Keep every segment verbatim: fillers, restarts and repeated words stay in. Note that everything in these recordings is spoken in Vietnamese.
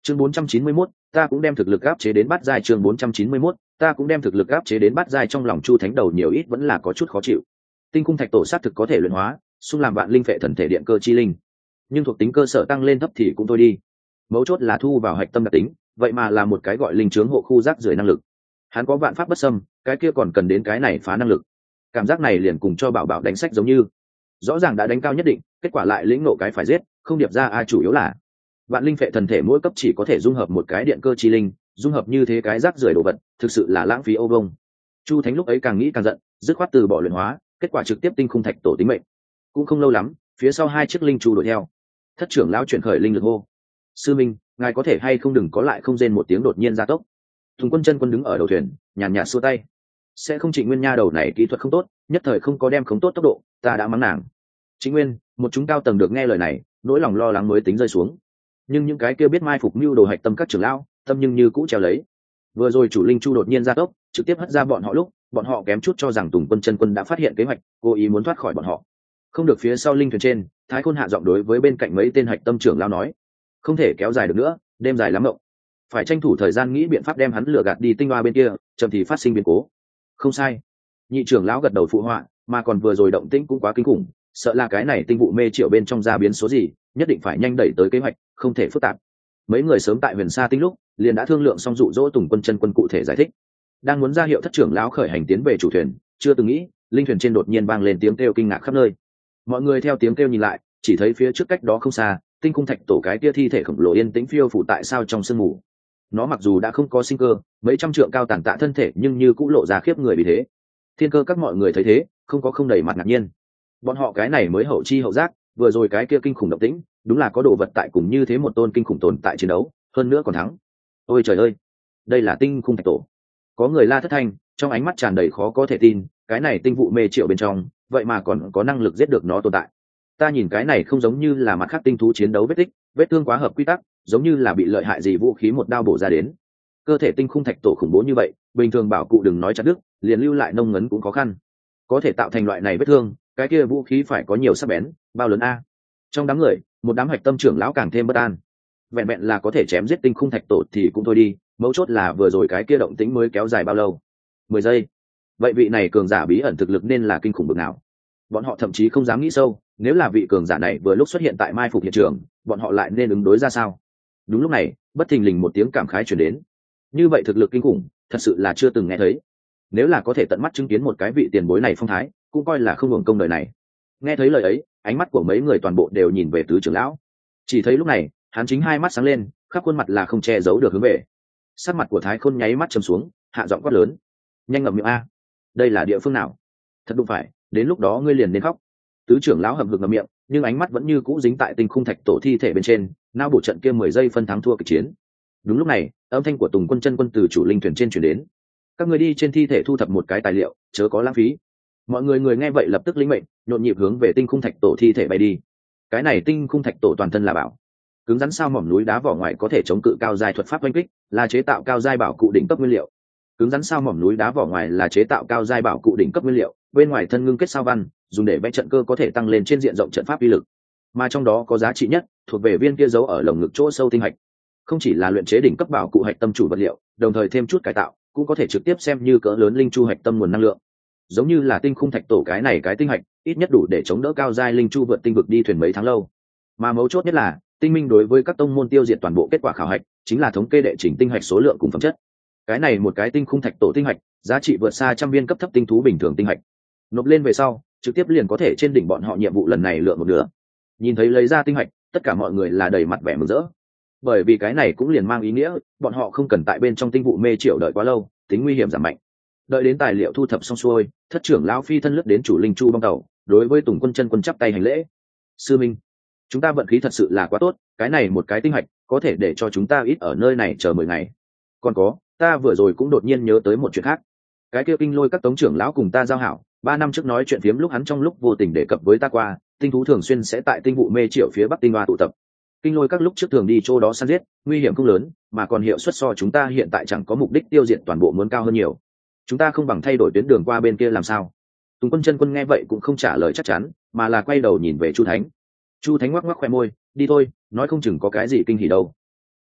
chương bốn trăm chín mươi mốt, ta cũng đem thực lực áp chế đến bát giai. Chương bốn trăm chín mươi mốt, ta cũng đem thực lực áp chế đến bát giai. Trong lòng Chu Thánh đầu nhiều ít vẫn là có chút khó chịu. Tinh khung thạch tổ sát thực có thể luyện hóa, xung làm vạn linh phệ thần thể điện cơ chi linh, nhưng thuộc tính cơ sở tăng lên thấp thì cũng thôi đi. Mấu chốt là thu vào hạch tâm đặc tính, vậy mà là một cái gọi linh chướng hộ khu rác rưởi năng lực. Hắn có vạn pháp bất xâm, cái kia còn cần đến cái này phá năng lực. Cảm giác này liền cùng cho bảo bảo đánh sách giống như, rõ ràng đã đánh cao nhất định, kết quả lại lĩnh nộ cái phải giết, không điệp ra ai chủ yếu là vạn linh phệ thần thể mỗi cấp chỉ có thể dung hợp một cái điện cơ chi linh, dung hợp như thế cái rác rưởi đồ vật, thực sự là lãng phí ô vông. Chu Thánh lúc ấy càng nghĩ càng giận, dứt khoát từ bỏ luyện hóa, kết quả trực tiếp tinh khung thạch tổ tính mệnh. Cũng không lâu lắm, phía sau hai chiếc linh chu đuổi theo. Thất trưởng lão chuyển khởi linh lực hô: sư minh, ngài có thể hay không đừng có lại không rên một tiếng đột nhiên gia tốc. Thùng Quân Chân Quân đứng ở đầu thuyền, nhàn nhạt xua tay: sẽ không. Trịnh Nguyên nha đầu này kỹ thuật không tốt, nhất thời không có đem khống tốt tốc độ, ta đã mắng nàng. Trịnh Nguyên, một chúng cao tầng được nghe lời này, nỗi lòng lo lắng mới tính rơi xuống. Nhưng những cái kia biết mai phục mưu đồ hạch tâm các trưởng lão, tâm nhưng như cũ treo lấy. Vừa rồi chủ linh chu đột nhiên gia tốc, trực tiếp hất ra bọn họ lúc, bọn họ kém chút cho rằng Tùng Quân Chân Quân đã phát hiện kế hoạch, cố ý muốn thoát khỏi bọn họ. Không được. Phía sau linh thuyền trên, Thái Khôn hạ giọng đối với bên cạnh mấy tên hạch tâm trưởng lão nói: không thể kéo dài được nữa, đêm dài lắm mộng, phải tranh thủ thời gian nghĩ biện pháp đem hắn lừa gạt đi tinh hoa bên kia, chậm thì phát sinh biến cố. Không sai. Nhị trưởng lão gật đầu phụ họa, mà còn vừa rồi động tĩnh cũng quá kinh khủng, sợ là cái này tinh vụ mê triệu bên trong ra biến số gì, nhất định phải nhanh đẩy tới kế hoạch, không thể phức tạp. Mấy người sớm tại Huyền Sa Tinh lúc liền đã thương lượng xong dụ dỗ Tùng Quân Chân Quân cụ thể giải thích, đang muốn ra hiệu thất trưởng lão khởi hành tiến về chủ thuyền, chưa từng nghĩ linh thuyền trên đột nhiên vang lên tiếng kêu kinh ngạc khắp nơi. Mọi người theo tiếng kêu nhìn lại, chỉ thấy phía trước cách đó không xa, tinh khung thạch tổ cái kia thi thể khổng lồ yên tĩnh phiêu phủ tại sao trong sương mù. Nó mặc dù đã không có sinh cơ, mấy trăm trượng cao tàn tạ thân thể, nhưng như cũng lộ ra khiếp người vì thế. Thiên Cơ các mọi người thấy thế, không có không đầy mặt ngạc nhiên. Bọn họ cái này mới hậu chi hậu giác, vừa rồi cái kia kinh khủng động tĩnh, đúng là có đồ vật tại cùng như thế một tôn kinh khủng tồn tại chiến đấu, hơn nữa còn thắng. Ôi trời ơi, đây là tinh khung thạch tổ! Có người la thất thanh, trong ánh mắt tràn đầy khó có thể tin, cái này tinh vụ mê triệu bên trong, vậy mà còn có năng lực giết được nó tồn tại. Ta nhìn cái này không giống như là mặt khác tinh thú chiến đấu vết tích, vết thương quá hợp quy tắc, giống như là bị lợi hại gì vũ khí một đao bổ ra đến. Cơ thể tinh khung thạch tổ khủng bố như vậy, bình thường bảo cụ đừng nói chặt đứt, liền lưu lại nông ngấn cũng khó khăn. Có thể tạo thành loại này vết thương, cái kia vũ khí phải có nhiều sắc bén, bao lớn a. Trong đám người, một đám hạch tâm trưởng lão càng thêm bất an. Vẹn vẹn là có thể chém giết tinh khung thạch tổ thì cũng thôi đi, mấu chốt là vừa rồi cái kia động tĩnh mới kéo dài bao lâu? Mười giây. Vậy vị này cường giả bí ẩn thực lực nên là kinh khủng bậc nào? Bọn họ thậm chí không dám nghĩ sâu, nếu là vị cường giả này vừa lúc xuất hiện tại mai phục hiện trường, bọn họ lại nên ứng đối ra sao? Đúng lúc này, bất thình lình một tiếng cảm khái truyền đến. Như vậy thực lực kinh khủng, thật sự là chưa từng nghe thấy. Nếu là có thể tận mắt chứng kiến một cái vị tiền bối này phong thái, cũng coi là không hưởng công đời này. Nghe thấy lời ấy, ánh mắt của mấy người toàn bộ đều nhìn về tứ trưởng lão. Chỉ thấy lúc này, hắn chính hai mắt sáng lên, khắp khuôn mặt là không che giấu được hướng về. Sắc mặt của Thái Khôn nháy mắt trầm xuống, hạ giọng quát lớn: nhanh ngậm miệng a! Đây là địa phương nào? Thật đúng phải, đến lúc đó ngươi liền nên khóc. Tứ trưởng lão hậm hực ngậm miệng, nhưng ánh mắt vẫn như cũ dính tại tinh khung thạch tổ thi thể bên trên, nao bổ trận kia mười giây phân thắng thua kịch chiến. Đúng lúc này, âm thanh của Tùng Quân Chân Quân từ chủ linh thuyền trên truyền đến: các người đi trên thi thể thu thập một cái tài liệu, chớ có lãng phí. Mọi người người nghe vậy lập tức lĩnh mệnh, nhộn nhịp hướng về tinh khung thạch tổ thi thể bay đi. Cái này tinh khung thạch tổ toàn thân là bảo, cứng rắn sao mỏm núi đá vỏ ngoài có thể chống cự cao giai thuật pháp oanh kích, là chế tạo cao giai bảo cụ đỉnh cấp nguyên liệu. Cứng rắn sao mỏm núi đá vỏ ngoài là chế tạo cao giai bảo cụ đỉnh cấp nguyên liệu, bên ngoài thân ngưng kết sao văn, dùng để vẽ trận cơ có thể tăng lên trên diện rộng trận pháp uy lực. Mà trong đó có giá trị nhất, thuộc về viên kia giấu ở lồng ngực chỗ sâu tinh hạch. Không chỉ là luyện chế đỉnh cấp bảo cụ hạch tâm chủ vật liệu, đồng thời thêm chút cải tạo, cũng có thể trực tiếp xem như cỡ lớn linh chu hạch tâm nguồn năng lượng. Giống như là tinh khung thạch tổ cái này cái tinh hạch, ít nhất đủ để chống đỡ cao giai linh chu vượt tinh vực đi thuyền mấy tháng lâu. Mà mấu chốt nhất là, tinh minh đối với các tông môn tiêu diệt toàn bộ kết quả khảo hạch, chính là thống kê đệ chỉnh tinh hạch số lượng cùng phẩm chất. Cái này một cái tinh khung thạch tổ tinh hạch, giá trị vượt xa trăm viên cấp thấp tinh thú bình thường tinh hạch. Nộp lên về sau, trực tiếp liền có thể trên đỉnh bọn họ nhiệm vụ lần này lượng một nửa. Nhìn thấy lấy ra tinh hạch, tất cả mọi người là đầy mặt vẻ mừng rỡ. Bởi vì cái này cũng liền mang ý nghĩa, bọn họ không cần tại bên trong tinh vụ mê triệu đợi quá lâu, tính nguy hiểm giảm mạnh. Đợi đến tài liệu thu thập xong xuôi, thất trưởng lão phi thân lướt đến chủ linh chu bong tàu, đối với Tùng Quân Chân Quân chắp tay hành lễ: sư minh, chúng ta vận khí thật sự là quá tốt, cái này một cái tinh hạch có thể để cho chúng ta ít ở nơi này chờ mười ngày. Còn có, ta vừa rồi cũng đột nhiên nhớ tới một chuyện khác. Cái kia Kinh Lôi các tống trưởng lão cùng ta giao hảo, ba năm trước nói chuyện phiếm lúc hắn trong lúc vô tình đề cập với ta qua, tinh thú thường xuyên sẽ tại tinh vụ mê triệu phía bắc tinh hoa tụ tập. Kinh Lôi các lúc trước thường đi chỗ đó săn giết, nguy hiểm không lớn, mà còn hiệu suất so chúng ta hiện tại chẳng có mục đích tiêu diệt toàn bộ muốn cao hơn nhiều. Chúng ta không bằng thay đổi tuyến đường qua bên kia làm sao? Tùng Quân Chân Quân nghe vậy cũng không trả lời chắc chắn, mà là quay đầu nhìn về Chu Thánh. Chu Thánh ngoắc ngoắc khoe môi: đi thôi, nói không chừng có cái gì kinh hỉ đâu.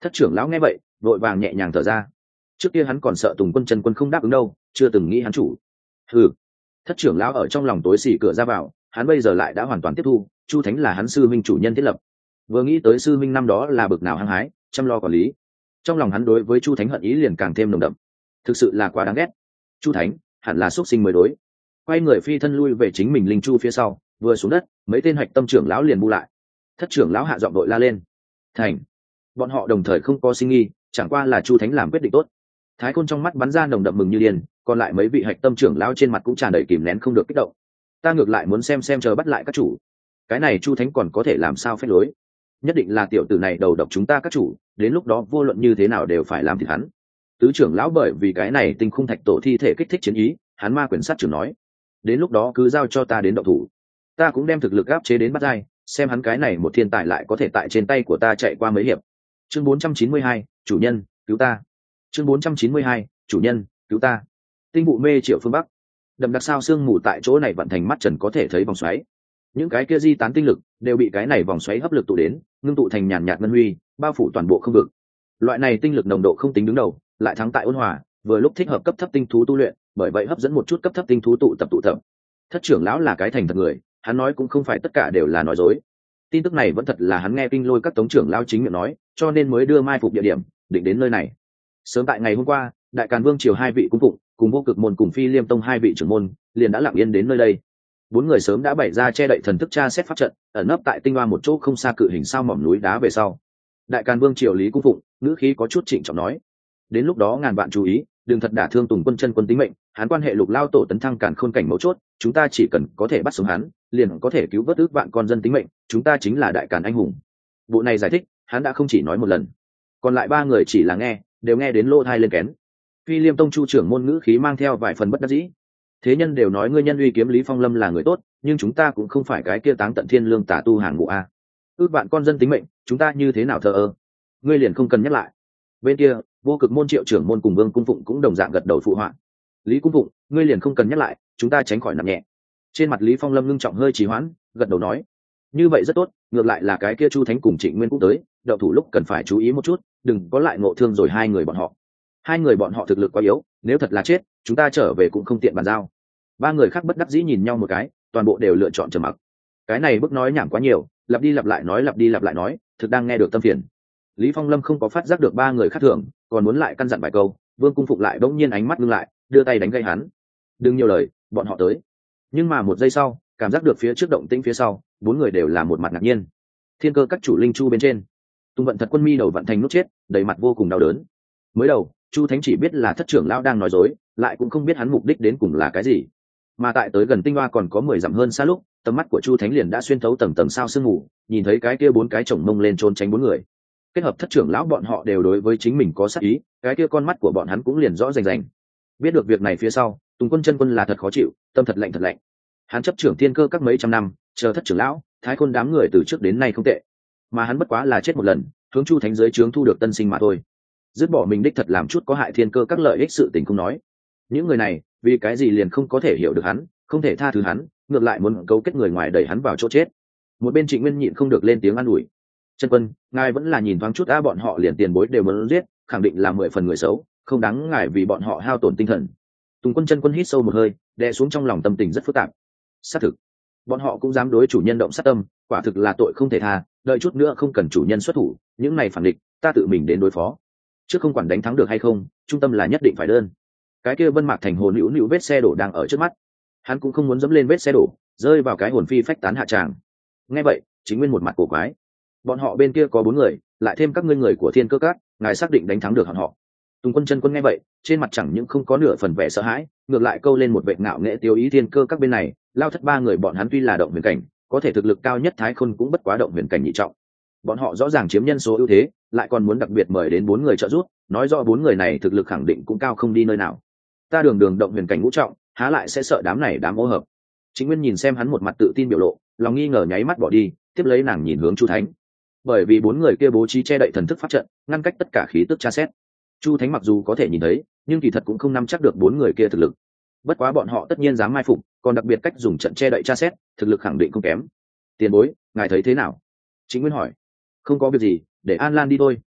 Thất trưởng lão nghe vậy vội vàng nhẹ nhàng thở ra. Trước kia hắn còn sợ Tùng Quân chân quân không đáp ứng đâu, chưa từng nghĩ hắn chủ. Ừ. Thất trưởng lão ở trong lòng tối xỉ cửa ra vào, hắn bây giờ lại đã hoàn toàn tiếp thu Chu Thánh là hắn sư minh chủ nhân thiết lập. Vừa nghĩ tới sư minh năm đó là bực nào hăng hái chăm lo quản lý, trong lòng hắn đối với Chu Thánh hận ý liền càng thêm nồng đậm. Thực sự là quá đáng ghét. Chu Thánh hẳn là xuất sinh mới đối. Quay người phi thân lui về chính mình linh chu phía sau, vừa xuống đất mấy tên hạch tâm trưởng lão liền bu lại. Thất trưởng lão hạ giọng đội la lên. Thành. Bọn họ đồng thời không có sinh nghi, chẳng qua là Chu Thánh làm quyết định tốt. Thái Khôn trong mắt bắn ra nồng đậm mừng như điên, còn lại mấy vị hạch tâm trưởng lão trên mặt cũng tràn đầy kìm nén không được kích động. Ta ngược lại muốn xem xem chờ bắt lại các chủ, cái này Chu Thánh còn có thể làm sao phép lối. Nhất định là tiểu tử này đầu độc chúng ta các chủ, đến lúc đó vô luận như thế nào đều phải làm thịt hắn. Tứ trưởng lão bởi vì cái này tinh khung thạch tổ thi thể kích thích chiến ý, hắn ma quyền sát trưởng nói, đến lúc đó cứ giao cho ta đến động thủ, ta cũng đem thực lực áp chế đến bắt giai, xem hắn cái này một thiên tài lại có thể tại trên tay của ta chạy qua mấy hiệp. Chương bốn trăm chín mươi hai, chủ nhân cứu ta. Chương bốn trăm chín mươi hai, chủ nhân cứu ta. Tinh vụ mê triệu phương bắc, đậm đặc sao sương mù tại chỗ này vận thành mắt trần có thể thấy vòng xoáy. Những cái kia di tán tinh lực đều bị cái này vòng xoáy hấp lực tụ đến, ngưng tụ thành nhàn nhạt ngân huy, bao phủ toàn bộ không vực. Loại này tinh lực nồng độ không tính đứng đầu, lại thắng tại ôn hòa, vừa lúc thích hợp cấp thấp tinh thú tu luyện, bởi vậy hấp dẫn một chút cấp thấp tinh thú tụ tập tụ tập. Thất trưởng lão là cái thành thật người, hắn nói cũng không phải tất cả đều là nói dối. Tin tức này vẫn thật là hắn nghe kinh lôi các tống trưởng lão chính miệng nói, cho nên mới đưa mai phục địa điểm định đến nơi này. Sớm tại ngày hôm qua, đại càn vương triều hai vị cung phụng cùng vô cực môn cùng phi liêm tông hai vị trưởng môn liền đã lặng yên đến nơi đây. Bốn người sớm đã bày ra che đậy thần thức tra xét pháp trận, ẩn nấp tại tinh hoa một chỗ không xa cự hình sao mỏm núi đá về sau. Đại càn vương triều lý cung phụng ngữ khí có chút trịnh trọng nói, đến lúc đó ngàn vạn chú ý, đừng thật đả thương Tùng Quân chân quân tính mệnh, hắn quan hệ lục lao tổ tấn thăng càn khôn cảnh mấu chốt, chúng ta chỉ cần có thể bắt sống hắn, liền có thể cứu vớt ước vạn con dân tính mệnh, chúng ta chính là đại càn anh hùng. Bộ này giải thích, hắn đã không chỉ nói một lần, còn lại ba người chỉ là nghe, đều nghe đến lỗ tai lên kén. Phi liêm tông chu trưởng môn ngữ khí mang theo vài phần bất đắc dĩ. Thế nhân đều nói ngươi nhân uy kiếm Lý Phong Lâm là người tốt, nhưng chúng ta cũng không phải cái kia táng tận thiên lương tả tu hàng ngũ a. Ước vạn con dân tính mệnh, chúng ta như thế nào thờ ơ? Ngươi liền không cần nhắc lại. Bên kia, vô cực môn triệu trưởng môn cùng vương cung phụng cũng đồng dạng gật đầu phụ họa. Lý cung phụng, ngươi liền không cần nhắc lại, chúng ta tránh khỏi nặng nhẹ. Trên mặt Lý Phong Lâm ngưng trọng hơi trì hoãn, gật đầu nói, như vậy rất tốt, ngược lại là cái kia Chu Thánh cùng Trịnh Nguyên cũng tới, đậu thủ lúc cần phải chú ý một chút, đừng có lại ngộ thương rồi hai người bọn họ. Hai người bọn họ thực lực quá yếu, nếu thật là chết, chúng ta trở về cũng không tiện bàn giao. Ba người khác bất đắc dĩ nhìn nhau một cái, toàn bộ đều lựa chọn trầm mặc. Cái này bức nói nhảm quá nhiều, lặp đi lặp lại nói lặp đi lặp lại nói, thực đang nghe được tâm phiền. Lý Phong Lâm không có phát giác được ba người khác thường, còn muốn lại căn dặn vài câu, Vương cung phục lại bỗng nhiên ánh mắt ngưng lại, đưa tay đánh gây hắn. Đừng nhiều lời, bọn họ tới. Nhưng mà một giây sau, cảm giác được phía trước động tĩnh phía sau, bốn người đều là một mặt ngạc nhiên. Thiên cơ các chủ linh chu bên trên, Tung Vận Thật Quân mi đầu vận thành nút chết, đầy mặt vô cùng đau đớn. Mới đầu, Chu Thánh chỉ biết là thất trưởng lão đang nói dối, lại cũng không biết hắn mục đích đến cùng là cái gì. Mà tại tới gần tinh hoa còn có mười dặm hơn xa lúc, tầm mắt của Chu Thánh liền đã xuyên thấu tầng tầng sao sương mù, nhìn thấy cái kia bốn cái chồng mông lên trốn tránh bốn người. Kết hợp thất trưởng lão bọn họ đều đối với chính mình có sát ý, cái kia con mắt của bọn hắn cũng liền rõ rành rành. Biết được việc này phía sau, Tùng Quân chân quân là thật khó chịu, tâm thật lạnh thật lạnh. Hắn chấp trưởng thiên cơ các mấy trăm năm, chờ thất trưởng lão, Thái Khôn đám người từ trước đến nay không tệ, mà hắn bất quá là chết một lần, hướng Chu Thánh dưới trướng thu được tân sinh mà thôi. Dứt bỏ mình đích thật làm chút có hại thiên cơ các lợi ích sự tình không nói, những người này vì cái gì liền không có thể hiểu được hắn, không thể tha thứ hắn, ngược lại muốn cấu kết người ngoài đẩy hắn vào chỗ chết. Một bên Trịnh Nguyên nhịn không được lên tiếng an ủi, chân quân, ngài vẫn là nhìn thoáng chút a, bọn họ liền tiền bối đều muốn giết, khẳng định là mười phần người xấu, không đáng ngài vì bọn họ hao tổn tinh thần. Tùng Quân chân quân hít sâu một hơi, đè xuống trong lòng tâm tình rất phức tạp. Xác thực, bọn họ cũng dám đối chủ nhân động sát tâm, quả thực là tội không thể tha, đợi chút nữa không cần chủ nhân xuất thủ, những này phản địch ta tự mình đến đối phó. Trước không quản đánh thắng được hay không, trung tâm là nhất định phải đơn. Cái kia Vân Mạc thành hồ nữu nữu vết xe đổ đang ở trước mắt, hắn cũng không muốn dẫm lên vết xe đổ, rơi vào cái hồn phi phách tán hạ tràng. Nghe vậy, Chính Nguyên một mặt cổ quái. Bọn họ bên kia có bốn người, lại thêm các ngươi người của thiên cơ các, ngài xác định đánh thắng được bọn họ. Tùng Quân chân quân nghe vậy, trên mặt chẳng những không có nửa phần vẻ sợ hãi, ngược lại câu lên một vệt ngạo nghễ tiêu ý. Thiên cơ các bên này, lao thất ba người bọn hắn tuy là động huyền cảnh, có thể thực lực cao nhất Thái Khôn cũng bất quá động huyền cảnh nhị trọng. Bọn họ rõ ràng chiếm nhân số ưu thế, lại còn muốn đặc biệt mời đến bốn người trợ giúp, nói rõ bốn người này thực lực khẳng định cũng cao không đi nơi nào. Ta đường đường động huyền cảnh ngũ trọng, há lại sẽ sợ đám này đám ô hợp. Chính Nguyên nhìn xem hắn một mặt tự tin biểu lộ, lòng nghi ngờ nháy mắt bỏ đi, tiếp lấy nàng nhìn hướng Chu Thánh. Bởi vì bốn người kia bố trí che đậy thần thức pháp trận, ngăn cách tất cả khí tức tra xét. Chu Thánh mặc dù có thể nhìn thấy, nhưng kỳ thật cũng không nắm chắc được bốn người kia thực lực. Bất quá bọn họ tất nhiên dám mai phục, còn đặc biệt cách dùng trận che đậy tra xét, thực lực khẳng định không kém. Tiền bối, ngài thấy thế nào? Chính Nguyên hỏi. Không có việc gì, để An Lan đi thôi,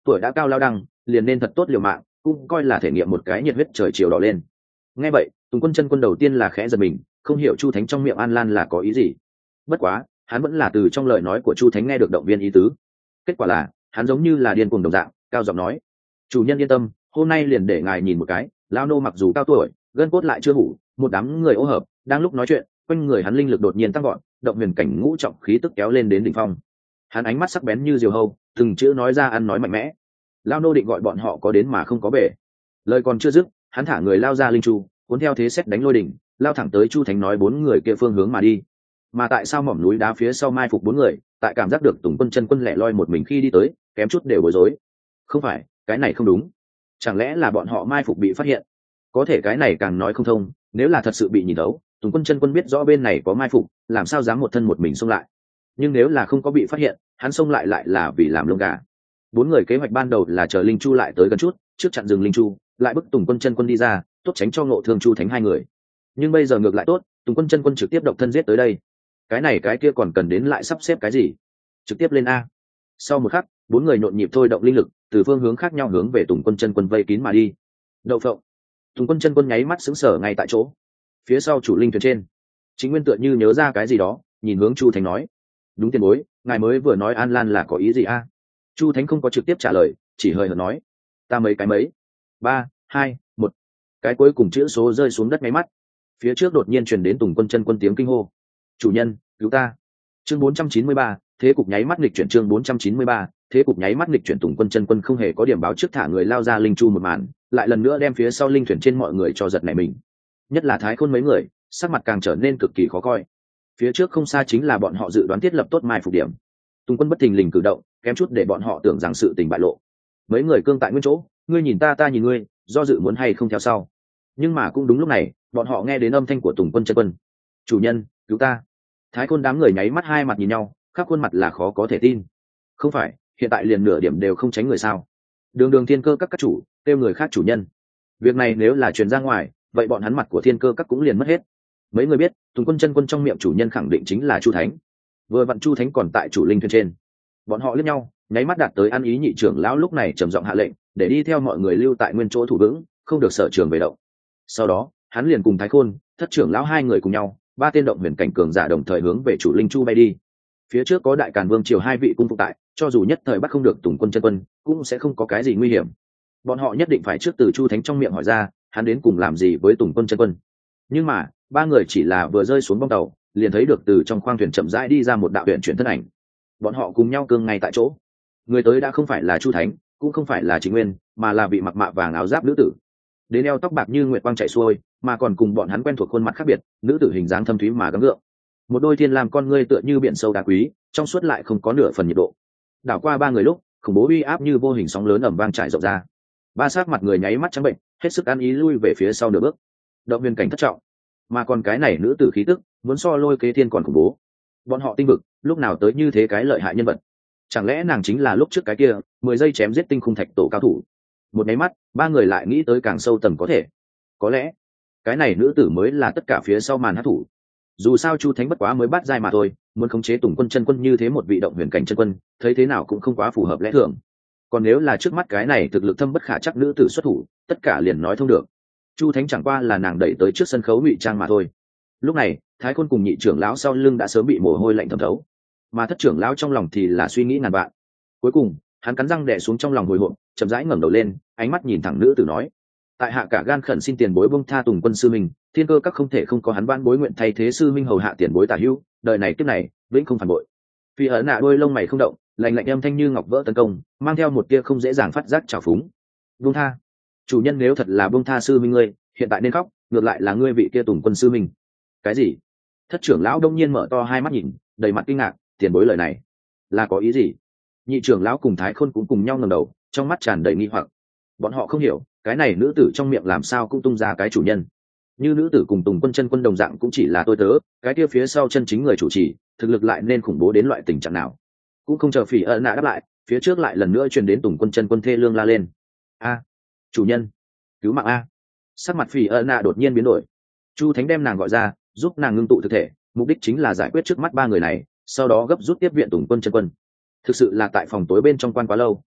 tuổi đã cao lao đăng, liền nên thật tốt liều mạng, cũng coi là thể nghiệm một cái nhiệt huyết trời chiều đỏ lên. Nghe vậy, Tùng Quân chân quân đầu tiên là khẽ giật mình, không hiểu Chu Thánh trong miệng An Lan là có ý gì. Bất quá, hắn vẫn là từ trong lời nói của Chu Thánh nghe được động viên ý tứ. Kết quả là, hắn giống như là điên cuồng đồng dạng, cao giọng nói: "Chủ nhân yên tâm, hôm nay liền để ngài nhìn một cái, lao nô mặc dù cao tuổi, gân cốt lại chưa hủ." Một đám người ô hợp, đang lúc nói chuyện, quanh người hắn linh lực đột nhiên tăng gọn, động huyền cảnh ngũ trọng khí tức kéo lên đến đỉnh phong. Hắn ánh mắt sắc bén như diều hâu, từng chữ nói ra ăn nói mạnh mẽ. Lao nô định gọi bọn họ có đến mà không có về. Lời còn chưa dứt, hắn thả người lao ra linh chu, cuốn theo thế xét đánh lôi đỉnh, lao thẳng tới Chu Thánh nói bốn người kia phương hướng mà đi. Mà tại sao mỏm núi đá phía sau mai phục bốn người, tại cảm giác được Tùng Quân chân quân lẻ loi một mình khi đi tới, kém chút đều bối rối. Không phải, cái này không đúng. Chẳng lẽ là bọn họ mai phục bị phát hiện? Có thể cái này càng nói không thông, nếu là thật sự bị nhìn thấu, Tùng Quân chân quân biết rõ bên này có mai phục, làm sao dám một thân một mình xông lại. Nhưng nếu là không có bị phát hiện, hắn xông lại lại là vì làm lông gà. Bốn người kế hoạch ban đầu là chờ linh chu lại tới gần chút, trước chặn dừng linh chu, lại bức Tùng Quân chân quân đi ra, tốt tránh cho Ngộ Thương Chu Thánh hai người. Nhưng bây giờ ngược lại tốt, Tùng Quân chân quân trực tiếp độc thân giết tới đây. Cái này cái kia còn cần đến lại sắp xếp cái gì? Trực tiếp lên a. Sau một khắc, bốn người nhộn nhịp thôi động linh lực, từ phương hướng khác nhau hướng về Tùng Quân chân quân vây kín mà đi. Đậu phộng. Tùng Quân chân quân nháy mắt sững sờ ngay tại chỗ. Phía sau chủ linh thuyền trên, Chính Nguyên tựa như nhớ ra cái gì đó, nhìn hướng Chu Thánh nói: "Đúng tiền bối, ngài mới vừa nói An Lan là có ý gì a?" Chu Thánh không có trực tiếp trả lời, chỉ hơi hợt nói: "Ta mấy cái mấy." Ba, hai, một. Cái cuối cùng chữ số rơi xuống đất ngay mắt. Phía trước đột nhiên truyền đến Tùng Quân chân quân tiếng kinh hô: "Chủ nhân, cứu ta!" Chương bốn trăm chín mươi ba, thế cục nháy mắt nghịch chuyển. Chương bốn trăm chín mươi ba, thế cục nháy mắt nghịch chuyển. Tùng Quân chân quân không hề có điểm báo trước thả người lao ra linh chu một màn, lại lần nữa đem phía sau linh thuyền trên mọi người cho giật nảy mình. Nhất là Thái Khôn mấy người, sắc mặt càng trở nên cực kỳ khó coi. Phía trước không xa chính là bọn họ dự đoán thiết lập tốt mai phục điểm. Tùng Quân bất thình lình cử động, kém chút để bọn họ tưởng rằng sự tình bại lộ. Mấy người cương tại nguyên chỗ, ngươi nhìn ta ta nhìn ngươi, do dự muốn hay không theo sau. Nhưng mà cũng đúng lúc này, bọn họ nghe đến âm thanh của Tùng Quân chân quân: "Chủ nhân, cứu ta!" Thái Khôn đám người nháy mắt hai mặt nhìn nhau, khắp khuôn mặt là khó có thể tin. Không phải, hiện tại liền nửa điểm đều không tránh người sao? Đường Đường Thiên Cơ các các chủ, kêu người khác chủ nhân. Việc này nếu là truyền ra ngoài, vậy bọn hắn mặt của Thiên Cơ các cũng liền mất hết. Mấy người biết, Tùng Quân chân quân trong miệng chủ nhân khẳng định chính là Chu Thánh. Vừa vặn Chu Thánh còn tại chủ linh thuyền trên. Bọn họ liếc nhau, nháy mắt đạt tới ăn ý. Nhị trưởng lão lúc này trầm giọng hạ lệnh, để đi theo mọi người lưu tại nguyên chỗ thủ vững, không được sở trường về động. Sau đó, hắn liền cùng Thái Khôn, thất trưởng lão hai người cùng nhau, ba tên động huyền cảnh cường giả đồng thời hướng về chủ linh chu bay đi. Phía trước có Đại Càn Vương triều hai vị cung phụ tại, cho dù nhất thời bắt không được Tùng Quân chân quân, cũng sẽ không có cái gì nguy hiểm. Bọn họ nhất định phải trước từ Chu Thánh trong miệng hỏi ra, hắn đến cùng làm gì với Tùng Quân chân quân. Nhưng mà, ba người chỉ là vừa rơi xuống bong tàu, liền thấy được từ trong khoang thuyền chậm rãi đi ra một đạo huyền chuyển thân ảnh. Bọn họ cùng nhau cương ngay tại chỗ. Người tới đã không phải là Chu Thánh, cũng không phải là Chính Nguyên, mà là vị mặc mạ vàng áo giáp nữ tử. Đến eo tóc bạc như nguyệt quang chảy xuôi, mà còn cùng bọn hắn quen thuộc khuôn mặt khác biệt, nữ tử hình dáng thâm thúy mà gắng gượng. Một đôi thiên lam con ngươi tựa như biển sâu đá quý, trong suốt lại không có nửa phần nhiệt độ. Đảo qua ba người lúc, khủng bố uy áp như vô hình sóng lớn ầm vang trải rộng ra. Ba sát mặt người nháy mắt trắng bệnh, hết sức ăn ý lui về phía sau nửa bước. Động viên cảnh thất trọng, mà còn cái này nữ tử khí tức, muốn so Lôi Kế Thiên còn khủng bố. Bọn họ tinh vực, lúc nào tới như thế cái lợi hại nhân vật? Chẳng lẽ nàng chính là lúc trước cái kia, mười giây chém giết tinh khung thạch tổ cao thủ? Một máy mắt, ba người lại nghĩ tới càng sâu tầng có thể. Có lẽ, cái này nữ tử mới là tất cả phía sau màn hát thủ. Dù sao Chu Thánh bất quá mới bắt giai mà thôi, muốn khống chế Tùng Quân chân quân như thế một vị động huyền cảnh chân quân, thấy thế nào cũng không quá phù hợp lẽ thường. Còn nếu là trước mắt cái này thực lực thâm bất khả chắc nữ tử xuất thủ, tất cả liền nói thông được. Chu Thánh chẳng qua là nàng đẩy tới trước sân khấu ngụy trang mà thôi. Lúc này, Thái Khôn cùng nhị trưởng lão sau lưng đã sớm bị mồ hôi lạnh thấm thấu, mà thất trưởng lão trong lòng thì là suy nghĩ ngàn vạn. Cuối cùng, hắn cắn răng đè xuống trong lòng hồi hộp, chậm rãi ngẩng đầu lên, ánh mắt nhìn thẳng nữ tử nói: "Tại hạ cả gan khẩn xin tiền bối buông tha Tùng Quân sư minh, Thiên Cơ các không thể không có hắn ban bối nguyện thay thế sư minh hầu hạ tiền bối tả hữu, đời này kiếp này vĩnh không phản bội." Phi ấn nạ đôi lông mày không động, lạnh lạnh âm thanh như ngọc vỡ tấn công, mang theo một tia không dễ dàng phát giác trào phúng. "Buông tha? Chủ nhân nếu thật là buông tha sư minh ngươi, hiện tại nên khóc, ngược lại là ngươi vị kia Tùng Quân sư minh." "Cái gì?" Thất trưởng lão đông nhiên mở to hai mắt nhìn, đầy mặt kinh ngạc, tiền bối lời này là có ý gì? Nhị trưởng lão cùng Thái Khôn cũng cùng nhau ngẩng đầu, trong mắt tràn đầy nghi hoặc. Bọn họ không hiểu, cái này nữ tử trong miệng làm sao cũng tung ra cái chủ nhân. Như nữ tử cùng Tùng Quân chân quân đồng dạng cũng chỉ là tôi tớ, cái kia phía sau chân chính người chủ trì, thực lực lại nên khủng bố đến loại tình trạng nào? Cũng không chờ Phỉ ân nạ đáp lại, phía trước lại lần nữa truyền đến Tùng Quân chân quân thê lương la lên: "A, chủ nhân, cứu mạng a!" Sắc mặt Phỉ ân nạ đột nhiên biến đổi. Chu Thánh đem nàng gọi ra, giúp nàng ngưng tụ thực thể, mục đích chính là giải quyết trước mắt ba người này, sau đó gấp rút tiếp viện Tùng Quân chân quân. Thực sự là tại phòng tối bên trong quan quá lâu,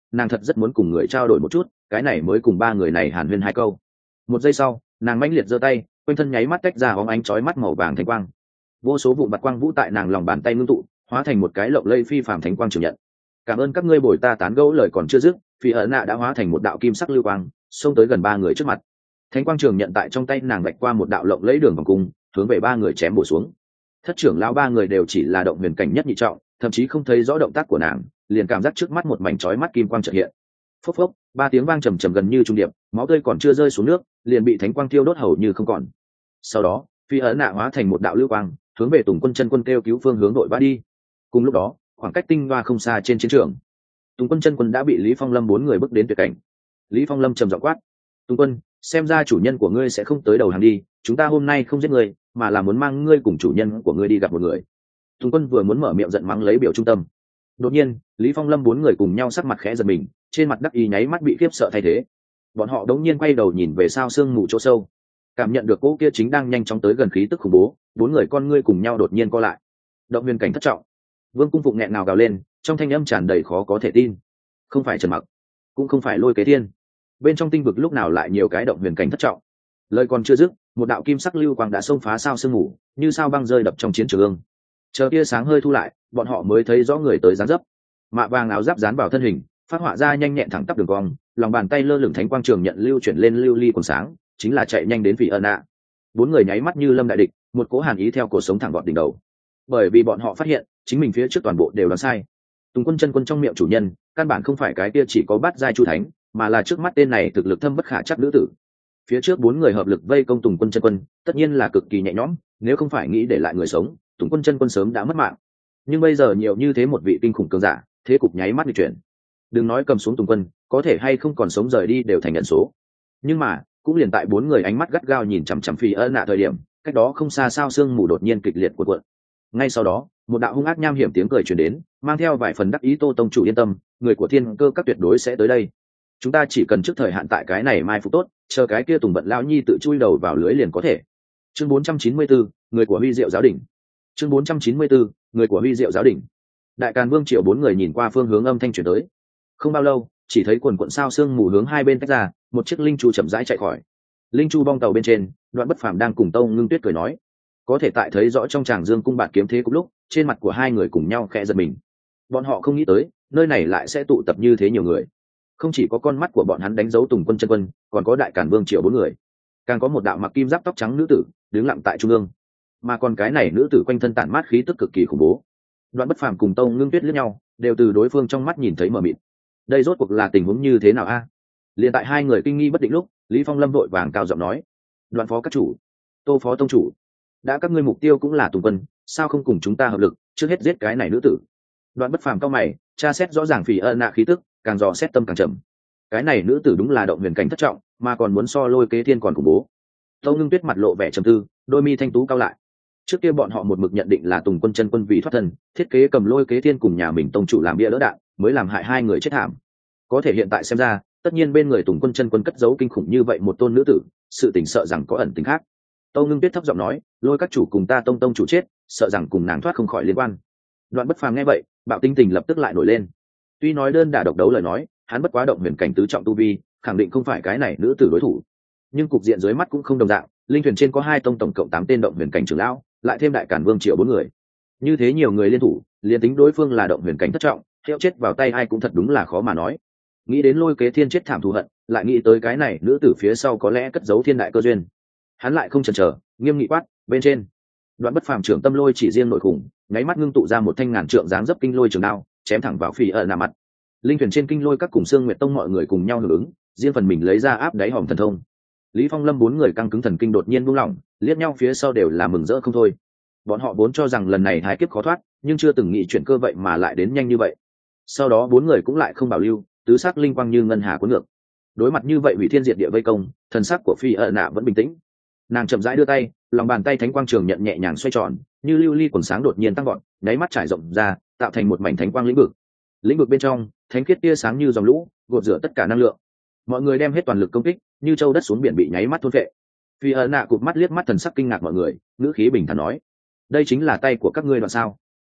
nàng thật rất muốn cùng người trao đổi một chút, cái này mới cùng ba người này hàn huyên hai câu. Một giây sau, nàng mãnh liệt giơ tay, quanh thân nháy mắt tách ra bóng ánh chói mắt màu vàng thánh quang. Vô số vụ bạc quang vũ tại nàng lòng bàn tay ngưng tụ, hóa thành một cái lộng lây phi phàm thánh quang trường nhận. Cảm ơn các ngươi bồi ta tán gẫu lời còn chưa dứt, Phi ẩn nạ đã hóa thành một đạo kim sắc lưu quang, xông tới gần ba người trước mặt. Thánh quang trường nhận tại trong tay nàng vạch qua một đạo lộng lẫy đường vòng cung, hướng về ba người chém bổ xuống. Thất trưởng lão ba người đều chỉ là động huyền cảnh nhất nhị trọng, thậm chí không thấy rõ động tác của nàng, liền cảm giác trước mắt một mảnh chói mắt kim quang chợt hiện. Phốc phốc, ba tiếng vang trầm trầm gần như trung điệp, máu tươi còn chưa rơi xuống nước, liền bị thánh quang tiêu đốt hầu như không còn. Sau đó, Phi ấn nạ hóa thành một đạo lưu quang, hướng về Tùng Quân chân quân kêu cứu phương hướng đội vã đi. Cùng lúc đó, khoảng cách tinh hoa không xa trên chiến trường, Tùng Quân chân quân đã bị Lý Phong Lâm bốn người bước đến tuyệt cảnh. Lý Phong Lâm trầm giọng quát: "Tùng Quân, xem ra chủ nhân của ngươi sẽ không tới đầu hàng đi, chúng ta hôm nay không giết ngươi, mà là muốn mang ngươi cùng chủ nhân của ngươi đi gặp một người." Tùng Quân vừa muốn mở miệng giận mắng lấy biểu trung tâm, đột nhiên, Lý Phong Lâm bốn người cùng nhau sắc mặt khẽ giật mình, trên mặt đắc ý nháy mắt bị khiếp sợ thay thế. Bọn họ đống nhiên quay đầu nhìn về sao sương mù chỗ sâu, cảm nhận được cỗ kia chính đang nhanh chóng tới gần khí tức khủng bố, bốn người con ngươi cùng nhau đột nhiên co lại. Động huyền cảnh thất trọng. Vương Cung Phụng nghẹn ngào gào lên, trong thanh âm tràn đầy khó có thể tin. Không phải Trần Mặc, cũng không phải Lôi Kế Thiên, bên trong tinh vực lúc nào lại nhiều cái động huyền cảnh thất trọng. Lời còn chưa dứt, một đạo kim sắc lưu quang đã xông phá sao sương mù, như sao băng rơi đập trong chiến trường. Chờ tia sáng hơi thu lại, bọn họ mới thấy rõ người tới dáng dấp. Mạ vàng áo giáp dán vào thân hình, phát họa ra nhanh nhẹn thẳng tắp đường cong, lòng bàn tay lơ lửng thánh quang trường nhận lưu chuyển lên lưu ly quần sáng, chính là chạy nhanh đến Phỉ ẩn nạ. Bốn người nháy mắt như lâm đại địch, một cỗ hàn ý theo cổ sống thẳng vọt đỉnh đầu. Bởi vì bọn họ phát hiện, chính mình phía trước toàn bộ đều đoán sai. Tùng Quân chân quân trong miệng chủ nhân, căn bản không phải cái kia chỉ có bát giai chu thánh, mà là trước mắt tên này thực lực thâm bất khả trắc nữ tử. Phía trước bốn người hợp lực vây công Tùng Quân chân quân, tất nhiên là cực kỳ nhẹ nhõm, nếu không phải nghĩ để lại người sống, Tùng Quân chân quân sớm đã mất mạng. Nhưng bây giờ nhiều như thế một vị kinh khủng cường giả, thế cục nháy mắt bị chuyển. Đừng nói cầm xuống Tùng Quân, có thể hay không còn sống rời đi đều thành nhận số. Nhưng mà, cũng liền tại bốn người ánh mắt gắt gao nhìn chằm chằm Phi ân nạ thời điểm, cách đó không xa sao sương mù đột nhiên kịch liệt cuộn cuộn. Ngay sau đó, một đạo hung ác nham hiểm tiếng cười truyền đến, mang theo vài phần đắc ý. Tô tông chủ yên tâm, người của Thiên Cơ các tuyệt đối sẽ tới đây. Chúng ta chỉ cần trước thời hạn tại cái này mai phục tốt, chờ cái kia Tùng Bận lão nhi tự chui đầu vào lưới liền có thể. Chương bốn trăm chín mươi tư, người của Huy Diệu giáo đỉnh. Chương bốn trăm chín mươi tư, người của Huy Diệu giáo đỉnh. Đại Càn Vương Triệu bốn người nhìn qua phương hướng âm thanh truyền tới. Không bao lâu, chỉ thấy quần quần sao sương mù hướng hai bên tách ra, một chiếc linh chu chậm rãi chạy khỏi. Linh chu bong tàu bên trên, Đoạn Bất Phàm đang cùng Tông Ngưng Tuyết cười nói. Có thể tại thấy rõ trong tràng dương cung bạt kiếm thế cùng lúc, trên mặt của hai người cùng nhau khẽ giật mình. Bọn họ không nghĩ tới, nơi này lại sẽ tụ tập như thế nhiều người. Không chỉ có con mắt của bọn hắn đánh dấu Tùng Quân chân quân, còn có Đại Càn Vương Triệu bốn người, càng có một đạo mặc kim giáp tóc trắng nữ tử đứng lặng tại trung ương, mà còn cái này nữ tử quanh thân tản mát khí tức cực kỳ khủng bố. Đoạn Bất Phàm cùng Tông Ngưng Tuyết liếc nhau, đều từ đối phương trong mắt nhìn thấy mờ mịt. Đây rốt cuộc là tình huống như thế nào a? À? Liên tại hai người kinh nghi bất định lúc, Lý Phong Lâm vội vàng cao giọng nói: "Đoạn phó các chủ, Tô phó tông chủ, đã các ngươi mục tiêu cũng là Tùng Quân, sao không cùng chúng ta hợp lực, trước hết giết cái này nữ tử?" Đoạn Bất Phàm cao mày, tra xét rõ ràng Phỉ ân nạ khí tức, càng dò xét tâm càng trầm. Cái này nữ tử đúng là động huyền cảnh thất trọng, mà còn muốn so Lôi Kế Thiên còn khủng bố. Tông Ngưng Tuyết mặt lộ vẻ trầm tư, đôi mi thanh tú cao lại. Trước kia bọn họ một mực nhận định là Tùng Quân chân quân vì thoát thân, thiết kế cầm Lôi Kế Thiên cùng nhà mình tông chủ làm bia đỡ đạn, mới làm hại hai người chết thảm. Có thể hiện tại xem ra, tất nhiên bên người Tùng Quân chân quân cất giấu kinh khủng như vậy một tôn nữ tử, sự tình sợ rằng có ẩn tình khác. Tông Ngưng Tuyết thấp giọng nói: "Lôi các chủ cùng ta tông tông chủ chết, sợ rằng cùng nàng thoát không khỏi liên quan." Đoạn Bất Phàm nghe vậy, bạo tinh tình lập tức lại nổi lên. Tuy nói đơn đả độc đấu lời nói, hắn bất quá động huyền cảnh tứ trọng tu vi, khẳng định không phải cái này nữ tử đối thủ. Nhưng cục diện dưới mắt cũng không đồng dạng, linh thuyền trên có hai tông tổng cộng tám tên động huyền cảnh trưởng lão, lại thêm Đại Càn Vương Triệu bốn người. Như thế nhiều người liên thủ, liền tính đối phương là động huyền cảnh thất trọng, theo chết vào tay ai cũng thật đúng là khó mà nói. Nghĩ đến Lôi Kế Thiên chết thảm thù hận, lại nghĩ tới cái này nữ tử phía sau có lẽ cất giấu thiên đại cơ duyên. Hắn lại không chần chờ, nghiêm nghị quát: "Bên trên!" Đoạn Bất Phàm trưởng tâm lôi chỉ riêng nội khủng, nháy mắt ngưng tụ ra một thanh ngàn trượng dáng dấp kinh lôi trường đao, chém thẳng vào Phi ẩn nạ mặt. Linh thuyền trên kinh lôi các cùng xương nguyệt tông mọi người cùng nhau hưởng ứng, riêng phần mình lấy ra áp đáy hòm thần thông. Lý Phong Lâm bốn người căng cứng thần kinh đột nhiên buông lỏng, liếc nhau phía sau đều là mừng rỡ không thôi. Bọn họ vốn cho rằng lần này hái kiếp khó thoát, nhưng chưa từng nghĩ chuyện cơ vậy mà lại đến nhanh như vậy. Sau đó bốn người cũng lại không bảo lưu, tứ sắc linh quang như ngân hà cuốn ngược. Đối mặt như vậy hủy thiên diệt địa vây công, thần sắc của Phi ẩn nạ vẫn bình tĩnh. Nàng chậm rãi đưa tay, lòng bàn tay thánh quang trường nhận nhẹ nhàng xoay tròn, như lưu ly quần sáng đột nhiên tăng vọt, nháy mắt trải rộng ra, tạo thành một mảnh thánh quang lĩnh vực. Lĩnh vực bên trong, thánh khiết tia sáng như dòng lũ, gột rửa tất cả năng lượng. Mọi người đem hết toàn lực công kích, như châu đất xuống biển bị nháy mắt thôn phệ. Phi ân nạ cụp mắt liếc mắt thần sắc kinh ngạc mọi người, ngữ khí bình thản nói: "Đây chính là tay của các ngươi đoạn sao?"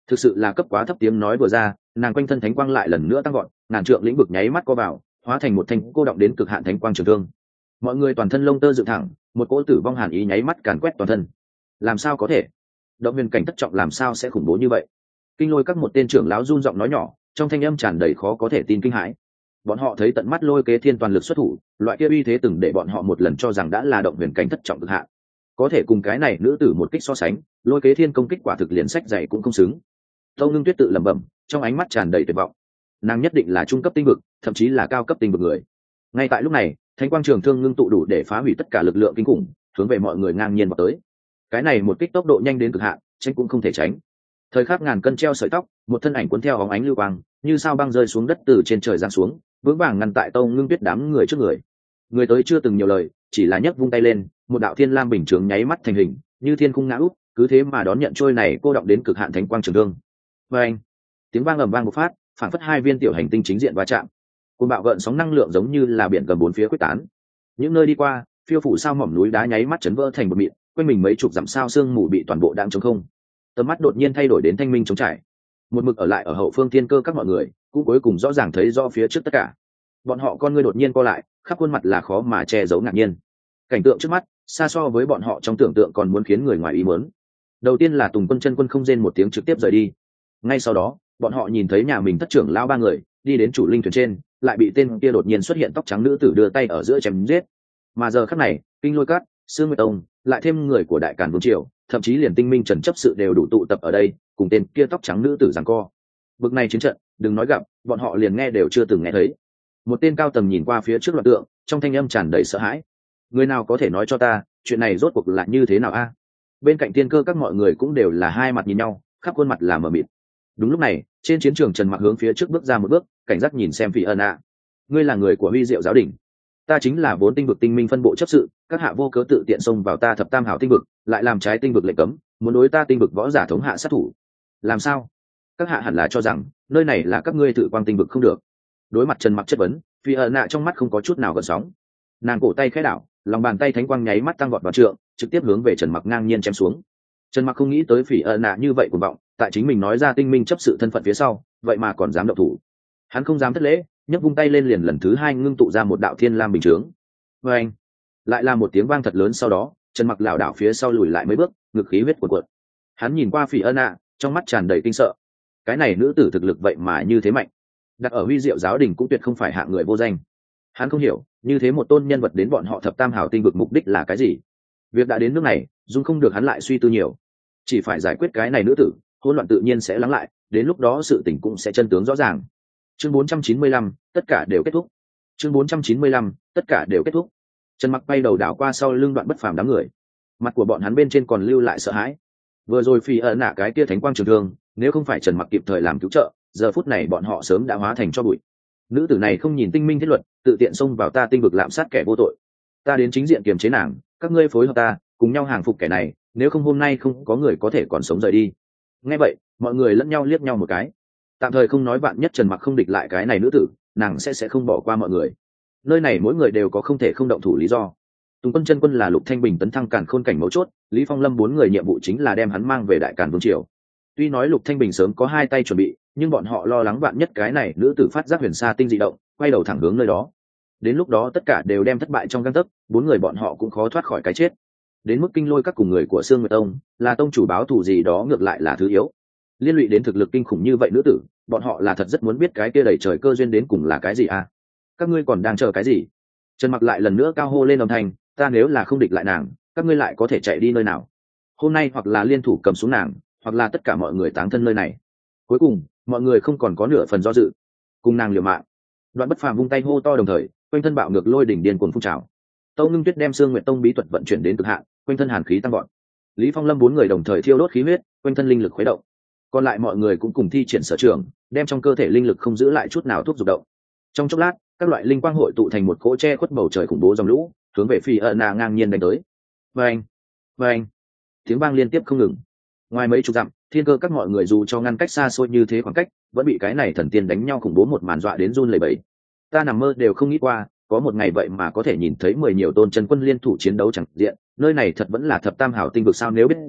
thực sự là cấp quá thấp. Tiếng nói vừa ra, nàng quanh thân thánh quang lại lần nữa tăng gọn, ngàn trượng lĩnh vực nháy mắt co vào, hóa thành một thanh cô động đến cực hạn thánh quang trường thương. Mọi người toàn thân lông tơ dựng thẳng, một cỗ tử vong hàn ý nháy mắt càn quét toàn thân. Làm sao có thể? Động huyền cảnh thất trọng làm sao sẽ khủng bố như vậy? Kinh Lôi các một tên trưởng lão run giọng nói nhỏ, trong thanh âm tràn đầy khó có thể tin kinh hãi. Bọn họ thấy tận mắt Lôi Kế Thiên toàn lực xuất thủ, loại kia uy thế từng để bọn họ một lần cho rằng đã là động huyền cảnh thất trọng cực hạn. Có thể cùng cái này nữ tử một kích so sánh, Lôi Kế Thiên công kích quả thực liền sách dày cũng không xứng. Tâu Ngưng Tuyết tự lẩm bẩm, trong ánh mắt tràn đầy tuyệt vọng. Nàng nhất định là trung cấp tinh vực, thậm chí là cao cấp tinh vực người. Ngay tại lúc này, thánh quang trường thương ngưng tụ đủ để phá hủy tất cả lực lượng kinh khủng, hướng về mọi người ngang nhiên vào tới. Cái này một kích tốc độ nhanh đến cực hạn, tránh cũng không thể tránh. Thời khắc ngàn cân treo sợi tóc, một thân ảnh cuốn theo óng ánh lưu quang, như sao băng rơi xuống đất từ trên trời giáng xuống, vững vàng ngăn tại Tâu Ngưng Tuyết đám người trước người. Người tới chưa từng nhiều lời, chỉ là nhấc vung tay lên, một đạo thiên lam bình chướng nháy mắt thành hình, như thiên khung ngã úp, cứ thế mà đón nhận trôi này cô động đến cực hạn thánh quang trường thương. Và anh, tiếng vang ầm vang một phát, phản phất hai viên tiểu hành tinh chính diện va chạm. Cơn bạo gợn sóng năng lượng giống như là biển gầm bốn phía quyết tán. Những nơi đi qua, phiêu phủ sao mỏm núi đá nháy mắt chấn vỡ thành một mịn, quanh mình mấy chục dặm sao sương mù bị toàn bộ đang trống không. Tầm mắt đột nhiên thay đổi đến thanh minh trống trải. Một mực ở lại ở hậu phương thiên cơ các mọi người, cũng cuối cùng rõ ràng thấy rõ phía trước tất cả. Bọn họ con ngươi đột nhiên co lại, khắp khuôn mặt là khó mà che giấu ngạc nhiên. Cảnh tượng trước mắt, xa so với bọn họ trong tưởng tượng còn muốn khiến người ngoài ý muốn. Đầu tiên là Tùng Quân chân quân không rên một tiếng trực tiếp rời đi. Ngay sau đó, bọn họ nhìn thấy nhà mình thất trưởng lão ba người đi đến chủ linh thuyền trên, lại bị tên kia đột nhiên xuất hiện tóc trắng nữ tử đưa tay ở giữa chém giết. Mà giờ khắc này, Kinh Lôi Các, Sương Nguyệt Tông, lại thêm người của Đại Càn Vương triều, thậm chí liền Tinh Minh Trần chấp sự đều đủ tụ tập ở đây, cùng tên kia tóc trắng nữ tử giằng co. Bực này chiến trận, đừng nói gặp, bọn họ liền nghe đều chưa từng nghe thấy. Một tên cao tầng nhìn qua phía trước loạt tượng, trong thanh âm tràn đầy sợ hãi. Người nào có thể nói cho ta, chuyện này rốt cuộc là như thế nào a? Bên cạnh tiên cơ các mọi người cũng đều là hai mặt nhìn nhau, khắp khuôn mặt là mờ mịt. Đúng lúc này, trên chiến trường Trần Mặc hướng phía trước bước ra một bước, cảnh giác nhìn xem Phỉ Ân ạ. Ngươi là người của Huy Diệu giáo đình, ta chính là vốn tinh vực tinh minh phân bộ chấp sự, các hạ vô cớ tự tiện xông vào ta thập tam hảo tinh vực, lại làm trái tinh vực lệnh cấm, muốn đối ta tinh vực võ giả thống hạ sát thủ. Làm sao? Các hạ hẳn là cho rằng nơi này là các ngươi tự quang tinh vực không được. Đối mặt Trần Mặc chất vấn, Phỉ Ân ạ trong mắt không có chút nào gợn sóng. Nàng cổ tay khẽ đảo, lòng bàn tay thánh quang nháy mắt tăng vọt vào trượng, trực tiếp hướng về Trần Mặc ngang nhiên chém xuống. Trần Mặc không nghĩ tới Phỉ Ân ạ như vậy cuồng vọng, tại chính mình nói ra tinh minh chấp sự thân phận phía sau, vậy mà còn dám động thủ. Hắn không dám thất lễ, nhấc vung tay lên liền lần thứ hai ngưng tụ ra một đạo thiên lam bình chướng. Và anh, lại là một tiếng vang thật lớn, sau đó Trần Mặc lảo đảo phía sau lùi lại mấy bước, ngực khí huyết cuộn cuộn. Hắn nhìn qua Phỉ Ân ạ, trong mắt tràn đầy kinh sợ. Cái này nữ tử thực lực vậy mà như thế mạnh, đặt ở Huy Diệu giáo đình cũng tuyệt không phải hạng người vô danh. Hắn không hiểu, như thế một tôn nhân vật đến bọn họ thập tam hào tinh vực mục đích là cái gì. Việc đã đến nước này, dung không được hắn lại suy tư nhiều, chỉ phải giải quyết cái này nữ tử, hỗn loạn tự nhiên sẽ lắng lại, đến lúc đó sự tình cũng sẽ chân tướng rõ ràng. Chương bốn trăm chín mươi lăm, tất cả đều kết thúc. Chương bốn trăm chín mươi lăm, tất cả đều kết thúc. Trần Mặc bay đầu đảo qua sau lưng Đoạn Bất Phàm đám người, mặt của bọn hắn bên trên còn lưu lại sợ hãi. Vừa rồi Phi ẩn nạ cái kia thánh quang trường thương, nếu không phải Trần Mặc kịp thời làm cứu trợ, giờ phút này bọn họ sớm đã hóa thành tro bụi. Nữ tử này không nhìn tinh minh thiết luật, tự tiện xông vào ta tinh vực lạm sát kẻ vô tội. Ta đến chính diện kiềm chế nàng, các ngươi phối hợp ta, cùng nhau hàng phục kẻ này, nếu không hôm nay không có người có thể còn sống rời đi. Nghe vậy, mọi người lẫn nhau liếc nhau một cái. Tạm thời không nói vạn nhất Trần Mặc không địch lại cái này nữ tử, nàng sẽ sẽ không bỏ qua mọi người. Nơi này mỗi người đều có không thể không động thủ lý do. Tùng Quân chân quân là Lục Thanh Bình tấn thăng càn khôn cảnh mấu chốt, Lý Phong Lâm bốn người nhiệm vụ chính là đem hắn mang về Đại Càn Vương triều. Tuy nói Lục Thanh Bình sớm có hai tay chuẩn bị, nhưng bọn họ lo lắng vạn nhất cái này nữ tử phát giác huyền sa tinh dị động, quay đầu thẳng hướng nơi đó. Đến lúc đó tất cả đều đem thất bại trong gang tấc, bốn người bọn họ cũng khó thoát khỏi cái chết. Đến mức Kinh Lôi các cùng người của Sương Nguyệt Tông, là tông chủ báo thù gì đó ngược lại là thứ yếu. Liên lụy đến thực lực kinh khủng như vậy nữ tử, bọn họ là thật rất muốn biết cái kia đầy trời cơ duyên đến cùng là cái gì à? Các ngươi còn đang chờ cái gì? Trần Mặc lại lần nữa cao hô lên âm thanh, ta nếu là không địch lại nàng, các ngươi lại có thể chạy đi nơi nào? Hôm nay hoặc là liên thủ cầm xuống nàng, hoặc là tất cả mọi người táng thân nơi này. Cuối cùng, mọi người không còn có nửa phần do dự, cùng nàng liều mạng. Đoạn Bất Phàm vung tay hô to đồng thời, quanh thân bạo ngược lôi đỉnh điên cuồng phun trào. Tâu Ngưng Tuyết đem Sương Nguyệt Tông bí thuật vận chuyển đến cực hạn, quanh thân hàn khí tăng vọt. Lý Phong Lâm bốn người đồng thời thiêu đốt khí huyết, quanh thân linh lực khuấy động. Còn lại mọi người cũng cùng thi triển sở trường, đem trong cơ thể linh lực không giữ lại chút nào thuốc dục động. Trong chốc lát, các loại linh quang hội tụ thành một cỗ che khuất bầu trời khủng bố dòng lũ, hướng về Phi ân ngang nhiên đánh tới. Vâng, vâng, tiếng vang liên tiếp không ngừng. Ngoài mấy chục dặm, thiên cơ các mọi người dù cho ngăn cách xa xôi như thế khoảng cách, vẫn bị cái này thần tiên đánh nhau khủng bố một màn dọa đến run lẩy bẩy. Ta nằm mơ đều không nghĩ qua, có một ngày vậy mà có thể nhìn thấy mười nhiều tôn chân quân liên thủ chiến đấu chẳng diện, nơi này thật vẫn là thập tam hảo tinh vực sao? Nếu biết rõ,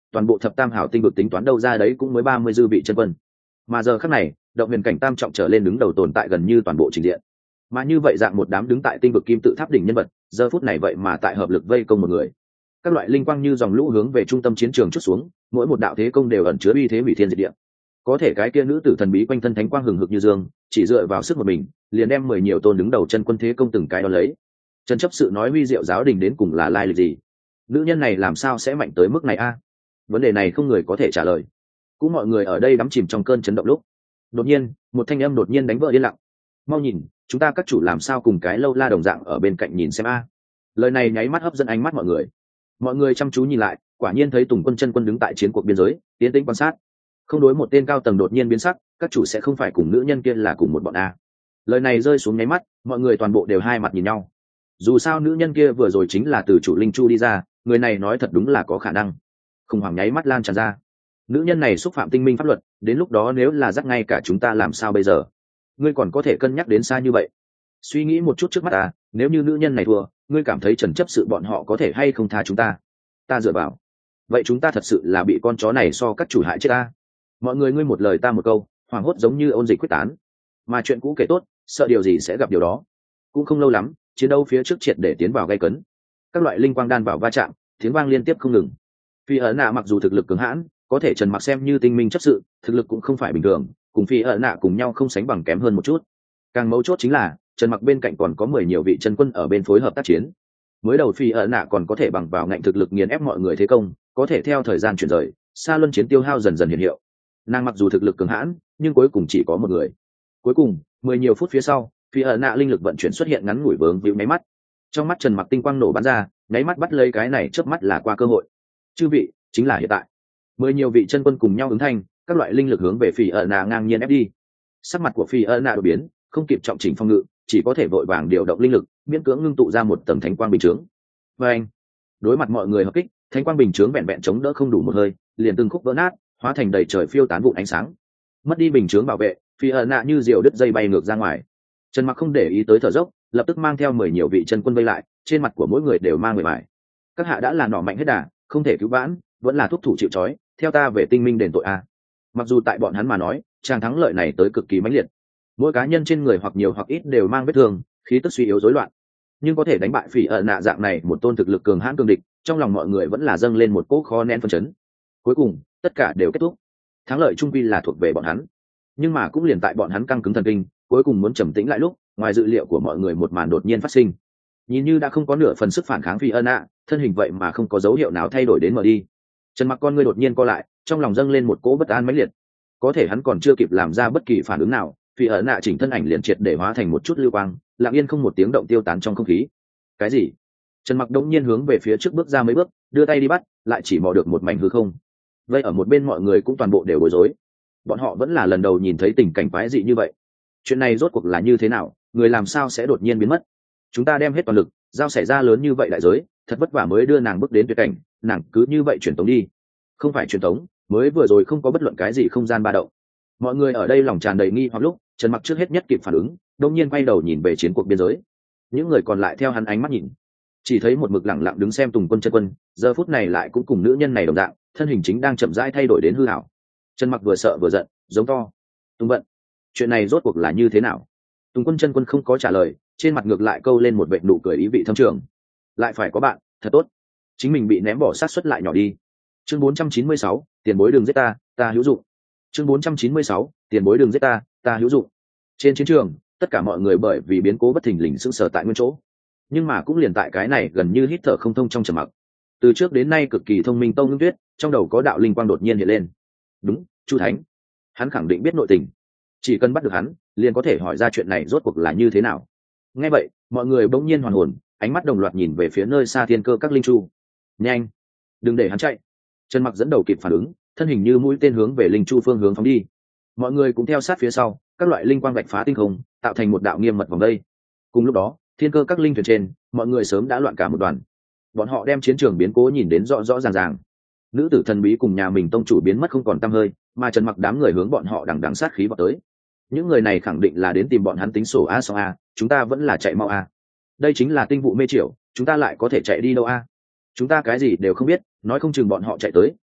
toàn bộ thập tam hảo tinh vực tính toán đâu ra đấy cũng mới ba mươi dư vị chân quân, mà giờ khắc này động huyền cảnh tam trọng trở lên đứng đầu tồn tại gần như toàn bộ trình diện. Mà như vậy dạng một đám đứng tại tinh vực kim tự tháp đỉnh nhân vật, giờ phút này vậy mà tại hợp lực vây công một người. Các loại linh quang như dòng lũ hướng về trung tâm chiến trường chút xuống, mỗi một đạo thế công đều ẩn chứa uy thế hủy thiên diệt địa. Có thể cái kia nữ tử thần bí quanh thân thánh quang hừng hực như dương, chỉ dựa vào sức một mình liền đem mười nhiều tôn đứng đầu chân quân thế công từng cái đó lấy. Trần chấp sự nói huy diệu giáo đình đến cùng là lai lịch gì? Nữ nhân này làm sao sẽ mạnh tới mức này a? Vấn đề này không người có thể trả lời. Cũng mọi người ở đây đắm chìm trong cơn chấn động lúc, đột nhiên một thanh âm đột nhiên đánh vỡ yên lặng. Mau nhìn, chúng ta các chủ làm sao cùng cái lâu la đồng dạng ở bên cạnh nhìn xem a. Lời này nháy mắt hấp dẫn ánh mắt mọi người. Mọi người chăm chú nhìn lại, quả nhiên thấy Tùng Quân chân quân đứng tại chiến cuộc biên giới, tiến tĩnh quan sát. Không đối một tên cao tầng đột nhiên biến sắc, các chủ sẽ không phải cùng nữ nhân kia là cùng một bọn a. Lời này rơi xuống nháy mắt, mọi người toàn bộ đều hai mặt nhìn nhau. Dù sao nữ nhân kia vừa rồi chính là từ chủ linh chu đi ra, người này nói thật đúng là có khả năng. Khủng hoảng nháy mắt lan tràn ra. Nữ nhân này xúc phạm tinh minh pháp luật, đến lúc đó nếu là dắt ngay cả chúng ta làm sao bây giờ? Ngươi còn có thể cân nhắc đến xa như vậy? Suy nghĩ một chút trước mắt à, nếu như nữ nhân này thua, ngươi cảm thấy Trần chấp sự bọn họ có thể hay không tha chúng ta? Ta dựa vào. Vậy chúng ta thật sự là bị con chó này so các chủ hại chết ta. Mọi người ngươi một lời ta một câu, hoảng hốt giống như ôn dịch quyết tán. Mà chuyện cũ kể tốt, sợ điều gì sẽ gặp điều đó. Cũng không lâu lắm, chiến đấu phía trước triệt để tiến vào gay cấn. Các loại linh quang đan vào va chạm, tiếng vang liên tiếp không ngừng. Phi ẩn nạ mặc dù thực lực cứng hãn, có thể Trần Mặc xem như tinh minh chấp sự, thực lực cũng không phải bình thường, cùng Phi ẩn nạ cùng nhau không sánh bằng kém hơn một chút. Càng mấu chốt chính là Trần Mặc bên cạnh còn có mười nhiều vị chân quân ở bên phối hợp tác chiến. Mới đầu Phi ẩn nạ còn có thể bằng vào ngạnh thực lực nghiền ép mọi người thế công, có thể theo thời gian chuyển rời, xa luân chiến tiêu hao dần dần hiện hiệu. Nàng mặc dù thực lực cường hãn, nhưng cuối cùng chỉ có một người. Cuối cùng, mười nhiều phút phía sau, Phi ẩn nạ linh lực vận chuyển xuất hiện ngắn ngủi vướng víu máy mắt. Trong mắt Trần Mặc tinh quang nổ bắn ra, nháy mắt bắt lấy cái này chớp mắt là qua cơ hội. Chư vị, chính là hiện tại. Mười nhiều vị chân quân cùng nhau ứng thanh, các loại linh lực hướng về Phi ẩn nạ ngang nhiên ép đi. Sắc mặt của Phi ẩn nạ đổi biến, không kịp trọng chỉnh phong ngự, chỉ có thể vội vàng điều động linh lực, miễn cưỡng ngưng tụ ra một tầng thánh quang bình chướng. Và anh, đối mặt mọi người hợp kích, thánh quang bình chướng vẹn vẹn chống đỡ không đủ một hơi, liền từng khúc vỡ nát, hóa thành đầy trời phiêu tán vụn ánh sáng. Mất đi bình chướng bảo vệ, Phi ẩn nạ như diều đứt dây bay ngược ra ngoài. Trần Mặc không để ý tới thở dốc, lập tức mang theo mười nhiều vị chân quân vây lại, trên mặt của mỗi người đều mang mười bài. Các hạ đã là nỏ mạnh hết đà, không thể cứu vãn, vẫn là thúc thủ chịu trói, theo ta về tinh minh đền tội a. Mặc dù tại bọn hắn mà nói, tràng thắng lợi này tới cực kỳ mãnh liệt, mỗi cá nhân trên người hoặc nhiều hoặc ít đều mang vết thương, khí tức suy yếu rối loạn, nhưng có thể đánh bại Phỉ ẩn nạ dạng này một tôn thực lực cường hãn cường địch, trong lòng mọi người vẫn là dâng lên một cỗ khó nén phân chấn. Cuối cùng, tất cả đều kết thúc, thắng lợi trung quy là thuộc về bọn hắn. Nhưng mà cũng liền tại bọn hắn căng cứng thần kinh, cuối cùng muốn trầm tĩnh lại lúc, ngoài dự liệu của mọi người một màn đột nhiên phát sinh. Nhìn như đã không có nửa phần sức phản kháng Phỉ ẩn nạ, thân hình vậy mà không có dấu hiệu nào thay đổi đến mở đi. Trần Mặc con ngươi đột nhiên co lại, trong lòng dâng lên một cỗ bất an mãnh liệt. Có thể hắn còn chưa kịp làm ra bất kỳ phản ứng nào, Phỉ ẩn nạ chỉnh thân ảnh liền triệt để hóa thành một chút lưu quang, lặng yên không một tiếng động tiêu tán trong không khí. Cái gì? Trần Mặc đống nhiên hướng về phía trước bước ra mấy bước, đưa tay đi bắt, lại chỉ mò được một mảnh hư không. Vậy ở một bên mọi người cũng toàn bộ đều bối rối. Bọn họ vẫn là lần đầu nhìn thấy tình cảnh quái dị như vậy. Chuyện này rốt cuộc là như thế nào, người làm sao sẽ đột nhiên biến mất? Chúng ta đem hết toàn lực, giao xảy ra lớn như vậy đại giới, thật vất vả mới đưa nàng bước đến tuyệt cảnh, nàng cứ như vậy truyền tống đi. Không phải truyền tống, mới vừa rồi không có bất luận cái gì không gian ba động. Mọi người ở đây lòng tràn đầy nghi hoặc lúc, Trần Mặc trước hết nhất kịp phản ứng, đột nhiên quay đầu nhìn về chiến cuộc biên giới. Những người còn lại theo hắn ánh mắt nhìn, chỉ thấy một mực lặng lặng đứng xem Tùng Quân chân quân, giờ phút này lại cũng cùng nữ nhân này đồng dạng, thân hình chính đang chậm rãi thay đổi đến hư ảo. Trần Mặc vừa sợ vừa giận, giống to: "Tùng Vận, chuyện này rốt cuộc là như thế nào?" Tùng Quân chân quân không có trả lời, trên mặt ngược lại câu lên một vệt nụ cười ý vị thâm trường. Lại phải có bạn, thật tốt. Chính mình bị ném bỏ sát suất lại nhỏ đi. Chương bốn trăm chín mươi sáu, tiền bối đừng giết ta, ta hữu dụng. Chương bốn trăm chín mươi sáu, tiền bối đừng giết ta, ta hữu dụng. Trên chiến trường, tất cả mọi người bởi vì biến cố bất thình lình sững sờ tại nguyên chỗ. Nhưng mà cũng liền tại cái này gần như hít thở không thông trong trầm mặc. Từ trước đến nay cực kỳ thông minh Tông Ngưng Tuyết, trong đầu có đạo linh quang đột nhiên hiện lên. Đúng, Chu Thánh. Hắn khẳng định biết nội tình. Chỉ cần bắt được hắn, liền có thể hỏi ra chuyện này rốt cuộc là như thế nào. Nghe vậy, mọi người bỗng nhiên hoàn hồn, ánh mắt đồng loạt nhìn về phía nơi xa thiên cơ các linh chu. Nhanh, đừng để hắn chạy. Trần Mặc dẫn đầu kịp phản ứng, thân hình như mũi tên hướng về linh chu phương hướng phóng đi. Mọi người cũng theo sát phía sau, các loại linh quang vạch phá tinh không, tạo thành một đạo nghiêm mật vòng đây. Cùng lúc đó, thiên cơ các linh thuyền trên, mọi người sớm đã loạn cả một đoàn. Bọn họ đem chiến trường biến cố nhìn đến rõ rõ ràng ràng. Nữ tử thần bí cùng nhà mình tông chủ biến mất không còn tăm hơi, mà Trần Mặc đám người hướng bọn họ đằng đằng sát khí vào tới. Những người này khẳng định là đến tìm bọn hắn tính sổ a xong a, chúng ta vẫn là chạy mau a. Đây chính là tinh vụ mê triểu, chúng ta lại có thể chạy đi đâu a? Chúng ta cái gì đều không biết, nói không chừng bọn họ chạy tới,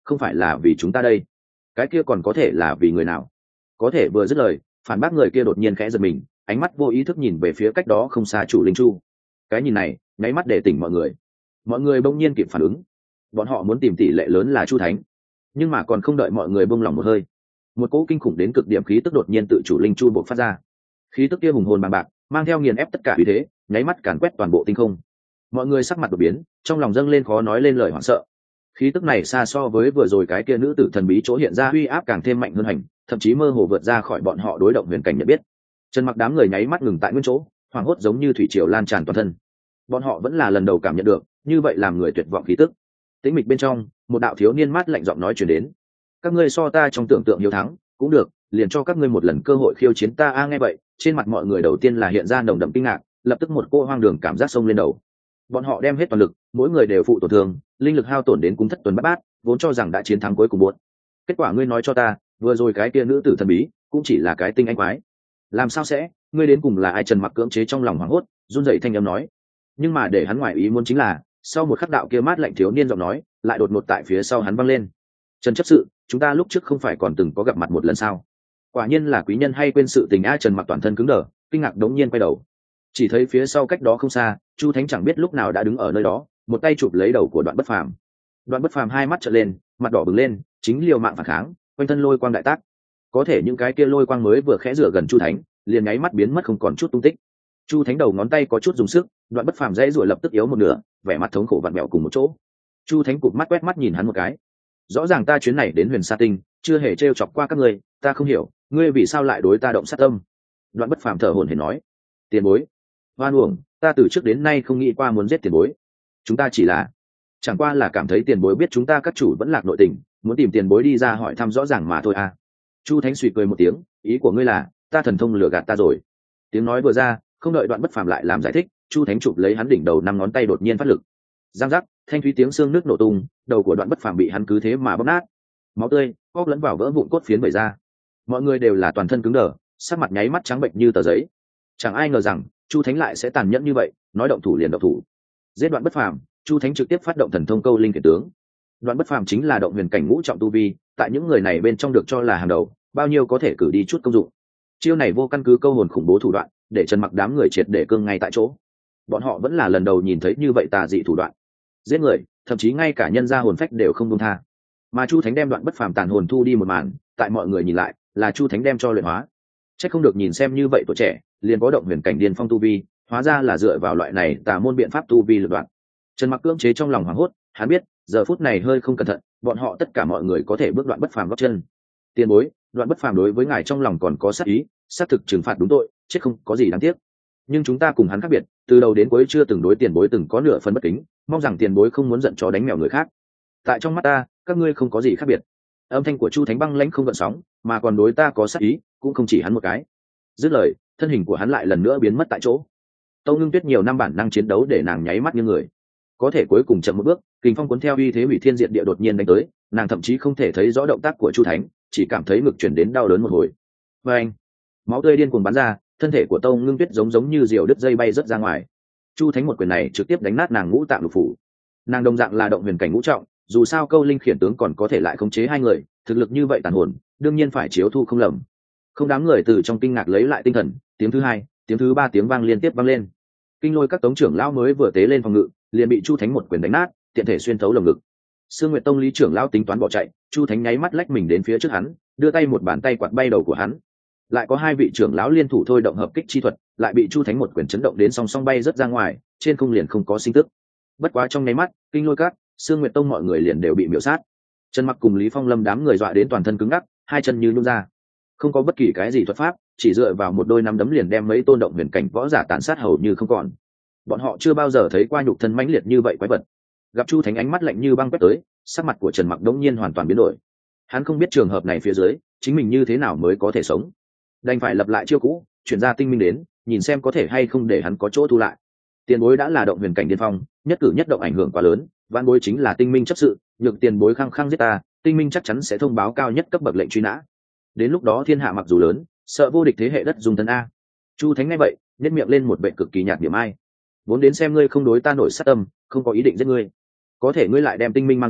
không phải là vì chúng ta đây, cái kia còn có thể là vì người nào? Có thể vừa dứt lời, phản bác người kia đột nhiên khẽ giật mình, ánh mắt vô ý thức nhìn về phía cách đó không xa chủ linh chu. Cái nhìn này nháy mắt để tỉnh mọi người. Mọi người bỗng nhiên kịp phản ứng, bọn họ muốn tìm tỷ lệ lớn là chu thánh, nhưng mà còn không đợi mọi người buông lòng một hơi, một cỗ kinh khủng đến cực điểm khí tức đột nhiên tự chủ linh chu bộc phát ra. Khí tức kia hùng hồn bằng bạc, mang theo nghiền ép tất cả uy thế, nháy mắt càn quét toàn bộ tinh không. Mọi người sắc mặt đột biến, trong lòng dâng lên khó nói lên lời hoảng sợ. Khí tức này xa so với vừa rồi cái kia nữ tử thần bí chỗ hiện ra uy áp càng thêm mạnh hơn hành, thậm chí mơ hồ vượt ra khỏi bọn họ đối động huyền cảnh nhận biết. Trần Mặc đám người nháy mắt ngừng tại nguyên chỗ, hoảng hốt giống như thủy triều lan tràn toàn thân. Bọn họ vẫn là lần đầu cảm nhận được như vậy làm người tuyệt vọng khí tức. Tĩnh mịch bên trong, một đạo thiếu niên mát lạnh giọng nói truyền đến: các ngươi so ta trong tưởng tượng hiếu thắng, cũng được, liền cho các ngươi một lần cơ hội khiêu chiến ta. A nghe vậy, trên mặt mọi người đầu tiên là hiện ra nồng đậm kinh ngạc, lập tức một cô hoang đường cảm giác xông lên đầu. Bọn họ đem hết toàn lực, mỗi người đều phụ tổn thương, linh lực hao tổn đến cúng thất tuần bát bát, vốn cho rằng đã chiến thắng cuối cùng buốt. Kết quả ngươi nói cho ta, vừa rồi cái kia nữ tử thần bí cũng chỉ là cái tinh anh quái. Làm sao sẽ, ngươi đến cùng là ai? Trần Mặc cưỡng chế trong lòng hoảng hốt, run rẩy thanh âm nói. Nhưng mà để hắn ngoài ý muốn chính là, sau một khắc đạo kia mát lạnh thiếu niên giọng nói lại đột ngột tại phía sau hắn vang lên: Trần chấp sự, chúng ta lúc trước không phải còn từng có gặp mặt một lần sao? Quả nhiên là quý nhân hay quên sự tình a. Trần Mặc toàn thân cứng đờ, kinh ngạc đống nhiên quay đầu, chỉ thấy phía sau cách đó không xa, Chu Thánh chẳng biết lúc nào đã đứng ở nơi đó, một tay chụp lấy đầu của Đoạn Bất Phàm. Đoạn Bất Phàm hai mắt trợn lên, mặt đỏ bừng lên, chính liều mạng phản kháng, quanh thân lôi quang đại tác. Có thể những cái kia lôi quang mới vừa khẽ rửa gần Chu Thánh, liền nháy mắt biến mất không còn chút tung tích. Chu Thánh đầu ngón tay có chút dùng sức, Đoạn Bất Phàm dãy ruồi lập tức yếu một nửa, vẻ mặt thống khổ vặn vẹo cùng một chỗ. Chu Thánh cụp mắt quét mắt nhìn hắn một cái. Rõ ràng ta chuyến này đến Huyền Sa Tinh, chưa hề trêu chọc qua các ngươi, ta không hiểu, ngươi vì sao lại đối ta động sát tâm? Đoạn Bất Phàm thở hổn hển nói. Tiền bối, oan uổng, ta từ trước đến nay không nghĩ qua muốn giết tiền bối. Chúng ta chỉ là, chẳng qua là cảm thấy tiền bối biết chúng ta các chủ vẫn lạc nội tình, muốn tìm tiền bối đi ra hỏi thăm rõ ràng mà thôi à. Chu Thánh suy cười một tiếng, ý của ngươi là, ta thần thông lừa gạt ta rồi. Tiếng nói vừa ra, không đợi Đoạn Bất Phàm lại làm giải thích, Chu Thánh chụp lấy hắn đỉnh đầu năm ngón tay đột nhiên phát lực. Giang giác, thanh thúy tiếng xương nước nổ tung, đầu của Đoạn Bất Phàm bị hắn cứ thế mà bóp nát. Máu tươi bóp lẫn vào vỡ vụn cốt phiến vẩy ra. Mọi người đều là toàn thân cứng đờ, sắc mặt nháy mắt trắng bệnh như tờ giấy. Chẳng ai ngờ rằng Chu Thánh lại sẽ tàn nhẫn như vậy, nói động thủ liền động thủ. Giết Đoạn Bất Phàm, Chu Thánh trực tiếp phát động thần thông câu linh kiệt tướng. Đoạn Bất Phàm chính là động huyền cảnh ngũ trọng tu vi, tại những người này bên trong được cho là hàng đầu, bao nhiêu có thể cử đi chút công dụng. Chiêu này vô căn cứ câu hồn khủng bố thủ đoạn, để Trần Mặc đám người triệt để cương ngay tại chỗ. Bọn họ vẫn là lần đầu nhìn thấy như vậy tà dị thủ đoạn, giết người, thậm chí ngay cả nhân gia hồn phách đều không buông tha. Mà Chu Thánh đem Đoạn Bất Phàm tàn hồn thu đi một màn, tại mọi người nhìn lại, là Chu Thánh đem cho luyện hóa. Chắc không được nhìn xem như vậy tuổi trẻ, liền có động huyền cảnh điên phong tu vi, hóa ra là dựa vào loại này tà môn biện pháp tu vi luyện đoạn. Trần Mặc cưỡng chế trong lòng hoảng hốt, hắn biết, giờ phút này hơi không cẩn thận, bọn họ tất cả mọi người có thể bước Đoạn Bất Phàm gót chân. Tiền bối, Đoạn Bất Phàm đối với ngài trong lòng còn có sát ý, sát thực trừng phạt đúng tội, chết không có gì đáng tiếc. Nhưng chúng ta cùng hắn khác biệt, từ đầu đến cuối chưa từng đối tiền bối từng có nửa phần bất kính, mong rằng tiền bối không muốn giận chó đánh mèo người khác. Tại trong mắt ta, các ngươi không có gì khác biệt. Âm thanh của Chu Thánh băng lãnh không gợn sóng, mà còn đối ta có sát ý, cũng không chỉ hắn một cái. Dứt lời, thân hình của hắn lại lần nữa biến mất tại chỗ. Tâu Ngưng Tuyết nhiều năm bản năng chiến đấu để nàng nháy mắt như người, có thể cuối cùng chậm một bước, kình phong cuốn theo uy thế hủy thiên diệt địa đột nhiên đánh tới, nàng thậm chí không thể thấy rõ động tác của Chu Thánh, chỉ cảm thấy ngực chuyển đến đau đớn một hồi. Và anh, máu tươi điên cuồng bắn ra, thân thể của Tâu Ngưng Tuyết giống giống như diều đứt dây bay rất ra ngoài. Chu Thánh một quyền này trực tiếp đánh nát nàng ngũ tạng lục phủ. Nàng đồng dạng là động huyền cảnh ngũ trọng, dù sao câu linh khiển tướng còn có thể lại khống chế hai người, thực lực như vậy tàn hồn, đương nhiên phải chiếu thu không lầm. Không, đám người từ trong kinh ngạc lấy lại tinh thần, tiếng thứ hai, tiếng thứ ba tiếng vang liên tiếp vang lên. Kinh lôi các tống trưởng lão mới vừa tế lên phòng ngự, liền bị Chu Thánh một quyền đánh nát, tiện thể xuyên thấu lồng ngực. Sương Nguyệt Tông Lý trưởng lão tính toán bỏ chạy, Chu Thánh nháy mắt lách mình đến phía trước hắn, đưa tay một bàn tay quạt bay đầu của hắn. Lại có hai vị trưởng lão liên thủ thôi động hợp kích chi thuật, lại bị Chu Thánh một quyền chấn động đến song song bay rất ra ngoài, trên không liền không có sinh tức. Bất quá trong nháy mắt, kinh lôi các, Sương Nguyệt Tông mọi người liền đều bị miểu sát. Trần Mặc cùng Lý Phong Lâm đám người dọa đến toàn thân cứng ngắc, hai chân như nhũn ra. Không có bất kỳ cái gì thuật pháp, chỉ dựa vào một đôi nắm đấm liền đem mấy tôn động huyền cảnh võ giả tàn sát hầu như không còn. Bọn họ chưa bao giờ thấy qua nhục thân mãnh liệt như vậy quái vật. Gặp Chu Thánh ánh mắt lạnh như băng quét tới, sắc mặt của Trần Mặc đống nhiên hoàn toàn biến đổi. Hắn không biết trường hợp này phía dưới, chính mình như thế nào mới có thể sống. Đành phải lập lại chiêu cũ, chuyển ra tinh minh đến, nhìn xem có thể hay không để hắn có chỗ thu lại. Tiền bối đã là động huyền cảnh điên phong, nhất cử nhất động ảnh hưởng quá lớn, vạn bối chính là tinh minh chấp sự, nhược tiền bối khăng khăng giết ta, tinh minh chắc chắn sẽ thông báo cao nhất cấp bậc lệnh truy nã. Đến lúc đó thiên hạ mặc dù lớn, sợ vô địch thế hệ đất dùng thân a. Chu Thánh nghe vậy, nhếch miệng lên một vẻ cực kỳ nhạt niệm ai. Vốn đến xem ngươi không đối ta nổi sát tâm, không có ý định giết ngươi. Có thể ngươi lại đem tinh minh mang ra,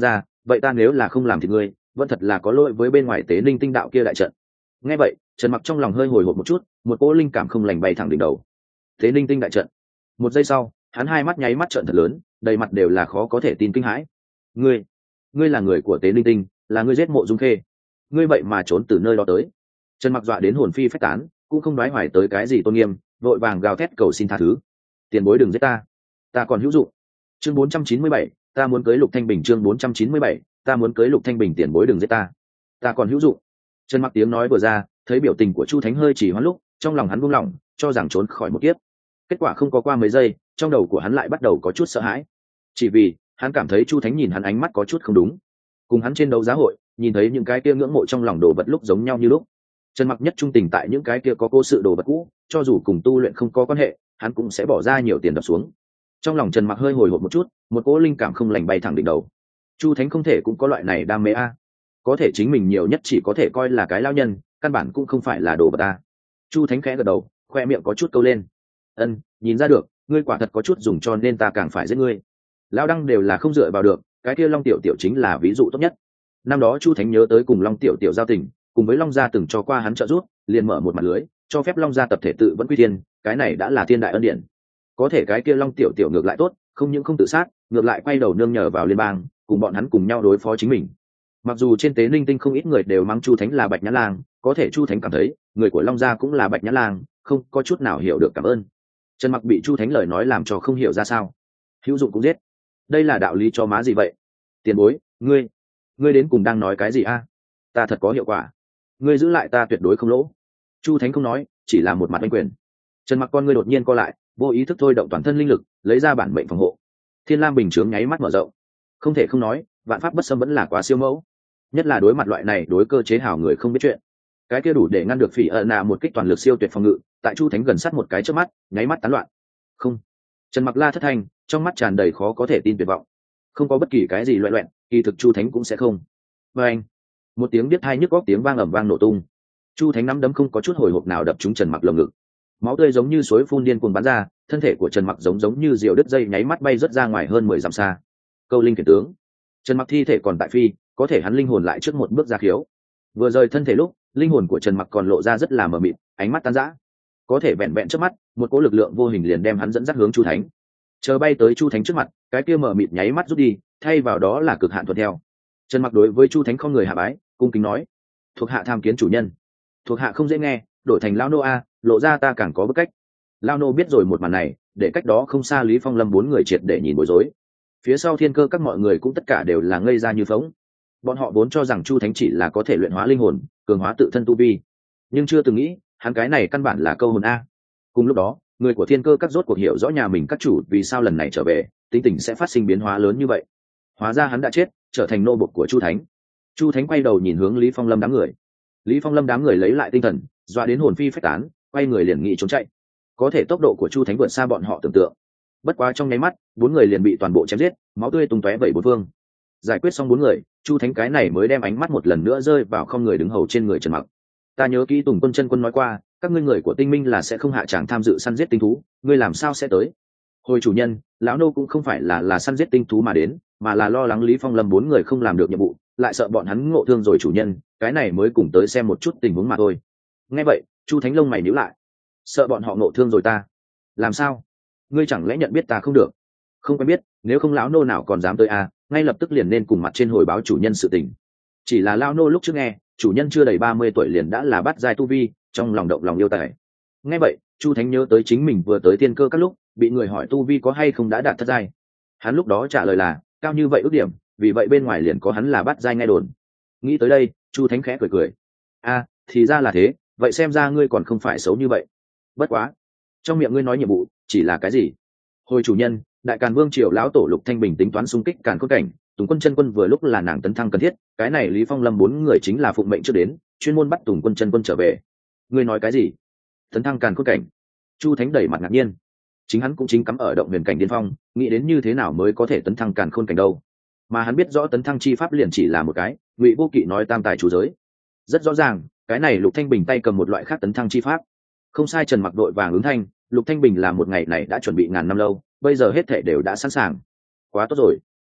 vậy ta nếu là không làm thì ngươi vẫn thật là có lỗi với bên ngoài tế linh tinh đạo kia đại trận. Nghe vậy Trần Mặc trong lòng hơi hồi hộp một chút, một cỗ linh cảm không lành bay thẳng đỉnh đầu. Tế linh tinh đại trận. Một giây sau hắn hai mắt nháy mắt trợn thật lớn, đầy mặt đều là khó có thể tin kinh hãi. Ngươi, ngươi là người của tế linh tinh, là ngươi giết Mộ Dung Khê, ngươi vậy mà trốn từ nơi đó tới. Trần Mặc dọa đến hồn phi phách tán, cũng không đoái hoài tới cái gì tôn nghiêm, vội vàng gào thét cầu xin tha thứ. Tiền bối đừng giết ta, ta còn hữu dụng. Chương bốn trăm chín mươi bảy, ta muốn cưới Lục Thanh Bình. Chương bốn trăm chín mươi bảy, ta muốn cưới Lục Thanh Bình. Tiền bối đừng giết ta, ta còn hữu dụng. Trần Mặc tiếng nói vừa ra, thấy biểu tình của Chu Thánh hơi chỉ hoãn lúc, trong lòng hắn buông lỏng, cho rằng trốn khỏi một kiếp. Kết quả không có qua mấy giây, trong đầu của hắn lại bắt đầu có chút sợ hãi, chỉ vì hắn cảm thấy Chu Thánh nhìn hắn ánh mắt có chút không đúng, cùng hắn trên đấu giá hội nhìn thấy những cái kia ngưỡng mộ trong lòng đồ vật lúc giống nhau như lúc. Trần Mặc nhất trung tình tại những cái kia có cố sự đồ vật cũ, cho dù cùng tu luyện không có quan hệ, hắn cũng sẽ bỏ ra nhiều tiền đập xuống. Trong lòng Trần Mặc hơi hồi hộp một chút, một cỗ linh cảm không lành bay thẳng đỉnh đầu. Chu Thánh không thể cũng có loại này đam mê a? Có thể chính mình nhiều nhất chỉ có thể coi là cái lao nhân, căn bản cũng không phải là đồ vật a. Chu Thánh khẽ gật đầu, khoe miệng có chút câu lên. Ân, nhìn ra được, ngươi quả thật có chút dùng, cho nên ta càng phải giết ngươi. Lão đăng đều là không dựa vào được, cái kia Long Tiểu Tiểu chính là ví dụ tốt nhất. Năm đó Chu Thánh nhớ tới cùng Long Tiểu Tiểu giao tình, cùng với Long gia từng cho qua hắn trợ giúp, liền mở một mặt lưới, cho phép Long gia tập thể tự vẫn quy thiên, cái này đã là thiên đại ân điển. Có thể cái kia Long Tiểu Tiểu ngược lại tốt, không những không tự sát, ngược lại quay đầu nương nhờ vào liên bang, cùng bọn hắn cùng nhau đối phó chính mình. Mặc dù trên tế linh tinh không ít người đều mắng Chu Thánh là Bạch Nhã Lang, có thể Chu Thánh cảm thấy người của Long gia cũng là Bạch Nhã Lang, không có chút nào hiểu được cảm ơn. Trần Mặc bị Chu Thánh lời nói làm cho không hiểu ra sao. Hữu dụng cũng giết, đây là đạo lý cho má gì vậy? Tiền bối, ngươi ngươi đến cùng đang nói cái gì a? Ta thật có hiệu quả, ngươi giữ lại ta tuyệt đối không lỗ. Chu Thánh không nói, chỉ là một mặt oanh quyền. Trần Mặc con ngươi đột nhiên co lại, vô ý thức thôi động toàn thân linh lực, lấy ra bản mệnh phòng hộ. Thiên Lam bình chướng nháy mắt mở rộng. Không thể không nói, vạn pháp bất xâm vẫn là quá siêu mẫu, nhất là đối mặt loại này đối cơ chế hảo người không biết chuyện. Cái kia đủ để ngăn được Phỉ ợ nạ một kích toàn lực siêu tuyệt phòng ngự, tại Chu Thánh gần sát một cái chớp mắt, nháy mắt tán loạn. Không. Trần Mặc la thất thanh, trong mắt tràn đầy khó có thể tin tuyệt vọng. Không có bất kỳ cái gì loạn loạn, kỳ thực Chu Thánh cũng sẽ không. Và anh, một tiếng biết hai nhức góc tiếng vang ầm vang nổ tung. Chu Thánh nắm đấm không có chút hồi hộp nào đập trúng Trần Mặc lồng ngực. Máu tươi giống như suối phun điên cuồng bắn ra, thân thể của Trần Mặc giống giống như diều đứt dây nháy mắt bay rất ra ngoài hơn mười dặm xa. Câu linh kiển tướng. Trần Mặc thi thể còn tại phi, có thể hắn linh hồn lại trước một bước ra khiếu. Vừa rời thân thể lúc, linh hồn của Trần Mặc còn lộ ra rất là mờ mịt, ánh mắt tan rã. Có thể vẹn vẹn trước mắt, một cỗ lực lượng vô hình liền đem hắn dẫn dắt hướng Chu Thánh. Chờ bay tới Chu Thánh trước mặt, cái kia mờ mịt nháy mắt rút đi, thay vào đó là cực hạn thuận theo. Trần Mặc đối với Chu Thánh không người hạ bái, cung kính nói: "Thuộc hạ tham kiến chủ nhân." Thuộc hạ không dễ nghe, đổi thành Lao nô a, lộ ra ta càng có bức cách. Lao nô biết rồi một màn này, để cách đó không xa Lý Phong Lâm bốn người triệt để nhìn bối rối. Phía sau Thiên Cơ các mọi người cũng tất cả đều là ngây ra như phỗng. Bọn họ vốn cho rằng Chu Thánh chỉ là có thể luyện hóa linh hồn, cường hóa tự thân tu vi, nhưng chưa từng nghĩ hắn cái này căn bản là câu hồn a. Cùng lúc đó, người của Thiên Cơ các rốt cuộc hiểu rõ nhà mình các chủ vì sao lần này trở về, tính tình sẽ phát sinh biến hóa lớn như vậy. Hóa ra hắn đã chết, trở thành nô bộc của Chu Thánh. Chu Thánh quay đầu nhìn hướng Lý Phong Lâm đám người. Lý Phong Lâm đám người lấy lại tinh thần, dọa đến hồn phi phách tán, quay người liền nghĩ trốn chạy. Có thể tốc độ của Chu Thánh vượt xa bọn họ tưởng tượng. Bất quá trong nháy mắt, bốn người liền bị toàn bộ chém giết, máu tươi tung tóe vẩy bốn phương. Giải quyết xong bốn người, Chu Thánh cái này mới đem ánh mắt một lần nữa rơi vào không người đứng hầu trên người Trần Mặc. Ta nhớ kỹ Tùng Quân Chân Quân nói qua, các ngươi người của Tinh Minh là sẽ không hạ tràng tham dự săn giết tinh thú, ngươi làm sao sẽ tới? Hồi chủ nhân, lão nô cũng không phải là là săn giết tinh thú mà đến, mà là lo lắng Lý Phong Lâm bốn người không làm được nhiệm vụ, lại sợ bọn hắn ngộ thương rồi chủ nhân, cái này mới cùng tới xem một chút tình huống mà thôi. Nghe vậy, Chu Thánh lông mày nhíu lại. Sợ bọn họ ngộ thương rồi ta? Làm sao? Ngươi chẳng lẽ nhận biết ta không được? Không quen biết, nếu không lão nô nào còn dám tới à, ngay lập tức liền nên cùng mặt trên hồi báo chủ nhân sự tình. Chỉ là lão nô lúc trước nghe, chủ nhân chưa đầy ba mươi tuổi liền đã là bát giai tu vi, trong lòng động lòng yêu tài. Nghe vậy, Chu Thánh nhớ tới chính mình vừa tới Thiên Cơ các lúc, bị người hỏi tu vi có hay không đã đạt thất giai. Hắn lúc đó trả lời là, cao như vậy ước điểm, vì vậy bên ngoài liền có hắn là bát giai nghe đồn. Nghĩ tới đây, Chu Thánh khẽ cười cười. A, thì ra là thế, vậy xem ra ngươi còn không phải xấu như vậy. Bất quá, trong miệng ngươi nói nhiệm vụ chỉ là cái gì? Hồi chủ nhân, Đại Càn Vương triều lão tổ Lục Thanh Bình tính toán xung kích Càn Khôn cảnh, Tùng Quân Chân Quân vừa lúc là nàng tấn thăng cần thiết, cái này Lý Phong Lâm bốn người chính là phụng mệnh trước đến, chuyên môn bắt Tùng Quân Chân Quân trở về. Ngươi nói cái gì? Tấn thăng Càn Khôn cảnh? Chu Thánh đẩy mặt ngạc nhiên. Chính hắn cũng chính cắm ở động huyền cảnh điên phong, nghĩ đến như thế nào mới có thể tấn thăng Càn Khôn cảnh đâu. Mà hắn biết rõ tấn thăng chi pháp liền chỉ là một cái, Ngụy Vô Kỵ nói tam tài chủ giới. Rất rõ ràng, cái này Lục Thanh Bình tay cầm một loại khác tấn thăng chi pháp. Không sai, Trần Mặc đội vàng ứng thanh, Lục Thanh Bình là một ngày này đã chuẩn bị ngàn năm lâu, bây giờ hết thể đều đã sẵn sàng. Quá tốt rồi.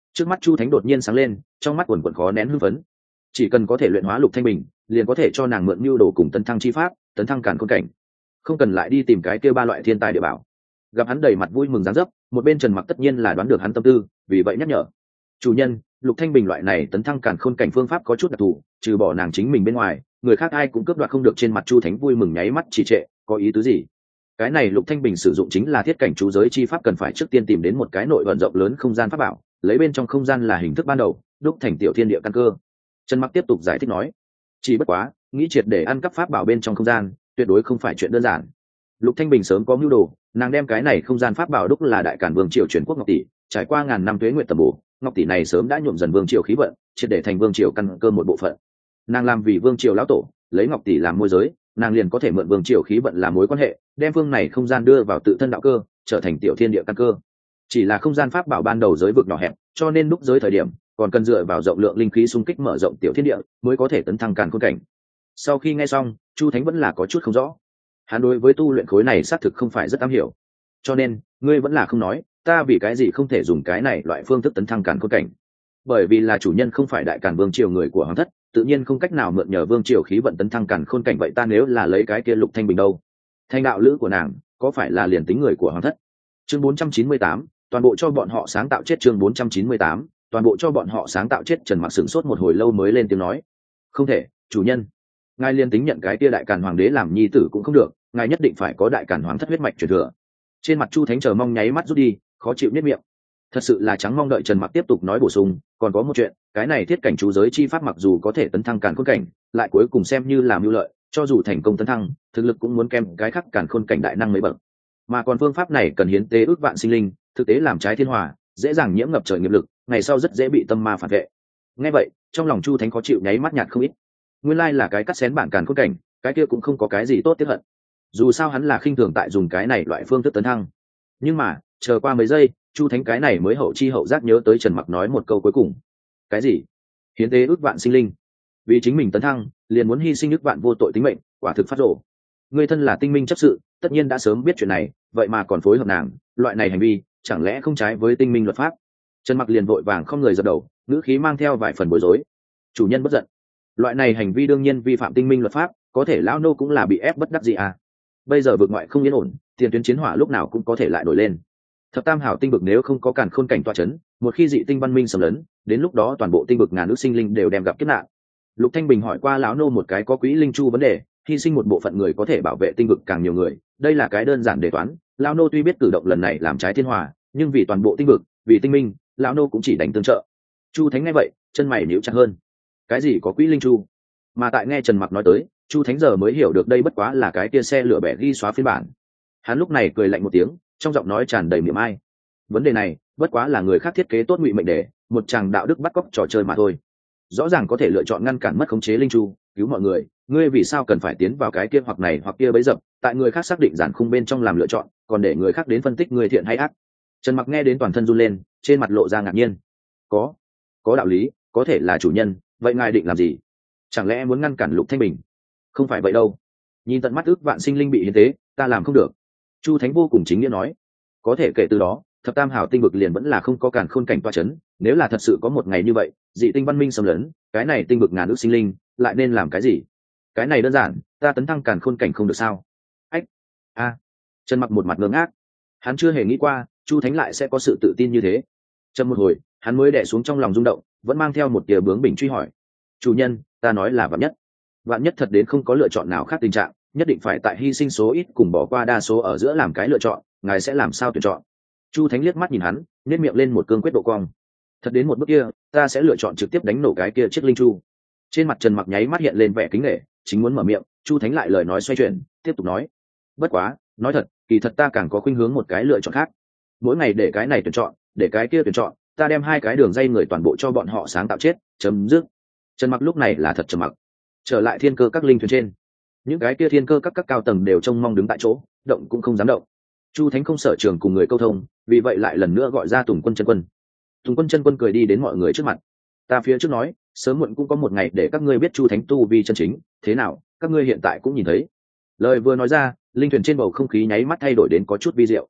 Trước mắt Chu Thánh đột nhiên sáng lên, trong mắt quần quần khó nén hưng phấn. Chỉ cần có thể luyện hóa Lục Thanh Bình, liền có thể cho nàng mượn mưu đồ cùng tấn thăng chi pháp, tấn thăng càn khôn cảnh. Không cần lại đi tìm cái kia ba loại thiên tài địa bảo. Gặp hắn đầy mặt vui mừng dáng dấp, một bên Trần Mặc tất nhiên là đoán được hắn tâm tư, vì vậy nhắc nhở: "Chủ nhân, Lục Thanh Bình loại này tấn thăng càn khôn cảnh phương pháp có chút đặc thù, trừ bỏ nàng chính mình bên ngoài, người khác ai cũng cướp đoạt không được." Trên mặt Chu Thánh vui mừng nháy mắt trì trệ, có ý tứ gì? Cái này Lục Thanh Bình sử dụng chính là thiết cảnh chú giới chi pháp, cần phải trước tiên tìm đến một cái nội vận rộng lớn không gian pháp bảo, lấy bên trong không gian là hình thức ban đầu, đúc thành tiểu thiên địa căn cơ. Trần Mặc tiếp tục giải thích nói: "Chỉ bất quá, nghĩ triệt để ăn cắp pháp bảo bên trong không gian, tuyệt đối không phải chuyện đơn giản." Lục Thanh Bình sớm có mưu đồ, nàng đem cái này không gian pháp bảo đúc là đại càn vương triều truyền quốc ngọc tỷ, trải qua ngàn năm tuế nguyện tầm bổ, ngọc tỷ này sớm đã nhuộm dần vương triều khí vận, triệt để thành vương triều căn cơ một bộ phận. Nàng làm vì vương triều lão tổ, lấy ngọc tỷ làm môi giới, nàng liền có thể mượn vương triều khí vận làm mối quan hệ, đem phương này không gian đưa vào tự thân đạo cơ, trở thành tiểu thiên địa căn cơ. Chỉ là không gian pháp bảo ban đầu giới vực nhỏ hẹp, cho nên đúc giới thời điểm còn cần dựa vào rộng lượng linh khí xung kích mở rộng tiểu thiên địa, mới có thể tấn thăng càn khôn cảnh. Sau khi nghe xong, Chu Thánh vẫn là có chút không rõ. Hắn đối với tu luyện khối này xác thực không phải rất am hiểu, cho nên ngươi vẫn là không nói, ta vì cái gì không thể dùng cái này loại phương thức tấn thăng càn khôn cảnh? Bởi vì là chủ nhân không phải đại càn vương triều người của hoàng thất, tự nhiên không cách nào mượn nhờ vương triều khí vận tấn thăng càn khôn cảnh. Vậy ta nếu là lấy cái kia Lục Thanh Bình đâu? Thanh đạo lữ của nàng có phải là liền tính người của hoàng thất? Chương bốn trăm chín mươi tám, toàn bộ cho bọn họ sáng tạo chết. Chương bốn trăm chín mươi tám, toàn bộ cho bọn họ sáng tạo chết. Trần Mặc sửng sốt một hồi lâu mới lên tiếng nói: "Không thể, chủ nhân. Ngài liên tính nhận cái kia đại càn hoàng đế làm nhi tử cũng không được, ngài nhất định phải có đại càn hoàng thất huyết mạch truyền thừa." Trên mặt Chu Thánh chờ mong nháy mắt rút đi, khó chịu nhếch miệng. Thật sự là trắng mong đợi. Trần Mặc tiếp tục nói bổ sung: "Còn có một chuyện, cái này thiết cảnh chú giới chi pháp mặc dù có thể tấn thăng càn khôn cảnh, lại cuối cùng xem như làm mưu lợi, cho dù thành công tấn thăng, thực lực cũng muốn kèm cái khắc càn khôn cảnh đại năng mấy bậc. Mà còn phương pháp này cần hiến tế ước vạn sinh linh, thực tế làm trái thiên hòa, dễ dàng nhiễm ngập trời nghiệp lực, ngày sau rất dễ bị tâm ma phản vệ." Nghe vậy, trong lòng Chu Thánh khó chịu nháy mắt nhạt không ít. Nguyên lai là cái cắt xén bản càn khôn cảnh, cái kia cũng không có cái gì tốt tiếc hận. Dù sao hắn là khinh thường tại dùng cái này loại phương thức tấn thăng. Nhưng mà, chờ qua mấy giây, Chu Thánh cái này mới hậu chi hậu giác nhớ tới Trần Mặc nói một câu cuối cùng. Cái gì? Hiến tế ước vạn sinh linh? Vì chính mình tấn thăng, liền muốn hy sinh ước vạn vô tội tính mệnh, quả thực phát rồ. Người thân là tinh minh chấp sự, tất nhiên đã sớm biết chuyện này, vậy mà còn phối hợp nàng, loại này hành vi, chẳng lẽ không trái với tinh minh luật pháp? Trần Mặc liền vội vàng không người dập đầu, ngữ khí mang theo vài phần bối rối. Chủ nhân bất giận. Loại này hành vi đương nhiên vi phạm tinh minh luật pháp, có thể lão nô cũng là bị ép bất đắc dĩ à. Bây giờ vực ngoại không yên ổn, tiền tuyến chiến hỏa lúc nào cũng có thể lại nổi lên. Thập tam hảo tinh vực nếu không có càn khôn cảnh tọa chấn, một khi dị tinh văn minh xâm lấn, đến lúc đó toàn bộ tinh vực ngàn nước sinh linh đều đem gặp kiếp nạn. Lục Thanh Bình hỏi qua lão nô một cái có quỹ linh chu vấn đề, hy sinh một bộ phận người có thể bảo vệ tinh vực càng nhiều người, đây là cái đơn giản đề toán. Lão nô tuy biết cử động lần này làm trái thiên hòa, nhưng vì toàn bộ tinh vực, vì tinh minh, lão nô cũng chỉ đánh tương trợ. Chu Thánh nghe vậy, chân mày nhíu chặt hơn. Cái gì có quỹ linh chu? Mà tại nghe Trần Mặc nói tới, Chu Thánh giờ mới hiểu được đây bất quá là cái kia xe lửa bẻ ghi xóa phiên bản. Hắn lúc này cười lạnh một tiếng, trong giọng nói tràn đầy miệng ai. Vấn đề này bất quá là người khác thiết kế tốt ngụy mệnh để một chàng đạo đức bắt cóc trò chơi mà thôi. Rõ ràng có thể lựa chọn ngăn cản mất khống chế linh chu, cứu mọi người, ngươi vì sao cần phải tiến vào cái kia hoặc này hoặc kia bấy dập, tại người khác xác định giản khung bên trong làm lựa chọn, còn để người khác đến phân tích người thiện hay ác? Trần Mặc nghe đến toàn thân run lên, trên mặt lộ ra ngạc nhiên. Có, có đạo lý, có thể là chủ nhân, vậy ngài định làm gì? Chẳng lẽ muốn ngăn cản Lục Thanh Bình? Không phải vậy đâu. Nhìn tận mắt ước vạn sinh linh bị hiến tế, ta làm không được. Chu Thánh vô cùng chính nghĩa nói. Có thể kể từ đó, thập tam hảo tinh vực liền vẫn là không có càn khôn cảnh toa chấn. Nếu là thật sự có một ngày như vậy, dị tinh văn minh xâm lấn, cái này tinh vực ngàn ước sinh linh lại nên làm cái gì? Cái này đơn giản, ta tấn thăng càn khôn cảnh không được sao? Ách, a, à. Trần Mặc một mặt ngơ ngác. Hắn chưa hề nghĩ qua Chu Thánh lại sẽ có sự tự tin như thế. Trầm một hồi, hắn mới đè xuống trong lòng rung động, vẫn mang theo một tia bướng bỉnh truy hỏi: chủ nhân, ta nói là vạn nhất, vạn nhất thật đến không có lựa chọn nào khác tình trạng, nhất định phải tại hy sinh số ít cùng bỏ qua đa số ở giữa làm cái lựa chọn, ngài sẽ làm sao tuyển chọn? Chu Thánh liếc mắt nhìn hắn, nhếch miệng lên một cương quyết độ cong. Thật đến một bước kia, ta sẽ lựa chọn trực tiếp đánh nổ cái kia chiếc linh chu. Trên mặt Trần Mặc nháy mắt hiện lên vẻ kính nể, chính muốn mở miệng, Chu Thánh lại lời nói xoay chuyển, tiếp tục nói: bất quá, nói thật, kỳ thật ta càng có khuynh hướng một cái lựa chọn khác. Mỗi ngày để cái này tuyển chọn, để cái kia tuyển chọn, ta đem hai cái đường dây người toàn bộ cho bọn họ sáng tạo chết, chấm dứt. Trần Mặc lúc này là thật trầm mặc. Trở lại thiên cơ các linh thuyền trên, những cái kia thiên cơ các các cao tầng đều trông mong đứng tại chỗ, động cũng không dám động. Chu Thánh không sở trường cùng người câu thông, vì vậy lại lần nữa gọi ra Tùng Quân chân quân. Tùng Quân chân quân cười đi đến mọi người trước mặt. Ta phía trước nói, sớm muộn cũng có một ngày để các ngươi biết Chu Thánh tu vi chân chính, thế nào, các ngươi hiện tại cũng nhìn thấy. Lời vừa nói ra, linh thuyền trên bầu không khí nháy mắt thay đổi đến có chút vi diệu.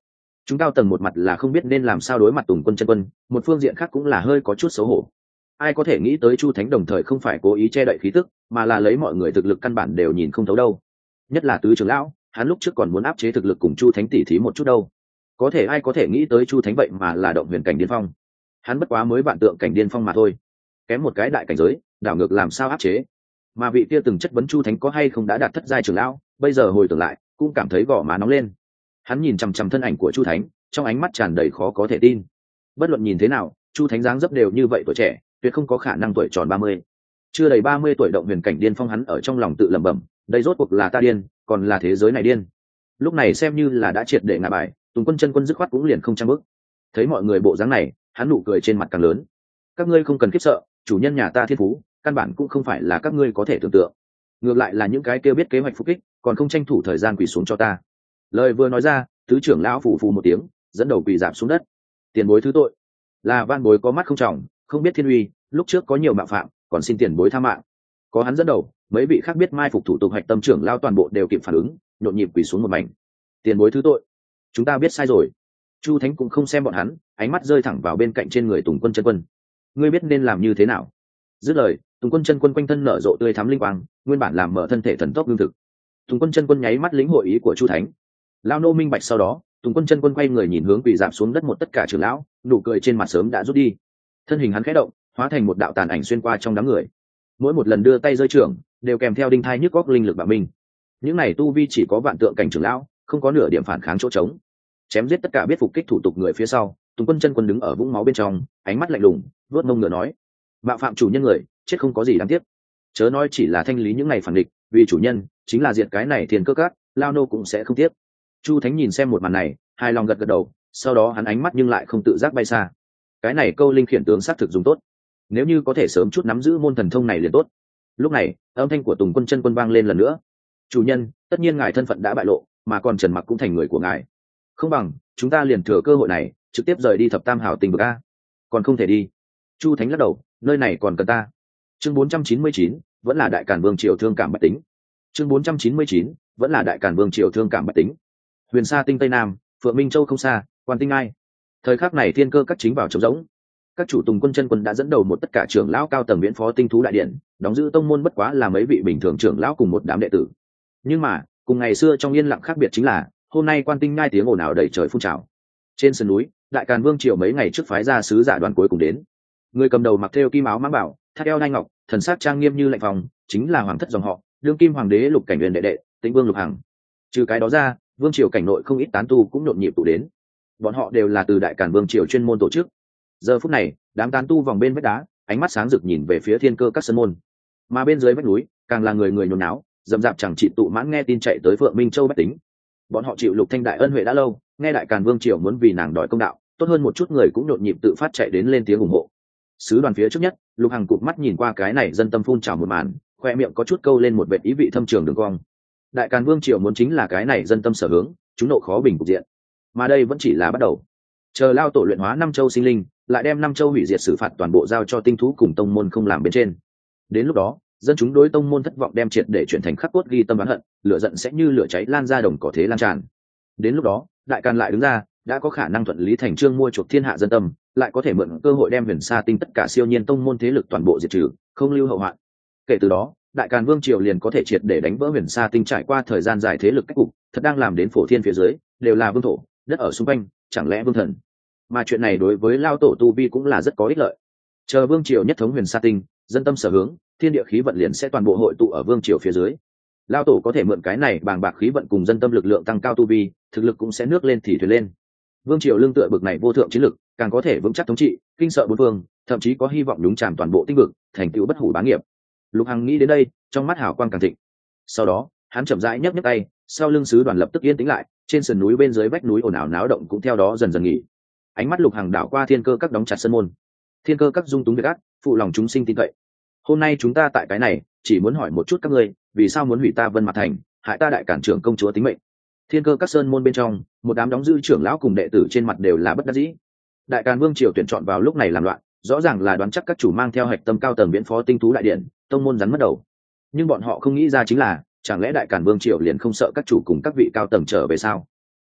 Chúng cao tầng một mặt là không biết nên làm sao đối mặt Tùng Quân chân quân, một phương diện khác cũng là hơi có chút xấu hổ. Ai có thể nghĩ tới Chu Thánh đồng thời không phải cố ý che đậy khí tức, mà là lấy mọi người thực lực căn bản đều nhìn không thấu đâu. Nhất là tứ trưởng lão, hắn lúc trước còn muốn áp chế thực lực cùng Chu Thánh tỉ thí một chút đâu. Có thể ai có thể nghĩ tới Chu Thánh vậy mà là động huyền cảnh điên phong. Hắn bất quá mới vạn tượng cảnh điên phong mà thôi, kém một cái đại cảnh giới, đảo ngược làm sao áp chế. Mà vị kia từng chất vấn Chu Thánh có hay không đã đạt thất giai trưởng lão, bây giờ hồi tưởng lại, cũng cảm thấy gò má nóng lên. Hắn nhìn chằm chằm thân ảnh của Chu Thánh, trong ánh mắt tràn đầy khó có thể tin. Bất luận nhìn thế nào, Chu Thánh dáng dấp đều như vậy tuổi trẻ, tuyệt không có khả năng tuổi tròn ba mươi. Chưa đầy ba mươi tuổi động huyền cảnh điên phong, hắn ở trong lòng tự lẩm bẩm, đây rốt cuộc là ta điên, còn là thế giới này điên. Lúc này xem như là đã triệt để ngã bài, Tùng Quân chân quân dứt khoát cũng liền không trang bước. Thấy mọi người bộ dáng này, hắn nụ cười trên mặt càng lớn. Các ngươi không cần khiếp sợ, chủ nhân nhà ta thiên phú, căn bản cũng không phải là các ngươi có thể tưởng tượng. Ngược lại là những cái kia biết kế hoạch phục kích, còn không tranh thủ thời gian quỳ xuống cho ta. Lời vừa nói ra, tứ trưởng lão phủ phù một tiếng, dẫn đầu quỳ rạp xuống đất. Tiền bối thứ tội, là van bối có mắt không tròng, không biết thiên uy, lúc trước có nhiều mạo phạm, còn xin tiền bối tha mạng. Có hắn dẫn đầu, mấy vị khác biết mai phục thủ tục hạch tâm trưởng lao toàn bộ đều kịp phản ứng, nhộn nhịp quỳ xuống một mảnh. Tiền bối thứ tội, chúng ta biết sai rồi. Chu Thánh cũng không xem bọn hắn, ánh mắt rơi thẳng vào bên cạnh trên người Tùng Quân chân quân. Ngươi biết nên làm như thế nào? Dứt lời, Tùng Quân chân quân quanh thân nở rộ tươi thắm linh quang, nguyên bản làm mở thân thể thần tốc lương thực. Tùng Quân chân quân nháy mắt lĩnh hội ý của Chu Thánh. Lao nô minh bạch. Sau đó, Tùng Quân chân quân quay người nhìn hướng quỳ rạp xuống đất một tất cả trưởng lão, nụ cười trên mặt sớm đã rút đi. Thân hình hắn khẽ động, hóa thành một đạo tàn ảnh xuyên qua trong đám người. Mỗi một lần đưa tay rơi trưởng, đều kèm theo đinh thai nhức góc linh lực bạo minh. Những này tu vi chỉ có vạn tượng cảnh trưởng lão, không có nửa điểm phản kháng chỗ trống. Chém giết tất cả biết phục kích thủ tục người phía sau, Tùng Quân chân quân đứng ở vũng máu bên trong, ánh mắt lạnh lùng, vuốt mông ngựa nói: "Mạo phạm chủ nhân người, chết không có gì đáng tiếc. Chớ nói chỉ là thanh lý những này phản địch, vì chủ nhân, chính là diệt cái này thiên cơ cát, lao nô cũng sẽ không tiếc." Chu Thánh nhìn xem một màn này, hài lòng gật gật đầu, sau đó hắn ánh mắt nhưng lại không tự giác bay xa. Cái này câu linh khiển tướng xác thực dùng tốt, nếu như có thể sớm chút nắm giữ môn thần thông này liền tốt. Lúc này, âm thanh của Tùng Quân chân quân vang lên lần nữa: "Chủ nhân, tất nhiên ngài thân phận đã bại lộ, mà còn Trần Mặc cũng thành người của ngài. Không bằng chúng ta liền thừa cơ hội này, trực tiếp rời đi thập tam hào tình bực a." "Còn không thể đi." Chu Thánh lắc đầu, "Nơi này còn cần ta." Chương bốn trăm chín mươi chín, vẫn là đại càn vương triều thương cảm bách tính. Chương bốn trăm chín mươi chín, vẫn là đại càn vương triều thương cảm bách tính. Huyền Sa tinh tây nam, Phượng Minh Châu không xa, Quan Tinh Ai. Thời khắc này thiên cơ các chính vào trống rỗng. Các chủ Tùng Quân chân quân đã dẫn đầu một tất cả trưởng lão cao tầng viễn phó tinh thú đại điện, đóng giữ tông môn bất quá là mấy vị bình thường trưởng lão cùng một đám đệ tử. Nhưng mà, cùng ngày xưa trong yên lặng khác biệt chính là, hôm nay Quan Tinh Ngai tiếng ồn ào đầy trời phun trào. Trên sườn núi, đại càn vương triều mấy ngày trước phái ra sứ giả đoàn cuối cùng đến. Người cầm đầu mặc thêu kim áo mãng bảo, thắt eo đai ngọc, thần sắc trang nghiêm như lạnh phòng, chính là hoàng thất dòng họ, đương kim hoàng đế Lục Cảnh Huyền đệ đệ, Tĩnh Vương Lục Hằng. Trừ cái đó ra, vương triều cảnh nội không ít tán tu cũng nhộn nhịp tụ đến. Bọn họ đều là từ đại càn vương triều chuyên môn tổ chức. Giờ phút này, đám tán tu vòng bên vách đá, ánh mắt sáng rực nhìn về phía thiên cơ các sân môn. Mà bên dưới vách núi, càng là người người nhốn náo, dầm dạp chẳng trị tụ mãn nghe tin chạy tới Phượng Minh Châu bách tính. Bọn họ chịu Lục Thanh đại ân huệ đã lâu, nghe đại càn vương triều muốn vì nàng đòi công đạo, tốt hơn một chút người cũng nhộn nhịp tự phát chạy đến lên tiếng ủng hộ. Sứ đoàn phía trước nhất, Lục Hằng cụp mắt nhìn qua cái này dân tâm phun trào một màn, khoe miệng có chút câu lên một vệt ý vị thâm trường đường cong. Đại càn vương triều muốn chính là cái này dân tâm sở hướng, chúng nộ khó bình cục diện. Mà đây vẫn chỉ là bắt đầu. Chờ lao tổ luyện hóa năm châu sinh linh, lại đem năm châu hủy diệt xử phạt toàn bộ giao cho tinh thú cùng tông môn không làm bên trên. Đến lúc đó, dân chúng đối tông môn thất vọng đem triệt để chuyển thành khắc cốt ghi tâm oán hận, lửa giận sẽ như lửa cháy lan ra đồng cỏ thế lan tràn. Đến lúc đó, đại càn lại đứng ra, đã có khả năng thuận lý thành chương mua chuộc thiên hạ dân tâm, lại có thể mượn cơ hội đem Huyền Sa tinh tất cả siêu nhiên tông môn thế lực toàn bộ diệt trừ, không lưu hậu hoạn. Kể từ đó, đại càn vương triều liền có thể triệt để đánh vỡ Huyền Sa tinh trải qua thời gian dài thế lực cách cục, thật đang làm đến phổ thiên phía dưới đều là vương thổ, đất ở xung quanh chẳng lẽ vương thần. Mà chuyện này đối với lao tổ tu vi cũng là rất có ích lợi. Chờ vương triều nhất thống Huyền Sa tinh, dân tâm sở hướng, thiên địa khí vận liền sẽ toàn bộ hội tụ ở vương triều phía dưới. Lao tổ có thể mượn cái này bàng bạc khí vận cùng dân tâm lực lượng tăng cao tu vi, thực lực cũng sẽ nước lên thì thuyền lên. Vương triều lương tựa bực này vô thượng chiến lực, càng có thể vững chắc thống trị, kinh sợ bốn phương, thậm chí có hy vọng nhúng tràm toàn bộ tinh vực, thành tựu bất hủ bá nghiệp. Lục Hằng nghĩ đến đây, trong mắt hào quang càng thịnh. Sau đó, hắn chậm rãi nhấc nhấc tay, sau lưng sứ đoàn lập tức yên tĩnh lại, trên sườn núi bên dưới vách núi ồn ào náo động cũng theo đó dần dần nghỉ. Ánh mắt Lục Hằng đảo qua thiên cơ các đóng chặt sân môn. Thiên cơ các dung túng việc ác, phụ lòng chúng sinh tin cậy. Hôm nay chúng ta tại cái này, chỉ muốn hỏi một chút các ngươi, vì sao muốn hủy ta Vân Mạc Thành, hại ta đại cản trưởng công chúa tính mệnh? Thiên cơ các sơn môn bên trong, một đám đóng giữ trưởng lão cùng đệ tử trên mặt đều là bất đắc dĩ. Đại càn vương triều tuyển chọn vào lúc này làm loạn, rõ ràng là đoán chắc các chủ mang theo hạch tâm cao tầng viễn phó tinh thú đại điện, tông môn rắn mất đầu. Nhưng bọn họ không nghĩ ra chính là, chẳng lẽ đại càn vương triều liền không sợ các chủ cùng các vị cao tầng trở về sao?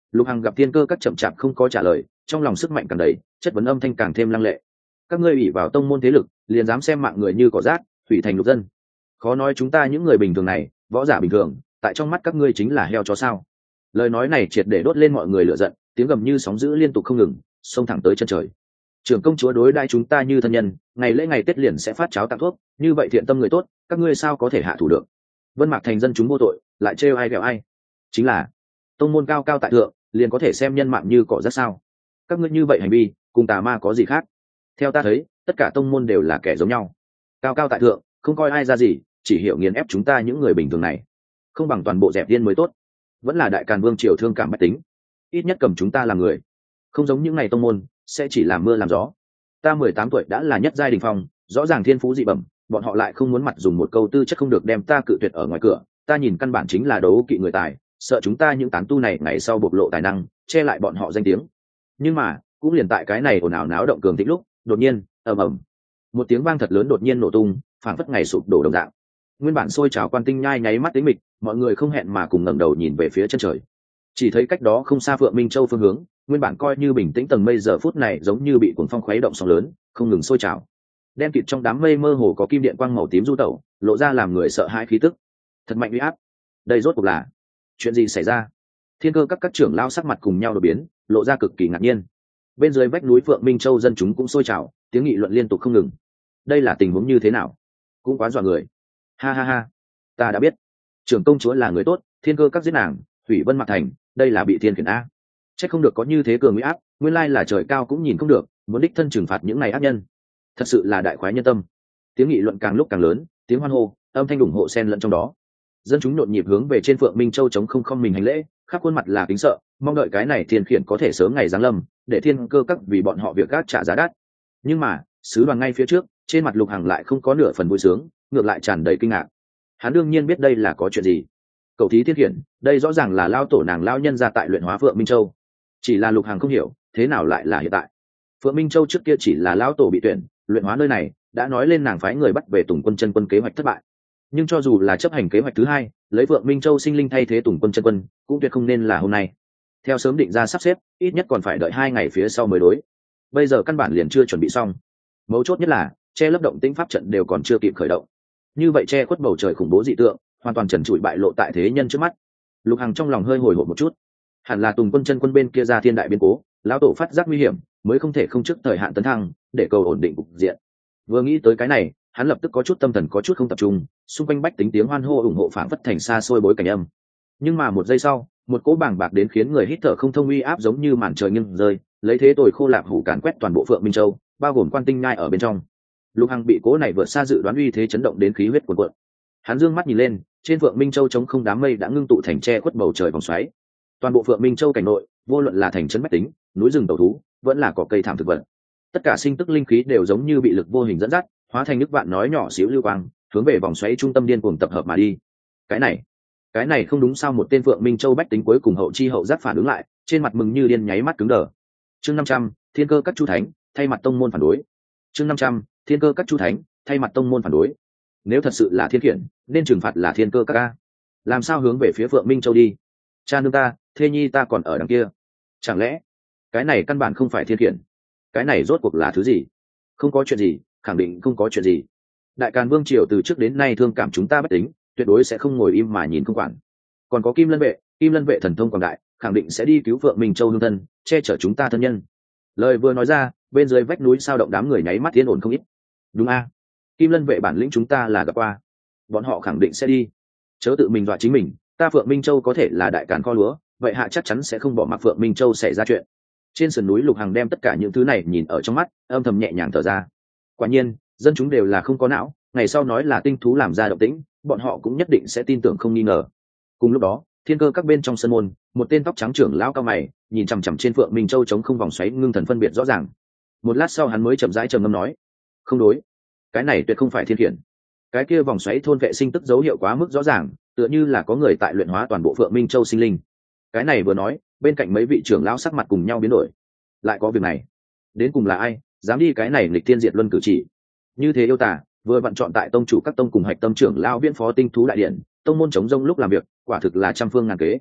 Lục Hằng gặp thiên cơ các chậm chạp không có trả lời, trong lòng sức mạnh càng đầy, chất vấn âm thanh càng thêm lăng lệ. Các ngươi ủy vào tông môn thế lực, liền dám xem mạng người như cỏ rác, hủy thành lục dân. Khó nói chúng ta những người bình thường này, võ giả bình thường, tại trong mắt các ngươi chính là heo chó sao? Lời nói này triệt để đốt lên mọi người lửa giận, tiếng gầm như sóng dữ liên tục không ngừng, xông thẳng tới chân trời. Trưởng công chúa đối đãi chúng ta như thân nhân, ngày lễ ngày Tết liền sẽ phát cháo tặng thuốc, như vậy thiện tâm người tốt, các ngươi sao có thể hạ thủ được? Vân Mạc Thành dân chúng vô tội, lại trêu ai ghẹo ai? Chính là tông môn cao cao tại thượng, liền có thể xem nhân mạng như cỏ rác sao? Các ngươi như vậy hành vi, cùng tà ma có gì khác? Theo ta thấy, tất cả tông môn đều là kẻ giống nhau, cao cao tại thượng, không coi ai ra gì, chỉ hiểu nghiền ép chúng ta những người bình thường này, không bằng toàn bộ dẹp điên mới tốt. Vẫn là đại càn vương triều thương cảm bách tính, ít nhất cầm chúng ta làm người, không giống những ngày tông môn sẽ chỉ làm mưa làm gió. Ta mười tám tuổi đã là nhất giai đình phong, rõ ràng thiên phú dị bẩm, bọn họ lại không muốn mặt dùng một câu tư chất không được đem ta cự tuyệt ở ngoài cửa. Ta nhìn căn bản chính là đấu kỵ người tài, sợ chúng ta những tán tu này ngày sau bộc lộ tài năng, che lại bọn họ danh tiếng. Nhưng mà cũng liền tại cái này ồn ào náo động cường thịnh lúc, đột nhiên ầm ầm, một tiếng vang thật lớn đột nhiên nổ tung, phảng phất ngày sụp đổ đồng dạng. Nguyên bản sôi trào quan tinh nhai nháy mắt tính mịch, mọi người không hẹn mà cùng ngẩng đầu nhìn về phía chân trời. Chỉ thấy cách đó không xa Phượng Minh Châu phương hướng, nguyên bản coi như bình tĩnh tầng mây giờ phút này giống như bị cuồng phong khuấy động sóng lớn, không ngừng sôi trào. Đen kịt trong đám mây mơ hồ có kim điện quang màu tím du tẩu, lộ ra làm người sợ hãi khí tức. Thật mạnh uy áp. Đây rốt cuộc là chuyện gì xảy ra? Thiên cơ các các trưởng lao sắc mặt cùng nhau đổi biến, lộ ra cực kỳ ngạc nhiên. Bên dưới vách núi Phượng Minh Châu dân chúng cũng sôi trào, tiếng nghị luận liên tục không ngừng. Đây là tình huống như thế nào? Cũng quá dọa người. Ha ha ha, ta đã biết, trưởng công chúa là người tốt, thiên cơ các giết nàng, hủy Vân Mạc Thành, đây là bị thiên khiển a. Chắc không được có như thế cường uy áp, nguyên lai là trời cao cũng nhìn không được, muốn đích thân trừng phạt những này ác nhân. Thật sự là đại khoái nhân tâm. Tiếng nghị luận càng lúc càng lớn, tiếng hoan hô, âm thanh ủng hộ xen lẫn trong đó. Dân chúng nhộn nhịp hướng về trên Phượng Minh Châu chống không không mình hành lễ, khắp khuôn mặt là kính sợ, mong đợi cái này thiên khiển có thể sớm ngày giáng lâm, để thiên cơ các vì bọn họ việc gác trả giá đắt. Nhưng mà sứ đoàn ngay phía trước, trên mặt Lục Hằng lại không có nửa phần vui sướng, ngược lại tràn đầy kinh ngạc. Hắn đương nhiên biết đây là có chuyện gì. Cầu thí thiên khiển, đây rõ ràng là lao tổ nàng lao nhân ra tại luyện hóa Phượng Minh Châu. Chỉ là Lục Hằng không hiểu, thế nào lại là hiện tại? Phượng Minh Châu trước kia chỉ là lao tổ bị tuyển, luyện hóa nơi này đã nói lên nàng phái người bắt về Tùng Quân Chân Quân kế hoạch thất bại. Nhưng cho dù là chấp hành kế hoạch thứ hai, lấy Phượng Minh Châu sinh linh thay thế Tùng Quân Chân Quân, cũng tuyệt không nên là hôm nay. Theo sớm định ra sắp xếp, ít nhất còn phải đợi hai ngày phía sau mới đối. Bây giờ căn bản liền chưa chuẩn bị xong. Mấu chốt nhất là che lấp động tĩnh pháp trận đều còn chưa kịp khởi động. Như vậy che khuất bầu trời khủng bố dị tượng, hoàn toàn trần trụi bại lộ tại thế nhân trước mắt. Lục Hằng trong lòng hơi hồi hộp một chút, hẳn là Tùng Quân Chân Quân bên kia ra thiên đại biến cố, lão tổ phát giác nguy hiểm, mới không thể không trước thời hạn tấn thăng, để cầu ổn định cục diện. Vừa nghĩ tới cái này, hắn lập tức có chút tâm thần có chút không tập trung, xung quanh bách tính tiếng hoan hô ủng hộ phảng phất thành xa xôi bối cảnh âm. Nhưng mà một giây sau, một cỗ bàng bạc đến khiến người hít thở không thông uy áp giống như màn trời nghiêng rơi, lấy thế tồi khô lạc hủ càn quét toàn bộ Phượng Minh Châu, bao gồm quan tinh nhai ở bên trong. Lục Hằng bị cỗ này vượt xa dự đoán uy thế chấn động đến khí huyết cuồn cuộn. Hắn dương mắt nhìn lên, trên Phượng Minh Châu trống không đám mây đã ngưng tụ thành che khuất bầu trời vòng xoáy. Toàn bộ Phượng Minh Châu cảnh nội, vô luận là thành trấn bách tính, núi rừng tàu thú, vẫn là cỏ cây thảm thực vật, tất cả sinh tức linh khí đều giống như bị lực vô hình dẫn dắt, hóa thành nước vạn nói nhỏ xíu lưu quang, hướng về vòng xoáy trung tâm điên cuồng tập hợp mà đi. Cái này, cái này không đúng sao? Một tên Phượng Minh Châu bách tính cuối cùng hậu chi hậu giác phản ứng lại, trên mặt mừng như điên nháy mắt cứng đờ. Chương năm trăm, Thiên Cơ các Chu Thánh thay mặt tông môn phản đối. Chương năm trăm, Thiên Cơ các Chu Thánh thay mặt tông môn phản đối. Nếu thật sự là thiên khiển, nên trừng phạt là Thiên Cơ các a. Làm sao hướng về phía Phượng Minh Châu đi? Cha nương ta, thê nhi ta còn ở đằng kia. Chẳng lẽ cái này căn bản không phải thiên khiển? Cái này rốt cuộc là thứ gì? Không có chuyện gì, khẳng định không có chuyện gì. Đại Càn Vương triều từ trước đến nay thương cảm chúng ta bất tính, tuyệt đối sẽ không ngồi im mà nhìn không quản. Còn có Kim Lân vệ, Kim Lân vệ thần thông quảng đại, khẳng định sẽ đi cứu Phượng Minh Châu hương thân, che chở chúng ta thân nhân. Lời vừa nói ra, bên dưới vách núi sao động đám người nháy mắt yên ổn không ít. Đúng a, Kim Lân vệ bản lĩnh chúng ta là gặp qua, bọn họ khẳng định sẽ đi. Chớ tự mình dọa chính mình, ta Phượng Minh Châu có thể là đại càn kho lúa, vậy hạ chắc chắn sẽ không bỏ mặc Phượng Minh Châu xảy ra chuyện. Trên sườn núi Lục Hằng đem tất cả những thứ này nhìn ở trong mắt, âm thầm nhẹ nhàng thở ra. Quả nhiên, dân chúng đều là không có não, ngày sau nói là tinh thú làm ra động tĩnh, bọn họ cũng nhất định sẽ tin tưởng không nghi ngờ. Cùng lúc đó, Thiên Cơ các bên trong sân môn, một tên tóc trắng trưởng lão cao mày, nhìn chằm chằm trên Phượng Minh Châu chống không vòng xoáy, ngưng thần phân biệt rõ ràng. Một lát sau hắn mới chậm rãi trầm ngâm nói: "Không đối, cái này tuyệt không phải thiên khiển. Cái kia vòng xoáy thôn vệ sinh tức dấu hiệu quá mức rõ ràng, tựa như là có người tại luyện hóa toàn bộ Phượng Minh Châu sinh linh." Cái này vừa nói, bên cạnh mấy vị trưởng lão sắc mặt cùng nhau biến đổi. Lại có việc này? Đến cùng là ai dám đi cái này nghịch thiên diệt luân cử chỉ? Như thế yêu tả, vừa vặn chọn tại tông chủ các tông cùng hạch tâm trưởng lão viễn phó tinh thú đại điện, tông môn chống rông lúc làm việc, quả thực là trăm phương ngàn kế.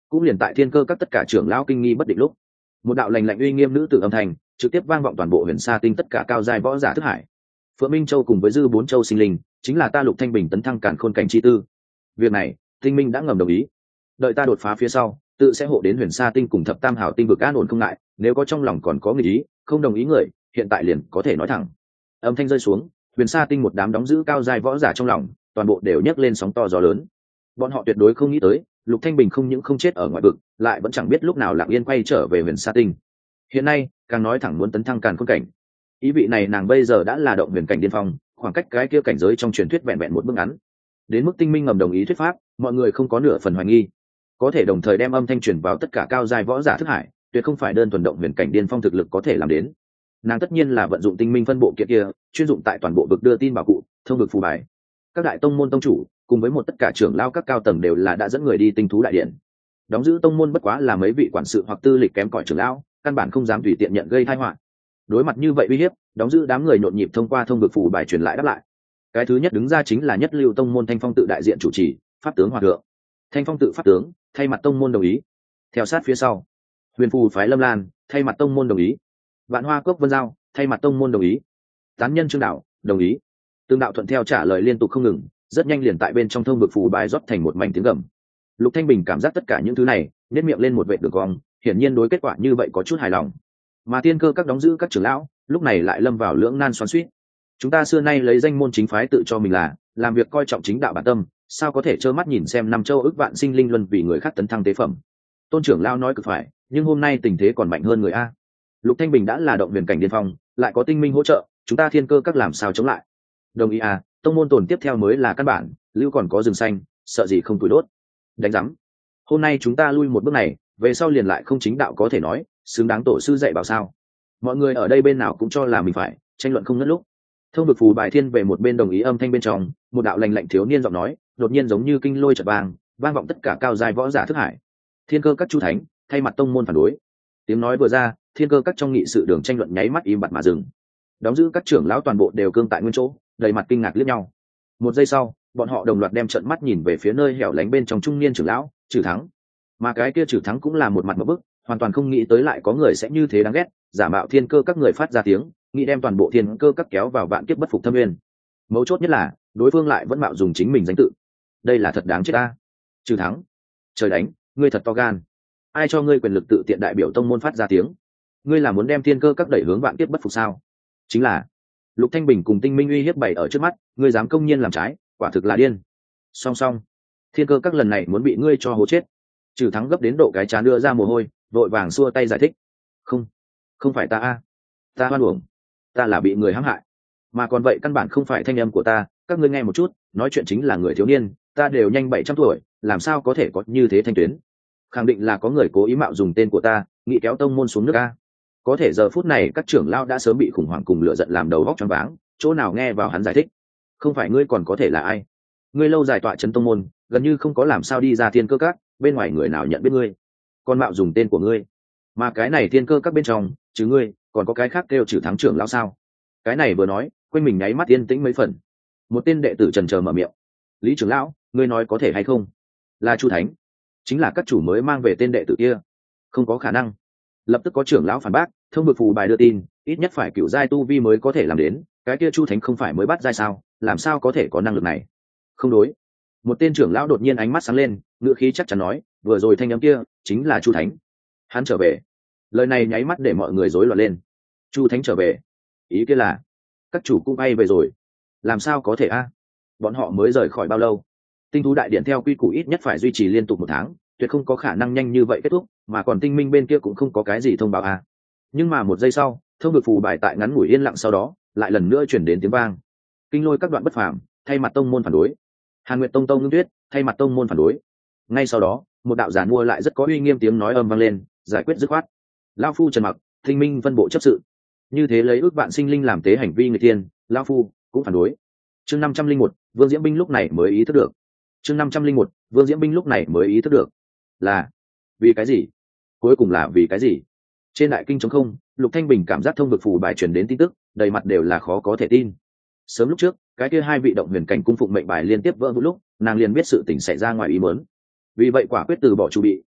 cũng liền tại thiên cơ các tất cả trưởng lão kinh nghi bất định lúc, một đạo lành lạnh uy nghiêm nữ tử âm thanh trực tiếp vang vọng toàn bộ huyền sa tinh tất cả cao giai võ giả thức hải. Phượng Minh Châu cùng với dư bốn châu sinh linh chính là ta Lục Thanh Bình tấn thăng càn khôn cảnh chi tư. Việc này tinh minh đã ngầm đồng ý, đợi ta đột phá phía sau tự sẽ hộ đến huyền sa tinh cùng thập tam hảo tinh vực an ổn không ngại, nếu có trong lòng còn có người ý không đồng ý người hiện tại liền có thể nói thẳng. Âm thanh rơi xuống, huyền sa tinh một đám đóng giữ cao giai võ giả trong lòng toàn bộ đều nhấc lên sóng to gió lớn. Bọn họ tuyệt đối không nghĩ tới Lục Thanh Bình không những không chết ở ngoại vực, lại vẫn chẳng biết lúc nào lặng yên quay trở về huyền sa tinh. Hiện nay càng nói thẳng muốn tấn thăng càn khôn cảnh, ý vị này nàng bây giờ đã là động huyền cảnh điên phong, khoảng cách cái kia cảnh giới trong truyền thuyết vẹn vẹn một bước ngắn. Đến mức tinh minh ngầm đồng ý thuyết pháp, mọi người không có nửa phần hoài nghi, có thể đồng thời đem âm thanh truyền vào tất cả cao giai võ giả thức hải, tuyệt không phải đơn thuần động huyền cảnh điên phong thực lực có thể làm đến. Nàng tất nhiên là vận dụng tinh minh phân bộ kiện kia, chuyên dụng tại toàn bộ vực đưa tin bảo cụ, thông vực phù bài. Các đại tông môn tông chủ cùng với một tất cả trưởng lao các cao tầng đều là đã dẫn người đi tinh thú đại điện. Đóng giữ tông môn bất quá là mấy vị quản sự hoặc tư lịch kém cỏi trưởng lão, căn bản không dám tùy tiện nhận gây tai họa. Đối mặt như vậy uy hiếp, đóng giữ đám người nhộn nhịp thông qua thông vực phù bài truyền lại đáp lại. Cái thứ nhất đứng ra chính là nhất lưu tông môn Thanh Phong tự đại diện chủ trì, pháp tướng Hòa thượng. Thanh Phong tự pháp tướng thay mặt tông môn đồng ý. Theo sát phía sau, Huyền Phù phái Lâm Lan thay mặt tông môn đồng ý. Vạn Hoa Cốc Vân Giao thay mặt tông môn đồng ý. Tán Nhân Trương Đạo đồng ý. Tương đạo thuận theo trả lời liên tục không ngừng, rất nhanh liền tại bên trong thông vực phù bài rót thành một mảnh tiếng gầm. Lục Thanh Bình cảm giác tất cả những thứ này nét miệng lên một vệt đường cong, hiển nhiên đối kết quả như vậy có chút hài lòng. Mà tiên cơ các đóng giữ các trưởng lão lúc này lại lâm vào lưỡng nan xoắn xuýt. Chúng ta xưa nay lấy danh môn chính phái tự cho mình là làm việc coi trọng chính đạo bản tâm, sao có thể trơ mắt nhìn xem năm châu ức vạn sinh linh luân vì người khác tấn thăng tế phẩm. Tôn trưởng lão nói cực phải, nhưng hôm nay tình thế còn mạnh hơn người a. Lục Thanh Bình đã là động huyền cảnh điên phong, lại có tinh minh hỗ trợ, chúng ta thiên cơ các làm sao chống lại. Đồng ý à, tông môn tồn tiếp theo mới là căn bản, lưu còn có rừng xanh, sợ gì không tuổi đốt. Đánh rắm. Hôm nay chúng ta lui một bước này, về sau liền lại không chính đạo có thể nói, xứng đáng tổ sư dạy bảo sao. Mọi người ở đây bên nào cũng cho là mình phải, tranh luận không ngớt lúc. Thông vực phù bài thiên về một bên đồng ý âm thanh bên trong, một đạo lành lạnh thiếu niên giọng nói, đột nhiên giống như kinh lôi chợt vang, vang vọng tất cả cao giai võ giả thức hải. Thiên cơ các chu thánh, thay mặt tông môn phản đối. Tiếng nói vừa ra, thiên cơ các trong nghị sự đường tranh luận nháy mắt im bặt mà dừng. Đóng giữ các trưởng lão toàn bộ đều cương tại nguyên chỗ, đầy mặt kinh ngạc liếc nhau. Một giây sau, bọn họ đồng loạt đem trận mắt nhìn về phía nơi hẻo lánh bên trong trung niên trưởng lão Trừ Thắng. Mà cái kia Trừ Thắng cũng là một mặt một bức, hoàn toàn không nghĩ tới lại có người sẽ như thế đáng ghét, giả mạo thiên cơ các người phát ra tiếng, nghĩ đem toàn bộ thiên cơ các kéo vào vạn kiếp bất phục thâm nguyên. Mấu chốt nhất là đối phương lại vẫn mạo dùng chính mình danh tự, đây là thật đáng chết ta. Trừ Thắng, trời đánh, ngươi thật to gan, ai cho ngươi quyền lực tự tiện đại biểu tông môn phát ra tiếng? Ngươi là muốn đem thiên cơ các đẩy hướng vạn kiếp bất phục sao? Chính là Lục Thanh Bình cùng tinh minh uy hiếp bày ở trước mắt, ngươi dám công nhiên làm trái, quả thực là điên. Song song, thiên cơ các lần này muốn bị ngươi cho hố chết. Trừ Thắng gấp đến độ cái trán đưa ra mồ hôi, vội vàng xua tay giải thích. Không, không phải ta a, ta hoan uổng, ta là bị người hãm hại, mà còn vậy căn bản không phải thanh âm của ta. Các ngươi nghe một chút, nói chuyện chính là người thiếu niên, ta đều nhanh bảy trăm tuổi, làm sao có thể có như thế thanh tuyến? Khẳng định là có người cố ý mạo dùng tên của ta, nghĩ kéo tông môn xuống nước a. Có thể giờ phút này các trưởng lão đã sớm bị khủng hoảng cùng lửa giận làm đầu óc choáng váng, chỗ nào nghe vào hắn giải thích. Không phải ngươi còn có thể là ai? Ngươi lâu dài tọa trấn tông môn, gần như không có làm sao đi ra thiên cơ các, bên ngoài người nào nhận biết ngươi, còn mạo dùng tên của ngươi. Mà cái này thiên cơ các bên trong, chứ ngươi, còn có cái khác kêu Trừ Thắng trưởng lão sao? Cái này vừa nói, quanh mình nháy mắt yên tĩnh mấy phần. Một tên đệ tử trần chờ mở miệng. Lý trưởng lão, ngươi nói có thể hay không? Là Chu Thánh, chính là các chủ mới mang về tên đệ tử kia. Không có khả năng. Lập tức có trưởng lão phản bác, thông vực phù bài đưa tin, ít nhất phải cửu giai tu vi mới có thể làm đến, cái kia Chu Thánh không phải mới bắt giai sao, làm sao có thể có năng lực này? Không đối. Một tên trưởng lão đột nhiên ánh mắt sáng lên, ngữ khí chắc chắn nói, vừa rồi thanh âm kia chính là Chu Thánh. Hắn trở về. Lời này nháy mắt để mọi người rối loạn lên. Chu Thánh trở về, ý kia là các chủ cũng bay về rồi? Làm sao có thể a? Bọn họ mới rời khỏi bao lâu? Tinh thú đại điện theo quy củ ít nhất phải duy trì liên tục một tháng, tuyệt không có khả năng nhanh như vậy kết thúc, mà còn tinh minh bên kia cũng không có cái gì thông báo a. Nhưng mà một giây sau, thông vực phù bài tại ngắn ngủi yên lặng sau đó, lại lần nữa chuyển đến tiếng vang. Kinh lôi các đoạn bất phàm, thay mặt tông môn phản đối. Hàn Nguyệt Tông Tông Ngưng Tuyết, thay mặt tông môn phản đối. Ngay sau đó, một đạo giản mua lại rất có uy nghiêm tiếng nói âm vang lên, giải quyết dứt khoát. Lão phu Trần Mặc, tinh minh phân bộ chấp sự. Như thế lấy ước vạn sinh linh làm tế hành vi người tiên, lão phu cũng phản đối. Chương năm trăm linh một, Vương Diễm Binh lúc này mới ý thức được. Chương năm trăm linh một, Vương Diễm Binh lúc này mới ý thức được. Là vì cái gì? Cuối cùng là vì cái gì? Trên đại kinh trống không, Lục Thanh Bình cảm giác thông vực phù bài truyền đến tin tức, đầy mặt đều là khó có thể tin. Sớm lúc trước, cái kia hai vị động huyền cảnh cung phụng mệnh bài liên tiếp vỡ vụn lúc, nàng liền biết sự tình xảy ra ngoài ý muốn. Vì vậy quả quyết từ bỏ chu bị,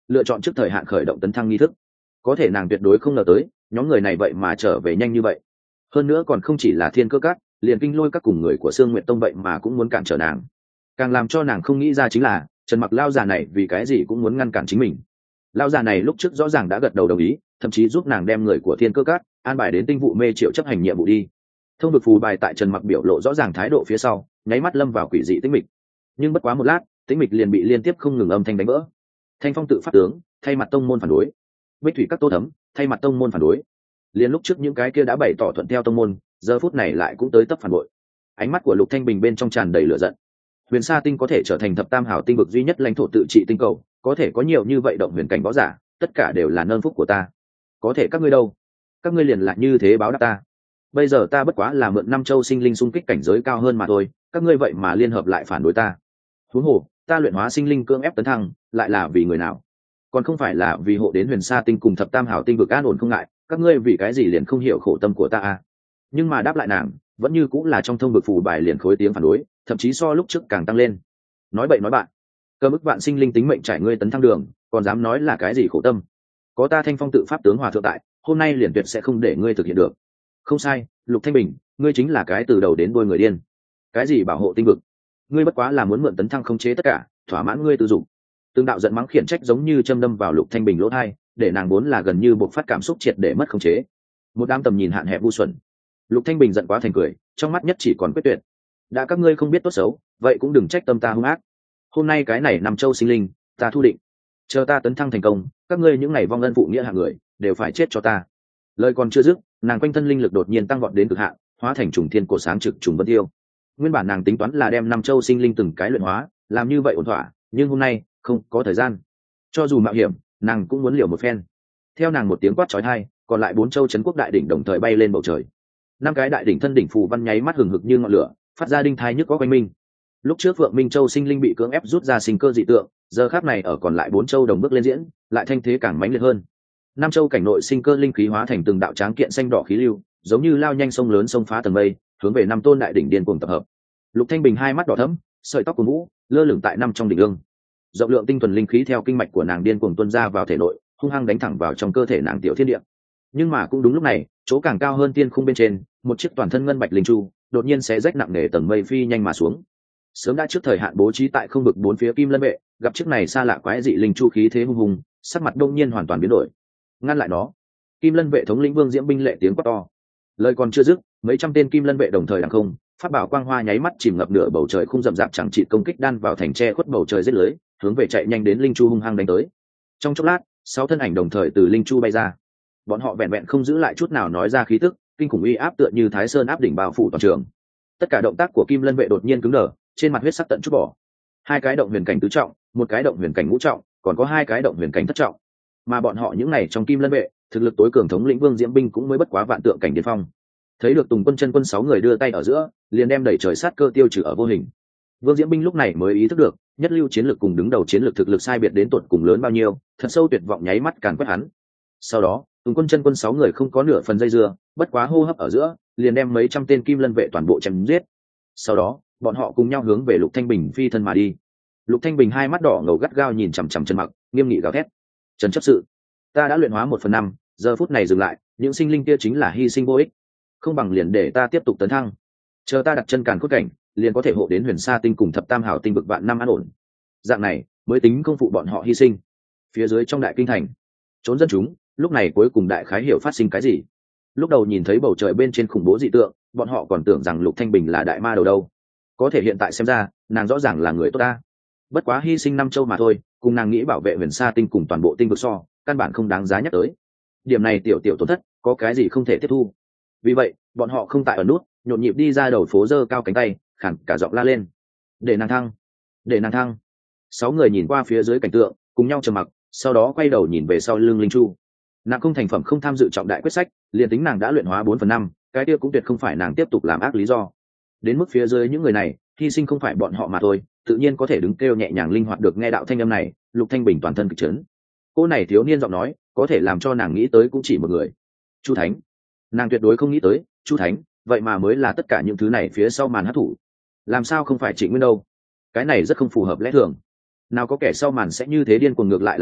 lựa chọn trước thời hạn khởi động tấn thăng nghi thức. Có thể nàng tuyệt đối không ngờ tới nhóm người này vậy mà trở về nhanh như vậy, hơn nữa còn không chỉ là thiên cơ các, liền kinh lôi các cùng người của Sương Nguyệt Tông vậy mà cũng muốn cản trở nàng. Càng làm cho nàng không nghĩ ra chính là Trần Mặc lao già này vì cái gì cũng muốn ngăn cản chính mình. Lao già này lúc trước rõ ràng đã gật đầu đồng ý, thậm chí giúp nàng đem người của thiên cơ các an bài đến tinh vụ mê triệu chấp hành nhiệm vụ đi. Thông vực phù bài tại Trần Mặc biểu lộ rõ ràng thái độ phía sau, nháy mắt lâm vào quỷ dị tĩnh mịch. Nhưng bất quá một lát, tĩnh mịch liền bị liên tiếp không ngừng âm thanh đánh vỡ. Thanh Phong tự phát tướng thay mặt tông môn phản đối, Bích Thủy các Tô Thấm thay mặt tông môn phản đối. Liên lúc trước những cái kia đã bày tỏ thuận theo tông môn, giờ phút này lại cũng tới tấp phản bội. Ánh mắt của Lục Thanh Bình bên trong tràn đầy lửa giận. Huyền Sa Tinh có thể trở thành thập tam hảo tinh vực duy nhất lãnh thổ tự trị tinh cầu, có thể có nhiều như vậy động huyền cảnh võ giả, tất cả đều là nơn phúc của ta. Có thể các ngươi đâu? Các ngươi liền lại như thế báo đáp ta. Bây giờ ta bất quá là mượn năm châu sinh linh xung kích cảnh giới cao hơn mà thôi, các ngươi vậy mà liên hợp lại phản đối ta. Huống hồ, ta luyện hóa sinh linh cưỡng ép tấn thăng, lại là vì người nào? Còn không phải là vì hộ đến Huyền Sa Tinh cùng thập tam hảo tinh vực an ổn không ngại, các ngươi vì cái gì liền không hiểu khổ tâm của ta à? Nhưng mà đáp lại nàng, vẫn như cũng là trong thông vực phù bài liền khối tiếng phản đối, thậm chí so lúc trước càng tăng lên. Nói bậy nói bạn, cơ mức vạn sinh linh tính mệnh trải ngươi tấn thăng đường, còn dám nói là cái gì khổ tâm? Có ta Thanh Phong tự pháp tướng hòa thượng tại, hôm nay liền tuyệt sẽ không để ngươi thực hiện được. Không sai, Lục Thanh Bình, ngươi chính là cái từ đầu đến đuôi người điên. Cái gì bảo hộ tinh vực? Ngươi bất quá là muốn mượn tấn thăng khống chế tất cả, thỏa mãn ngươi tự dụng. Từng đạo giận mắng khiển trách giống như châm đâm vào Lục Thanh Bình lỗ tai, để nàng vốn là gần như bộc phát cảm xúc triệt để mất khống chế. Một đám tầm nhìn hạn hẹp ngu xuẩn. Lục Thanh Bình giận quá thành cười, trong mắt nhất chỉ còn quyết tuyệt. Đã các ngươi không biết tốt xấu, vậy cũng đừng trách tâm ta hung ác. Hôm nay cái này nằm châu sinh linh, ta thu định. Chờ ta tấn thăng thành công, các ngươi những ngày vong ân phụ nghĩa hạng người, đều phải chết cho ta. Lời còn chưa dứt, nàng quanh thân linh lực đột nhiên tăng vọt đến cực hạn, hóa thành trùng thiên cổ sáng trực trùng vân tiêu. Nguyên bản nàng tính toán là đem năm châu sinh linh từng cái luyện hóa, làm như vậy ổn thỏa, nhưng hôm nay không có thời gian. Cho dù mạo hiểm, nàng cũng muốn liều một phen. Theo nàng một tiếng quát chói tai, còn lại bốn châu trấn quốc đại đỉnh đồng thời bay lên bầu trời. Năm cái đại đỉnh thân đỉnh phù văn nháy mắt hừng hực như ngọn lửa, phát ra đinh thai nhức có quanh minh. Lúc trước Phượng Minh Châu sinh linh bị cưỡng ép rút ra sinh cơ dị tượng, giờ khắc này ở còn lại bốn châu đồng bước lên diễn, lại thanh thế càng mãnh liệt hơn. Năm châu cảnh nội sinh cơ linh khí hóa thành từng đạo tráng kiện xanh đỏ khí lưu, giống như lao nhanh sông lớn sông phá tầng mây, hướng về năm tôn đại đỉnh điên cuồng tập hợp. Lục Thanh Bình hai mắt đỏ thẫm, sợi tóc của vũ lơ lửng tại năm trong đỉnh ương. Rộng lượng tinh thuần linh khí theo kinh mạch của nàng điên cuồng tuôn ra vào thể nội, hung hăng đánh thẳng vào trong cơ thể nàng tiểu thiên địa. Nhưng mà cũng đúng lúc này, chỗ càng cao hơn tiên khung bên trên, một chiếc toàn thân ngân bạch linh chu đột nhiên xé rách nặng nề tầng mây phi nhanh mà xuống. Sớm đã trước thời hạn bố trí tại không vực bốn phía Kim Lân vệ, gặp chiếc này xa lạ quái dị linh chu khí thế hung hùng, sắc mặt đông nhiên hoàn toàn biến đổi. Ngăn lại nó! Kim Lân vệ thống lĩnh Vương Diễm binh lệ tiếng quát to. Lời còn chưa dứt, mấy trăm tên Kim Lân vệ đồng thời đằng không, phát bảo quang hoa nháy mắt chìm ngập nửa bầu trời khung rậm rạp chẳng trị công kích đan vào thành tre khuất bầu trời giết lưới, hướng về chạy nhanh đến linh chu hung hăng đánh tới. Trong chốc lát, sáu thân ảnh đồng thời từ linh chu bay ra. Bọn họ vẹn vẹn không giữ lại chút nào nói ra khí tức, kinh khủng uy áp tựa như Thái Sơn áp đỉnh bao phủ toàn trường. Tất cả động tác của Kim Lân vệ đột nhiên cứng đờ, trên mặt huyết sắc tận chút bỏ. Hai cái động huyền cảnh tứ trọng, một cái động huyền cảnh ngũ trọng, còn có hai cái động huyền cảnh thất trọng. Mà bọn họ những này trong Kim Lân vệ, thực lực tối cường thống lĩnh Vương Diễm binh cũng mới bất quá vạn tượng cảnh điên phong. Thấy được Tùng Quân chân quân sáu người đưa tay ở giữa, liền đem đẩy trời sát cơ tiêu trừ ở vô hình. Vương Diễm binh lúc này mới ý thức được, nhất lưu chiến lược cùng đứng đầu chiến lược thực lực sai biệt đến tột cùng lớn bao nhiêu, thật sâu tuyệt vọng nháy mắt càn quét hắn. Sau đó, Tùng Quân chân quân sáu người không có nửa phần dây dưa, bất quá hô hấp ở giữa, liền đem mấy trăm tên Kim Lân vệ toàn bộ chém giết. Sau đó, bọn họ cùng nhau hướng về Lục Thanh Bình phi thân mà đi. Lục Thanh Bình hai mắt đỏ ngầu gắt gao nhìn chằm chằm Trần Mặc, nghiêm nghị gào thét: "Trần chấp sự, ta đã luyện hóa một phần năm, giờ phút này dừng lại, những sinh linh kia chính là hy sinh vô ích, không bằng liền để ta tiếp tục tấn thăng. Chờ ta đặt chân càn cốt cảnh, liền có thể hộ đến Huyền Sa Tinh cùng thập tam hảo tinh vực vạn năm an ổn. Dạng này mới tính công phụ bọn họ hy sinh." Phía dưới trong đại kinh thành, trốn dân chúng lúc này cuối cùng đại khái hiểu phát sinh cái gì. Lúc đầu nhìn thấy bầu trời bên trên khủng bố dị tượng, bọn họ còn tưởng rằng Lục Thanh Bình là đại ma đầu đâu. Có thể hiện tại xem ra, nàng rõ ràng là người tốt ta. Bất quá hy sinh năm châu mà thôi, cùng nàng nghĩ bảo vệ Huyền Sa Tinh cùng toàn bộ tinh vực so, căn bản không đáng giá nhắc tới. Điểm này tiểu tiểu tổn thất, có cái gì không thể tiếp thu. Vì vậy, bọn họ không tại ở nút, nhộn nhịp đi ra đầu phố giơ cao cánh tay, khản cả giọng la lên: "Để nàng thăng, để nàng thăng." Sáu người nhìn qua phía dưới cảnh tượng, cùng nhau trầm mặc, sau đó quay đầu nhìn về sau lưng linh chu. Nàng không thành phẩm không tham dự trọng đại quyết sách, liền tính nàng đã luyện hóa bốn phần năm, cái kia cũng tuyệt không phải nàng tiếp tục làm ác lý do. Đến mức phía dưới những người này, hy sinh không phải bọn họ mà thôi, tự nhiên có thể đứng kêu nhẹ nhàng linh hoạt được nghe đạo thanh âm này. Lục Thanh Bình toàn thân kịch chấn. Cô này thiếu niên giọng nói, có thể làm cho nàng nghĩ tới cũng chỉ một người: Chu Thánh. Nàng tuyệt đối không nghĩ tới, Chu Thánh, vậy mà mới là tất cả những thứ này phía sau màn hấp thủ. Làm sao không phải Trịnh Nguyên đâu? Cái này rất không phù hợp lẽ thường. Nào có kẻ sau màn sẽ như thế điên cuồng ngược lại làm việc,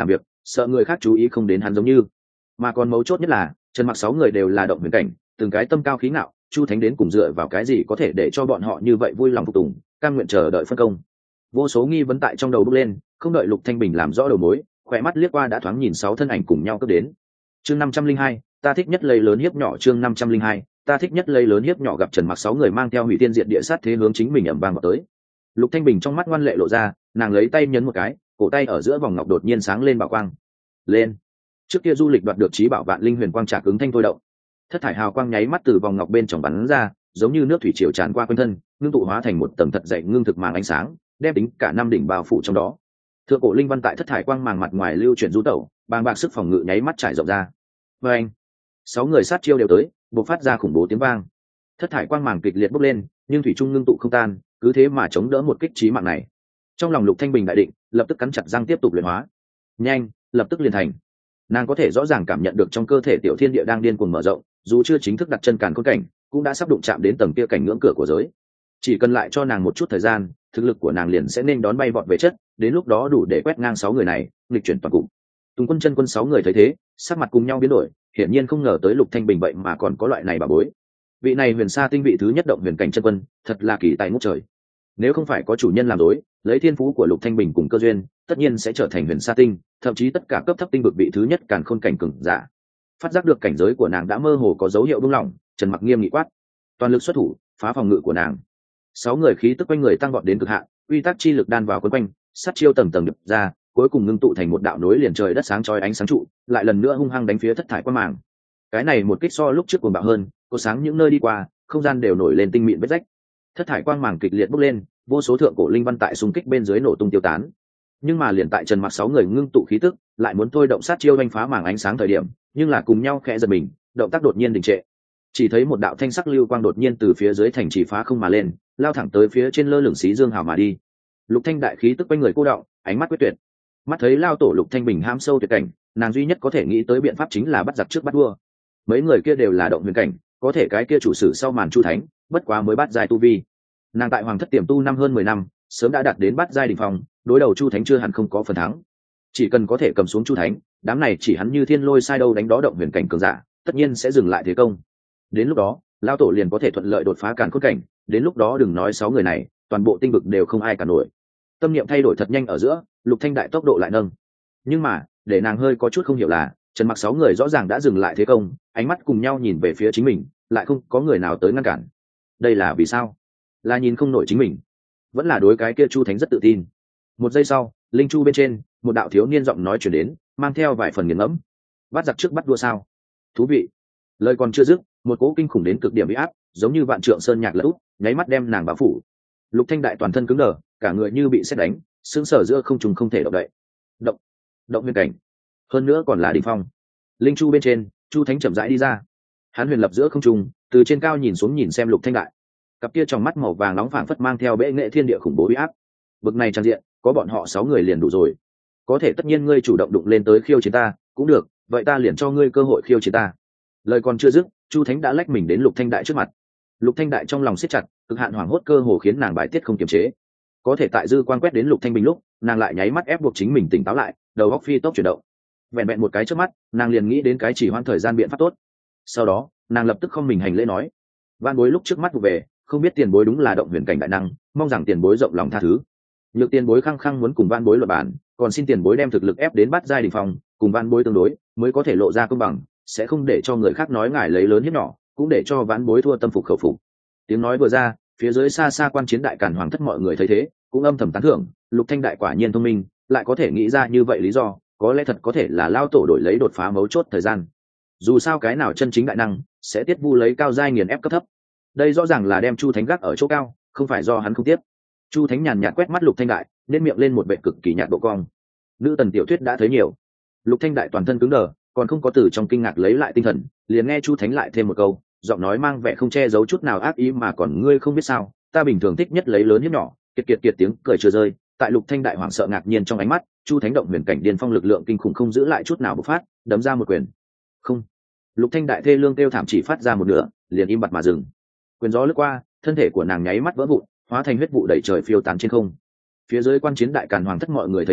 sợ người khác chú ý không đến hắn giống như. Mà còn mấu chốt nhất là Trần Mặc sáu người đều là động huyền cảnh, từng cái tâm cao khí ngạo, Chu Thánh đến cùng dựa vào cái gì có thể để cho bọn họ như vậy vui lòng phục tùng, cam nguyện chờ đợi phân công. Vô số nghi vấn tại trong đầu bốc lên, không đợi Lục Thanh Bình làm rõ đầu mối, khỏe mắt liếc qua đã thoáng nhìn sáu thân ảnh cùng nhau cướp đến. Chương năm trăm linh hai, ta thích nhất lấy lớn hiếp nhỏ. Chương năm trăm linh hai, ta thích nhất lấy lớn hiếp nhỏ. Gặp Trần Mặc sáu người mang theo hủy tiên diệt địa sát thế hướng chính mình ầm vang vào tới. Lục Thanh Bình trong mắt ngoan lệ lộ ra, nàng lấy tay nhấn một cái, cổ tay ở giữa vòng ngọc đột nhiên sáng lên bảo quang. Lên. Trước kia du lịch đoạt được trí bảo vạn linh huyền quang trạc ứng thanh thôi động. Thất thải hào quang nháy mắt từ vòng ngọc bên trong bắn ra, giống như nước thủy triều tràn qua quanh thân, ngưng tụ hóa thành một tầng thật dày ngưng thực màng ánh sáng, đem tính cả năm đỉnh bao phủ trong đó. Thượng cổ linh văn tại thất thải quang màng mặt ngoài lưu chuyển du tẩu, bàng bạc sức phòng ngự nháy mắt trải rộng ra. Và anh, sáu người sát chiêu đều tới, bộc phát ra khủng bố tiếng vang. Thất thải quang màng kịch liệt bốc lên, nhưng thủy trung ngưng tụ không tan, cứ thế mà chống đỡ một kích chí mạng này. Trong lòng Lục Thanh Bình đại định, lập tức cắn chặt răng tiếp tục luyện hóa. Nhanh, lập tức liền thành. Nàng có thể rõ ràng cảm nhận được trong cơ thể tiểu thiên địa đang điên cuồng mở rộng, dù chưa chính thức đặt chân càn khôn cảnh, cũng đã sắp đụng chạm đến tầng kia cảnh ngưỡng cửa của giới. Chỉ cần lại cho nàng một chút thời gian, thực lực của nàng liền sẽ nên đón bay vọt về chất, đến lúc đó đủ để quét ngang sáu người này, nghịch chuyển toàn cục. Tùng Quân Chân Quân sáu người thấy thế, sắc mặt cùng nhau biến đổi, hiển nhiên không ngờ tới Lục Thanh Bình vậy mà còn có loại này bà bối. Vị này Huyền Sa tinh vị thứ nhất động huyền cảnh chân quân, thật là kỳ tài ngút trời. Nếu không phải có chủ nhân làm đối, lấy thiên phú của Lục Thanh Bình cùng cơ duyên, tất nhiên sẽ trở thành Huyền Sa tinh, thậm chí tất cả cấp thấp tinh vực vị thứ nhất càn khôn cảnh cường giả. Phát giác được cảnh giới của nàng đã mơ hồ có dấu hiệu buông lỏng, Trần Mặc nghiêm nghị quát, toàn lực xuất thủ, phá phòng ngự của nàng. Sáu người khí tức quanh người tăng vọt đến cực hạn, uy tắc chi lực đan vào quấn quanh, sát chiêu tầng tầng đập ra, cuối cùng ngưng tụ thành một đạo nối liền trời đất sáng chói ánh sáng trụ, lại lần nữa hung hăng đánh phía thất thải quang màng. Cái này một kích so lúc trước cuồng bạo hơn, có sáng những nơi đi qua, không gian đều nổi lên tinh mịn vết rách. Thất thải quang màng kịch liệt bốc lên, vô số thượng cổ linh văn tại xung kích bên dưới nổ tung tiêu tán. Nhưng mà liền tại Trần Mặc sáu người ngưng tụ khí tức, lại muốn thôi động sát chiêu đánh phá màng ánh sáng thời điểm, nhưng là cùng nhau khẽ giật mình, động tác đột nhiên đình trệ. Chỉ thấy một đạo thanh sắc lưu quang đột nhiên từ phía dưới thành trì phá không mà lên, lao thẳng tới phía trên lơ lửng xí dương hào mà đi. Lục Thanh đại khí tức quanh người cô động, ánh mắt quyết tuyệt. Mắt thấy lao tổ Lục Thanh Bình ham sâu tuyệt cảnh, nàng duy nhất có thể nghĩ tới biện pháp chính là bắt giặc trước bắt vua. Mấy người kia đều là động huyền cảnh, có thể cái kia chủ sử sau màn Chu Thánh, bất quá mới bắt giai tu vi. Nàng tại Hoàng Thất tiềm tu năm hơn mười năm, sớm đã đạt đến bắt giai đỉnh phong, đối đầu Chu Thánh chưa hẳn không có phần thắng. Chỉ cần có thể cầm xuống Chu Thánh, đám này chỉ hắn như thiên lôi sai đâu đánh đó động huyền cảnh cường giả, tất nhiên sẽ dừng lại thế công. Đến lúc đó, lao tổ liền có thể thuận lợi đột phá càn khôn cảnh, đến lúc đó đừng nói sáu người này, toàn bộ tinh vực đều không ai cả nổi. Tâm niệm thay đổi thật nhanh ở giữa, Lục Thanh đại tốc độ lại nâng. Nhưng mà, để nàng hơi có chút không hiểu là, Trần Mặc sáu người rõ ràng đã dừng lại thế công, ánh mắt cùng nhau nhìn về phía chính mình, lại không có người nào tới ngăn cản. Đây là vì sao? Là nhìn không nổi chính mình, vẫn là đối cái kia Chu Thánh rất tự tin. Một giây sau, linh chu bên trên, một đạo thiếu niên giọng nói truyền đến, mang theo vài phần nghiền ngẫm. Bắt giặc trước bắt đua sao? Thú vị. Lời còn chưa dứt, một cỗ kinh khủng đến cực điểm uy áp, giống như vạn trượng sơn nhạc lỡ út, nháy mắt đem nàng bao phủ. Lục Thanh đại toàn thân cứng đờ, cả người như bị sét đánh, sững sờ giữa không trung không thể động đậy. Động, động huyền cảnh, hơn nữa còn là đỉnh phong. Linh chu bên trên, Chu Thánh chậm rãi đi ra. Hắn huyền lập giữa không trung, từ trên cao nhìn xuống nhìn xem Lục Thanh đại. Cặp kia trong mắt màu vàng nóng phảng phất mang theo bệ nghệ thiên địa khủng bố uy áp. Bực này trang diện, có bọn họ sáu người liền đủ rồi. Có thể tất nhiên ngươi chủ động đụng lên tới khiêu chiến ta, cũng được, vậy ta liền cho ngươi cơ hội khiêu chiến ta. Lời còn chưa dứt, Chu Thánh đã lách mình đến Lục Thanh đại trước mặt. Lục Thanh đại trong lòng siết chặt, cực hạn hoảng hốt cơ hồ khiến nàng bài tiết không kiềm chế. Có thể tại dư quan quét đến Lục Thanh Bình lúc, nàng lại nháy mắt ép buộc chính mình tỉnh táo lại, đầu óc phi tốc chuyển động. Vẹn vẹn một cái trước mắt, nàng liền nghĩ đến cái chỉ hoãn thời gian biện pháp tốt. Sau đó, nàng lập tức không mình hành lễ nói: "Vạn bối lúc trước mắt vụ về, không biết tiền bối đúng là động huyền cảnh đại năng, mong rằng tiền bối rộng lòng tha thứ. Nhược tiền bối khăng khăng muốn cùng Vạn bối luận bản, còn xin tiền bối đem thực lực ép đến bắt giai đỉnh phong, cùng Vạn bối tương đối, mới có thể lộ ra công bằng, sẽ không để cho người khác nói ngài lấy lớn hiếp nhỏ, cũng để cho Vạn bối thua tâm phục khẩu phục." Tiếng nói vừa ra, phía dưới xa xa quan chiến đại càn hoàng thất mọi người thấy thế, cũng âm thầm tán thưởng, Lục Thanh đại quả nhiên thông minh, lại có thể nghĩ ra như vậy lý do, có lẽ thật có thể là lao tổ đổi lấy đột phá mấu chốt thời gian. Dù sao cái nào chân chính đại năng sẽ tiết vu lấy cao giai nghiền ép cấp thấp. Đây rõ ràng là đem Chu Thánh gác ở chỗ cao, không phải do hắn không tiếp. Chu Thánh nhàn nhạt quét mắt Lục Thanh đại, nên miệng lên một vẻ cực kỳ nhạt độ cong. Nữ tần tiểu thuyết đã thấy nhiều. Lục Thanh đại toàn thân cứng đờ, còn không có từ trong kinh ngạc lấy lại tinh thần, liền nghe Chu Thánh lại thêm một câu, giọng nói mang vẻ không che giấu chút nào ác ý, mà còn ngươi không biết sao, ta bình thường thích nhất lấy lớn hiếp nhỏ. Kiệt kiệt kiệt tiếng cười chưa rơi, tại Lục Thanh đại hoảng sợ ngạc nhiên trong ánh mắt, Chu Thánh động huyền cảnh điên phong lực lượng kinh khủng không giữ lại chút nào bộc phát, đấm ra một quyền. Không. Lục Thanh đại thê lương kêu thảm chỉ phát ra một nửa, liền im bặt mà dừng. Quyền gió lướt qua, thân thể của nàng nháy mắt vỡ vụn, hóa thành huyết vụ đầy trời phiêu tán trên không. Phía dưới quan chiến đại càn hoàng thất mọi người thấy thế,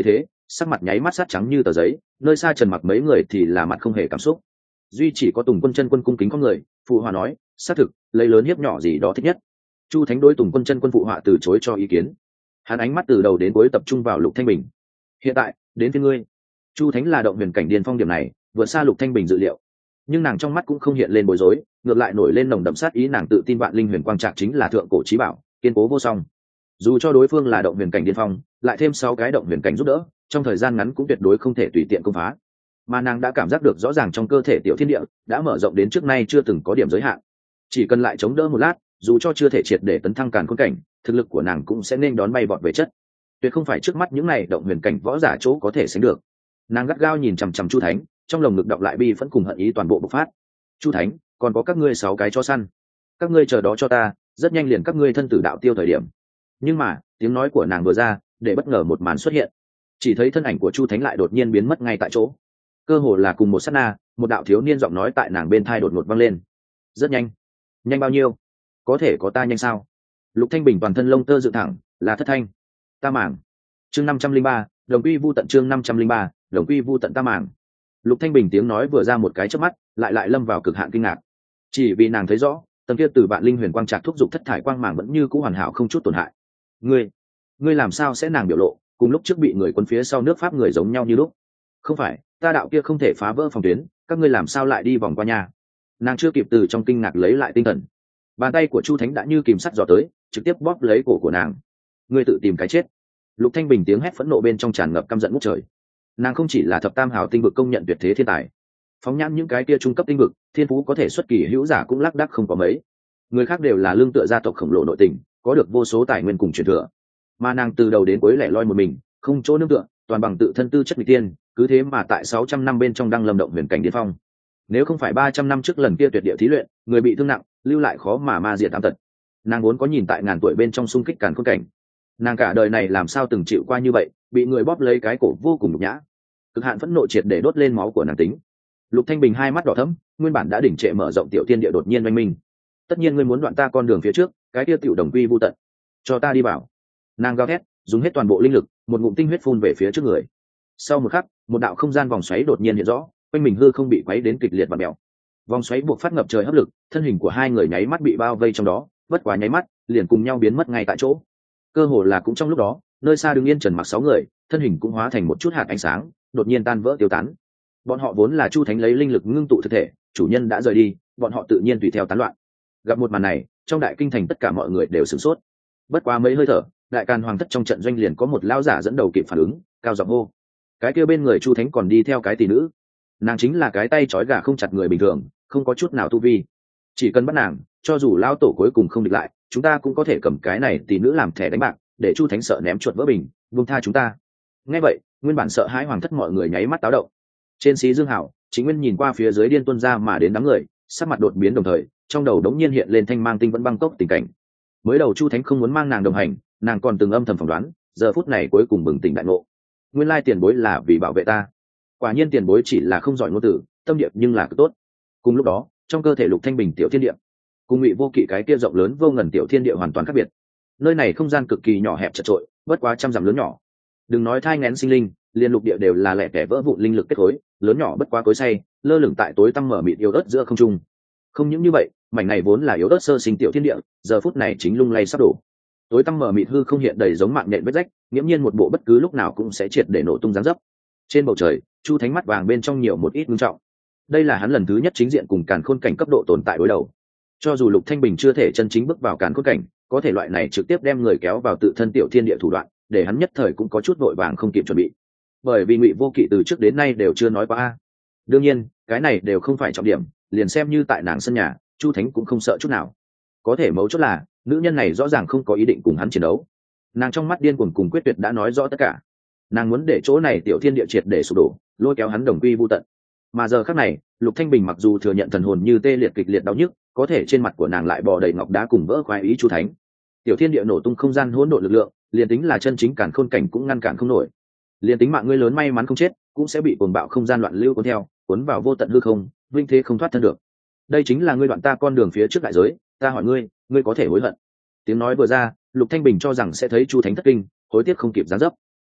sắc mặt nháy mắt sát trắng như tờ giấy, nơi xa Trần Mặc mấy người thì là mặt không hề cảm xúc. Duy chỉ có Tùng Quân Chân Quân cung kính có người, phụ họa nói, xác thực, lấy lớn hiếp nhỏ gì đó thích nhất. Chu Thánh đối Tùng Quân Chân Quân phụ họa từ chối cho ý kiến. Hắn ánh mắt từ đầu đến cuối tập trung vào Lục Thanh Bình. Hiện tại, đến phía ngươi. Chu Thánh là động huyền cảnh điên phong điểm này, vượt xa Lục Thanh Bình dự liệu. Nhưng nàng trong mắt cũng không hiện lên bối rối, ngược lại nổi lên nồng đậm sát ý, nàng tự tin vạn linh huyền quang trạc chính là thượng cổ chí bảo, kiên cố vô song. Dù cho đối phương là động huyền cảnh điên phong, lại thêm sáu cái động huyền cảnh giúp đỡ, trong thời gian ngắn cũng tuyệt đối không thể tùy tiện công phá. Mà nàng đã cảm giác được rõ ràng trong cơ thể tiểu thiên địa đã mở rộng đến trước nay chưa từng có điểm giới hạn. Chỉ cần lại chống đỡ một lát, dù cho chưa thể triệt để tấn thăng càn khôn cảnh, thực lực của nàng cũng sẽ nên đón bay vọt về chất. Tuyệt không phải trước mắt những này động huyền cảnh võ giả chỗ có thể sánh được. Nàng gắt gao nhìn chằm chằm Chu Thánh, trong lồng ngực đọng lại bi vẫn cùng hận ý toàn bộ bộc phát. Chu Thánh, còn có các ngươi sáu cái cho săn, các ngươi chờ đó cho ta, rất nhanh liền các ngươi thân tử đạo tiêu thời điểm. Nhưng mà tiếng nói của nàng vừa ra, để bất ngờ một màn xuất hiện. Chỉ thấy thân ảnh của Chu Thánh lại đột nhiên biến mất ngay tại chỗ. Cơ hồ là cùng một sát na, một đạo thiếu niên giọng nói tại nàng bên tai đột ngột vang lên. Rất nhanh. Nhanh bao nhiêu? Có thể có ta nhanh sao? Lục Thanh Bình toàn thân lông tơ dựng thẳng, là thất thanh. Ta màng. Chương năm trăm linh ba, đồng quy vu tận, chương năm trăm linh ba, đồng quy vu tận ta màng. Lục Thanh Bình tiếng nói vừa ra một cái chớp mắt, lại lại lâm vào cực hạn kinh ngạc. Chỉ vì nàng thấy rõ, tầng kia từ vạn linh huyền quang trạc thúc dục thất thải quang màng vẫn như cũ hoàn hảo không chút tổn hại. Ngươi, ngươi làm sao sẽ nàng biểu lộ, cùng lúc trước bị người quân phía sau nước Pháp người giống nhau như lúc. Không phải, ta đạo kia không thể phá vỡ phòng tuyến, các ngươi làm sao lại đi vòng qua nhà? Nàng chưa kịp từ trong kinh ngạc lấy lại tinh thần, bàn tay của Chu Thánh đã như kìm sắt giò tới, trực tiếp bóp lấy cổ của nàng. Ngươi tự tìm cái chết. Lục Thanh Bình tiếng hét phẫn nộ bên trong tràn ngập căm giận ngút trời. Nàng không chỉ là thập tam hào tinh vực công nhận tuyệt thế thiên tài, phóng nhãn những cái kia trung cấp tinh vực, thiên phú có thể xuất kỳ hữu giả cũng lác đác không có mấy. Người khác đều là lương tựa gia tộc khổng lồ nội tình, có được vô số tài nguyên cùng truyền thừa, mà nàng từ đầu đến cuối lẻ loi một mình, không chỗ nương tựa, toàn bằng tự thân tư chất nghịch tiên, cứ thế mà tại sáu trăm năm bên trong đang lâm động huyền cảnh điên phong. Nếu không phải ba trăm năm trước lần kia tuyệt địa thí luyện, người bị thương nặng, lưu lại khó mà ma diệt tám tật. Nàng vốn có nhìn tại ngàn tuổi bên trong xung kích càn khôn cảnh, nàng cả đời này làm sao từng chịu qua như vậy, bị người bóp lấy cái cổ vô cùng nhục nhã. Cực hạn phẫn nộ triệt để đốt lên máu của nàng tính. Lục Thanh Bình hai mắt đỏ thẫm, nguyên bản đã đỉnh trệ mở rộng tiểu thiên địa đột nhiên oanh minh. Tất nhiên ngươi muốn đoạn ta con đường phía trước, cái kia tiểu đồng quy vu tận, cho ta đi vào. Nàng gào thét, dùng hết toàn bộ linh lực, một ngụm tinh huyết phun về phía trước người. Sau một khắc, một đạo không gian vòng xoáy đột nhiên hiện rõ, quanh mình hư không bị quấy đến kịch liệt và mèo. Vòng xoáy buộc phát ngập trời hấp lực, thân hình của hai người nháy mắt bị bao vây trong đó, bất quá nháy mắt, liền cùng nhau biến mất ngay tại chỗ. Cơ hồ là cũng trong lúc đó, nơi xa đứng yên Trần Mặc sáu người, thân hình cũng hóa thành một chút hạt ánh sáng, đột nhiên tan vỡ tiêu tán. Bọn họ vốn là Chu Thánh lấy linh lực ngưng tụ thực thể, chủ nhân đã rời đi, bọn họ tự nhiên tùy theo tán loạn. Gặp một màn này, trong đại kinh thành tất cả mọi người đều sửng sốt. Bất quá mấy hơi thở, đại càn hoàng thất trong trận doanh liền có một lão giả dẫn đầu kịp phản ứng, cao giọng hô: cái kia bên người Chu Thánh còn đi theo cái tỷ nữ, nàng chính là cái tay trói gà không chặt người bình thường, không có chút nào tu vi, chỉ cần bắt nàng, cho dù lão tổ cuối cùng không địch lại, chúng ta cũng có thể cầm cái này tỷ nữ làm thẻ đánh bạc, để Chu Thánh sợ ném chuột vỡ bình, buông tha chúng ta. Nghe vậy, nguyên bản sợ hãi hoàng thất mọi người nháy mắt táo động. Trên xí Dương Hảo, Chính Nguyên nhìn qua phía dưới điên tuân ra mà đến đám người, sắc mặt đột biến, đồng thời trong đầu đống nhiên hiện lên Thanh Mang Tinh vẫn băng cốc tình cảnh. Mới đầu Chu Thánh không muốn mang nàng đồng hành, nàng còn từng âm thầm phỏng đoán, giờ phút này cuối cùng bừng tỉnh đại ngộ. Nguyên lai tiền bối là vì bảo vệ ta. Quả nhiên tiền bối chỉ là không giỏi ngôn từ, tâm địa nhưng là cực tốt. Cùng lúc đó, trong cơ thể Lục Thanh Bình tiểu thiên địa, cùng Ngụy Vô Kỵ cái kia rộng lớn vô ngần tiểu thiên địa hoàn toàn khác biệt. Nơi này không gian cực kỳ nhỏ hẹp chật chội, bất quá trăm dặm lớn nhỏ. Đừng nói thai nghén sinh linh, liên lục địa đều là lẻ tẻ vỡ vụn linh lực kết khối, lớn nhỏ bất quá cối xay, lơ lửng tại tối tăm mở mịt yếu ớt giữa không trung. Không những như vậy, mảnh này vốn là yếu ớt sơ sinh tiểu thiên địa, giờ phút này chính lung lay sắp đổ. Tối tăm mở mịt hư không hiện đầy giống mạng nhện vết rách, nghiễm nhiên một bộ bất cứ lúc nào cũng sẽ triệt để nổ tung dáng dấp. Trên bầu trời, Chu Thánh mắt vàng bên trong nhiều một ít ngưng trọng. Đây là hắn lần thứ nhất chính diện cùng càn khôn cảnh cấp độ tồn tại đối đầu. Cho dù Lục Thanh Bình chưa thể chân chính bước vào càn khôn cảnh, có thể loại này trực tiếp đem người kéo vào tự thân tiểu thiên địa thủ đoạn, để hắn nhất thời cũng có chút vội vàng không kịp chuẩn bị. Bởi vì Ngụy Vô Kỵ từ trước đến nay đều chưa nói qua a. Đương nhiên, cái này đều không phải trọng điểm, liền xem như tại nàng sân nhà, Chu Thánh cũng không sợ chút nào. Có thể mấu chốt là, nữ nhân này rõ ràng không có ý định cùng hắn chiến đấu. Nàng trong mắt điên cuồng cùng quyết tuyệt đã nói rõ tất cả. Nàng muốn để chỗ này tiểu thiên địa triệt để sụp đổ, lôi kéo hắn đồng quy vu tận. Mà giờ khắc này, Lục Thanh Bình mặc dù thừa nhận thần hồn như tê liệt kịch liệt đau nhức, có thể trên mặt của nàng lại bò đầy ngọc đá cùng vỡ khoái ý Chu Thánh. Tiểu thiên địa nổ tung không gian hỗn độn lực lượng, liền tính là chân chính càn khôn cảnh cũng ngăn cản không nổi. Liền tính mạng ngươi lớn may mắn không chết, cũng sẽ bị cuồng bạo không gian loạn lưu cuốn theo, cuốn vào vô tận hư không, vinh thế không thoát thân được. Đây chính là ngươi đoạn ta con đường phía trước đại giới, ta hỏi ngươi, ngươi có thể hối hận? Tiếng nói vừa ra, Lục Thanh Bình cho rằng sẽ thấy Chu Thánh thất kinh, hối tiếc không kịp giáng dấp.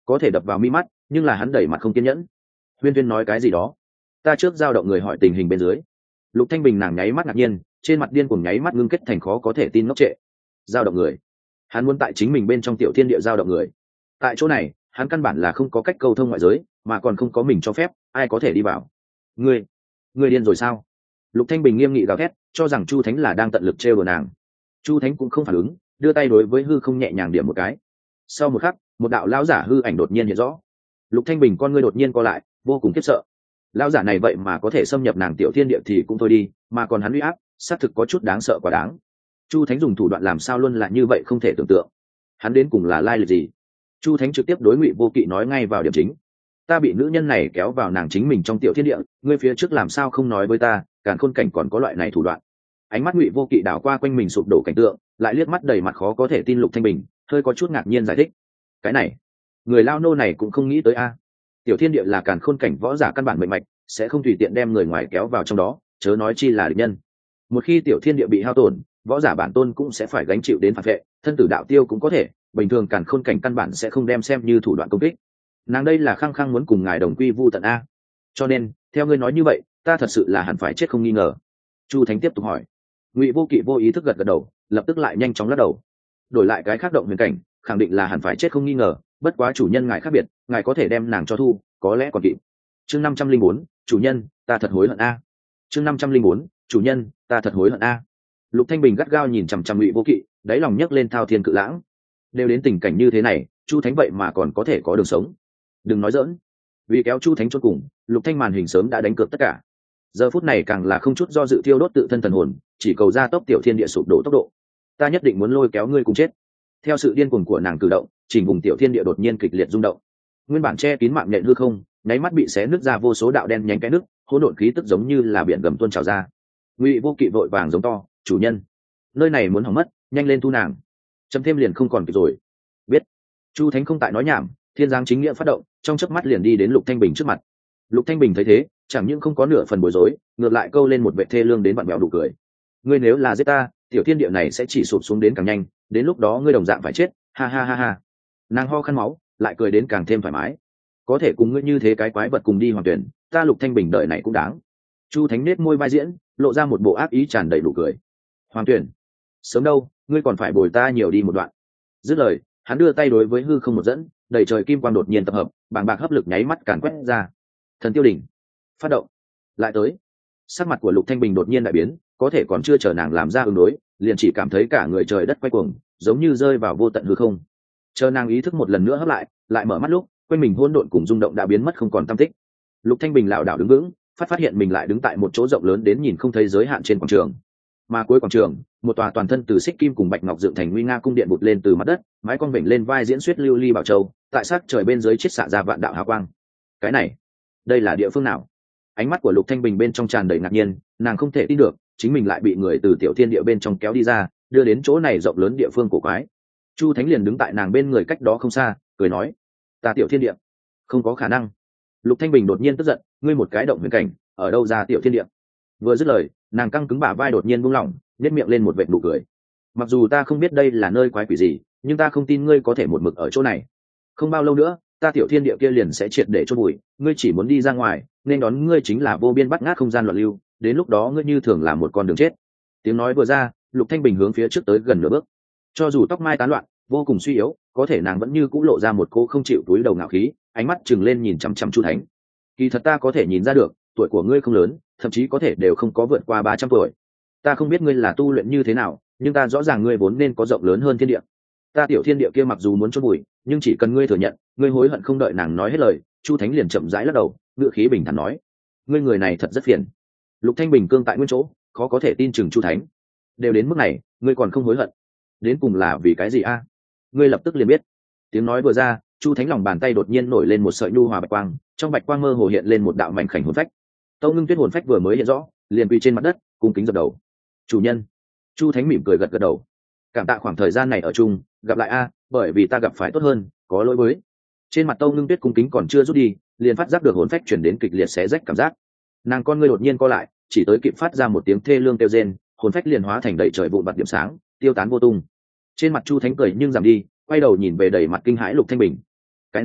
có thể đập vào mi mắt, nhưng là hắn đẩy mặt không kiên nhẫn. Huyên Huyên nói cái gì đó, ta trước giao động người hỏi tình hình bên dưới. Lục Thanh Bình nàng nháy mắt ngạc nhiên, trên mặt điên cuồng nháy mắt ngưng kết thành khó có thể tin ngốc trệ. Giao động người? Hắn muốn tại chính mình bên trong tiểu thiên địa giao động người. Tại chỗ này, hắn căn bản là không có cách câu thông ngoại giới, mà còn không có mình cho phép, ai có thể đi vào? Ngươi, ngươi điên rồi sao? Lục Thanh Bình nghiêm nghị gào thét, cho rằng Chu Thánh là đang tận lực trêu đùa nàng. Chu Thánh cũng không phản ứng, đưa tay đối với hư không nhẹ nhàng điểm một cái. Sau một khắc, một đạo lão giả hư ảnh đột nhiên hiện rõ. Lục Thanh Bình con ngươi đột nhiên co lại, vô cùng khiếp sợ. Lão giả này vậy mà có thể xâm nhập nàng tiểu thiên địa thì cũng thôi đi, mà còn hắn uy áp, xác thực có chút đáng sợ quá đáng. Chu Thánh dùng thủ đoạn làm sao luôn là như vậy không thể tưởng tượng. Hắn đến cùng là lai lịch gì? Chu Thánh trực tiếp đối Ngụy Vô Kỵ nói ngay vào điểm chính. Ta bị nữ nhân này kéo vào nàng chính mình trong tiểu thiên địa, ngươi phía trước làm sao không nói với ta, càn khôn cảnh còn có loại này thủ đoạn. Ánh mắt Ngụy Vô Kỵ đảo qua quanh mình sụp đổ cảnh tượng, lại liếc mắt đầy mặt khó có thể tin Lục Thanh Bình, hơi có chút ngạc nhiên giải thích. Cái này, người lao nô này cũng không nghĩ tới a. Tiểu thiên địa là càn khôn cảnh võ giả căn bản mệnh mạch, sẽ không tùy tiện đem người ngoài kéo vào trong đó, chớ nói chi là địch nhân. Một khi tiểu thiên địa bị hao tổn, võ giả bản tôn cũng sẽ phải gánh chịu đến phản vệ, thân tử đạo tiêu cũng có thể, bình thường càn khôn cảnh căn bản sẽ không đem xem như thủ đoạn công kích. Nàng đây là khăng khăng muốn cùng ngài đồng quy vu tận a. Cho nên, theo ngươi nói như vậy, ta thật sự là hẳn phải chết không nghi ngờ. Chu Thánh tiếp tục hỏi. Ngụy Vô Kỵ vô ý thức gật gật đầu, lập tức lại nhanh chóng lắc đầu. Đổi lại cái khác động huyền cảnh, khẳng định là hẳn phải chết không nghi ngờ, bất quá chủ nhân ngài khác biệt, ngài có thể đem nàng cho thu, có lẽ còn kịp. Chương năm trăm linh bốn, chủ nhân, ta thật hối hận a. Chương năm trăm linh bốn, chủ nhân, ta thật hối hận a. Lục Thanh Bình gắt gao nhìn chằm chằm Ngụy Vô Kỵ, đáy lòng nhấc lên thao thiên cự lãng. Đều đến tình cảnh như thế này, Chu Thánh vậy mà còn có thể có đường sống. Đừng nói giỡn. Vì kéo Chu Thánh chôn cùng, Lục Thanh màn hình sớm đã đánh cược tất cả. Giờ phút này càng là không chút do dự thiêu đốt tự thân thần hồn, chỉ cầu ra tốc tiểu thiên địa sụp đổ tốc độ. Ta nhất định muốn lôi kéo ngươi cùng chết. Theo sự điên cuồng của nàng cử động, chỉnh vùng tiểu thiên địa đột nhiên kịch liệt rung động. Nguyên bản che kín mạng nhện hư không, nháy mắt bị xé nứt ra vô số đạo đen nhánh cái nước, hỗn độn khí tức giống như là biển gầm tuôn trào ra. Ngụy Vô Kỵ vội vàng giống to, chủ nhân, nơi này muốn hỏng mất, nhanh lên thu nàng. Chấm thêm liền không còn kịp rồi. Biết. Chu Thánh không tại nói nhảm, thiên giáng chính nghĩa phát động, trong chớp mắt liền đi đến Lục Thanh Bình trước mặt. Lục Thanh Bình thấy thế, chẳng những không có nửa phần bối rối, ngược lại câu lên một vệ thê lương đến vặn vẹo đủ cười. Ngươi nếu là giết ta, tiểu thiên địa này sẽ chỉ sụp xuống đến càng nhanh, đến lúc đó ngươi đồng dạng phải chết, ha ha ha ha. Nàng ho khăn máu, lại cười đến càng thêm thoải mái. Có thể cùng ngươi như thế cái quái vật cùng đi hoàng tuyển, ta Lục Thanh Bình đợi này cũng đáng. Chu Thánh nết môi vai diễn, lộ ra một bộ ác ý tràn đầy đủ cười. Hoàng tuyển? Sớm đâu, ngươi còn phải bồi ta nhiều đi một đoạn. Dứt lời, hắn đưa tay đối với hư không một dẫn, đầy trời kim quang đột nhiên tập hợp, bàng bạc hấp lực nháy mắt càn quét ra. Thần tiêu đỉnh phát động, lại tới. Sắc mặt của Lục Thanh Bình đột nhiên đại biến, có thể còn chưa chờ nàng làm ra ứng đối, liền chỉ cảm thấy cả người trời đất quay cuồng, giống như rơi vào vô tận hư không. Chờ nàng ý thức một lần nữa hấp lại, lại mở mắt lúc, quanh mình hỗn độn cùng rung động đã biến mất không còn tăm tích. Lục Thanh Bình lảo đảo đứng vững, phát phát hiện mình lại đứng tại một chỗ rộng lớn đến nhìn không thấy giới hạn trên quảng trường. Mà cuối quảng trường, một tòa toàn thân từ xích kim cùng bạch ngọc dựng thành nguy nga cung điện bụt lên từ mặt đất, mái con vểnh lên vai diễn suyết lưu ly bảo châu, tại sắc trời bên dưới chiết xạ ra vạn đạo hào quang. Cái này, đây là địa phương nào? Ánh mắt của Lục Thanh Bình bên trong tràn đầy ngạc nhiên, nàng không thể tin được, chính mình lại bị người từ tiểu thiên địa bên trong kéo đi ra, đưa đến chỗ này rộng lớn địa phương cổ quái. Chu Thánh liền đứng tại nàng bên người cách đó không xa, cười nói: "Ta tiểu thiên địa, không có khả năng." Lục Thanh Bình đột nhiên tức giận: "Ngươi một cái động huyền cảnh, ở đâu ra tiểu thiên địa?" Vừa dứt lời, nàng căng cứng bả vai đột nhiên buông lỏng, nhếch miệng lên một vệt nụ cười. "Mặc dù ta không biết đây là nơi quái quỷ gì, nhưng ta không tin ngươi có thể một mực ở chỗ này. Không bao lâu nữa, ta tiểu thiên địa kia liền sẽ triệt để chôn bụi, ngươi chỉ muốn đi ra ngoài, nên đón ngươi chính là vô biên bắt ngát không gian loạn lưu, đến lúc đó ngươi như thường là một con đường chết." Tiếng nói vừa ra, Lục Thanh Bình hướng phía trước tới gần nửa bước. Cho dù tóc mai tán loạn, vô cùng suy yếu, có thể nàng vẫn như cũ lộ ra một cô không chịu túi đầu ngạo khí, ánh mắt trừng lên nhìn chằm chằm Chu Thánh. "Kỳ thật ta có thể nhìn ra được, tuổi của ngươi không lớn, thậm chí có thể đều không có vượt qua ba trăm tuổi. Ta không biết ngươi là tu luyện như thế nào, nhưng ta rõ ràng ngươi vốn nên có rộng lớn hơn thiên địa. Ta tiểu thiên địa kia mặc dù muốn chôn bụi, nhưng chỉ cần ngươi thừa nhận, ngươi hối hận không đợi nàng nói hết lời." Chu Thánh liền chậm rãi lắc đầu, ngữ khí bình thản nói: "Ngươi người này thật rất phiền." Lục Thanh Bình cương tại nguyên chỗ, khó có thể tin chừng Chu Thánh. "Đều đến mức này, ngươi còn không hối hận? Đến cùng là vì cái gì a?" "Ngươi lập tức liền biết." Tiếng nói vừa ra, Chu Thánh lòng bàn tay đột nhiên nổi lên một sợi nhu hòa bạch quang, trong bạch quang mơ hồ hiện lên một đạo mảnh khảnh hồn phách. Tâu Ngưng Tuyết hồn phách vừa mới hiện rõ, liền quỳ trên mặt đất, cung kính dập đầu. "Chủ nhân." Chu Thánh mỉm cười gật gật đầu. "Cảm tạ khoảng thời gian này ở chung, gặp lại a, bởi vì ta gặp phải tốt hơn, có lỗi với." Trên mặt Tâu Ngưng Tuyết cung kính còn chưa rút đi, liền phát giác được hồn phách chuyển đến kịch liệt xé rách cảm giác. Nàng con ngươi đột nhiên co lại, chỉ tới kịp phát ra một tiếng thê lương kêu rên, hồn phách liền hóa thành đầy trời vụn vặt điểm sáng, tiêu tán vô tung. Trên mặt Chu Thánh cười nhưng giảm đi, quay đầu nhìn về đầy mặt kinh hãi Lục Thanh Bình. "Cái này,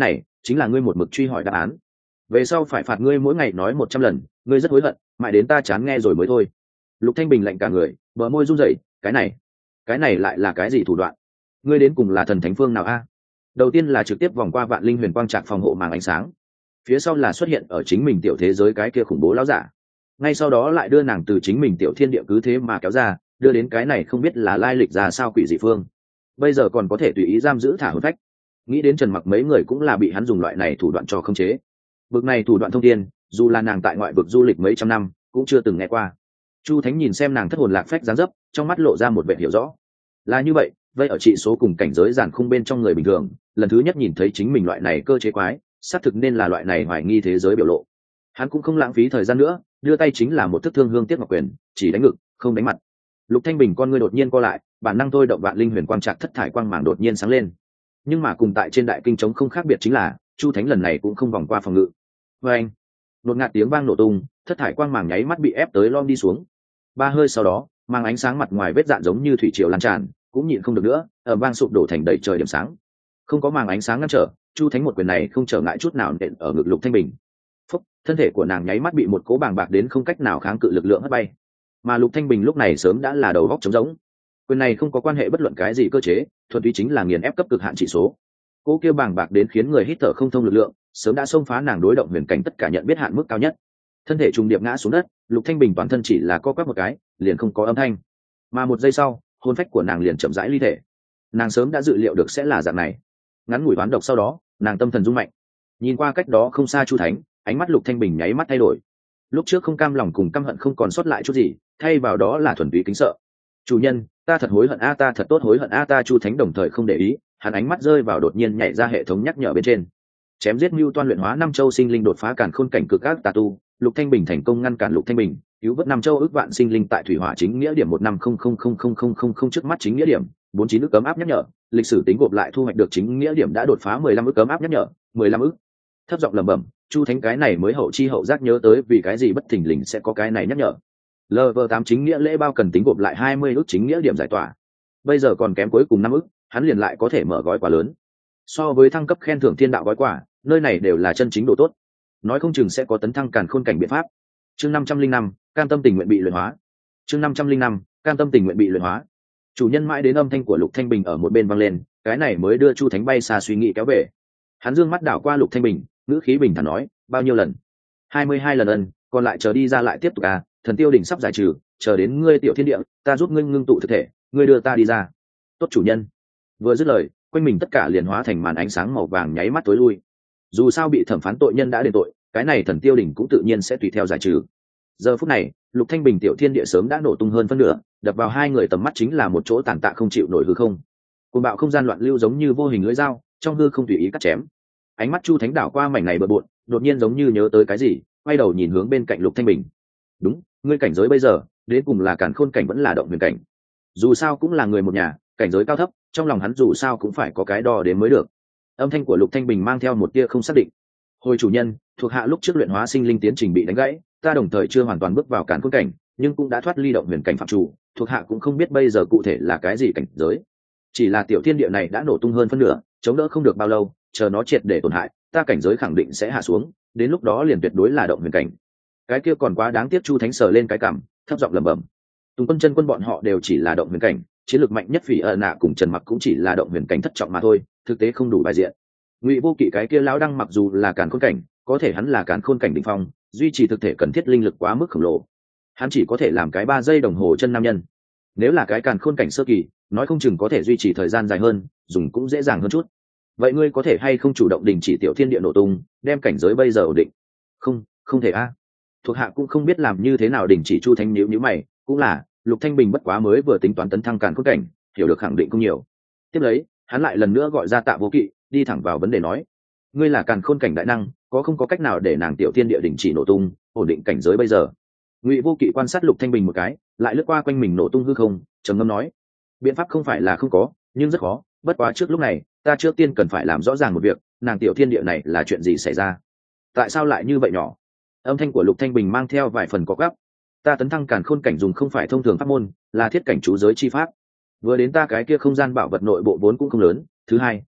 chính là ngươi một mực truy hỏi đáp án. Về sau phải phạt ngươi mỗi ngày nói một trăm lần, ngươi rất hối hận, mãi đến ta chán nghe rồi mới thôi. Lục Thanh Bình lạnh cả người, bờ môi run rẩy, cái này cái này lại là cái gì thủ đoạn? Ngươi đến cùng là thần thánh phương nào a? Đầu tiên là trực tiếp vòng qua vạn linh huyền quang trạc phòng hộ màng ánh sáng, phía sau là xuất hiện ở chính mình tiểu thế giới cái kia khủng bố lão giả, ngay sau đó lại đưa nàng từ chính mình tiểu thiên địa cứ thế mà kéo ra, đưa đến cái này không biết là lai lịch ra sao quỷ dị phương, bây giờ còn có thể tùy ý giam giữ thả hồn phách. Nghĩ đến Trần Mặc mấy người cũng là bị hắn dùng loại này thủ đoạn cho khống chế. Vực này thủ đoạn thông thiên, dù là nàng tại ngoại vực du lịch mấy trăm năm cũng chưa từng nghe qua. Chu Thánh nhìn xem nàng thất hồn lạc phách dáng dấp, trong mắt lộ ra một vẻ hiểu rõ. Là như vậy, vậy ở trị số cùng cảnh giới giản khung bên trong người bình thường, lần thứ nhất nhìn thấy chính mình loại này cơ chế quái, xác thực nên là loại này hoài nghi thế giới biểu lộ. Hắn cũng không lãng phí thời gian nữa, đưa tay chính là một thức thương hương tiếc ngọc quyền, chỉ đánh ngực, không đánh mặt. Lục Thanh Bình con ngươi đột nhiên co lại, bản năng thôi động vạn linh huyền quang trạc thất thải quang màng đột nhiên sáng lên. Nhưng mà cùng tại trên đại kinh trống không khác biệt chính là, Chu Thánh lần này cũng không vòng qua phòng ngự. Với anh, đột ngạt tiếng vang nổ tung, thất thải quang màng nháy mắt bị ép tới lom đi xuống. Ba hơi sau đó, mang ánh sáng mặt ngoài vết dạn giống như thủy triều lan tràn, cũng nhịn không được nữa, ở vang sụp đổ thành đầy trời điểm sáng. Không có màng ánh sáng ngăn trở, Chu Thánh một quyền này không trở ngại chút nào nện ở ngực Lục Thanh Bình. Phúc, thân thể của nàng nháy mắt bị một cỗ bàng bạc đến không cách nào kháng cự lực lượng hất bay. Mà Lục Thanh Bình lúc này sớm đã là đầu góc trống rỗng. Quyền này không có quan hệ bất luận cái gì cơ chế, thuần túy chính là nghiền ép cấp cực hạn chỉ số. Cỗ kia bàng bạc đến khiến người hít thở không thông lực lượng, sớm đã xông phá nàng đối động huyền cảnh tất cả nhận biết hạn mức cao nhất. Thân thể trùng điệp ngã xuống đất, Lục Thanh Bình toàn thân chỉ là co quắp một cái, liền không có âm thanh. Mà một giây sau, hồn phách của nàng liền chậm rãi ly thể. Nàng sớm đã dự liệu được sẽ là dạng này. Ngắn ngủi đoán độc sau đó, nàng tâm thần rung mạnh. Nhìn qua cách đó không xa Chu Thánh, ánh mắt Lục Thanh Bình nháy mắt thay đổi. Lúc trước không cam lòng cùng căm hận không còn sót lại chút gì, thay vào đó là thuần túy kính sợ. Chủ nhân, ta thật hối hận a, ta thật tốt hối hận a, ta Chu Thánh đồng thời không để ý, hắn ánh mắt rơi vào đột nhiên nhảy ra hệ thống nhắc nhở bên trên. Chém giết mưu toan luyện hóa năm châu sinh linh đột phá càn khôn cảnh cực ác tà tu, Lục Thanh Bình thành công ngăn cản Lục Thanh Bình, cứu vớt năm châu ước vạn sinh linh tại thủy hỏa chính nghĩa điểm một năm không không không không không không không trước mắt chính nghĩa điểm, bốn chín ước cấm áp nhắc nhở, lịch sử tính gộp lại thu hoạch được chính nghĩa điểm đã đột phá mười lăm ước cấm áp nhắc nhở, mười lăm ước. Thấp giọng lẩm bẩm, Chu Thánh cái này mới hậu chi hậu giác nhớ tới vì cái gì bất thình lình sẽ có cái này nhắc nhở. lv tám chính nghĩa lễ bao cần tính gộp lại hai mươi ước chính nghĩa điểm giải tỏa. Bây giờ còn kém cuối cùng năm ước, hắn liền lại có thể mở gói quà lớn. So với thăng cấp khen thưởng thiên đạo gói quà, nơi này đều là chân chính độ tốt. Nói không chừng sẽ có tấn thăng càn khôn cảnh biện pháp. Chương năm trăm linh năm, cam tâm tình nguyện bị luyện hóa. Chương năm trăm linh năm, cam tâm tình nguyện bị luyện hóa. Chủ nhân mãi đến âm thanh của Lục Thanh Bình ở một bên vang lên, cái này mới đưa Chu Thánh bay xa suy nghĩ kéo về. Hắn dương mắt đảo qua Lục Thanh Bình, ngữ khí bình thản nói, bao nhiêu lần? hai mươi hai lần ân, còn lại chờ đi ra lại tiếp tục à, thần tiêu đỉnh sắp giải trừ, chờ đến ngươi tiểu thiên địa, ta giúp ngươi ngưng tụ thực thể, ngươi đưa ta đi ra. Tốt chủ nhân. Vừa dứt lời, quanh mình tất cả liền hóa thành màn ánh sáng màu vàng nháy mắt tối lui. Dù sao bị thẩm phán tội nhân đã đền tội, cái này thần tiêu đỉnh cũng tự nhiên sẽ tùy theo giải trừ. Giờ phút này, Lục Thanh Bình tiểu thiên địa sớm đã nổ tung hơn phân nửa, đập vào hai người tầm mắt chính là một chỗ tàn tạ không chịu nổi hư không. Cuồng bạo không gian loạn lưu giống như vô hình lưỡi dao, trong hư không tùy ý cắt chém. Ánh mắt Chu Thánh đảo qua mảnh này bừa bộn, đột nhiên giống như nhớ tới cái gì, quay đầu nhìn hướng bên cạnh Lục Thanh Bình. Đúng, ngươi cảnh giới bây giờ, đến cùng là càn khôn cảnh vẫn là động huyền cảnh. Dù sao cũng là người một nhà, cảnh giới cao thấp, trong lòng hắn dù sao cũng phải có cái đo đến mới được. Âm thanh của Lục Thanh Bình mang theo một tia không xác định. Hồi chủ nhân, thuộc hạ lúc trước luyện hóa sinh linh tiến trình bị đánh gãy, ta đồng thời chưa hoàn toàn bước vào càn khôn cảnh, nhưng cũng đã thoát ly động huyền cảnh phạm chủ, thuộc hạ cũng không biết bây giờ cụ thể là cái gì cảnh giới. Chỉ là tiểu thiên địa này đã nổ tung hơn phân nửa, chống đỡ không được bao lâu, chờ nó triệt để tổn hại, ta cảnh giới khẳng định sẽ hạ xuống, đến lúc đó liền tuyệt đối là động huyền cảnh. Cái kia còn quá đáng tiếc. Chu Thánh sờ lên cái cằm, thấp giọng lẩm bẩm. Tùng Quân chân quân bọn họ đều chỉ là động huyền cảnh, chiến lược mạnh nhất Phỉ ợ nạ cùng Trần Mặc cũng chỉ là động huyền cảnh thất trọng mà thôi, thực tế không đủ bài diện. Ngụy Vô Kỵ cái kia lão đăng mặc dù là càn khôn cảnh, có thể hắn là càn khôn cảnh đỉnh phong, duy trì thực thể cần thiết linh lực quá mức khổng lồ, hắn chỉ có thể làm cái ba giây đồng hồ chân nam nhân. Nếu là cái càn khôn cảnh sơ kỳ, nói không chừng có thể duy trì thời gian dài hơn, dùng cũng dễ dàng hơn chút. Vậy ngươi có thể hay không chủ động đình chỉ tiểu thiên địa nổ tung, đem cảnh giới bây giờ ổn định? Không, không thể a. Thuộc hạ cũng không biết làm như thế nào đình chỉ. Chu Thánh nhíu nhíu mày, cũng là, Lục Thanh Bình bất quá mới vừa tính toán tấn thăng càn khôn cảnh, hiểu được khẳng định không nhiều. Tiếp lấy, hắn lại lần nữa gọi ra Tạ Vô Kỵ, đi thẳng vào vấn đề nói, ngươi là càn khôn cảnh đại năng, có không có cách nào để nàng tiểu thiên địa đình chỉ nổ tung, ổn định cảnh giới bây giờ? Ngụy Vô Kỵ quan sát Lục Thanh Bình một cái, lại lướt qua quanh mình nổ tung hư không, trầm ngâm nói, biện pháp không phải là không có, nhưng rất khó, bất quá trước lúc này, ta trước tiên cần phải làm rõ ràng một việc, nàng tiểu thiên địa này là chuyện gì xảy ra? Tại sao lại như vậy nhỏ? Âm thanh của Lục Thanh Bình mang theo vài phần có gấp. Ta tấn thăng càn khôn cảnh dùng không phải thông thường pháp môn, là thiết cảnh chú giới chi pháp. Vừa đến ta cái kia không gian bảo vật nội bộ vốn cũng không lớn, thứ hai,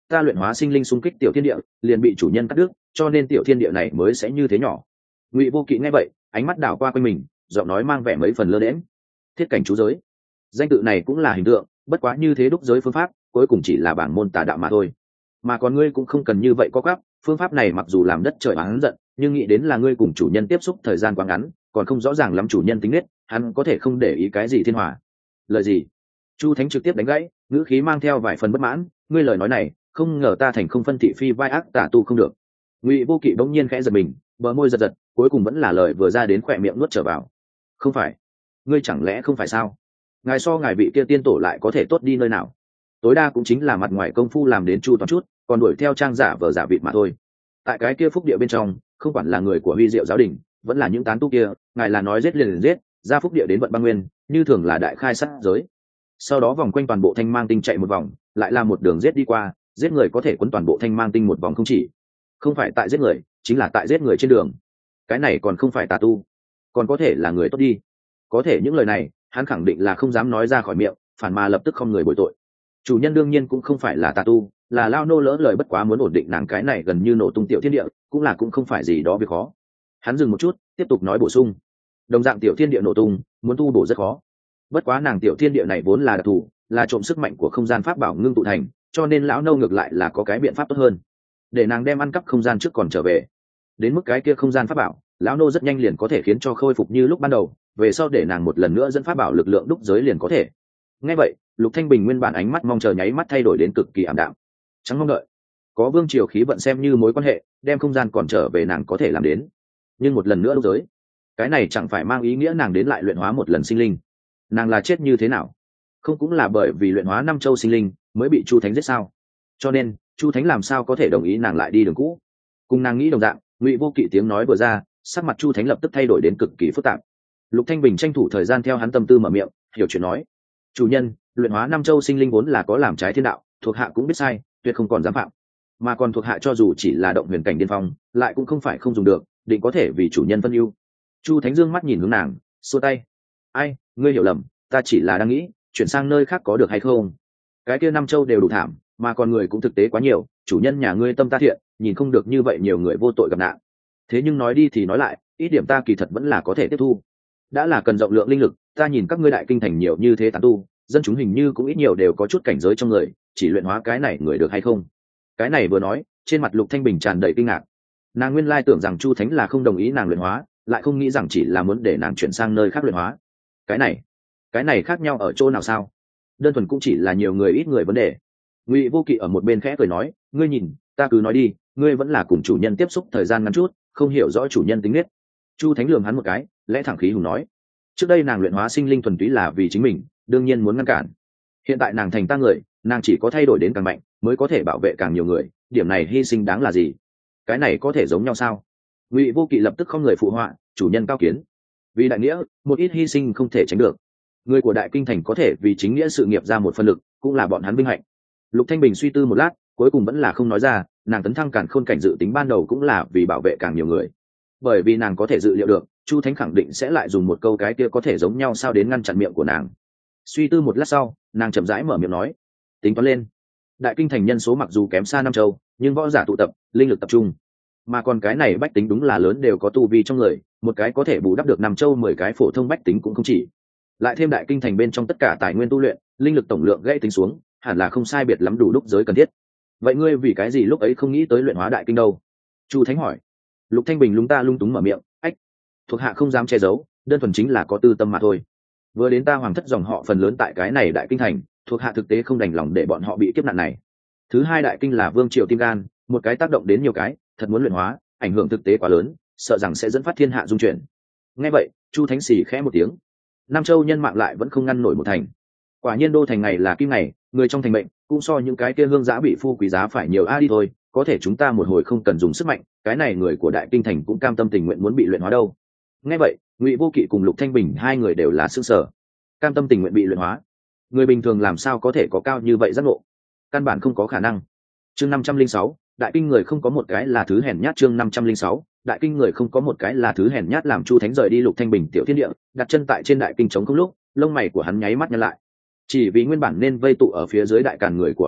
ta luyện hóa sinh linh xung kích tiểu thiên địa liền bị chủ nhân cắt đứt, cho nên tiểu thiên địa này mới sẽ như thế nhỏ. Ngụy Vô Kỵ nghe vậy, ánh mắt đảo qua quanh mình, giọng nói mang vẻ mấy phần lơ đễnh. Thiết cảnh chú giới, danh tự này cũng là hình tượng, bất quá như thế đúc giới phương pháp cuối cùng chỉ là bảng môn tà đạo mà thôi. Mà còn ngươi cũng không cần như vậy có gấp, phương pháp này mặc dù làm đất trời oán giận, nhưng nghĩ đến là ngươi cùng chủ nhân tiếp xúc thời gian quá ngắn, còn không rõ ràng lắm chủ nhân tính nết, hắn có thể không để ý cái gì thiên hòa. Lời gì? Chu Thánh trực tiếp đánh gãy, ngữ khí mang theo vài phần bất mãn, ngươi lời nói này, không ngờ ta thành không phân thị phi vai ác tả tu không được. Ngụy Vô Kỵ bỗng nhiên khẽ giật mình, bờ môi giật giật, cuối cùng vẫn là lời vừa ra đến khỏe miệng nuốt trở vào. Không phải, ngươi chẳng lẽ không phải sao? Ngài so ngài vị kia tiên tổ lại có thể tốt đi nơi nào? Tối đa cũng chính là mặt ngoài công phu làm đến chu toàn chút, còn đuổi theo trang giả vờ giả vịt mà thôi. Tại cái kia phúc địa bên trong, không quản là người của Huy Diệu giáo đình, vẫn là những tán tu kia, ngài là nói giết liền liền giết, ra phúc địa đến vận băng nguyên, như thường là đại khai sát giới. Sau đó vòng quanh toàn bộ thanh mang tinh chạy một vòng, lại là một đường giết đi qua, giết người có thể quấn toàn bộ thanh mang tinh một vòng không chỉ. Không phải tại giết người, chính là tại giết người trên đường. Cái này còn không phải tà tu, còn có thể là người tốt đi. Có thể những lời này, hắn khẳng định là không dám nói ra khỏi miệng, phản mà lập tức không người bồi tội. Chủ nhân đương nhiên cũng không phải là tà tu, là lao nô lỡ lời bất quá muốn ổn định nàng cái này gần như nổ tung tiểu thiên địa, cũng là cũng không phải gì đó việc khó. Hắn dừng một chút, tiếp tục nói bổ sung, đồng dạng tiểu thiên địa nổ tung, muốn tu bổ rất khó. Bất quá nàng tiểu thiên địa này vốn là đặc thù, là trộm sức mạnh của không gian pháp bảo ngưng tụ thành, cho nên lão nô ngược lại là có cái biện pháp tốt hơn, để nàng đem ăn cắp không gian trước còn trở về. Đến mức cái kia không gian pháp bảo, lão nô rất nhanh liền có thể khiến cho khôi phục như lúc ban đầu, về sau để nàng một lần nữa dẫn pháp bảo lực lượng đúc giới liền có thể. Nghe vậy, Lục Thanh Bình nguyên bản ánh mắt mong chờ nháy mắt thay đổi đến cực kỳ ảm đạm. Chẳng mong đợi, có vương triều khí vận xem như mối quan hệ, đem không gian còn trở về nàng có thể làm đến, nhưng một lần nữa đúc giới, cái này chẳng phải mang ý nghĩa nàng đến lại luyện hóa một lần sinh linh. Nàng là chết như thế nào? Không cũng là bởi vì luyện hóa năm châu sinh linh mới bị Chu Thánh giết sao? Cho nên Chu Thánh làm sao có thể đồng ý nàng lại đi đường cũ? Cùng nàng nghĩ đồng dạng, Ngụy Vô Kỵ tiếng nói vừa ra, sắc mặt Chu Thánh lập tức thay đổi đến cực kỳ phức tạp. Lục Thanh Bình tranh thủ thời gian theo hắn tâm tư mở miệng, hiểu chuyện nói, chủ nhân, luyện hóa năm châu sinh linh vốn là có làm trái thiên đạo, thuộc hạ cũng biết sai, tuyệt không còn dám phạm. Mà còn thuộc hạ cho dù chỉ là động huyền cảnh điên phong, lại cũng không phải không dùng được, định có thể vì chủ nhân phân ưu. Chu Thánh Dương mắt nhìn hướng nàng, xua tay, ai, ngươi hiểu lầm, ta chỉ là đang nghĩ chuyển sang nơi khác có được hay không. Cái kia năm châu đều đủ thảm, mà còn người cũng thực tế quá nhiều, chủ nhân nhà ngươi tâm ta thiện, nhìn không được như vậy nhiều người vô tội gặp nạn. Thế nhưng nói đi thì nói lại, ít điểm ta kỳ thật vẫn là có thể tiếp thu. Đã là cần rộng lượng linh lực, ta nhìn các ngươi đại kinh thành nhiều như thế tán tu, dân chúng hình như cũng ít nhiều đều có chút cảnh giới trong người, chỉ luyện hóa cái này người được hay không? Cái này vừa nói, trên mặt Lục Thanh Bình tràn đầy kinh ngạc. Nàng nguyên lai tưởng rằng Chu Thánh là không đồng ý nàng luyện hóa, lại không nghĩ rằng chỉ là muốn để nàng chuyển sang nơi khác luyện hóa. Cái này, cái này khác nhau ở chỗ nào sao? Đơn thuần cũng chỉ là nhiều người ít người vấn đề. Ngụy Vô Kỵ ở một bên khẽ cười nói, ngươi nhìn, ta cứ nói đi, ngươi vẫn là cùng chủ nhân tiếp xúc thời gian ngắn chút, không hiểu rõ chủ nhân tính nết. Chu Thánh lườm hắn một cái, lẽ thẳng khí hùng nói, trước đây nàng luyện hóa sinh linh thuần túy là vì chính mình, đương nhiên muốn ngăn cản. Hiện tại nàng thành ta người, nàng chỉ có thay đổi đến càng mạnh mới có thể bảo vệ càng nhiều người, điểm này hy sinh đáng là gì? Cái này có thể giống nhau sao? Ngụy Vô Kỵ lập tức không người phụ họa, chủ nhân cao kiến. Vì đại nghĩa, một ít hy sinh không thể tránh được. Người của đại kinh thành có thể vì chính nghĩa sự nghiệp ra một phân lực, cũng là bọn hắn vinh hạnh. Lục Thanh Bình suy tư một lát, cuối cùng vẫn là không nói ra, nàng tấn thăng càn khôn cảnh dự tính ban đầu cũng là vì bảo vệ càng nhiều người. Bởi vì nàng có thể dự liệu được, Chu Thánh khẳng định sẽ lại dùng một câu cái kia có thể giống nhau sao đến ngăn chặn miệng của nàng. Suy tư một lát sau, nàng chậm rãi mở miệng nói, tính toán lên, đại kinh thành nhân số mặc dù kém xa Nam Châu, nhưng võ giả tụ tập, linh lực tập trung, mà còn cái này bách tính đúng là lớn đều có tu vi trong người, một cái có thể bù đắp được Nam Châu mười cái phổ thông bách tính cũng không chỉ. Lại thêm đại kinh thành bên trong tất cả tài nguyên tu luyện, linh lực tổng lượng gãy tính xuống, hẳn là không sai biệt lắm đủ đúc giới cần thiết. Vậy ngươi vì cái gì lúc ấy không nghĩ tới luyện hóa đại kinh đâu? Chu Thánh hỏi. Lục Thanh Bình lúng ta lung túng mở miệng, ách, thuộc hạ không dám che giấu, đơn thuần chính là có tư tâm mà thôi. Vừa đến ta hoàng thất dòng họ phần lớn tại cái này đại kinh thành, thuộc hạ thực tế không đành lòng để bọn họ bị kiếp nạn này. Thứ hai đại kinh là vương triều tim gan, một cái tác động đến nhiều cái, thật muốn luyện hóa, ảnh hưởng thực tế quá lớn, sợ rằng sẽ dẫn phát thiên hạ dung chuyển. Nghe vậy, Chu Thánh xì khẽ một tiếng. Nam Châu nhân mạng lại vẫn không ngăn nổi một thành. Quả nhiên đô thành này là kim này, người trong thành mệnh cũng so những cái kia hương giá bị phu quý giá phải nhiều a đi thôi, có thể chúng ta một hồi không cần dùng sức mạnh, cái này người của đại kinh thành cũng cam tâm tình nguyện muốn bị luyện hóa đâu. Nghe vậy, Ngụy Vô Kỵ cùng Lục Thanh Bình hai người đều là sửng sở. Cam tâm tình nguyện bị luyện hóa, người bình thường làm sao có thể có cao như vậy giác ngộ, căn bản không có khả năng. Chương năm trăm linh sáu, đại kinh người không có một cái là thứ hèn nhát. Chương năm trăm linh sáu, đại kinh người không có một cái là thứ hèn nhát. Làm Chu Thánh rời đi Lục Thanh Bình tiểu thiên địa, đặt chân tại trên đại kinh trống không lúc, lông mày của hắn nháy mắt nhăn lại. Chỉ vì nguyên bản nên vây tụ ở phía dưới đại càn người của hoàng thất,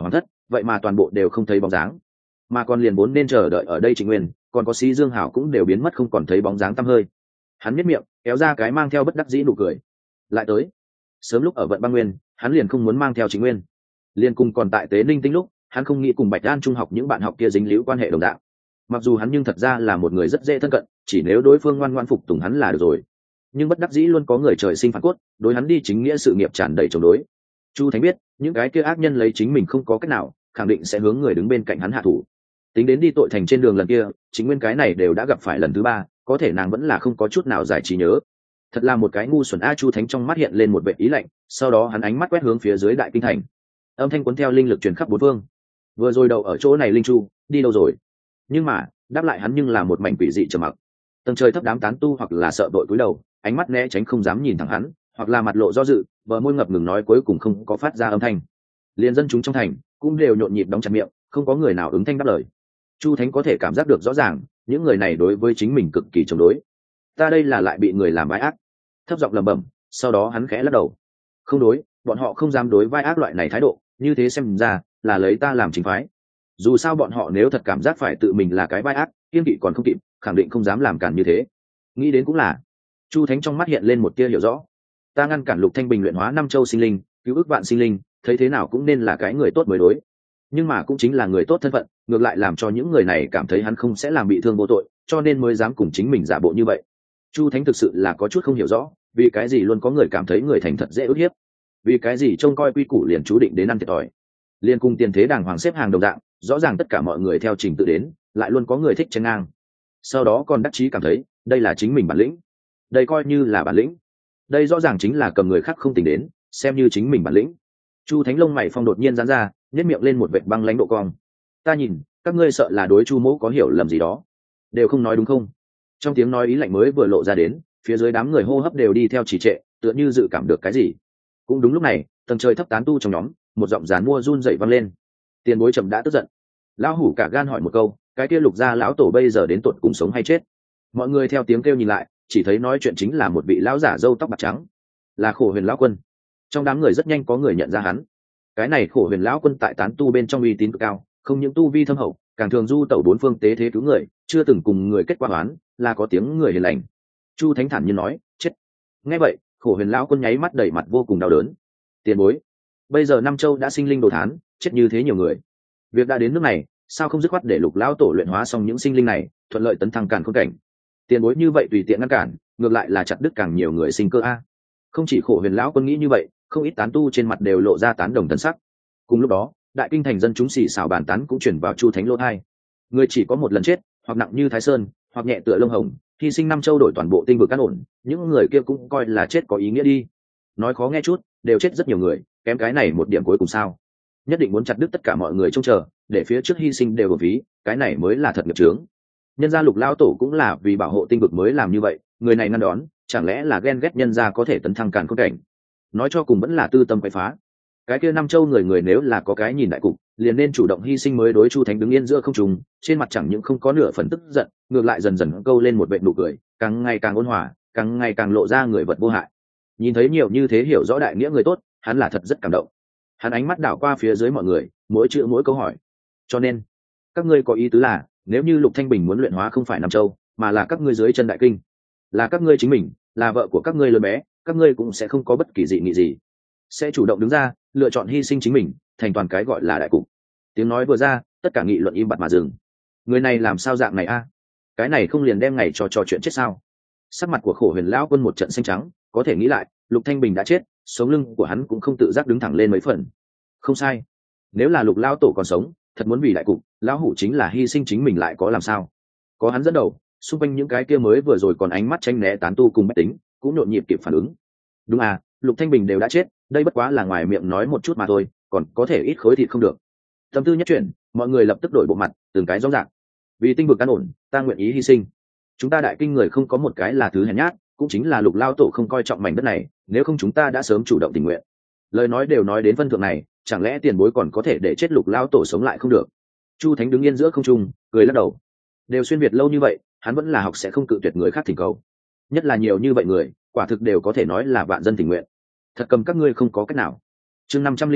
vậy mà toàn bộ đều không thấy bóng dáng, mà còn liền vốn nên chờ đợi ở đây Trịnh Nguyên còn có Sĩ Dương Hảo cũng đều biến mất không còn thấy bóng dáng tăm hơi. Hắn nhếch miệng kéo ra cái mang theo bất đắc dĩ nụ cười. Lại tới sớm lúc ở Vận Băng Nguyên hắn liền không muốn mang theo Trịnh Nguyên, liền cùng còn tại Tế Ninh Tinh lúc hắn không nghĩ cùng Bạch Đan trung học những bạn học kia dính líu quan hệ đồng đạo. Mặc dù hắn nhưng thật ra là một người rất dễ thân cận, chỉ nếu đối phương ngoan ngoãn phục tùng hắn là được rồi, nhưng bất đắc dĩ luôn có người trời sinh phản cốt, đối hắn đi chính nghĩa sự nghiệp tràn đầy chống đối. Chu Thánh biết những cái kia ác nhân lấy chính mình không có cách nào, khẳng định sẽ hướng người đứng bên cạnh hắn hạ thủ. Tính đến đi tội thành trên đường lần kia, chính Nguyên cái này đều đã gặp phải lần thứ ba, có thể nàng vẫn là không có chút nào giải trí nhớ. Thật là một cái ngu xuẩn a. Chu Thánh trong mắt hiện lên một vẻ ý lạnh, sau đó hắn ánh mắt quét hướng phía dưới đại kinh thành. Âm thanh cuốn theo linh lực truyền khắp bốn phương. Vừa rồi đầu ở chỗ này linh chu đi đâu rồi? Nhưng mà đáp lại hắn nhưng là một mảnh quỷ dị trầm mặc. Tầng trời thấp đám tán tu hoặc là sợ đội cúi đầu, ánh mắt né tránh không dám nhìn thẳng hắn, hoặc là mặt lộ do dự, bờ môi ngập ngừng nói cuối cùng không có phát ra âm thanh. Liên dân chúng trong thành cũng đều nhộn nhịp đóng chặt miệng, không có người nào ứng thanh đáp lời. Chu Thánh có thể cảm giác được rõ ràng, những người này đối với chính mình cực kỳ chống đối. Ta đây là lại bị người làm vai ác. Thấp giọng lẩm bẩm, sau đó hắn khẽ lắc đầu. Không đối, bọn họ không dám đối vai ác loại này thái độ, như thế xem ra là lấy ta làm chính phái. Dù sao bọn họ nếu thật cảm giác phải tự mình là cái vai ác, kiên kỵ còn không kịp, khẳng định không dám làm cản như thế. Nghĩ đến cũng là. Chu Thánh trong mắt hiện lên một tia hiểu rõ. Ta ngăn cản Lục Thanh Bình luyện hóa năm châu sinh linh, cứu ức vạn sinh linh, thấy thế nào cũng nên là cái người tốt mới đối. Nhưng mà cũng chính là người tốt thân phận, ngược lại làm cho những người này cảm thấy hắn không sẽ làm bị thương vô tội, cho nên mới dám cùng chính mình giả bộ như vậy. Chu Thánh thực sự là có chút không hiểu rõ, vì cái gì luôn có người cảm thấy người thành thật dễ ức hiếp, vì cái gì trông coi quy củ liền chú định đến ăn thiệt thòi, liền cùng tiền thế đàng hoàng xếp hàng đồng dạng, rõ ràng tất cả mọi người theo trình tự đến, lại luôn có người thích chen ngang, sau đó còn đắc chí cảm thấy đây là chính mình bản lĩnh. Đây coi như là bản lĩnh? Đây rõ ràng chính là cầm người khác không tính đến, xem như chính mình bản lĩnh. Chu Thánh lông mày phong đột nhiên giãn ra, nhếch miệng lên một vệt băng lãnh độ cong. Ta nhìn các ngươi sợ là đối Chu Mỗ có hiểu lầm gì đó, đều không nói đúng không? Trong tiếng nói ý lạnh mới vừa lộ ra đến, phía dưới đám người hô hấp đều đi theo trì trệ, tựa như dự cảm được cái gì. Cũng đúng lúc này, tầng trời thấp tán tu trong nhóm, một giọng giàn mua run rẩy vang lên. Tiền bối chậm đã tức giận. Lão hủ cả gan hỏi một câu, cái kia Lục gia lão tổ bây giờ đến tột cùng sống hay chết? Mọi người theo tiếng kêu nhìn lại, chỉ thấy nói chuyện chính là một vị lão giả râu tóc bạc trắng, là Khổ Huyền lão quân. Trong đám người rất nhanh có người nhận ra hắn. Cái này Khổ Huyền lão quân tại tán tu bên trong uy tín cực cao, không những tu vi thâm hậu, càng thường du tẩu bốn phương tế thế cứu người, chưa từng cùng người kết quả đoán, là có tiếng người hiền lành. Chu Thánh thản nhiên nói, chết. Nghe vậy, Khổ Huyền lão quân nháy mắt đầy mặt vô cùng đau đớn. Tiền bối, bây giờ Nam Châu đã sinh linh đồ thán, chết như thế nhiều người, việc đã đến nước này, sao không dứt khoát để Lục lão tổ luyện hóa xong những sinh linh này, thuận lợi tấn thăng càn khôn cảnh? Tiền bối như vậy tùy tiện ngăn cản, ngược lại là chặt đứt càng nhiều người sinh cơ a. Không chỉ Khổ Huyền lão quân nghĩ như vậy, không ít tán tu trên mặt đều lộ ra tán đồng thần sắc. Cùng lúc đó, đại kinh thành dân chúng xì xào bàn tán cũng chuyển vào Chu Thánh lỗ tai. Người chỉ có một lần chết, hoặc nặng như Thái Sơn, hoặc nhẹ tựa lông hồng, hy sinh năm châu đổi toàn bộ tinh vực cát ổn, những người kia cũng coi là chết có ý nghĩa đi. Nói khó nghe chút, đều chết rất nhiều người, kém cái này một điểm cuối cùng sao? Nhất định muốn chặt đứt tất cả mọi người trông chờ, để phía trước hy sinh đều bổ phí, cái này mới là thật nghiệp chướng. Nhân gia Lục lão tổ cũng là vì bảo hộ tinh vực mới làm như vậy, người này ngăn đón, chẳng lẽ là ghen ghét nhân gia có thể tấn thăng càn khôn cảnh? Nói cho cùng vẫn là tư tâm quậy phá. Cái kia năm châu người người nếu là có cái nhìn đại cục, liền nên chủ động hy sinh mới đối. Chu Thánh đứng yên giữa không trung, trên mặt chẳng những không có nửa phần tức giận, ngược lại dần dần câu lên một vệt nụ cười, càng ngày càng ôn hòa, càng ngày càng lộ ra người vật vô hại. Nhìn thấy nhiều như thế hiểu rõ đại nghĩa người tốt, hắn là thật rất cảm động. Hắn ánh mắt đảo qua phía dưới mọi người, mỗi chữ mỗi câu hỏi. Cho nên, các ngươi có ý tứ là, nếu như Lục Thanh Bình muốn luyện hóa không phải Nam Châu, mà là các ngươi dưới chân đại kinh, là các ngươi chính mình, là vợ của các ngươi lớn bé, các ngươi cũng sẽ không có bất kỳ dị nghị gì, sẽ chủ động đứng ra, lựa chọn hy sinh chính mình, thành toàn cái gọi là đại cục. Tiếng nói vừa ra, tất cả nghị luận im bặt mà dừng. Người này làm sao dạng này a? Cái này không liền đem ngày cho trò chuyện chết sao? Sắc mặt của Khổ Huyền lão quân một trận xanh trắng, có thể nghĩ lại, Lục Thanh Bình đã chết, sống lưng của hắn cũng không tự giác đứng thẳng lên mấy phần. Không sai, nếu là Lục lão tổ còn sống, thật muốn vì đại cục, lão hủ chính là hy sinh chính mình lại có làm sao? Có hắn dẫn đầu, xung quanh những cái kia mới vừa rồi còn ánh mắt tranh né tán tu cùng bách tính, cũng nhộn nhịp kịp phản ứng. Đúng à, Lục Thanh Bình đều đã chết, đây bất quá là ngoài miệng nói một chút mà thôi, còn có thể ít khối thịt không được. Tâm tư nhất chuyển, mọi người lập tức đổi bộ mặt, từng cái rõ ràng. Vì tinh vực an ổn, ta nguyện ý hy sinh. Chúng ta đại kinh người không có một cái là thứ hèn nhát, cũng chính là Lục lao tổ không coi trọng mảnh đất này, nếu không chúng ta đã sớm chủ động tình nguyện. Lời nói đều nói đến phân thượng này, chẳng lẽ tiền bối còn có thể để chết Lục lao tổ sống lại không được? Chu Thánh đứng yên giữa không trung, cười lắc đầu. Đều xuyên việt lâu như vậy, hắn vẫn là học sẽ không cự tuyệt người khác thỉnh cầu. Nhất là nhiều như vậy người, quả thực đều có thể nói là vạn dân tình nguyện. Thật cầm các ngươi không có cách nào. Chương năm trăm linh bảy,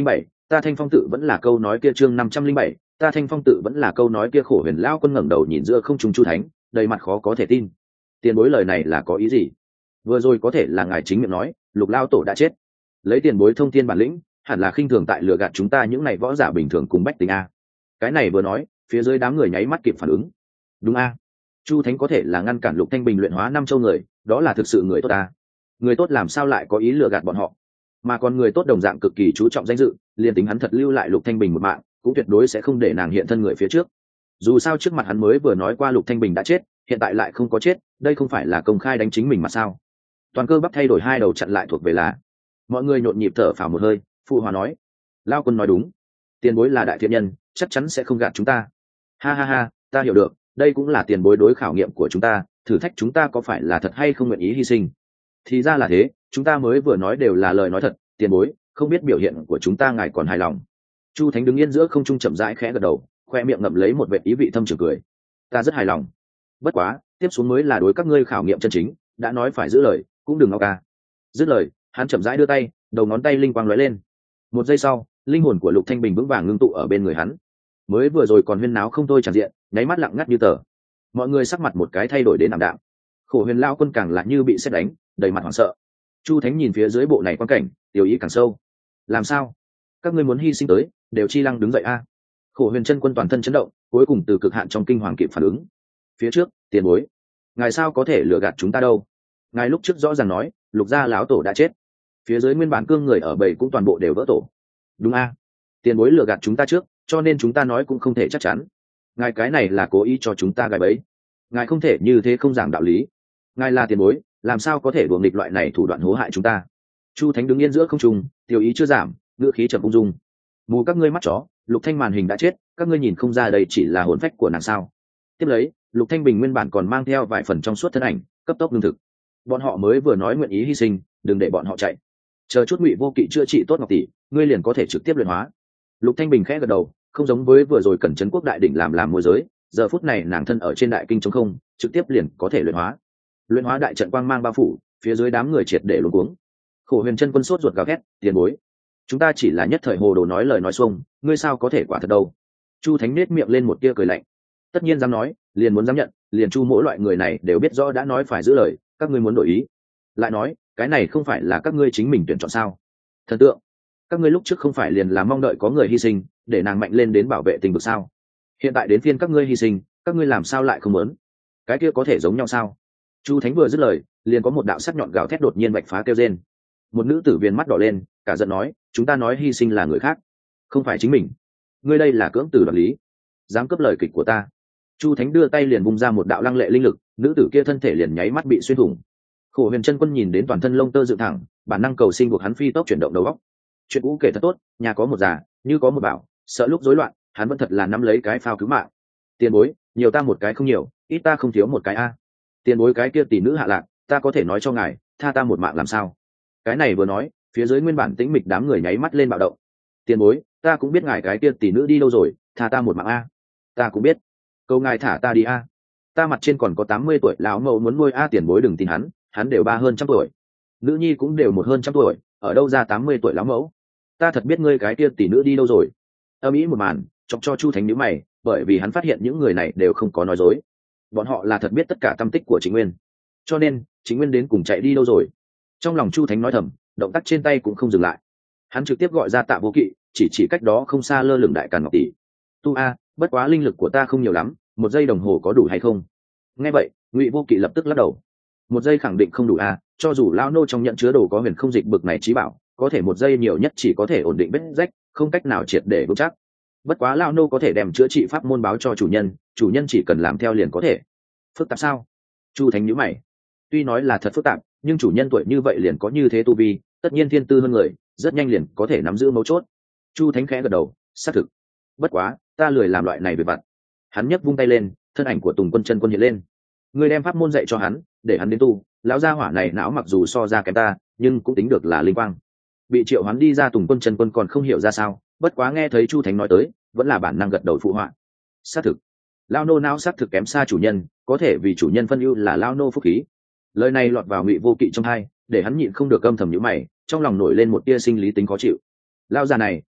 ta thanh phong tự vẫn là câu nói kia, chương năm trăm linh bảy, ta thanh phong tự vẫn là câu nói kia. Khổ huyền lao quân ngẩng đầu nhìn giữa không trung chu thánh, đầy mặt khó có thể tin. Tiền bối lời này là có ý gì? Vừa rồi có thể là ngài chính miệng nói Lục lao tổ đã chết, lấy tiền bối thông thiên bản lĩnh hẳn là khinh thường tại lừa gạt chúng ta những này võ giả bình thường cùng bách tính a. Cái này vừa nói, phía dưới đám người nháy mắt kịp phản ứng. Đúng a, chu thánh có thể là ngăn cản Lục Thanh Bình luyện hóa năm châu người, đó là thực sự người tốt ta. Người tốt làm sao lại có ý lừa gạt bọn họ? Mà còn người tốt đồng dạng cực kỳ chú trọng danh dự, liền tính hắn thật lưu lại Lục Thanh Bình một mạng, cũng tuyệt đối sẽ không để nàng hiện thân người phía trước. Dù sao trước mặt hắn mới vừa nói qua Lục Thanh Bình đã chết, hiện tại lại không có chết, đây không phải là công khai đánh chính mình mà sao? Toàn cơ bắp thay đổi hai đầu chặn lại thuộc về là. Mọi người nhộn nhịp thở phào một hơi, phụ hòa nói: Lao quân nói đúng, tiền bối là đại thiện nhân, chắc chắn sẽ không gạt chúng ta. Ha ha ha, ta hiểu được, đây cũng là tiền bối đối khảo nghiệm của chúng ta, thử thách chúng ta có phải là thật hay không nguyện ý hy sinh. Thì ra là thế, chúng ta mới vừa nói đều là lời nói thật, tiền bối, không biết biểu hiện của chúng ta ngài còn hài lòng. Chu Thánh đứng yên giữa không trung chậm rãi khẽ gật đầu, khoe miệng ngậm lấy một vệt ý vị thâm trường cười. Ta rất hài lòng. Bất quá, tiếp xuống mới là đối các ngươi khảo nghiệm chân chính, đã nói phải giữ lời, cũng đừng ngao ca. Dứt lời, hắn chậm rãi đưa tay, đầu ngón tay linh quang lóe lên. Một giây sau, linh hồn của Lục Thanh Bình vững vàng ngưng tụ ở bên người hắn. Mới vừa rồi còn huyên náo không thôi tràn diện, nháy mắt lặng ngắt như tờ. Mọi người sắc mặt một cái thay đổi đến ảm đạm. Khổ Huyền lao quân càng là như bị sét đánh, đầy mặt hoảng sợ. Chu Thánh nhìn phía dưới bộ này quan cảnh, tiểu ý càng sâu. Làm sao? Các ngươi muốn hy sinh tới, đều chi lăng đứng dậy a. Khổ Huyền chân quân toàn thân chấn động, cuối cùng từ cực hạn trong kinh hoàng kịp phản ứng. Phía trước, tiền bối, ngài sao có thể lừa gạt chúng ta đâu? Ngài lúc trước rõ ràng nói, Lục gia lão tổ đã chết. Phía dưới nguyên bản cương người ở bầy cũng toàn bộ đều vỡ tổ. Đúng a, tiền bối lừa gạt chúng ta trước, cho nên chúng ta nói cũng không thể chắc chắn. Ngài cái này là cố ý cho chúng ta gài bẫy. Ngài không thể như thế không giảng đạo lý. Ngài là tiền bối, làm sao có thể đuổi nghịch loại này thủ đoạn hố hại chúng ta? Chu Thánh đứng yên giữa không trung, tiểu ý chưa giảm, ngữ khí trầm ung dung. Mù các ngươi mắt chó, Lục Thanh màn hình đã chết, các ngươi nhìn không ra đây chỉ là hồn phách của nàng sao? Tiếp lấy, Lục Thanh Bình nguyên bản còn mang theo vài phần trong suốt thân ảnh, cấp tốc lương thực. Bọn họ mới vừa nói nguyện ý hy sinh, đừng để bọn họ chạy. Chờ chút Ngụy Vô Kỵ chữa trị tốt Ngọc tỷ, ngươi liền có thể trực tiếp luyện hóa. Lục Thanh Bình khẽ gật đầu, không giống với vừa rồi cần trấn quốc đại đỉnh làm làm môi giới, giờ phút này nàng thân ở trên đại kinh trống không, trực tiếp liền có thể luyện hóa. Luyện hóa đại trận quang mang bao phủ, phía dưới đám người triệt để luống cuống. Khổ Huyền chân quân sốt ruột gào thét, tiền bối, chúng ta chỉ là nhất thời hồ đồ nói lời nói xuông, ngươi sao có thể quả thật đâu? Chu Thánh nết miệng lên một tia cười lạnh. Tất nhiên dám nói, liền muốn dám nhận, liền Chu mỗi loại người này đều biết rõ đã nói phải giữ lời, các ngươi muốn đổi ý. Lại nói, cái này không phải là các ngươi chính mình tuyển chọn sao? Thần tượng, các ngươi lúc trước không phải liền là mong đợi có người hy sinh, để nàng mạnh lên đến bảo vệ tình vực sao? Hiện tại đến phiên các ngươi hy sinh, các ngươi làm sao lại không muốn? Cái kia có thể giống nhau sao? Chu Thánh vừa dứt lời, liền có một đạo sắc nhọn gào thét đột nhiên vạch phá kêu rên. Một nữ tử viên mắt đỏ lên, cả giận nói, chúng ta nói hy sinh là người khác, không phải chính mình. Ngươi đây là cưỡng tử đoạt lý, dám cướp lời kịch của ta. Chu Thánh đưa tay liền bung ra một đạo lăng lệ linh lực, nữ tử kia thân thể liền nháy mắt bị xuyên thủng. Khổ Huyền chân quân nhìn đến toàn thân lông tơ dựng thẳng, bản năng cầu sinh buộc hắn phi tốc chuyển động đầu óc. Chuyện cũ kể thật tốt, nhà có một già, như có một bảo, sợ lúc rối loạn, hắn vẫn thật là nắm lấy cái phao cứu mạng. Tiền bối, nhiều ta một cái không nhiều, ít ta không thiếu một cái a. Tiền bối cái kia tỷ nữ hạ lạc, ta có thể nói cho ngài, tha ta một mạng làm sao? Cái này vừa nói, phía dưới nguyên bản tĩnh mịch đám người nháy mắt lên bạo động. Tiền bối, ta cũng biết ngài cái kia tỷ nữ đi đâu rồi, tha ta một mạng a. Ta cũng biết, câu ngài thả ta đi a. Ta mặt trên còn có tám mươi tuổi lão mẫu muốn nuôi a. Tiền bối đừng tin hắn, hắn đều ba hơn trăm tuổi, nữ nhi cũng đều một hơn trăm tuổi, ở đâu ra tám mươi tuổi lão mẫu? Ta thật biết ngươi cái kia tỷ nữ đi đâu rồi. Âm ý một màn chọc cho Chu Thánh nhíu mày, bởi vì hắn phát hiện những người này đều không có nói dối, bọn họ là thật biết tất cả tâm tích của Trịnh Nguyên, cho nên Trịnh Nguyên đến cùng chạy đi đâu rồi? Trong lòng Chu Thánh nói thầm, động tác trên tay cũng không dừng lại, hắn trực tiếp gọi ra Tạ Vô Kỵ, chỉ chỉ cách đó không xa lơ lửng đại càn ngọc tỷ. Tu a, bất quá linh lực của ta không nhiều lắm, một giây đồng hồ có đủ hay không? Nghe vậy, Ngụy Vô Kỵ lập tức lắc đầu. Một giây khẳng định không đủ a, cho dù lão nô trong nhận chứa đồ có huyền không dịch bực này trí bảo, có thể một giây nhiều nhất chỉ có thể ổn định vết rách, không cách nào triệt để vững chắc. Bất quá lão nô có thể đem chữa trị pháp môn báo cho chủ nhân, chủ nhân chỉ cần làm theo liền có thể. Phức tạp sao? Chu Thánh nhíu mày. Tuy nói là thật phức tạp, nhưng chủ nhân tuổi như vậy liền có như thế tu vi, tất nhiên thiên tư hơn người, rất nhanh liền có thể nắm giữ mấu chốt. Chu Thánh khẽ gật đầu, xác thực. Bất quá, ta lười làm loại này về vặt. Hắn nhấc vung tay lên, thân ảnh của Tùng Quân chân quân hiện lên. Ngươi đem pháp môn dạy cho hắn, để hắn đến tu. Lão gia hỏa này não mặc dù so ra kém ta, nhưng cũng tính được là linh quang. Bị triệu hắn đi ra, Tùng Quân chân quân còn không hiểu ra sao, bất quá nghe thấy Chu Thánh nói tới, vẫn là bản năng gật đầu phụ họa. Xác thực, lão nô não xác thực kém xa chủ nhân, có thể vì chủ nhân phân ưu là lão nô phúc khí. Lời này lọt vào Ngụy Vô Kỵ trong tai, để hắn nhịn không được âm thầm nhíu mày, trong lòng nổi lên một tia sinh lý tính khó chịu. Lão già này,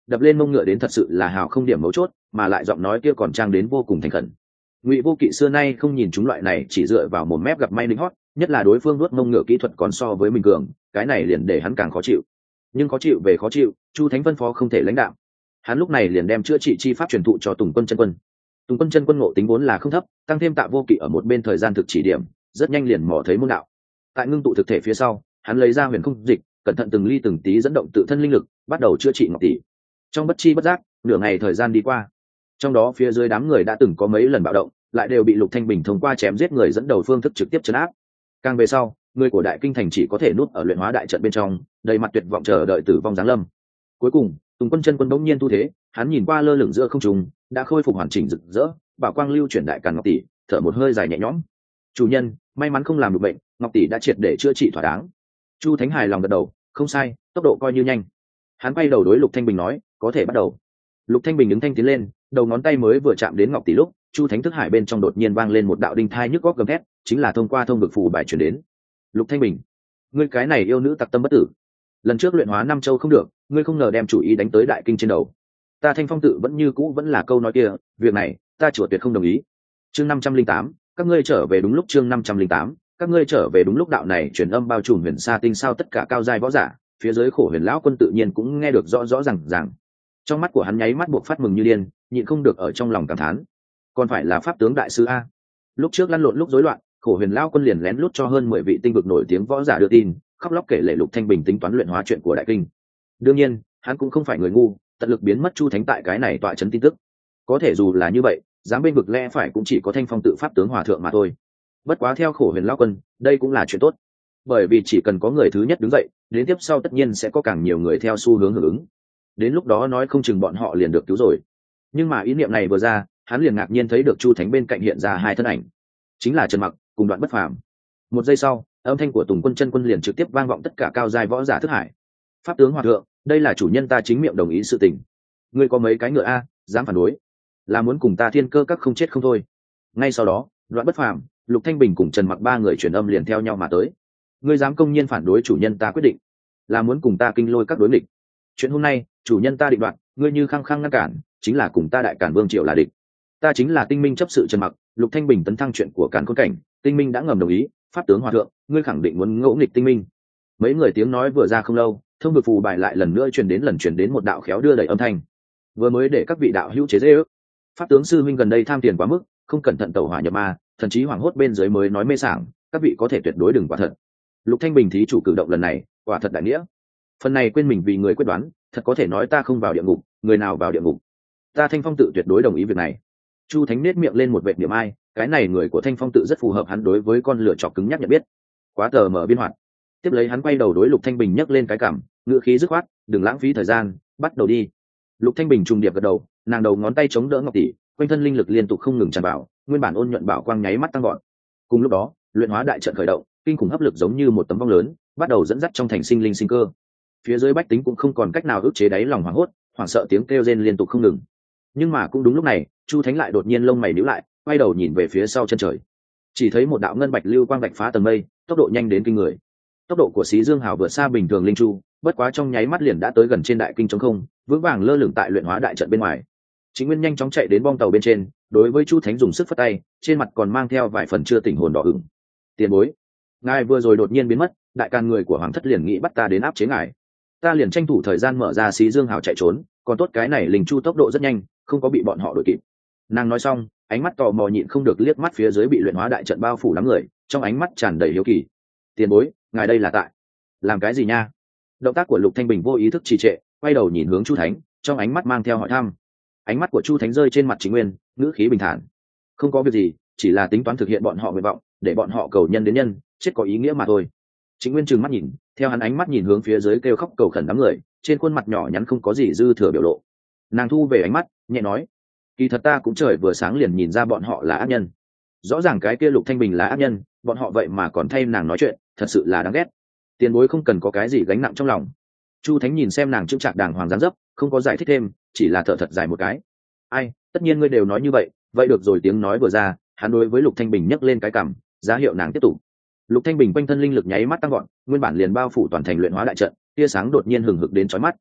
đập lên mông ngựa đến thật sự là hào không điểm mấu chốt, mà lại giọng nói kia còn trang đến vô cùng thành khẩn. Ngụy Vô Kỵ xưa nay không nhìn chúng loại này chỉ dựa vào một mép gặp may lính hót, nhất là đối phương nuốt mông ngựa kỹ thuật còn so với mình cường, cái này liền để hắn càng khó chịu. Nhưng khó chịu về khó chịu, Chu Thánh phân phó không thể lãnh đạo. Hắn lúc này liền đem chữa trị chi pháp truyền thụ cho Tùng Quân chân quân. Tùng Quân chân quân ngộ tính vốn là không thấp, tăng thêm Tạ Vô Kỵ ở một bên thời gian thực chỉ điểm, rất nhanh liền mò thấy môn đạo. Tại ngưng tụ thực thể phía sau, hắn lấy ra huyền không dịch, cẩn thận từng ly từng tí dẫn động tự thân linh lực, bắt đầu chữa trị ngọc tỷ. Trong bất chi bất giác, nửa ngày thời gian đi qua. Trong đó phía dưới đám người đã từng có mấy lần bạo động, lại đều bị Lục Thanh Bình thông qua chém giết người dẫn đầu phương thức trực tiếp trấn áp. Càng về sau, người của Đại Kinh thành chỉ có thể núp ở luyện hóa đại trận bên trong, đầy mặt tuyệt vọng chờ đợi tử vong giáng lâm. Cuối cùng, Tùng Quân chân quân bỗng nhiên tu thế, hắn nhìn qua lơ lửng giữa không trung, đã khôi phục hoàn chỉnh rực rỡ, bảo quang lưu chuyển đại càn ngọc tỷ, thở một hơi dài nhẹ nhõm. Chủ nhân, may mắn không làm được bệnh, ngọc tỷ đã triệt để chữa trị thỏa đáng. Chu Thánh hài lòng gật đầu, không sai, tốc độ coi như nhanh. Hắn quay đầu đối Lục Thanh Bình nói, có thể bắt đầu. Lục Thanh Bình đứng thanh tiến lên, đầu ngón tay mới vừa chạm đến ngọc tỷ lúc, Chu Thánh thức hải bên trong đột nhiên vang lên một đạo đinh thai nhức góc gầm thét, chính là thông qua thông vực phù bài truyền đến. Lục Thanh Bình, ngươi cái này yêu nữ tặc tâm bất tử, lần trước luyện hóa năm châu không được, ngươi không ngờ đem chủ ý đánh tới Đại Kinh trên đầu. Ta Thanh Phong tự vẫn như cũ vẫn là câu nói kia, việc này ta chùa tuyệt không đồng ý. Chương năm trăm linh tám, các ngươi trở về đúng lúc. Chương năm trăm linh tám, các ngươi trở về đúng lúc. Đạo này truyền âm bao trùm huyền sa tinh sao tất cả cao giai võ giả, phía dưới khổ huyền lão quân tự nhiên cũng nghe được rõ rõ ràng ràng. Trong mắt của hắn nháy mắt buộc phát mừng như điên, nhịn không được ở trong lòng cảm thán, còn phải là pháp tướng đại sư a. Lúc trước lăn lộn lúc rối loạn, khổ huyền lão quân liền lén lút cho hơn mười vị tinh vực nổi tiếng võ giả đưa tin, khóc lóc kể lể Lục Thanh Bình tính toán luyện hóa chuyện của Đại Kinh. Đương nhiên, hắn cũng không phải người ngu, tận lực biến mất Chu Thánh tại cái này tọa chấn tin tức. Có thể dù là như vậy, dám bên vực lẽ phải cũng chỉ có Thanh Phong tự pháp tướng hòa thượng mà thôi. Bất quá theo khổ huyền lão quân, đây cũng là chuyện tốt, bởi vì chỉ cần có người thứ nhất đứng dậy, đến tiếp sau tất nhiên sẽ có càng nhiều người theo xu hướng hưởng ứng. Đến lúc đó nói không chừng bọn họ liền được cứu rồi. Nhưng mà ý niệm này vừa ra, hắn liền ngạc nhiên thấy được Chu Thánh bên cạnh hiện ra hai thân ảnh, chính là Trần Mặc cùng Đoạn Bất Phàm. Một giây sau, âm thanh của Tùng Quân chân quân liền trực tiếp vang vọng tất cả cao giai võ giả thức hải. Pháp tướng hòa thượng, đây là chủ nhân ta chính miệng đồng ý sự tình. Ngươi có mấy cái ngựa a, dám phản đối, là muốn cùng ta thiên cơ các không chết không thôi. Ngay sau đó, Đoạn Bất Phàm, Lục Thanh Bình cùng Trần Mặc ba người truyền âm liền theo nhau mà tới. Ngươi dám công nhiên phản đối chủ nhân ta quyết định, là muốn cùng ta kinh lôi các đối nghịch. Chuyện hôm nay, chủ nhân ta định đoạt, ngươi như khăng khăng ngăn cản, chính là cùng ta Đại Càn Vương Triều là địch. Ta chính là Tinh Minh chấp sự Trần Mặc. Lục Thanh Bình tấn thăng chuyện của Càn Khôn cảnh, Tinh Minh đã ngầm đồng ý. Pháp tướng hòa thượng, ngươi khẳng định muốn ngỗ nghịch Tinh Minh. Mấy người tiếng nói vừa ra không lâu, thông vực phù bài lại lần nữa truyền đến lần truyền đến một đạo khéo đưa đẩy âm thanh. Vừa mới để các vị đạo hữu chế dễ ước, pháp tướng sư huynh gần đây tham tiền quá mức, không cẩn thận tẩu hỏa nhập ma, thần chí hoảng hốt bên dưới mới nói mê sảng, các vị có thể tuyệt đối đừng quả thật. Lục Thanh Bình thí chủ cử động lần này, quả thật đại nghĩa. Phần này quên mình vì người quyết đoán, thật có thể nói ta không vào địa ngục, người nào vào địa ngục. Ta Thanh Phong tự tuyệt đối đồng ý việc này. Chu Thánh nết miệng lên một vệt niệm ai, cái này người của Thanh Phong tự rất phù hợp hắn đối với con lửa chọc cứng nhắc nhận biết. Quá tờ mở biên hoạt. Tiếp lấy hắn quay đầu đối Lục Thanh Bình nhấc lên cái cằm, ngữ khí dứt khoát, đừng lãng phí thời gian, bắt đầu đi. Lục Thanh Bình trùng điệp gật đầu, nàng đầu ngón tay chống đỡ ngọc tỷ, quanh thân linh lực liên tục không ngừng tràn vào, nguyên bản ôn nhuận bảo quang nháy mắt tăng gọn. Cùng lúc đó, luyện hóa đại trận khởi động, kinh khủng hấp lực giống như một tấm vong lớn, bắt đầu dẫn dắt trong thành sinh linh sinh cơ. Phía dưới bách tính cũng không còn cách nào ức chế đáy lòng hoảng hốt, hoảng sợ tiếng kêu rên liên tục không ngừng. Nhưng mà cũng đúng lúc này, Chu Thánh lại đột nhiên lông mày nhíu lại, quay đầu nhìn về phía sau chân trời. Chỉ thấy một đạo ngân bạch lưu quang bạch phá tầng mây, tốc độ nhanh đến kinh người. Tốc độ của Xí Dương Hào vượt xa bình thường linh chu, bất quá trong nháy mắt liền đã tới gần trên đại kinh trống không, vững vàng lơ lửng tại luyện hóa đại trận bên ngoài. Chính Nguyên nhanh chóng chạy đến bong tàu bên trên, đối với Chu Thánh dùng sức phất tay, trên mặt còn mang theo vài phần chưa tỉnh hồn đỏ ửng. Tiền bối, ngài vừa rồi đột nhiên biến mất, đại can người của hoàng thất liền nghĩ bắt ta đến áp chế ngài, ta liền tranh thủ thời gian mở ra Xí Dương Hào chạy trốn, còn tốt cái này linh chu tốc độ rất nhanh, không có bị bọn họ đuổi kịp. Nàng nói xong, ánh mắt tò mò nhịn không được liếc mắt phía dưới bị luyện hóa đại trận bao phủ đám người, trong ánh mắt tràn đầy hiếu kỳ. Tiền bối, ngài đây là tại làm cái gì nha? Động tác của Lục Thanh Bình vô ý thức trì trệ, quay đầu nhìn hướng Chu Thánh, trong ánh mắt mang theo hỏi thăm. Ánh mắt của Chu Thánh rơi trên mặt Chính Nguyên, ngữ khí bình thản: không có việc gì, chỉ là tính toán thực hiện bọn họ nguyện vọng, để bọn họ cầu nhân đến nhân, chết có ý nghĩa mà thôi. Chính Nguyên trừng mắt nhìn, theo hắn ánh mắt nhìn hướng phía dưới kêu khóc cầu khẩn đám người, trên khuôn mặt nhỏ nhắn không có gì dư thừa biểu lộ. Nàng thu về ánh mắt, nhẹ nói: kỳ thật ta cũng trời vừa sáng liền nhìn ra bọn họ là ác nhân. Rõ ràng cái kia Lục Thanh Bình là ác nhân, bọn họ vậy mà còn thay nàng nói chuyện, thật sự là đáng ghét. Tiền bối không cần có cái gì gánh nặng trong lòng. Chu Thánh nhìn xem nàng chững chạc đàng hoàng dáng dấp, không có giải thích thêm, chỉ là thở thật dài một cái. Ai, tất nhiên ngươi đều nói như vậy, vậy được rồi. Tiếng nói vừa ra, hắn đối với Lục Thanh Bình nhấc lên cái cằm, giá hiệu nàng tiếp tục. Lục Thanh Bình quanh thân linh lực nháy mắt tăng gọn, nguyên bản liền bao phủ toàn thành luyện hóa đại trận, tia sáng đột nhiên hừng hực đến chói mắt.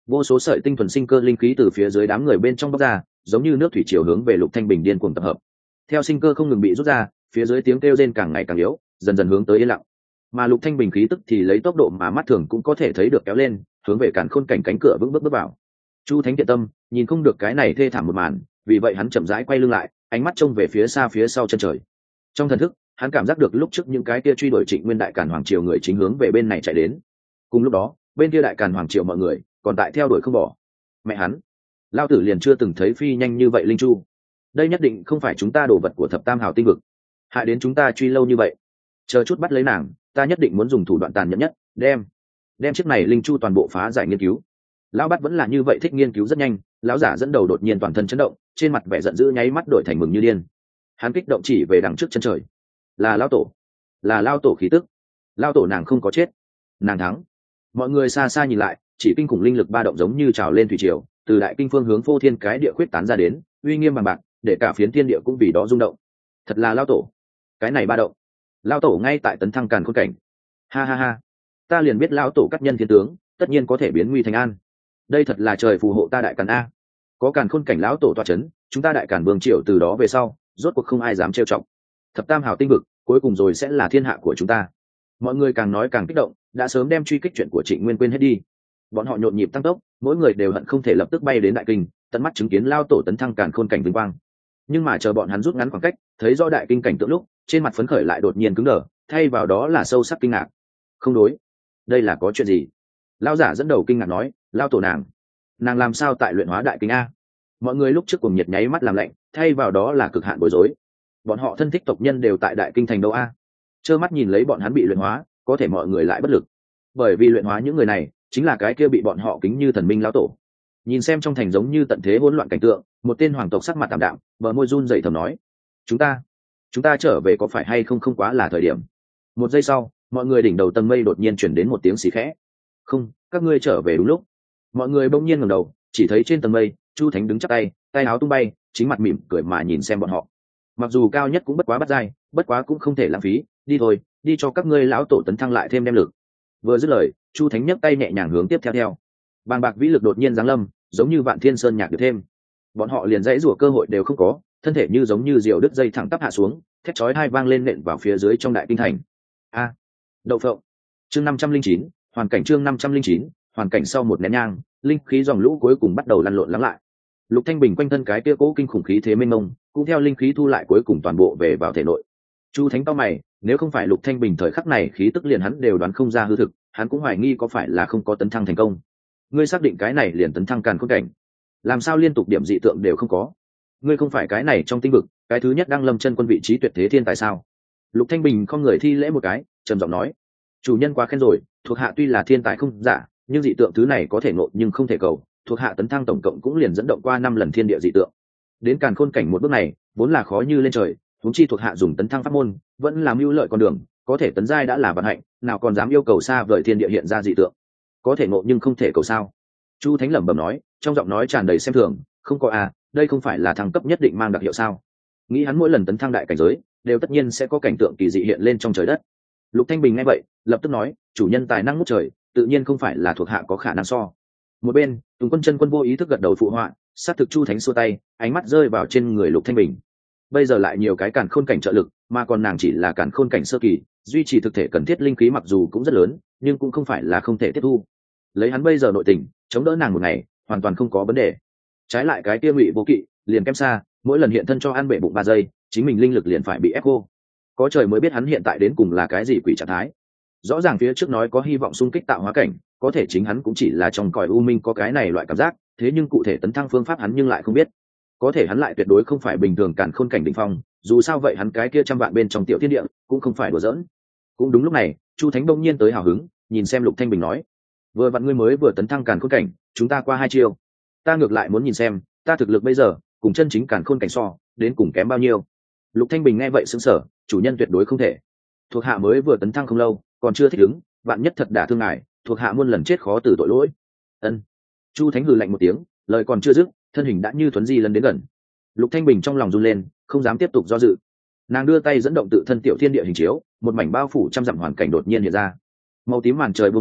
Vô số sợi tinh thuần sinh cơ linh khí từ phía dưới đám người bên trong bốc ra, giống như nước thủy chiều hướng về Lục Thanh Bình điên cuồng tập hợp. Theo sinh cơ không ngừng bị rút ra, phía dưới tiếng kêu rên càng ngày càng yếu, dần dần hướng tới yên lặng. Mà Lục Thanh Bình khí tức thì lấy tốc độ mà mắt thường cũng có thể thấy được kéo lên, hướng về càn khôn cảnh cánh cửa vững bước bước vào. Chu Thánh Thiện Tâm nhìn không được cái này thê thảm một màn, vì vậy hắn chậm rãi quay lưng lại, ánh mắt trông về phía xa phía sau chân trời. Trong thần thức, hắn cảm giác được lúc trước những cái kia truy đuổi Trịnh Nguyên đại càn hoàng triều người chính hướng về bên này chạy đến. Cùng lúc đó, bên kia đại càn hoàng triều mọi người còn tại theo đuổi không bỏ. Mẹ hắn, lao tử liền chưa từng thấy phi nhanh như vậy linh chu. Đây nhất định không phải chúng ta đồ vật của thập tam hào tinh vực, hại đến chúng ta truy lâu như vậy. Chờ chút bắt lấy nàng, ta nhất định muốn dùng thủ đoạn tàn nhẫn nhất, đem đem chiếc này linh chu toàn bộ phá giải nghiên cứu. Lão bắt vẫn là như vậy, thích nghiên cứu rất nhanh. Lão giả dẫn đầu đột nhiên toàn thân chấn động, trên mặt vẻ giận dữ nháy mắt đổi thành mừng như điên. Hắn kích động chỉ về đằng trước chân trời. Là lão tổ, là lão tổ khí tức. Lão tổ nàng không có chết, nàng thắng. Mọi người xa xa nhìn lại, chỉ kinh khủng linh lực ba động giống như trào lên thủy triều, từ đại kinh phương hướng phô thiên cái địa khuyết tán ra đến, uy nghiêm bằng bạc, để cả phiến thiên địa cũng vì đó rung động. Thật là lão tổ, cái này ba động. Lão tổ ngay tại tấn thăng càn khôn cảnh. Ha ha ha, ta liền biết lão tổ cắt nhân thiên tướng, tất nhiên có thể biến nguy thành an. Đây thật là trời phù hộ ta đại càn a. Có càn khôn cảnh lão tổ tọa chấn, chúng ta đại càn vương triều từ đó về sau, rốt cuộc không ai dám trêu chọc. Thập tam hào tinh vực, cuối cùng rồi sẽ là thiên hạ của chúng ta. Mọi người càng nói càng kích động, đã sớm đem truy kích chuyện của Trịnh Nguyên quên hết đi. Bọn họ nhộn nhịp tăng tốc, mỗi người đều hận không thể lập tức bay đến đại kinh, tận mắt chứng kiến lao tổ tấn thăng càn khôn cảnh vinh quang. Nhưng mà chờ bọn hắn rút ngắn khoảng cách, thấy rõ đại kinh cảnh tượng lúc, trên mặt phấn khởi lại đột nhiên cứng đờ, thay vào đó là sâu sắc kinh ngạc. Không đối, đây là có chuyện gì? Lão giả dẫn đầu kinh ngạc nói, lao tổ nàng, nàng làm sao tại luyện hóa đại kinh a? Mọi người lúc trước cùng nhiệt nháy mắt làm lạnh, thay vào đó là cực hạn bối rối. Bọn họ thân thích tộc nhân đều tại đại kinh thành đâu a? Trơ mắt nhìn lấy bọn hắn bị luyện hóa, có thể mọi người lại bất lực, bởi vì luyện hóa những người này chính là cái kia bị bọn họ kính như thần minh lão tổ. Nhìn xem trong thành giống như tận thế hỗn loạn cảnh tượng, một tên hoàng tộc sắc mặt tạm đạm, bờ môi run rẩy thầm nói, chúng ta chúng ta trở về có phải hay không không quá là thời điểm. Một giây sau, mọi người đỉnh đầu tầng mây đột nhiên chuyển đến một tiếng xì khẽ. Không, các ngươi trở về đúng lúc. Mọi người bỗng nhiên ngẩng đầu, chỉ thấy trên tầng mây Chu Thánh đứng chắp tay, tay áo tung bay, chính mặt mỉm cười mà nhìn xem bọn họ. Mặc dù cao nhất cũng bất quá bắt dai, bất quá cũng không thể lãng phí, đi thôi, đi cho các ngươi lão tổ tấn thăng lại thêm đem lực. Vừa dứt lời, Chu Thánh nhấc tay nhẹ nhàng hướng tiếp theo theo. Bàng bạc vĩ lực đột nhiên giáng lâm, giống như vạn thiên sơn nhạc được thêm. Bọn họ liền dãy rủa cơ hội đều không có, thân thể như giống như diều đứt dây thẳng tắp hạ xuống, thét chói tai vang lên nện vào phía dưới trong đại kinh thành. A, đậu phộng. Chương năm trăm linh chín, hoàn cảnh chương năm trăm linh chín, hoàn cảnh sau một nén nhang, linh khí dòng lũ cuối cùng bắt đầu lăn lộn lắng lại. Lục Thanh Bình quanh thân cái kia cố kinh khủng khí thế mênh mông, cũng theo linh khí thu lại cuối cùng toàn bộ về vào thể nội. Chu Thánh cao mày, nếu không phải Lục Thanh Bình thời khắc này khí tức liền hắn đều đoán không ra hư thực, hắn cũng hoài nghi có phải là không có tấn thăng thành công. Ngươi xác định cái này liền tấn thăng càn khôn cảnh? Làm sao liên tục điểm dị tượng đều không có? Ngươi không phải cái này trong tinh vực, cái thứ nhất đang lâm chân quân vị trí tuyệt thế thiên tài sao? Lục Thanh Bình không người thi lễ một cái, trầm giọng nói, chủ nhân quá khen rồi, thuộc hạ tuy là thiên tài không giả, nhưng dị tượng thứ này có thể ngộ nhưng không thể cầu, thuộc hạ tấn thăng tổng cộng cũng liền dẫn động qua năm lần thiên địa dị tượng. Đến càn khôn cảnh một bước này, vốn là khó như lên trời, huống chi thuộc hạ dùng tấn thăng pháp môn, vẫn làm mưu lợi con đường, có thể tấn giai đã là vận hạnh, nào còn dám yêu cầu xa vời thiên địa hiện ra dị tượng. Có thể ngộ nhưng không thể cầu sao? Chu Thánh lẩm bẩm nói, trong giọng nói tràn đầy xem thường, không có à, đây không phải là thăng cấp nhất định mang đặc hiệu sao? Nghĩ hắn mỗi lần tấn thăng đại cảnh giới, đều tất nhiên sẽ có cảnh tượng kỳ dị hiện lên trong trời đất. Lục Thanh Bình nghe vậy, lập tức nói, chủ nhân tài năng ngút trời, tự nhiên không phải là thuộc hạ có khả năng so. Một bên, Tùng Quân chân quân vô ý thức gật đầu phụ họa, sát thực Chu Thánh xua tay, ánh mắt rơi vào trên người Lục Thanh Bình. Bây giờ lại nhiều cái càn khôn cảnh trợ lực, mà còn nàng chỉ là càn khôn cảnh sơ kỳ, duy trì thực thể cần thiết linh khí mặc dù cũng rất lớn, nhưng cũng không phải là không thể tiếp thu. Lấy hắn bây giờ nội tình, chống đỡ nàng một ngày, hoàn toàn không có vấn đề. Trái lại cái kia Ngụy Vô Kỵ, liền kém xa, mỗi lần hiện thân cho ăn bể bụng ba giây, chính mình linh lực liền phải bị ép khô. Có trời mới biết hắn hiện tại đến cùng là cái gì quỷ trạng thái. Rõ ràng phía trước nói có hy vọng xung kích tạo hóa cảnh, có thể chính hắn cũng chỉ là trong cõi u minh có cái này loại cảm giác, thế nhưng cụ thể tấn thăng phương pháp hắn nhưng lại không biết. Có thể hắn lại tuyệt đối không phải bình thường càn khôn cảnh đỉnh phong, dù sao vậy hắn cái kia trăm vạn bên trong tiểu thiên địa cũng không phải đùa giỡn. Cũng đúng lúc này, Chu Thánh đông nhiên tới hào hứng, nhìn xem Lục Thanh Bình nói, vừa vặn ngươi mới vừa tấn thăng càn khôn cảnh, chúng ta qua hai chiêu. Ta ngược lại muốn nhìn xem, ta thực lực bây giờ cùng chân chính càn khôn cảnh so, đến cùng kém bao nhiêu. Lục Thanh Bình nghe vậy sững sờ, chủ nhân tuyệt đối không thể. Thuộc hạ mới vừa tấn thăng không lâu, còn chưa thích ứng, vạn nhất thật đả thương ngài, thuộc hạ muôn lần chết khó từ tội lỗi. Ân. Chu Thánh hừ lạnh một tiếng, lời còn chưa dứt, thân hình đã như thuấn di lần đến gần. Lục Thanh Bình trong lòng run lên, không dám tiếp tục do dự. Nàng đưa tay dẫn động tự thân tiểu thiên địa hình chiếu, một mảnh bao phủ trăm dặm hoàn cảnh đột nhiên hiện ra. Màu tím màn trời buông xuống,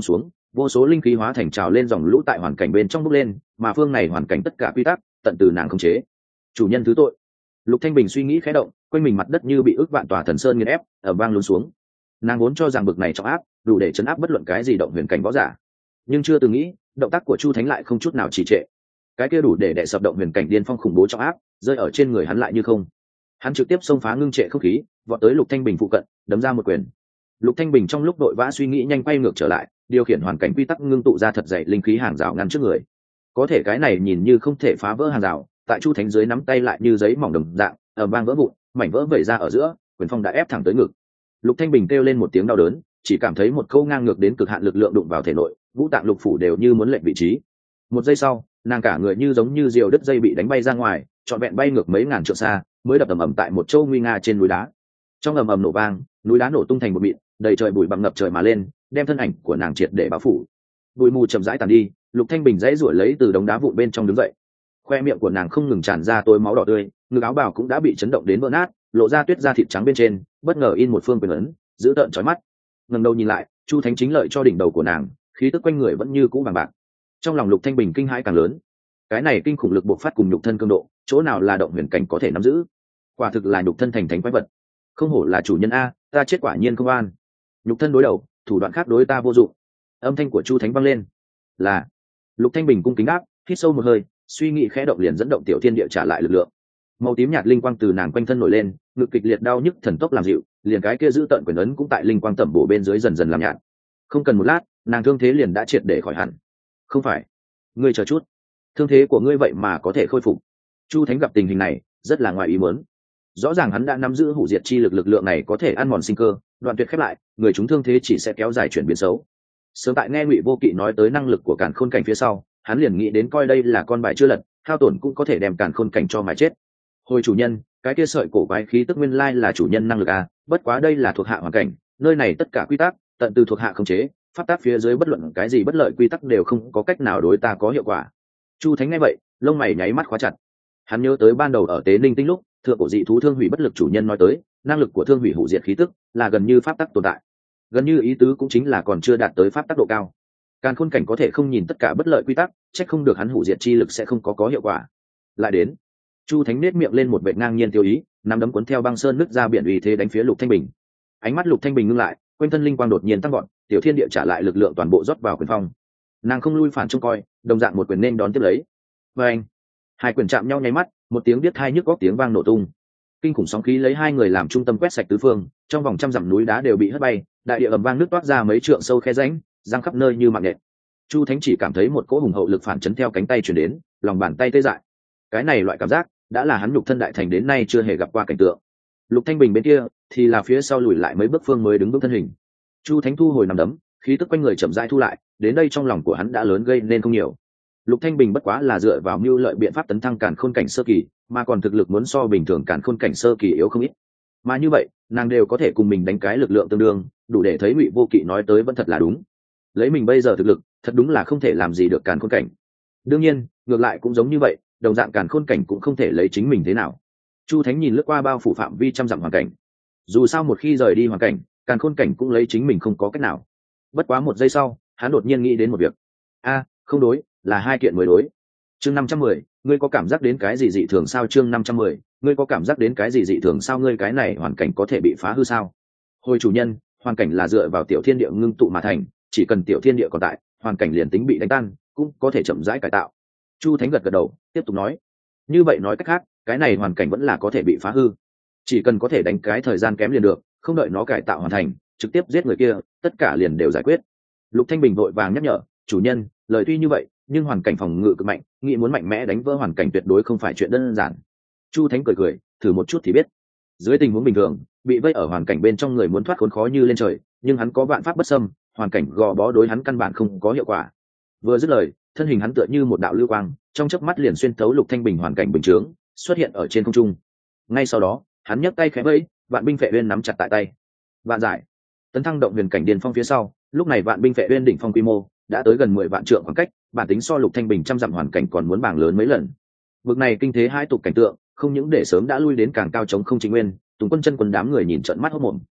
vô số linh khí hóa thành trào lên dòng lũ tại hoàn cảnh bên trong bốc lên, mà phương này hoàn cảnh tất cả quy tắc tận từ nàng khống chế. Chủ nhân thứ tội. Lục Thanh Bình suy nghĩ khẽ động, quanh mình mặt đất như bị ức vạn tòa thần sơn nghiền ép, ở vang lún xuống. Nàng vốn cho rằng bực này trọng áp đủ để chấn áp bất luận cái gì động huyền cảnh võ giả, nhưng chưa từng nghĩ động tác của Chu Thánh lại không chút nào trì trệ. Cái kia đủ để đè sập động huyền cảnh điên phong khủng bố trọng áp rơi ở trên người hắn lại như không. Hắn trực tiếp xông phá ngưng trệ không khí, vọt tới Lục Thanh Bình phụ cận, đấm ra một quyền. Lục Thanh Bình trong lúc đội vã suy nghĩ nhanh quay ngược trở lại, điều khiển hoàn cảnh quy tắc ngưng tụ ra thật dày linh khí hàng rào ngăn trước người. Có thể cái này nhìn như không thể phá vỡ hàng rào, tại Chu Thánh dưới nắm tay lại như giấy mỏng đồng dạng, ở vang vỡ vụn, mảnh vỡ vẩy ra ở giữa, quyền phong đã ép thẳng tới ngực. Lục Thanh Bình kêu lên một tiếng đau đớn, chỉ cảm thấy một câu ngang ngược đến cực hạn lực lượng đụng vào thể nội, ngũ tạng lục phủ đều như muốn lệch vị trí. Một giây sau, nàng cả người như giống như diều đứt dây bị đánh bay ra ngoài, trọn vẹn bay ngược mấy ngàn trượng xa, mới đập ầm ầm tại một châu nguy nga trên núi đá. Trong ầm ầm nổ vang, núi đá nổ tung thành một mịn, đầy trời bụi bặm ngập trời mà lên, đem thân ảnh của nàng triệt để bao phủ. Bụi mù chậm rãi tàn đi, Lục Thanh Bình dãy rủa lấy từ đống đá vụn bên trong đứng dậy. Khoe miệng của nàng không ngừng tràn ra tối máu đỏ tươi, ngực áo bào cũng đã bị chấn động đến vỡ nát, lộ ra tuyết da thịt trắng bên trên, bất ngờ in một phương quyền ấn, giữ tợn chói mắt. Ngẩng đầu nhìn lại, Chu Thánh chính lợi cho đỉnh đầu của nàng, khí tức quanh người vẫn như cũ vàng bạc. Trong lòng Lục Thanh Bình kinh hãi càng lớn. Cái này kinh khủng lực bộc phát cùng nhục thân cường độ, chỗ nào là động huyền cảnh có thể nắm giữ? Quả thực là nhục thân thành thánh quái vật. Không hổ là chủ nhân a, ta chết quả nhiên không an. Nhục thân đối đầu, thủ đoạn khác đối ta vô dụng. Âm thanh của Chu Thánh vang lên. Là. Lục Thanh Bình cung kính đáp, hít sâu một hơi, suy nghĩ khẽ động liền dẫn động tiểu thiên địa trả lại lực lượng. Màu tím nhạt linh quang từ nàng quanh thân nổi lên, ngực kịch liệt đau nhức thần tốc làm dịu, liền cái kia giữ tận quyền ấn cũng tại linh quang tẩm bổ bên dưới dần dần làm nhạt. Không cần một lát, nàng thương thế liền đã triệt để khỏi hẳn. Không phải, ngươi chờ chút, thương thế của ngươi vậy mà có thể khôi phục. Chu Thánh gặp tình hình này, rất là ngoài ý muốn. Rõ ràng hắn đã nắm giữ hủ diệt chi lực, lực lượng này có thể ăn mòn sinh cơ, đoạn tuyệt khép lại, người chúng thương thế chỉ sẽ kéo dài chuyển biến xấu. Sớm tại nghe Ngụy Vô Kỵ nói tới năng lực của Càn Khôn cảnh phía sau, hắn liền nghĩ đến coi đây là con bài chưa lật, hao tổn cũng có thể đem Càn Khôn cảnh cho mà chết. Hồi chủ nhân, cái kia sợi cổ quái khí tức nguyên lai là chủ nhân năng lực à, bất quá đây là thuộc hạ hoàn cảnh, nơi này tất cả quy tắc tận từ thuộc hạ khống chế, pháp tác phía dưới bất luận cái gì bất lợi quy tắc đều không có cách nào đối ta có hiệu quả. Chu Thánh nghe vậy, lông mày nháy mắt khóa chặt. Hắn nhớ tới ban đầu ở Tế Ninh Tinh lúc, thượng cổ dị thú Thương Hủy bất lực chủ nhân nói tới, năng lực của Thương Hủy hủ diệt khí tức là gần như pháp tắc tồn tại. Gần như ý tứ cũng chính là còn chưa đạt tới pháp tắc độ cao. Càn Khôn cảnh có thể không nhìn tất cả bất lợi quy tắc, chắc không được hắn hủ diệt chi lực sẽ không có có hiệu quả. Lại đến, Chu Thánh nết miệng lên một vệt ngang nhiên tiêu ý, nắm đấm cuốn theo băng sơn nứt ra biển uy thế đánh phía Lục Thanh Bình. Ánh mắt Lục Thanh Bình ngưng lại, quanh thân linh quang đột nhiên tăng vọt, tiểu thiên địa trả lại lực lượng toàn bộ rót vào quyền phong. Nàng không lui phản trông coi, đồng dạng một quyền nên đón tiếp lấy. Và anh, hai quyền chạm nhau nháy mắt, một tiếng biết hai nhức góc tiếng vang nổ tung. Kinh khủng sóng khí lấy hai người làm trung tâm quét sạch tứ phương, trong vòng trăm dặm núi đá đều bị hất bay, đại địa ầm vang nước toát ra mấy trượng sâu khe rãnh, giăng khắp nơi như mạng nhện. Chu Thánh chỉ cảm thấy một cỗ hùng hậu lực phản chấn theo cánh tay truyền đến, lòng bàn tay tê dại. Cái này loại cảm giác đã là hắn nhục thân đại thành đến nay chưa hề gặp qua cảnh tượng. Lục Thanh Bình bên kia thì là phía sau lùi lại mấy bước phương mới đứng vững thân hình. Chu Thánh thu hồi nằm đấm, khí tức quanh người chậm rãi thu lại, đến đây trong lòng của hắn đã lớn gây nên không nhiều. Lục Thanh Bình bất quá là dựa vào mưu lợi biện pháp tấn thăng Càn Khôn cảnh sơ kỳ, mà còn thực lực muốn so bình thường Càn Khôn cảnh sơ kỳ yếu không ít. Mà như vậy, nàng đều có thể cùng mình đánh cái lực lượng tương đương, đủ để thấy Ngụy Vô Kỵ nói tới vẫn thật là đúng. Lấy mình bây giờ thực lực, thật đúng là không thể làm gì được Càn Khôn cảnh. Đương nhiên, ngược lại cũng giống như vậy, đồng dạng Càn Khôn cảnh cũng không thể lấy chính mình thế nào. Chu Thánh nhìn lướt qua bao phủ phạm vi trăm dặm hoàn cảnh. Dù sao một khi rời đi hoàn cảnh, Càn Khôn cảnh cũng lấy chính mình không có cách nào. Bất quá một giây sau, hắn đột nhiên nghĩ đến một việc. A, không đối, là hai kiện mới đối. Chương năm trăm mười, ngươi có cảm giác đến cái gì dị thường sao? Chương năm trăm mười, ngươi có cảm giác đến cái gì dị thường sao? Ngươi cái này hoàn cảnh có thể bị phá hư sao? Hồi chủ nhân, hoàn cảnh là dựa vào tiểu thiên địa ngưng tụ mà thành, chỉ cần tiểu thiên địa còn tại, hoàn cảnh liền tính bị đánh tan, cũng có thể chậm rãi cải tạo. Chu Thánh gật gật đầu, tiếp tục nói. Như vậy nói cách khác, cái này hoàn cảnh vẫn là có thể bị phá hư. Chỉ cần có thể đánh cái thời gian kém liền được, không đợi nó cải tạo hoàn thành, trực tiếp giết người kia, tất cả liền đều giải quyết. Lục Thanh Bình vội vàng nhắc nhở, chủ nhân, lời tuy như vậy, nhưng hoàn cảnh phòng ngự cực mạnh, nghĩ muốn mạnh mẽ đánh vỡ hoàn cảnh tuyệt đối không phải chuyện đơn giản. Chu Thánh cười cười, thử một chút thì biết. Dưới tình huống bình thường, bị vây ở hoàn cảnh bên trong người muốn thoát khốn khó như lên trời, nhưng hắn có vạn pháp bất xâm, hoàn cảnh gò bó đối hắn căn bản không có hiệu quả. Vừa dứt lời, thân hình hắn tựa như một đạo lưu quang, trong chớp mắt liền xuyên thấu Lục Thanh Bình hoàn cảnh bình chướng, xuất hiện ở trên không trung. Ngay sau đó, hắn nhấc tay khẽ vẫy, vạn binh phệ uyên nắm chặt tại tay. Vạn giải, tấn thăng động huyền cảnh điên phong phía sau, lúc này vạn binh phệ uyên đỉnh phong quy mô đã tới gần mười vạn trượng khoảng cách, bản tính so Lục Thanh Bình trăm dặm hoàn cảnh còn muốn bảng lớn mấy lần. Vực này kinh thế hai tục cảnh tượng, không những để sớm đã lui đến càng cao chống không chính nguyên, Tùng Quân chân quân đám người nhìn trợn mắt hốt mồm.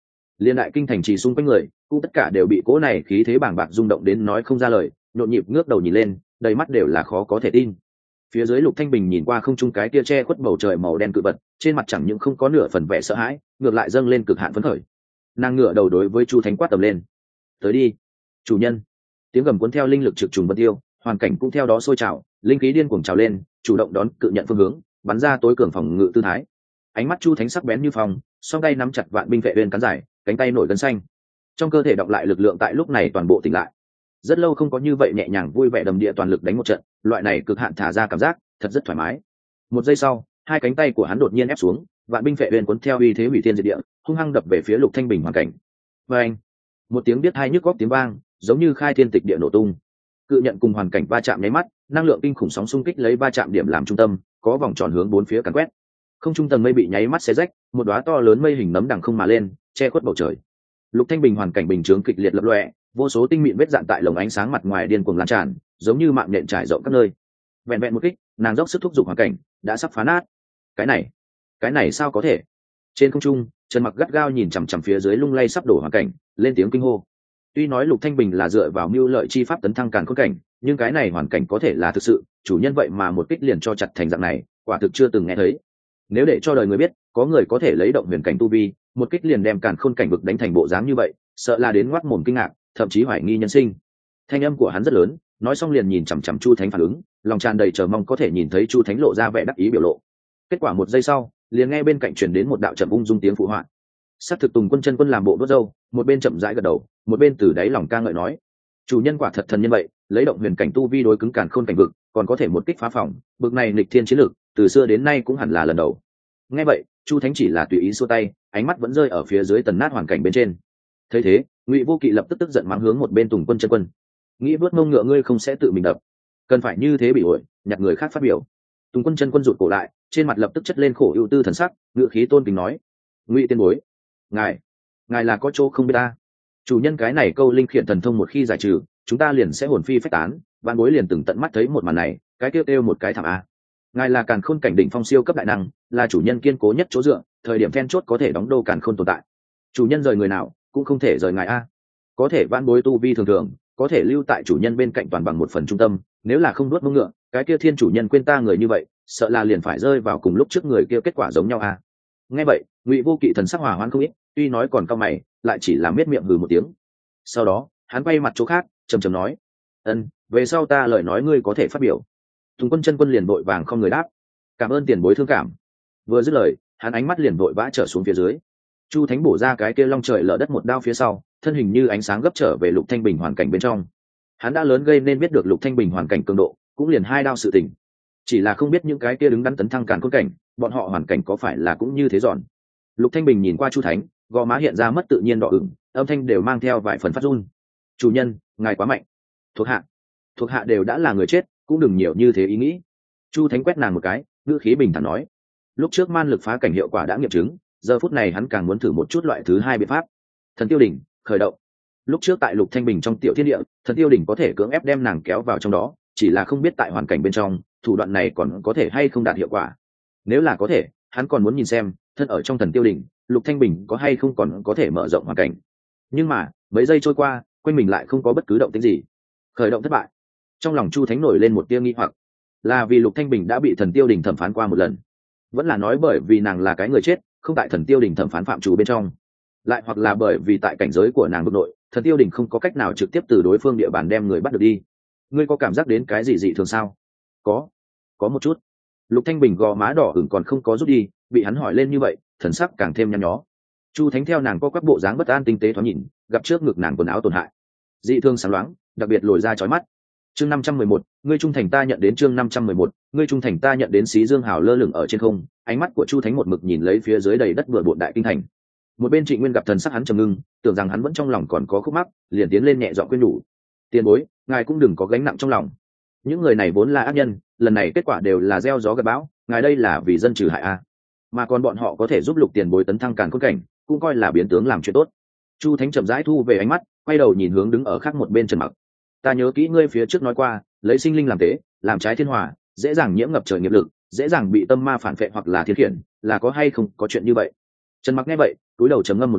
Liên đại kinh thành trì xung quanh người cũng tất cả đều bị cỗ này khí thế bàng bạc rung động đến nói không ra lời, nhộn nhịp ngước đầu nhìn lên, đầy mắt đều là khó có thể tin. Phía dưới Lục Thanh Bình nhìn qua không trung cái tia che khuất bầu trời màu đen cự vật, trên mặt chẳng những không có nửa phần vẻ sợ hãi, ngược lại dâng lên cực hạn phấn khởi. Nàng ngửa đầu đối với Chu Thánh quát tầm lên: tới đi, chủ nhân! Tiếng gầm cuốn theo linh lực trực trùng vân tiêu, hoàn cảnh cũng theo đó sôi trào, linh khí điên cuồng trào lên, chủ động đón cự nhận phương hướng, bắn ra tối cường phòng ngự tư thái. Ánh mắt Chu Thánh sắc bén như phòng, song tay nắm chặt vạn binh vệ uyên cán dài, cánh tay nổi gân xanh. Trong cơ thể đọc lại lực lượng tại lúc này toàn bộ tỉnh lại. Rất lâu không có như vậy nhẹ nhàng vui vẻ đầm địa toàn lực đánh một trận, loại này cực hạn thả ra cảm giác, thật rất thoải mái. Một giây sau, hai cánh tay của hắn đột nhiên ép xuống, vạn binh vệ uyên cuốn theo uy thế hủy thiên diệt địa, hung hăng đập về phía Lục Thanh Bình hoàn cảnh. Và anh, một tiếng biết hai nhức góc tiếng vang, giống như khai thiên tịch địa nổ tung. Cự nhận cùng hoàn cảnh va chạm nháy mắt, năng lượng kinh khủng sóng xung kích lấy va chạm điểm làm trung tâm, có vòng tròn hướng bốn phía càn quét. Không trung tầng mây bị nháy mắt xé rách, một đóa to lớn mây hình nấm đằng không mà lên, che khuất bầu trời. Lục Thanh Bình hoàn cảnh bình chướng kịch liệt lập lòe, vô số tinh mịn vết dạn tại lồng ánh sáng mặt ngoài điên cuồng lan tràn, giống như mạng nhện trải rộng các nơi. Vẹn vẹn một kích, nàng dốc sức thúc giục hoàn cảnh, đã sắp phá nát. Cái này, cái này sao có thể? Trên không trung, Trần Mặc gắt gao nhìn chằm chằm phía dưới lung lay sắp đổ hoàn cảnh, lên tiếng kinh hô. Tuy nói Lục Thanh Bình là dựa vào mưu lợi chi pháp tấn thăng càn khôn cảnh, nhưng cái này hoàn cảnh có thể là thực sự, chủ nhân vậy mà một kích liền cho chặt thành dạng này, quả thực chưa từng nghe thấy. Nếu để cho đời người biết, có người có thể lấy động huyền cảnh tu vi, một kích liền đem càn khôn cảnh vực đánh thành bộ dáng như vậy, sợ là đến ngoác mồm kinh ngạc, thậm chí hoài nghi nhân sinh. Thanh âm của hắn rất lớn, nói xong liền nhìn chằm chằm Chu Thánh phản ứng, lòng tràn đầy chờ mong có thể nhìn thấy Chu Thánh lộ ra vẻ đắc ý biểu lộ. Kết quả một giây sau, liền nghe bên cạnh truyền đến một đạo trầm ung dung tiếng phụ họa. Sát thực Tùng Quân chân quân làm bộ đốt dâu, một bên chậm rãi gật đầu, một bên từ đáy lòng ca ngợi nói: chủ nhân quả thật thần nhân vậy, lấy động huyền cảnh tu vi đối cứng càn khôn cảnh vực, còn có thể một kích phá phòng, bực này nghịch thiên chiến lực, từ xưa đến nay cũng hẳn là lần đầu. Nghe vậy, Chu Thánh chỉ là tùy ý xua tay, ánh mắt vẫn rơi ở phía dưới tần nát hoàn cảnh bên trên. Thấy thế, Ngụy Vô Kỵ lập tức tức giận mắng hướng một bên Tùng Quân chân quân: nghĩ vớt mông ngựa ngươi không sẽ tự mình đập, cần phải như thế bị ổi, nhặt người khác phát biểu. Tùng Quân chân quân rụt cổ lại, trên mặt lập tức chất lên khổ ưu tư thần sắc, ngựa khí tôn kính nói: Ngụy tiên bối, ngài ngài là có chỗ không biết ta. Chủ nhân cái này câu linh khiển thần thông một khi giải trừ, chúng ta liền sẽ hồn phi phách tán, vạn bối liền từng tận mắt thấy một màn này, cái kêu kêu một cái thảm a. Ngài là càn khôn cảnh đỉnh phong siêu cấp đại năng, là chủ nhân kiên cố nhất chỗ dựa, thời điểm then chốt có thể đóng đô càn khôn tồn tại. Chủ nhân rời người nào cũng không thể rời ngài a. Có thể vạn bối tu vi thường thường, có thể lưu tại chủ nhân bên cạnh toàn bằng một phần trung tâm, nếu là không nuốt mông ngựa, cái kia thiên chủ nhân quên ta người như vậy, sợ là liền phải rơi vào cùng lúc trước người kia kết quả giống nhau a. Nghe vậy, Ngụy Vô Kỵ thần sắc hòa hoãn không ít, tuy nói còn cau mày, lại chỉ là miết miệng hừ một tiếng. Sau đó, hắn quay mặt chỗ khác, trầm trầm nói: ân, về sau ta lời nói ngươi có thể phát biểu. Tùng Quân chân quân liền vội vàng không người đáp: cảm ơn tiền bối thương cảm. Vừa dứt lời, hắn ánh mắt liền vội vã trở xuống phía dưới. Chu Thánh bổ ra cái kia long trời lở đất một đao phía sau, thân hình như ánh sáng gấp trở về Lục Thanh Bình hoàn cảnh bên trong. Hắn đã lớn gây nên biết được Lục Thanh Bình hoàn cảnh cường độ, cũng liền hai đao sự tình. Chỉ là không biết những cái kia đứng đắn tấn thăng càn khôn cảnh, bọn họ hoàn cảnh có phải là cũng như thế giòn. Lục Thanh Bình nhìn qua Chu Thánh, gò má hiện ra mất tự nhiên đỏ ửng, âm thanh đều mang theo vài phần phát run. Chủ nhân, ngài quá mạnh. Thuộc hạ, thuộc hạ đều đã là người chết, cũng đừng nhiều như thế ý nghĩ. Chu Thánh quét nàng một cái, ngữ khí bình thản nói: lúc trước man lực phá cảnh hiệu quả đã nghiệm chứng, giờ phút này hắn càng muốn thử một chút loại thứ hai biện pháp. Thần tiêu đỉnh khởi động. Lúc trước tại Lục Thanh Bình trong tiểu thiên địa, thần tiêu đỉnh có thể cưỡng ép đem nàng kéo vào trong đó, chỉ là không biết tại hoàn cảnh bên trong, thủ đoạn này còn có thể hay không đạt hiệu quả. Nếu là có thể, hắn còn muốn nhìn xem, thân ở trong thần tiêu đỉnh, Lục Thanh Bình có hay không còn có thể mở rộng hoàn cảnh. Nhưng mà, mấy giây trôi qua, quanh mình lại không có bất cứ động tĩnh gì. Khởi động thất bại. Trong lòng Chu Thánh nổi lên một tia nghi hoặc, là vì Lục Thanh Bình đã bị thần tiêu đỉnh thẩm phán qua một lần, vẫn là nói bởi vì nàng là cái người chết, không tại thần tiêu đỉnh thẩm phán phạm chủ bên trong, lại hoặc là bởi vì tại cảnh giới của nàng vực nội, thần tiêu đỉnh không có cách nào trực tiếp từ đối phương địa bàn đem người bắt được đi. Ngươi có cảm giác đến cái gì dị thường sao? Có, có một chút. Lục Thanh Bình gò má đỏ ửng còn không có rút đi, bị hắn hỏi lên như vậy, thần sắc càng thêm nhăn nhó. Chu Thánh theo nàng có các bộ dáng bất an tinh tế thoáng nhìn, gặp trước ngực nàng quần áo tổn hại, dị thương sáng loáng, đặc biệt lồi ra chói mắt. Chương năm trăm mười một, ngươi trung thành ta nhận đến. Chương năm trăm mười một, ngươi trung thành ta nhận đến. Xí Dương Hào lơ lửng ở trên không, ánh mắt của Chu Thánh một mực nhìn lấy phía dưới đầy đất bừa bộn đại kinh thành. Một bên Trịnh Nguyên gặp thần sắc hắn trầm ngưng, tưởng rằng hắn vẫn trong lòng còn có khúc mắc, liền tiến lên nhẹ giọng khuyên nhủ: tiền bối, ngài cũng đừng có gánh nặng trong lòng. Những người này vốn là ác nhân, lần này kết quả đều là gieo gió gặt bão, ngài đây là vì dân trừ hại a, mà còn bọn họ có thể giúp Lục tiền bối tấn thăng càn khôn cảnh, cũng coi là biến tướng làm chuyện tốt. Chu Thánh chậm rãi thu về ánh mắt, quay đầu nhìn hướng đứng ở khác một bên Trần Mặc: ta nhớ kỹ ngươi phía trước nói qua, lấy sinh linh làm tế, làm trái thiên hòa, dễ dàng nhiễm ngập trời nghiệp lực, dễ dàng bị tâm ma phản phệ hoặc là thiên khiển, là có hay không có chuyện như vậy? Trần Mặc nghe vậy, cúi đầu trầm ngâm một lát,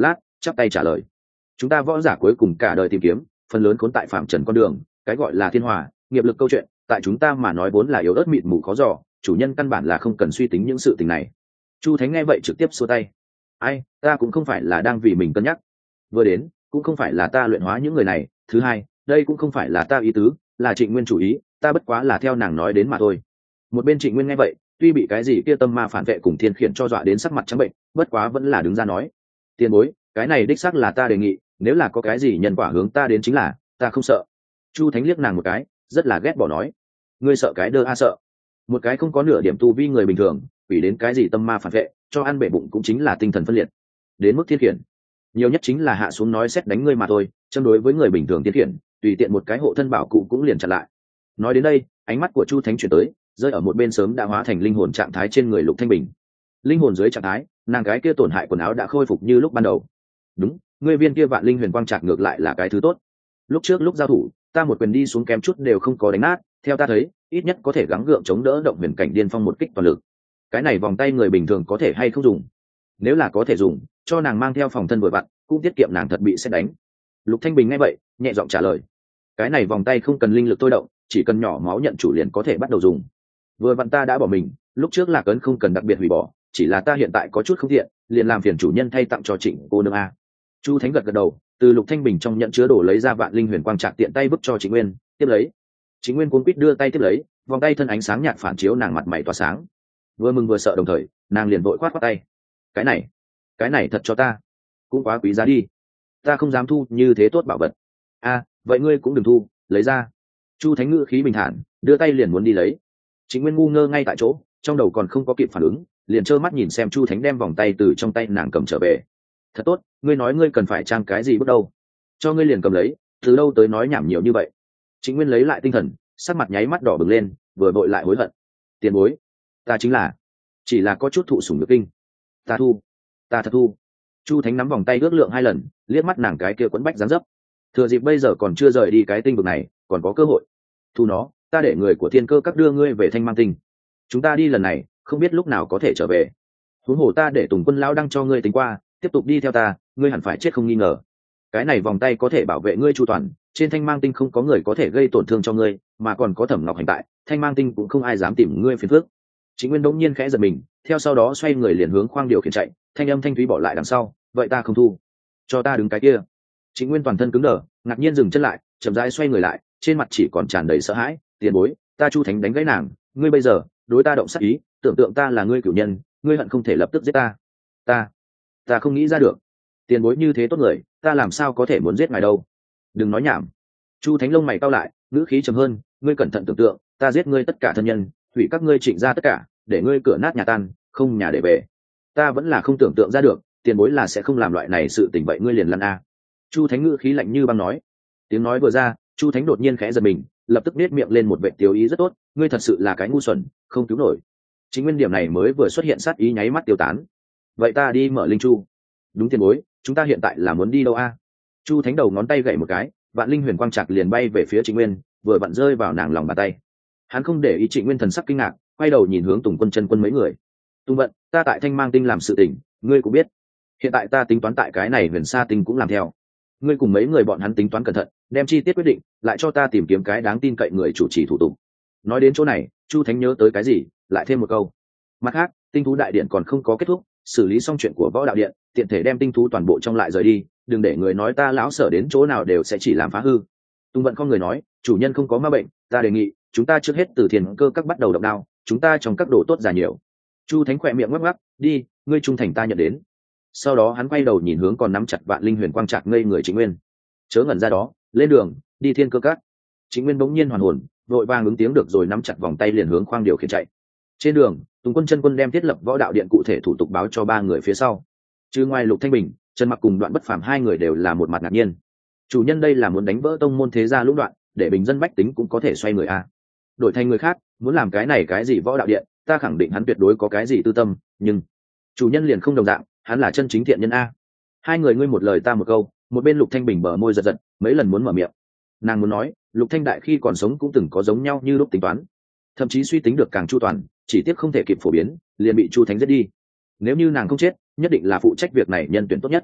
chắp tay trả lời. Chúng ta võ giả cuối cùng cả đời tìm kiếm, phần lớn khốn tại phạm trần con đường, cái gọi là thiên hòa nghiệp lực câu chuyện tại chúng ta mà nói vốn là yếu ớt mịt mù khó dò, chủ nhân căn bản là không cần suy tính những sự tình này. Chu Thánh nghe vậy trực tiếp xua tay. Ai, ta cũng không phải là đang vì mình cân nhắc, vừa đến cũng không phải là ta luyện hóa những người này, thứ hai đây cũng không phải là ta ý tứ, là Trịnh Nguyên chủ ý, ta bất quá là theo nàng nói đến mà thôi. Một bên Trịnh Nguyên nghe vậy, tuy bị cái gì kia tâm ma phản vệ cùng thiên khiển cho dọa đến sắc mặt trắng bệnh, bất quá vẫn là đứng ra nói: tiền bối, cái này đích xác là ta đề nghị, nếu là có cái gì nhân quả hướng ta đến chính là, ta không sợ. Chu Thánh liếc nàng một cái, rất là ghét bỏ nói: ngươi sợ cái đơ a sợ, một cái không có nửa điểm tu vi người bình thường, vì đến cái gì tâm ma phản vệ, cho ăn bể bụng cũng chính là tinh thần phân liệt, đến mức thiên khiển nhiều nhất chính là hạ xuống nói xét đánh ngươi mà thôi, châm đối với người bình thường thiên khiển tùy tiện một cái hộ thân bảo cụ cũng liền chặn lại. Nói đến đây, ánh mắt của Chu Thánh chuyển tới, rơi ở một bên sớm đã hóa thành linh hồn trạng thái trên người Lục Thanh Bình. Linh hồn dưới trạng thái, nàng cái kia tổn hại quần áo đã khôi phục như lúc ban đầu. Đúng, ngươi viên kia vạn linh huyền quang trạc ngược lại là cái thứ tốt. Lúc trước lúc giao thủ, ta một quyền đi xuống kém chút đều không có đánh nát, theo ta thấy, ít nhất có thể gắng gượng chống đỡ động huyền cảnh điên phong một kích toàn lực. Cái này vòng tay người bình thường có thể hay không dùng? Nếu là có thể dùng, cho nàng mang theo phòng thân vừa vặn, cũng tiết kiệm nàng thật bị xét đánh. Lục Thanh Bình nghe vậy, nhẹ giọng trả lời: cái này vòng tay không cần linh lực tôi động, chỉ cần nhỏ máu nhận chủ liền có thể bắt đầu dùng. Vừa vặn ta đã bỏ mình, lúc trước Lạc Ấn không cần đặc biệt hủy bỏ, chỉ là ta hiện tại có chút không tiện, liền làm phiền chủ nhân thay tặng cho Trịnh cô nương a. Chu Thánh gật gật đầu, từ Lục Thanh Bình trong nhận chứa đồ lấy ra vạn linh huyền quang trạc tiện tay vứt cho Trịnh Nguyên, tiếp lấy. Trịnh Nguyên cuống quýt đưa tay tiếp lấy, vòng tay thân ánh sáng nhạt phản chiếu nàng mặt mày tỏa sáng. Vừa mừng vừa sợ đồng thời, nàng liền vội khoát khoát tay: cái này, cái này thật cho ta, cũng quá quý giá đi, ta không dám thu như thế tốt bảo vật. A, vậy ngươi cũng đừng thu, lấy ra. Chu Thánh ngữ khí bình thản, đưa tay liền muốn đi lấy. Trịnh Nguyên ngu ngơ ngay tại chỗ, trong đầu còn không có kịp phản ứng, liền trơ mắt nhìn xem Chu Thánh đem vòng tay từ trong tay nàng cầm trở về. Thật tốt, ngươi nói ngươi cần phải trang cái gì bước đâu, cho ngươi liền cầm lấy, từ đâu tới nói nhảm nhiều như vậy. Trịnh Nguyên lấy lại tinh thần, sắc mặt nháy mắt đỏ bừng lên, vừa vội lại hối hận. Tiền bối, ta chính là chỉ là có chút thụ sủng nhược kinh, ta thu, ta thật thu. Chu Thánh nắm vòng tay ước lượng hai lần, liếc mắt nàng cái kia quấn bách dáng dấp, thừa dịp bây giờ còn chưa rời đi cái tinh vực này, còn có cơ hội thu nó. Ta để người của Thiên Cơ các đưa ngươi về Thanh Mang Tinh, chúng ta đi lần này không biết lúc nào có thể trở về. Huống hồ ta để Tùng Quân lão đăng cho ngươi tính qua, tiếp tục đi theo ta, ngươi hẳn phải chết không nghi ngờ. Cái này vòng tay có thể bảo vệ ngươi chu toàn, trên Thanh Mang Tinh không có người có thể gây tổn thương cho ngươi, mà còn có Thẩm Ngọc Hành tại, Thanh Mang Tinh cũng không ai dám tìm ngươi phiền phức. Trịnh Nguyên đống nhiên khẽ giật mình, theo sau đó xoay người liền hướng khoang điều khiển chạy, thanh âm thanh thúy bỏ lại đằng sau: vậy ta không thu, cho ta đứng cái kia. Trịnh Nguyên toàn thân cứng đờ, ngạc nhiên dừng chân lại, chậm rãi xoay người lại, trên mặt chỉ còn tràn đầy sợ hãi. Tiền bối, ta Chu Thánh đánh gãy nàng, ngươi bây giờ đối ta động sát ý, tưởng tượng ta là ngươi cửu nhân, ngươi hận không thể lập tức giết ta. Ta, ta không nghĩ ra được. Tiền bối như thế tốt người, ta làm sao có thể muốn giết ngài đâu. Đừng nói nhảm. Chu Thánh lông mày cau lại, ngữ khí trầm hơn: ngươi cẩn thận tưởng tượng, ta giết ngươi tất cả thân nhân, hủy các ngươi Trịnh gia tất cả, để ngươi cửa nát nhà tan, không nhà để về. Ta vẫn là không tưởng tượng ra được, tiền bối là sẽ không làm loại này sự tình, vậy ngươi liền lăn a. Chu Thánh ngữ khí lạnh như băng nói. Tiếng nói vừa ra, Chu Thánh đột nhiên khẽ giật mình, lập tức nết miệng lên một vệ tiêu ý rất tốt: ngươi thật sự là cái ngu xuẩn, không cứu nổi. Chính nguyên điểm này mới vừa xuất hiện sát ý nháy mắt tiêu tán. Vậy ta đi mở linh chu. Đúng tiền bối, chúng ta hiện tại là muốn đi đâu a? Chu Thánh đầu ngón tay gậy một cái, vạn linh huyền quang trạc liền bay về phía Trịnh Nguyên, vừa vặn rơi vào nàng lòng bàn tay. Hắn không để ý Trịnh Nguyên thần sắc kinh ngạc, quay đầu nhìn hướng Tùng Quân chân quân mấy người. Tùng Vận, ta tại Thanh Mang Tinh làm sự tình, ngươi cũng biết. Hiện tại ta tính toán tại cái này Huyền Sa Tinh cũng làm theo. Ngươi cùng mấy người bọn hắn tính toán cẩn thận, đem chi tiết quyết định, lại cho ta tìm kiếm cái đáng tin cậy người chủ trì thủ tục. Nói đến chỗ này, Chu Thánh nhớ tới cái gì, lại thêm một câu. Mặt khác, tinh thú đại điện còn không có kết thúc, xử lý xong chuyện của võ đạo điện, tiện thể đem tinh thú toàn bộ trong lại rời đi, đừng để người nói ta lão sở đến chỗ nào đều sẽ chỉ làm phá hư. Tùng Vận không người nói, chủ nhân không có ma bệnh, ta đề nghị chúng ta trước hết từ Thiên Cơ các bắt đầu động đao, chúng ta trong các đồ tốt già nhiều. Chu Thánh khỏe miệng ngắc ngắc, đi, ngươi trung thành ta nhận đến. Sau đó hắn quay đầu nhìn hướng còn nắm chặt vạn linh huyền quang trạc ngây người Trịnh Nguyên. Chớ ngẩn ra đó, lên đường, đi Thiên Cơ các. Trịnh Nguyên bỗng nhiên hoàn hồn, vội vàng ứng tiếng được rồi nắm chặt vòng tay liền hướng khoang điều khiển chạy. Trên đường, Tùng Quân chân quân đem thiết lập võ đạo điện cụ thể thủ tục báo cho ba người phía sau. Chứ ngoài Lục Thanh Bình, Trần Mặc cùng Đoạn Bất Phàm hai người đều là một mặt ngạc nhiên. Chủ nhân đây là muốn đánh vỡ tông môn thế gia lũng đoạn, để bình dân bách tính cũng có thể xoay người a. Đổi thành người khác, muốn làm cái này cái gì võ đạo điện, ta khẳng định hắn tuyệt đối có cái gì tư tâm, nhưng chủ nhân liền không đồng dạng, hắn là chân chính thiện nhân a. Hai người ngươi một lời ta một câu, một bên Lục Thanh Bình bờ môi giật giật, mấy lần muốn mở miệng. Nàng muốn nói, Lục Thanh đại khi còn sống cũng từng có giống nhau như lúc tính toán, thậm chí suy tính được càng chu toàn, chỉ tiếc không thể kịp phổ biến, liền bị Chu Thánh giết đi. Nếu như nàng không chết, nhất định là phụ trách việc này nhân tuyển tốt nhất.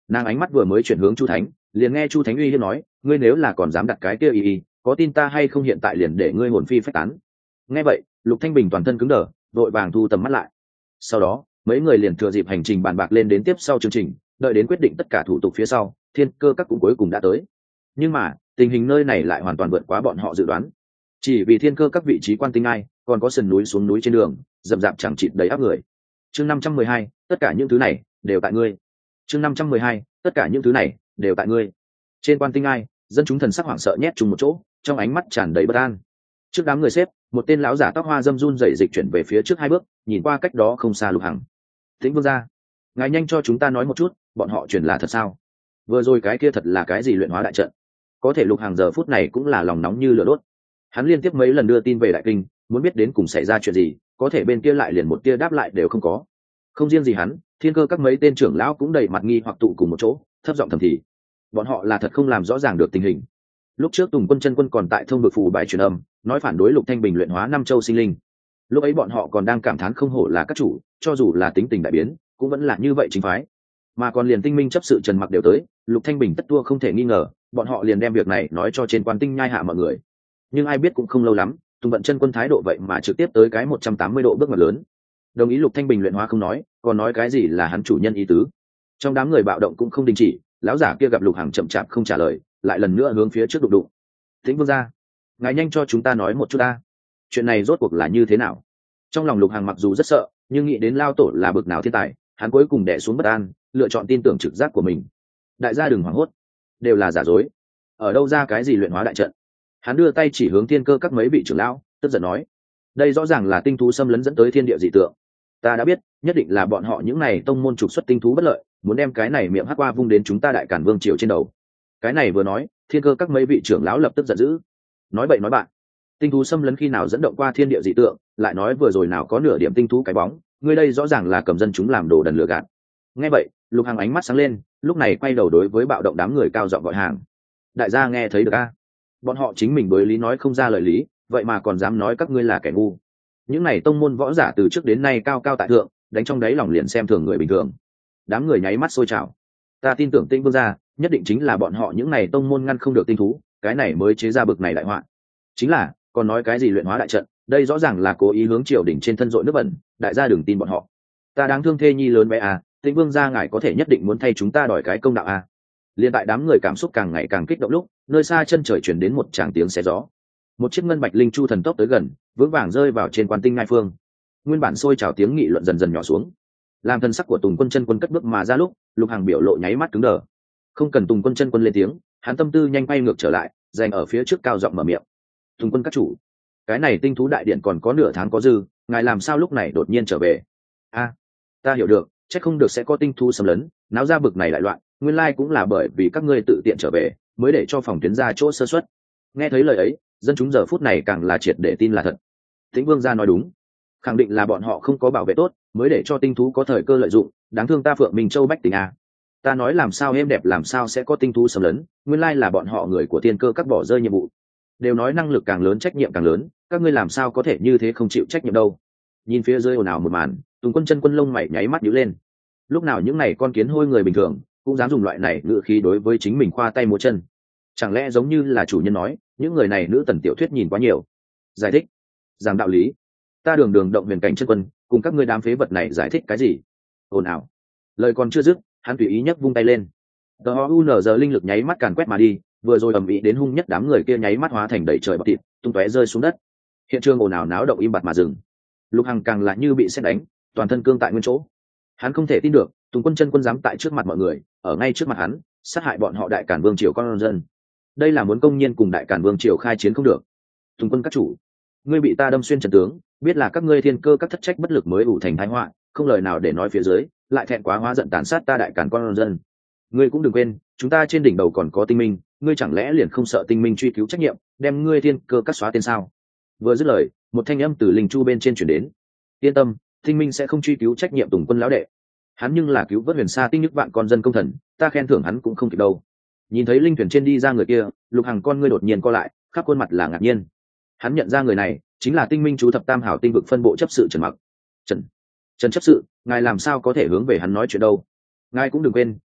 Nàng ánh mắt vừa mới chuyển hướng Chu Thánh, liền nghe Chu Thánh uy hiếp nói, ngươi nếu là còn dám đặt cái kia y y, có tin ta hay không hiện tại liền để ngươi hồn phi phách tán. Nghe vậy, Lục Thanh Bình toàn thân cứng đờ, vội vàng thu tầm mắt lại. Sau đó, mấy người liền thừa dịp hành trình bàn bạc lên đến tiếp sau chương trình, đợi đến quyết định tất cả thủ tục phía sau, Thiên Cơ Các cũng cuối cùng đã tới. Nhưng mà, tình hình nơi này lại hoàn toàn vượt quá bọn họ dự đoán. Chỉ vì Thiên Cơ Các vị trí quan tinh ai, còn có sườn núi xuống núi trên đường, rậm rạp chẳng chịt đầy áp người. Chương năm trăm mười hai, tất cả những thứ này đều tại ngươi. Chương năm trăm mười hai, tất cả những thứ này đều tại ngươi. Trên quan tinh ai, dân chúng thần sắc hoảng sợ nhét chung một chỗ, trong ánh mắt tràn đầy bất an. Trước đám người xếp, một tên lão giả tóc hoa râm run rẩy dịch chuyển về phía trước hai bước, nhìn qua cách đó không xa Lục Hằng. Tĩnh Vương gia, ngài nhanh cho chúng ta nói một chút, bọn họ truyền là thật sao? Vừa rồi cái kia thật là cái gì luyện hóa đại trận? Có thể Lục Hằng giờ phút này cũng là lòng nóng như lửa đốt. Hắn liên tiếp mấy lần đưa tin về Đại Kinh, muốn biết đến cùng xảy ra chuyện gì, có thể bên kia lại liền một tia đáp lại đều không có. Không riêng gì hắn, Thiên Cơ Các mấy tên trưởng lão cũng đầy mặt nghi hoặc tụ cùng một chỗ, thấp giọng thầm thì. Bọn họ là thật không làm rõ ràng được tình hình. Lúc trước Tùng Quân chân quân còn tại thông vực phù bài truyền âm, nói phản đối Lục Thanh Bình luyện hóa năm châu sinh linh. Lúc ấy bọn họ còn đang cảm thán không hổ là các chủ, cho dù là tính tình đại biến, cũng vẫn là như vậy chính phái. Mà còn liền tinh minh chấp sự Trần Mặc đều tới, Lục Thanh Bình tất tua không thể nghi ngờ, bọn họ liền đem việc này nói cho trên quan tinh nhai hạ mọi người. Nhưng ai biết cũng không lâu lắm, Tùng Vận chân quân thái độ vậy mà trực tiếp tới cái một trăm tám mươi độ bước ngoặt lớn. Đồng ý Lục Thanh Bình luyện hóa không nói, còn nói cái gì là hắn chủ nhân ý tứ. Trong đám người bạo động cũng không đình chỉ, lão giả kia gặp Lục Hằng chậm chạp không trả lời, lại lần nữa hướng phía trước đụng đụng. Tĩnh Vương gia, ngài nhanh cho chúng ta nói một chút ta, chuyện này rốt cuộc là như thế nào? Trong lòng Lục Hằng mặc dù rất sợ, nhưng nghĩ đến lao tổ là bực nào thiên tài, hắn cuối cùng đè xuống bất an, lựa chọn tin tưởng trực giác của mình. Đại gia đừng hoảng hốt, đều là giả dối. Ở đâu ra cái gì luyện hóa đại trận? Hắn đưa tay chỉ hướng Thiên Cơ Các mấy vị trưởng lão, tức giận nói, đây rõ ràng là tinh thú xâm lấn dẫn tới thiên địa dị tượng. Ta đã biết, nhất định là bọn họ những này tông môn trục xuất tinh thú bất lợi, muốn đem cái này miệng hắc qua vung đến chúng ta Đại Càn Vương triều trên đầu. Cái này vừa nói, Thiên Cơ Các mấy vị trưởng lão lập tức giận dữ. Nói bậy nói bạn, tinh thú xâm lấn khi nào dẫn động qua thiên địa dị tượng, lại nói vừa rồi nào có nửa điểm tinh thú cái bóng, ngươi đây rõ ràng là cầm dân chúng làm đồ đần lừa gạt. Nghe vậy, Lục Hằng ánh mắt sáng lên, lúc này quay đầu đối với bạo động đám người cao giọng gọi hàng. Đại gia nghe thấy được a? Bọn họ chính mình đối lý nói không ra lời lý, vậy mà còn dám nói các ngươi là kẻ ngu. Những này tông môn võ giả từ trước đến nay cao cao tại thượng, đánh trong đáy lòng liền xem thường người bình thường. Đám người nháy mắt sôi trào. Ta tin tưởng Tĩnh Vương gia, nhất định chính là bọn họ những này tông môn ngăn không được tinh thú, cái này mới chế ra bực này đại họa. Chính là, còn nói cái gì luyện hóa đại trận, đây rõ ràng là cố ý hướng triều đình trên thân dội nước bẩn, đại gia đừng tin bọn họ. Ta đáng thương thê nhi lớn bé à, Tĩnh Vương gia ngài có thể nhất định muốn thay chúng ta đòi cái công đạo à? Liên tại đám người cảm xúc càng ngày càng kích động lúc, nơi xa chân trời chuyển đến một tràng tiếng xé gió. Một chiếc ngân bạch linh chu thần tốc tới gần, vững vàng rơi vào trên quan tinh ngai phương. Nguyên bản sôi trào tiếng nghị luận dần dần nhỏ xuống. Làm thân sắc của Tùng Quân chân quân cất bước mà ra lúc, Lục Hằng biểu lộ nháy mắt cứng đờ. Không cần Tùng Quân chân quân lên tiếng, hắn tâm tư nhanh quay ngược trở lại, dành ở phía trước cao giọng mở miệng. Tùng Quân các chủ, cái này tinh thú đại điện còn có nửa tháng có dư, ngài làm sao lúc này đột nhiên trở về? A, ta hiểu được, chắc không được sẽ có tinh thú xâm lấn, náo ra bực này lại loạn, nguyên lai cũng là bởi vì các ngươi tự tiện trở về, mới để cho phòng tuyến ra chỗ sơ suất. Nghe thấy lời ấy, dân chúng giờ phút này càng là triệt để tin là thật. Tĩnh Vương gia nói đúng, khẳng định là bọn họ không có bảo vệ tốt, mới để cho tinh thú có thời cơ lợi dụng, đáng thương ta Phượng Minh Châu bách tính à. Ta nói làm sao êm đẹp làm sao sẽ có tinh thú xâm lấn, nguyên lai là bọn họ người của Thiên Cơ Các bỏ rơi nhiệm vụ. Đều nói năng lực càng lớn trách nhiệm càng lớn, các ngươi làm sao có thể như thế không chịu trách nhiệm đâu. Nhìn phía dưới ồn ào một màn, Tùng Quân chân quân lông mày nháy mắt nhíu lên. Lúc nào những này con kiến hôi người bình thường cũng dám dùng loại này ngữ khí đối với chính mình khoa tay múa chân. Chẳng lẽ giống như là chủ nhân nói, những người này nữ tần tiểu thuyết nhìn quá nhiều. Giải thích, giảng đạo lý. Ta đường đường động huyền cảnh chân quân, cùng các ngươi đám phế vật này giải thích cái gì? Ồn ào. Lời còn chưa dứt, hắn tùy ý nhấc vung tay lên. Tờ u n giờ linh lực nháy mắt càn quét mà đi, vừa rồi ầm ĩ đến hung nhất đám người kia nháy mắt hóa thành đầy trời bọt thịt, tung tóe rơi xuống đất. Hiện trường ồn ào náo động im bặt mà dừng. Lục Hằng càng là như bị sét đánh, toàn thân cương tại nguyên chỗ. Hắn không thể tin được, Tùng Quân chân quân dám tại trước mặt mọi người, ở ngay trước mặt hắn, sát hại bọn họ Đại Càn Vương triều con dân. Đây là muốn công nhiên cùng Đại Càn Vương triều khai chiến không được. Tùng Quân các chủ, ngươi bị ta đâm xuyên trần tướng, biết là các ngươi Thiên Cơ Các thất trách bất lực mới ủ thành tai họa, không lời nào để nói phía dưới, lại thẹn quá hóa giận tàn sát ta Đại Càn con dân. Ngươi cũng đừng quên, chúng ta trên đỉnh đầu còn có tinh minh, ngươi chẳng lẽ liền không sợ tinh minh truy cứu trách nhiệm, đem ngươi Thiên Cơ Các xóa tên sao? Vừa dứt lời, một thanh âm từ linh chu bên trên truyền đến. Yên tâm, tinh minh sẽ không truy cứu trách nhiệm Tùng Quân lão đệ. Hắn nhưng là cứu vớt huyền sa tinh nhức vạn con dân công thần, ta khen thưởng hắn cũng không kịp đâu. Nhìn thấy linh thuyền trên đi ra người kia, Lục Hằng con ngươi đột nhiên co lại, khắp khuôn mặt là ngạc nhiên. Hắn nhận ra người này chính là tinh minh chú thập tam hảo tinh vực phân bộ chấp sự Trần Mặc. Trần, Trần chấp sự, ngài làm sao có thể hướng về hắn nói chuyện đâu? Ngài cũng đừng quên,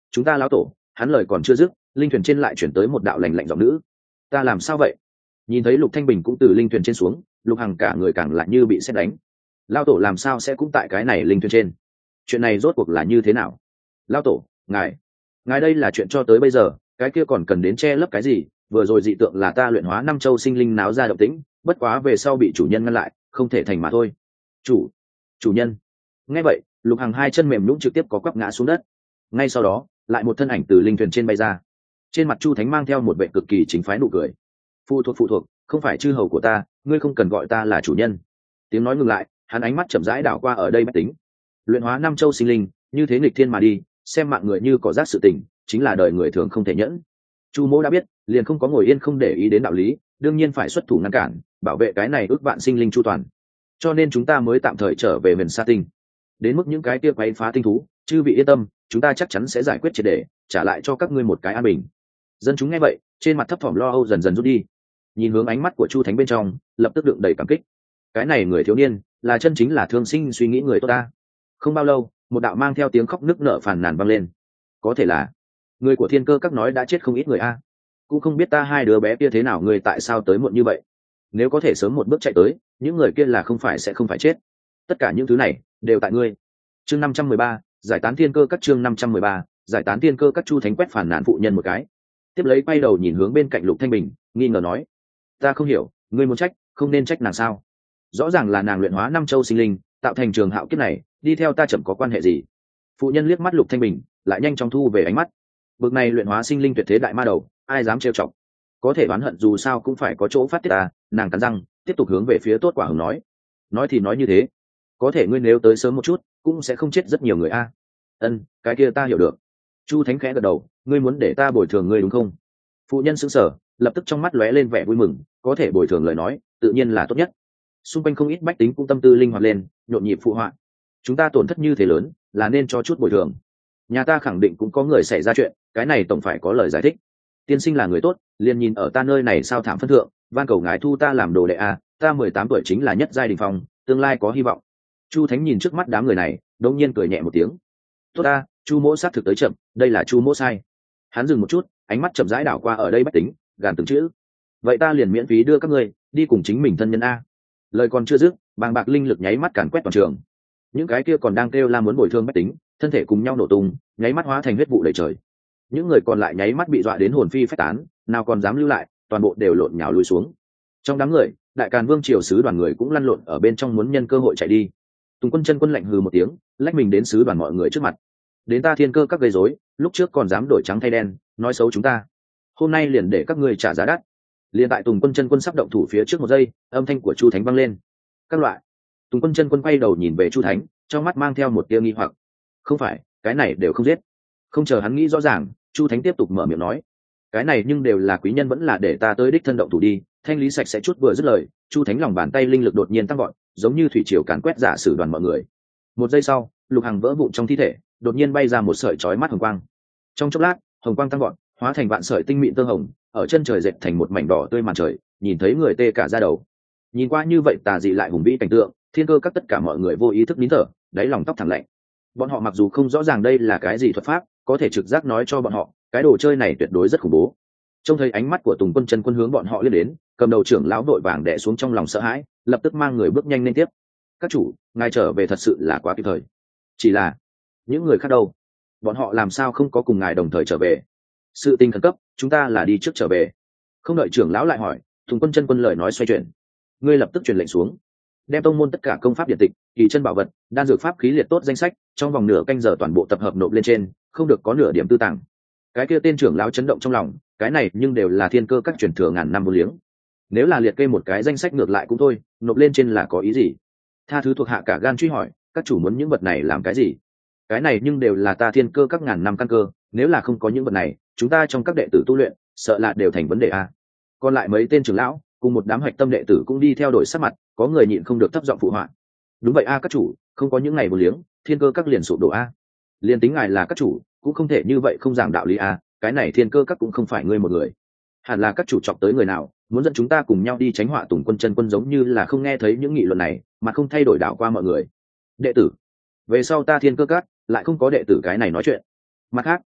chúng ta lão tổ. Hắn lời còn chưa dứt, linh thuyền trên lại chuyển tới một đạo lạnh lạnh giọng nữ. Ta làm sao vậy? Nhìn thấy Lục Thanh Bình cũng từ linh thuyền trên xuống, Lục Hằng cả người càng lại như bị sét đánh. Lão tổ làm sao sẽ cũng tại cái này linh thuyền trên? Chuyện này rốt cuộc là như thế nào? Lão tổ, ngài, ngài đây là chuyện cho tới bây giờ, cái kia còn cần đến che lấp cái gì? Vừa rồi dị tượng là ta luyện hóa năm châu sinh linh náo ra động tĩnh, bất quá về sau bị chủ nhân ngăn lại, không thể thành mà thôi. Chủ, chủ nhân. Nghe vậy, Lục Hằng hai chân mềm nhũn trực tiếp có quắp ngã xuống đất. Ngay sau đó, lại một thân ảnh từ linh thuyền trên bay ra. Trên mặt Chu Thánh mang theo một vẻ cực kỳ chính phái nụ cười. Phụ thuộc phụ thuộc, không phải chư hầu của ta, ngươi không cần gọi ta là chủ nhân. Tiếng nói ngừng lại, hắn ánh mắt chậm rãi đảo qua ở đây bách tính. Luyện hóa năm châu sinh linh, như thế nghịch thiên mà đi, xem mạng người như cỏ rác sự tình, chính là đời người thường không thể nhẫn. Chu Mỗ đã biết, liền không có ngồi yên không để ý đến đạo lý, đương nhiên phải xuất thủ ngăn cản, bảo vệ cái này ước vạn sinh linh chu toàn. Cho nên chúng ta mới tạm thời trở về miền Sa Tinh. Đến mức những cái kia quấy phá tinh thú, chư vị yên tâm, chúng ta chắc chắn sẽ giải quyết triệt để, trả lại cho các ngươi một cái an bình. Dân chúng nghe vậy, trên mặt thấp thỏm lo âu dần dần rút đi. Nhìn hướng ánh mắt của Chu Thánh bên trong, lập tức đựng đầy cảm kích. Cái này người thiếu niên, là chân chính là thương sinh suy nghĩ người tốt ta. Không bao lâu, một đạo mang theo tiếng khóc nức nở phàn nàn vang lên. Có thể là người của Thiên Cơ các nói đã chết không ít người a. Cũng không biết ta hai đứa bé kia thế nào, người tại sao tới muộn như vậy. Nếu có thể sớm một bước chạy tới, những người kia là không phải sẽ không phải chết. Tất cả những thứ này đều tại ngươi. Chương năm trăm mười ba, giải tán Thiên Cơ các. Chương năm trăm mười ba, giải tán Thiên Cơ các. Chu Thánh quét phản nàn phụ nhân một cái, tiếp lấy quay đầu nhìn hướng bên cạnh Lục Thanh Bình, nghi ngờ nói: ta không hiểu, ngươi muốn trách, không nên trách nàng sao? Rõ ràng là nàng luyện hóa năm châu sinh linh, tạo thành trường hạo kiếp này, đi theo ta chậm có quan hệ gì? Phụ nhân liếc mắt Lục Thanh Bình, lại nhanh chóng thu về ánh mắt. Bực này luyện hóa sinh linh tuyệt thế đại ma đầu, ai dám trêu chọc? Có thể oán hận dù sao cũng phải có chỗ phát tiết à? Nàng cắn răng, tiếp tục hướng về phía Tốt Quả Hồng nói: nói thì nói như thế, có thể ngươi nếu tới sớm một chút, cũng sẽ không chết rất nhiều người a. À? Ân, cái kia ta hiểu được. Chu Thánh khẽ gật đầu, ngươi muốn để ta bồi thường ngươi đúng không? Phụ nhân sững sờ, lập tức trong mắt lóe lên vẻ vui mừng, có thể bồi thường lời nói, tự nhiên là tốt nhất. Xung quanh không ít bách tính cũng tâm tư linh hoạt lên, nhộn nhịp phụ họa. Chúng ta tổn thất như thế lớn, là nên cho chút bồi thường. Nhà ta khẳng định cũng có người xảy ra chuyện, cái này tổng phải có lời giải thích. Tiên sinh là người tốt, liền nhìn ở ta nơi này sao thảm phân thượng, van cầu ngài thu ta làm đồ đệ a, ta mười tám tuổi chính là nhất giai đình phong, tương lai có hy vọng. Chu Thánh nhìn trước mắt đám người này, đột nhiên cười nhẹ một tiếng. Tốt ta, Chu Mỗ xác thực tới chậm, đây là Chu Mỗ sai. Hắn dừng một chút, ánh mắt chậm rãi đảo qua ở đây bách tính, gàn từng chữ: vậy ta liền miễn phí đưa các ngươi đi cùng chính mình thân nhân a. Lời còn chưa dứt, bàng bạc linh lực nháy mắt càn quét toàn trường. Những cái kia còn đang kêu la muốn bồi thường bách tính, thân thể cùng nhau nổ tung, nháy mắt hóa thành huyết vụ đầy trời. Những người còn lại nháy mắt bị dọa đến hồn phi phách tán, nào còn dám lưu lại, toàn bộ đều lộn nhào lùi xuống. Trong đám người, đại càn vương triều sứ đoàn người cũng lăn lộn ở bên trong muốn nhân cơ hội chạy đi. Tùng Quân Chân Quân lạnh hừ một tiếng, lách mình đến sứ đoàn mọi người trước mặt. Đến ta Thiên Cơ các gây rối, lúc trước còn dám đổi trắng thay đen, nói xấu chúng ta, hôm nay liền để các ngươi trả giá đắt. Liền tại Tùng Quân Chân Quân sắp động thủ phía trước một giây, âm thanh của Chu Thánh vang lên: các loại. Tùng Quân Chân Quân quay đầu nhìn về Chu Thánh, trong mắt mang theo một tia nghi hoặc. Không phải, cái này đều không giết. Không chờ hắn nghĩ rõ ràng, Chu Thánh tiếp tục mở miệng nói: cái này nhưng đều là quý nhân, vẫn là để ta tới đích thân động thủ đi. Thanh lý sạch sẽ chút. Vừa dứt lời, Chu Thánh lòng bàn tay linh lực đột nhiên tăng gọn, giống như thủy triều càn quét giả sử đoàn mọi người. Một giây sau, Lục Hằng vỡ vụn trong thi thể, đột nhiên bay ra một sợi chói mắt hồng quang. Trong chốc lát, hồng quang tăng gọn, hóa thành vạn sợi tinh mịn tơ hồng, ở chân trời dệt thành một mảnh đỏ tươi màn trời, nhìn thấy người tê cả da đầu. Nhìn qua như vậy tà dị lại hùng vĩ cảnh tượng, Thiên Cơ các tất cả mọi người vô ý thức nín thở, đáy lòng tóc thẳng lạnh. Bọn họ mặc dù không rõ ràng đây là cái gì thuật pháp, có thể trực giác nói cho bọn họ, cái đồ chơi này tuyệt đối rất khủng bố. Trông thấy ánh mắt của Tùng Quân Chân Quân hướng bọn họ liếc đến, cầm đầu trưởng lão vội vàng đè xuống trong lòng sợ hãi, lập tức mang người bước nhanh lên tiếp. Các chủ, ngài trở về thật sự là quá kịp thời. Chỉ là những người khác đâu? Bọn họ làm sao không có cùng ngài đồng thời trở về? Sự tình khẩn cấp, chúng ta là đi trước trở về. Không đợi trưởng lão lại hỏi, Tùng Quân Chân Quân lời nói xoay chuyển. Ngươi lập tức truyền lệnh xuống, đem tông môn tất cả công pháp điện tịch, kỳ chân bảo vật, đan dược pháp khí liệt tốt danh sách, trong vòng nửa canh giờ toàn bộ tập hợp nộp lên trên, không được có nửa điểm tư tàng. Cái kia tên trưởng lão chấn động trong lòng, cái này nhưng đều là Thiên Cơ các truyền thừa ngàn năm vô liếng. Nếu là liệt kê một cái danh sách ngược lại cũng thôi, nộp lên trên là có ý gì? Tha thứ thuộc hạ cả gan truy hỏi, các chủ muốn những vật này làm cái gì? Cái này nhưng đều là ta Thiên Cơ các ngàn năm căn cơ, nếu là không có những vật này, chúng ta trong các đệ tử tu luyện, sợ là đều thành vấn đề a. Còn lại mấy tên trưởng lão cùng một đám hạch tâm đệ tử cũng đi theo đổi sắc mặt, có người nhịn không được thấp giọng phụ họa. Đúng vậy a các chủ, không có những ngày vô liếng, Thiên Cơ các liền sụp đổ a. Liền tính ngài là các chủ, cũng không thể như vậy không giảng đạo lý a, cái này Thiên Cơ các cũng không phải ngươi một người. Hẳn là các chủ chọc tới người nào, muốn dẫn chúng ta cùng nhau đi tránh họa. Tùng Quân Chân Quân giống như là không nghe thấy những nghị luận này, mà không thay đổi đảo qua mọi người. Đệ tử, về sau ta Thiên Cơ các lại không có đệ tử cái này nói chuyện. Mặt khác,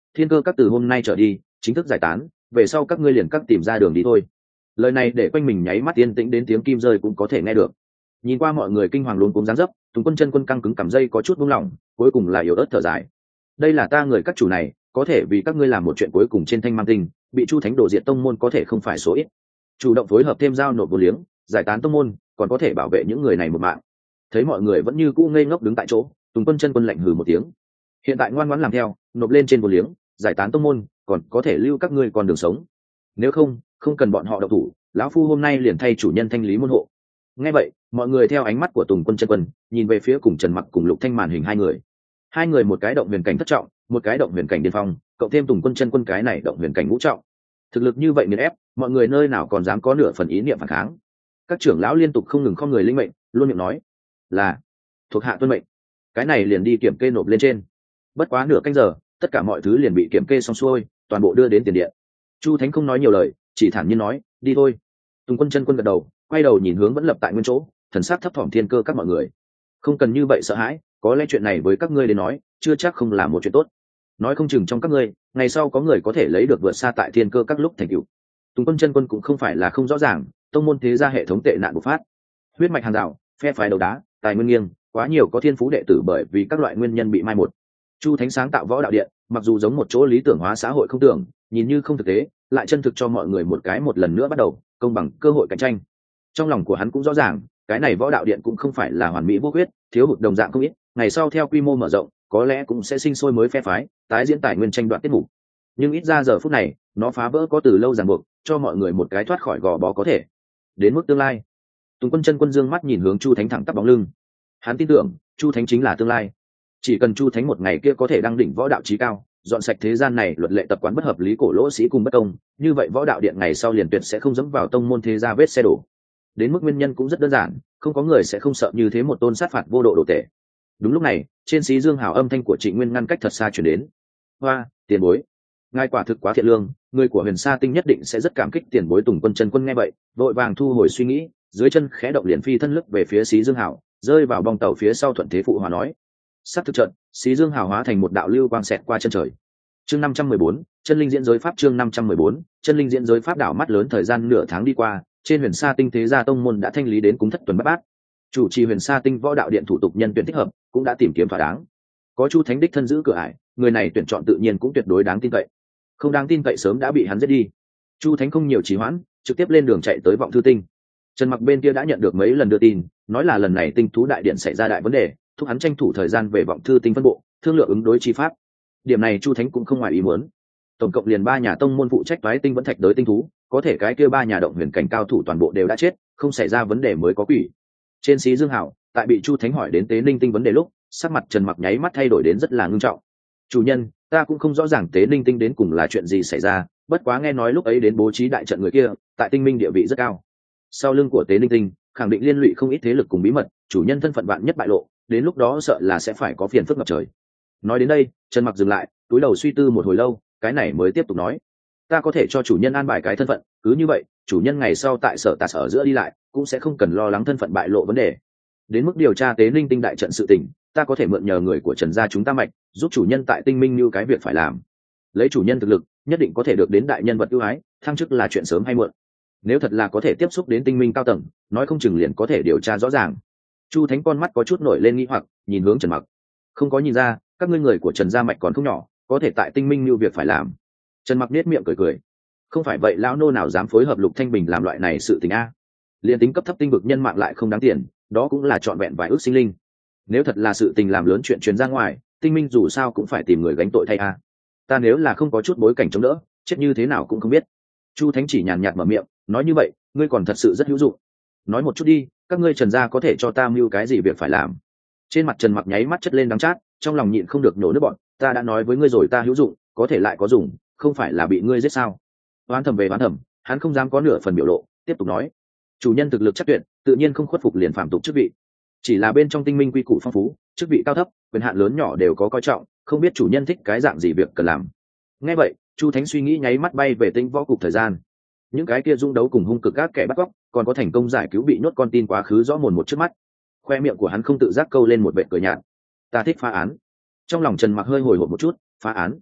thiên cơ các từ hôm nay trở đi chính thức giải tán, về sau các ngươi liền các tìm ra đường đi thôi. Lời này để quanh mình nháy mắt yên tĩnh đến tiếng kim rơi cũng có thể nghe được. Nhìn qua mọi người kinh hoàng luống cuống dáng dấp, Tùng Quân chân quân căng cứng cằm dây có chút buông lỏng, cuối cùng là yếu ớt thở dài. Đây là ta người các chủ này, có thể vì các ngươi làm một chuyện cuối cùng trên thanh mang tinh, bị Chu Thánh đổ diệt tông môn có thể không phải số ít. Chủ động phối hợp thêm giao nộp vô liếng, giải tán tông môn, còn có thể bảo vệ những người này một mạng. Thấy mọi người vẫn như cũ ngây ngốc đứng tại chỗ, Tùng Quân chân quân lạnh hừ một tiếng. Hiện tại ngoan ngoãn làm theo, nộp lên trên vô liếng, giải tán tông môn, còn có thể lưu các ngươi còn đường sống. Nếu không, không cần bọn họ động thủ, lão phu hôm nay liền thay chủ nhân thanh lý môn hộ. Nghe vậy, mọi người theo ánh mắt của Tùng Quân chân quân, nhìn về phía cùng Trần Mặc cùng Lục Thanh màn hình hai người. Hai người một cái động huyền cảnh thất trọng, một cái động huyền cảnh điên phong, cộng thêm Tùng Quân chân quân cái này động huyền cảnh ngũ trọng. Thực lực như vậy nghiền ép, mọi người nơi nào còn dám có nửa phần ý niệm phản kháng. Các trưởng lão liên tục không ngừng không người linh mệnh, luôn miệng nói là thuộc hạ tuân mệnh. Cái này liền đi kiểm kê nộp lên trên. Bất quá nửa canh giờ, tất cả mọi thứ liền bị kiểm kê xong xuôi, toàn bộ đưa đến tiền điện. Chu Thánh không nói nhiều lời, chỉ thản nhiên nói, đi thôi. Tùng Quân chân quân gật đầu, quay đầu nhìn hướng vẫn lập tại nguyên chỗ, thần sắc thấp thỏm thiên cơ các mọi người. Không cần như vậy sợ hãi, có lẽ chuyện này với các ngươi đến nói, chưa chắc không là một chuyện tốt. Nói không chừng trong các ngươi, ngày sau có người có thể lấy được vượt xa tại thiên cơ các lúc thành tựu. Tùng Quân chân quân cũng không phải là không rõ ràng, tông môn thế gia hệ thống tệ nạn bộc phát, huyết mạch hàng rào, phe phái đầu đá, tài nguyên nghiêng, quá nhiều có thiên phú đệ tử bởi vì các loại nguyên nhân bị mai một. Chu Thánh sáng tạo võ đạo điện, mặc dù giống một chỗ lý tưởng hóa xã hội không tưởng, nhìn như không thực tế, lại chân thực cho mọi người một cái một lần nữa bắt đầu, công bằng cơ hội cạnh tranh. Trong lòng của hắn cũng rõ ràng, cái này võ đạo điện cũng không phải là hoàn mỹ vô khuyết, thiếu hụt đồng dạng không ít, ngày sau theo quy mô mở rộng, có lẽ cũng sẽ sinh sôi mới phe phái, tái diễn tài nguyên tranh đoạt tiết mục. Nhưng ít ra giờ phút này, nó phá vỡ có từ lâu ràng buộc, cho mọi người một cái thoát khỏi gò bó có thể. Đến mức tương lai, Tùng Quân chân quân dương mắt nhìn hướng Chu Thánh thẳng tắp bóng lưng. Hắn tin tưởng, Chu Thánh chính là tương lai. Chỉ cần Chu Thánh một ngày kia có thể đăng đỉnh võ đạo chí cao, dọn sạch thế gian này luật lệ tập quán bất hợp lý cổ lỗ sĩ cùng bất công, như vậy võ đạo điện ngày sau liền tuyệt sẽ không dẫm vào tông môn thế gia vết xe đổ. Đến mức nguyên nhân cũng rất đơn giản, không có người sẽ không sợ như thế một tôn sát phạt vô độ đồ tể. Đúng lúc này, trên xí dương hào âm thanh của Trịnh Nguyên ngăn cách thật xa truyền đến. Hoa, tiền bối, ngài quả thực quá thiện lương, người của Huyền Sa Tinh nhất định sẽ rất cảm kích tiền bối. Tùng Quân chân quân nghe vậy, vội vàng thu hồi suy nghĩ, dưới chân khẽ động liền phi thân lướt về phía xí dương hào, rơi vào bong tàu phía sau thuận thế phụ hòa nói. Sát thực trận, xí dương hào hóa thành một đạo lưu quang xẹt qua chân trời. Chương năm trăm mười bốn, chân linh diễn giới pháp. Chương năm trăm mười bốn, chân linh diễn giới pháp. Đảo mắt lớn thời gian nửa tháng đi qua, trên Huyền Sa Tinh thế gia tông môn đã thanh lý đến cúng thất tuần bát bát. Chủ trì Huyền Sa Tinh võ đạo điện thủ tục nhân tuyển thích hợp, cũng đã tìm kiếm thỏa đáng. Có Chu Thánh đích thân giữ cửa ải, người này tuyển chọn tự nhiên cũng tuyệt đối đáng tin cậy. Không đáng tin cậy sớm đã bị hắn giết đi. Chu Thánh không nhiều trì hoãn, trực tiếp lên đường chạy tới Vọng Thư Tinh. Trần Mặc bên kia đã nhận được mấy lần đưa tin, nói là lần này tinh thú đại điện xảy ra đại vấn đề, thúc hắn tranh thủ thời gian về Vọng Thư Tinh phân bộ, thương lượng ứng đối chi pháp. Điểm này Chu Thánh cũng không ngoài ý muốn. Tổng cộng liền ba nhà tông môn phụ trách toái tinh vẫn thạch đới tinh thú, có thể cái kia ba nhà động huyền cảnh cao thủ toàn bộ đều đã chết, không xảy ra vấn đề mới có quỷ. Trên xí Dương Hảo, tại bị Chu Thánh hỏi đến Tế Ninh Tinh vấn đề lúc, sắc mặt Trần Mặc nháy mắt thay đổi đến rất là ngưng trọng. Chủ nhân, ta cũng không rõ ràng Tế Ninh Tinh đến cùng là chuyện gì xảy ra, bất quá nghe nói lúc ấy đến bố trí đại trận người kia, tại Tinh Minh địa vị rất cao. Sau lưng của Tế Ninh Tinh, khẳng định liên lụy không ít thế lực cùng bí mật, chủ nhân thân phận vạn nhất bại lộ, đến lúc đó sợ là sẽ phải có phiền phức ngập trời. Nói đến đây, Trần Mặc dừng lại, túi đầu suy tư một hồi lâu, cái này mới tiếp tục nói: ta có thể cho chủ nhân an bài cái thân phận, cứ như vậy, chủ nhân ngày sau tại sở tạt ở giữa đi lại, cũng sẽ không cần lo lắng thân phận bại lộ vấn đề. Đến mức điều tra Tế Ninh Tinh đại trận sự tình, ta có thể mượn nhờ người của Trần gia chúng ta mạch, giúp chủ nhân tại Tinh Minh như cái việc phải làm. Lấy chủ nhân thực lực, nhất định có thể được đến đại nhân vật ưu ái, thăng chức là chuyện sớm hay muộn. Nếu thật là có thể tiếp xúc đến Tinh Minh cao tầng, nói không chừng liền có thể điều tra rõ ràng. Chu Thánh con mắt có chút nổi lên nghi hoặc, nhìn hướng Trần Mặc. Không có nhìn ra, các ngươi người của Trần gia mạch còn không nhỏ, có thể tại Tinh Minh như việc phải làm. Trần Mặc nét miệng cười cười. Không phải vậy lão nô nào dám phối hợp Lục Thanh Bình làm loại này sự tình a. Liên tính cấp thấp tinh vực nhân mạng lại không đáng tiền, đó cũng là trọn vẹn vài ước sinh linh. Nếu thật là sự tình làm lớn chuyện truyền ra ngoài, Tinh Minh dù sao cũng phải tìm người gánh tội thay a. Ta nếu là không có chút bối cảnh chống đỡ, chết như thế nào cũng không biết. Chu Thánh chỉ nhàn nhạt mở miệng, nói như vậy, ngươi còn thật sự rất hữu dụng. Nói một chút đi, các ngươi Trần gia có thể cho ta mưu cái gì việc phải làm? Trên mặt Trần Mặc nháy mắt chất lên đắng chát, trong lòng nhịn không được nổ nước bọn, ta đã nói với ngươi rồi ta hữu dụng, có thể lại có dùng, không phải là bị ngươi giết sao? Oán thầm về oán thầm, hắn không dám có nửa phần biểu lộ, tiếp tục nói: chủ nhân thực lực chắc tuyệt, tự nhiên không khuất phục liền phạm tục chức vị. Chỉ là bên trong Tinh Minh quy củ phong phú, chức vị cao thấp, quyền hạn lớn nhỏ đều có coi trọng, không biết chủ nhân thích cái dạng gì việc cần làm. Nghe vậy, Chu Thánh suy nghĩ nháy mắt bay về Tinh Võ cục thời gian. Những cái kia dung đấu cùng hung cực các kẻ bắt cóc, còn có thành công giải cứu bị nhốt con tin quá khứ rõ mồn một trước mắt. Khoe miệng của hắn không tự giác câu lên một vệt cười nhạt. Ta thích phá án. Trong lòng Trần Mặc hơi hồi hộp một chút, phá án.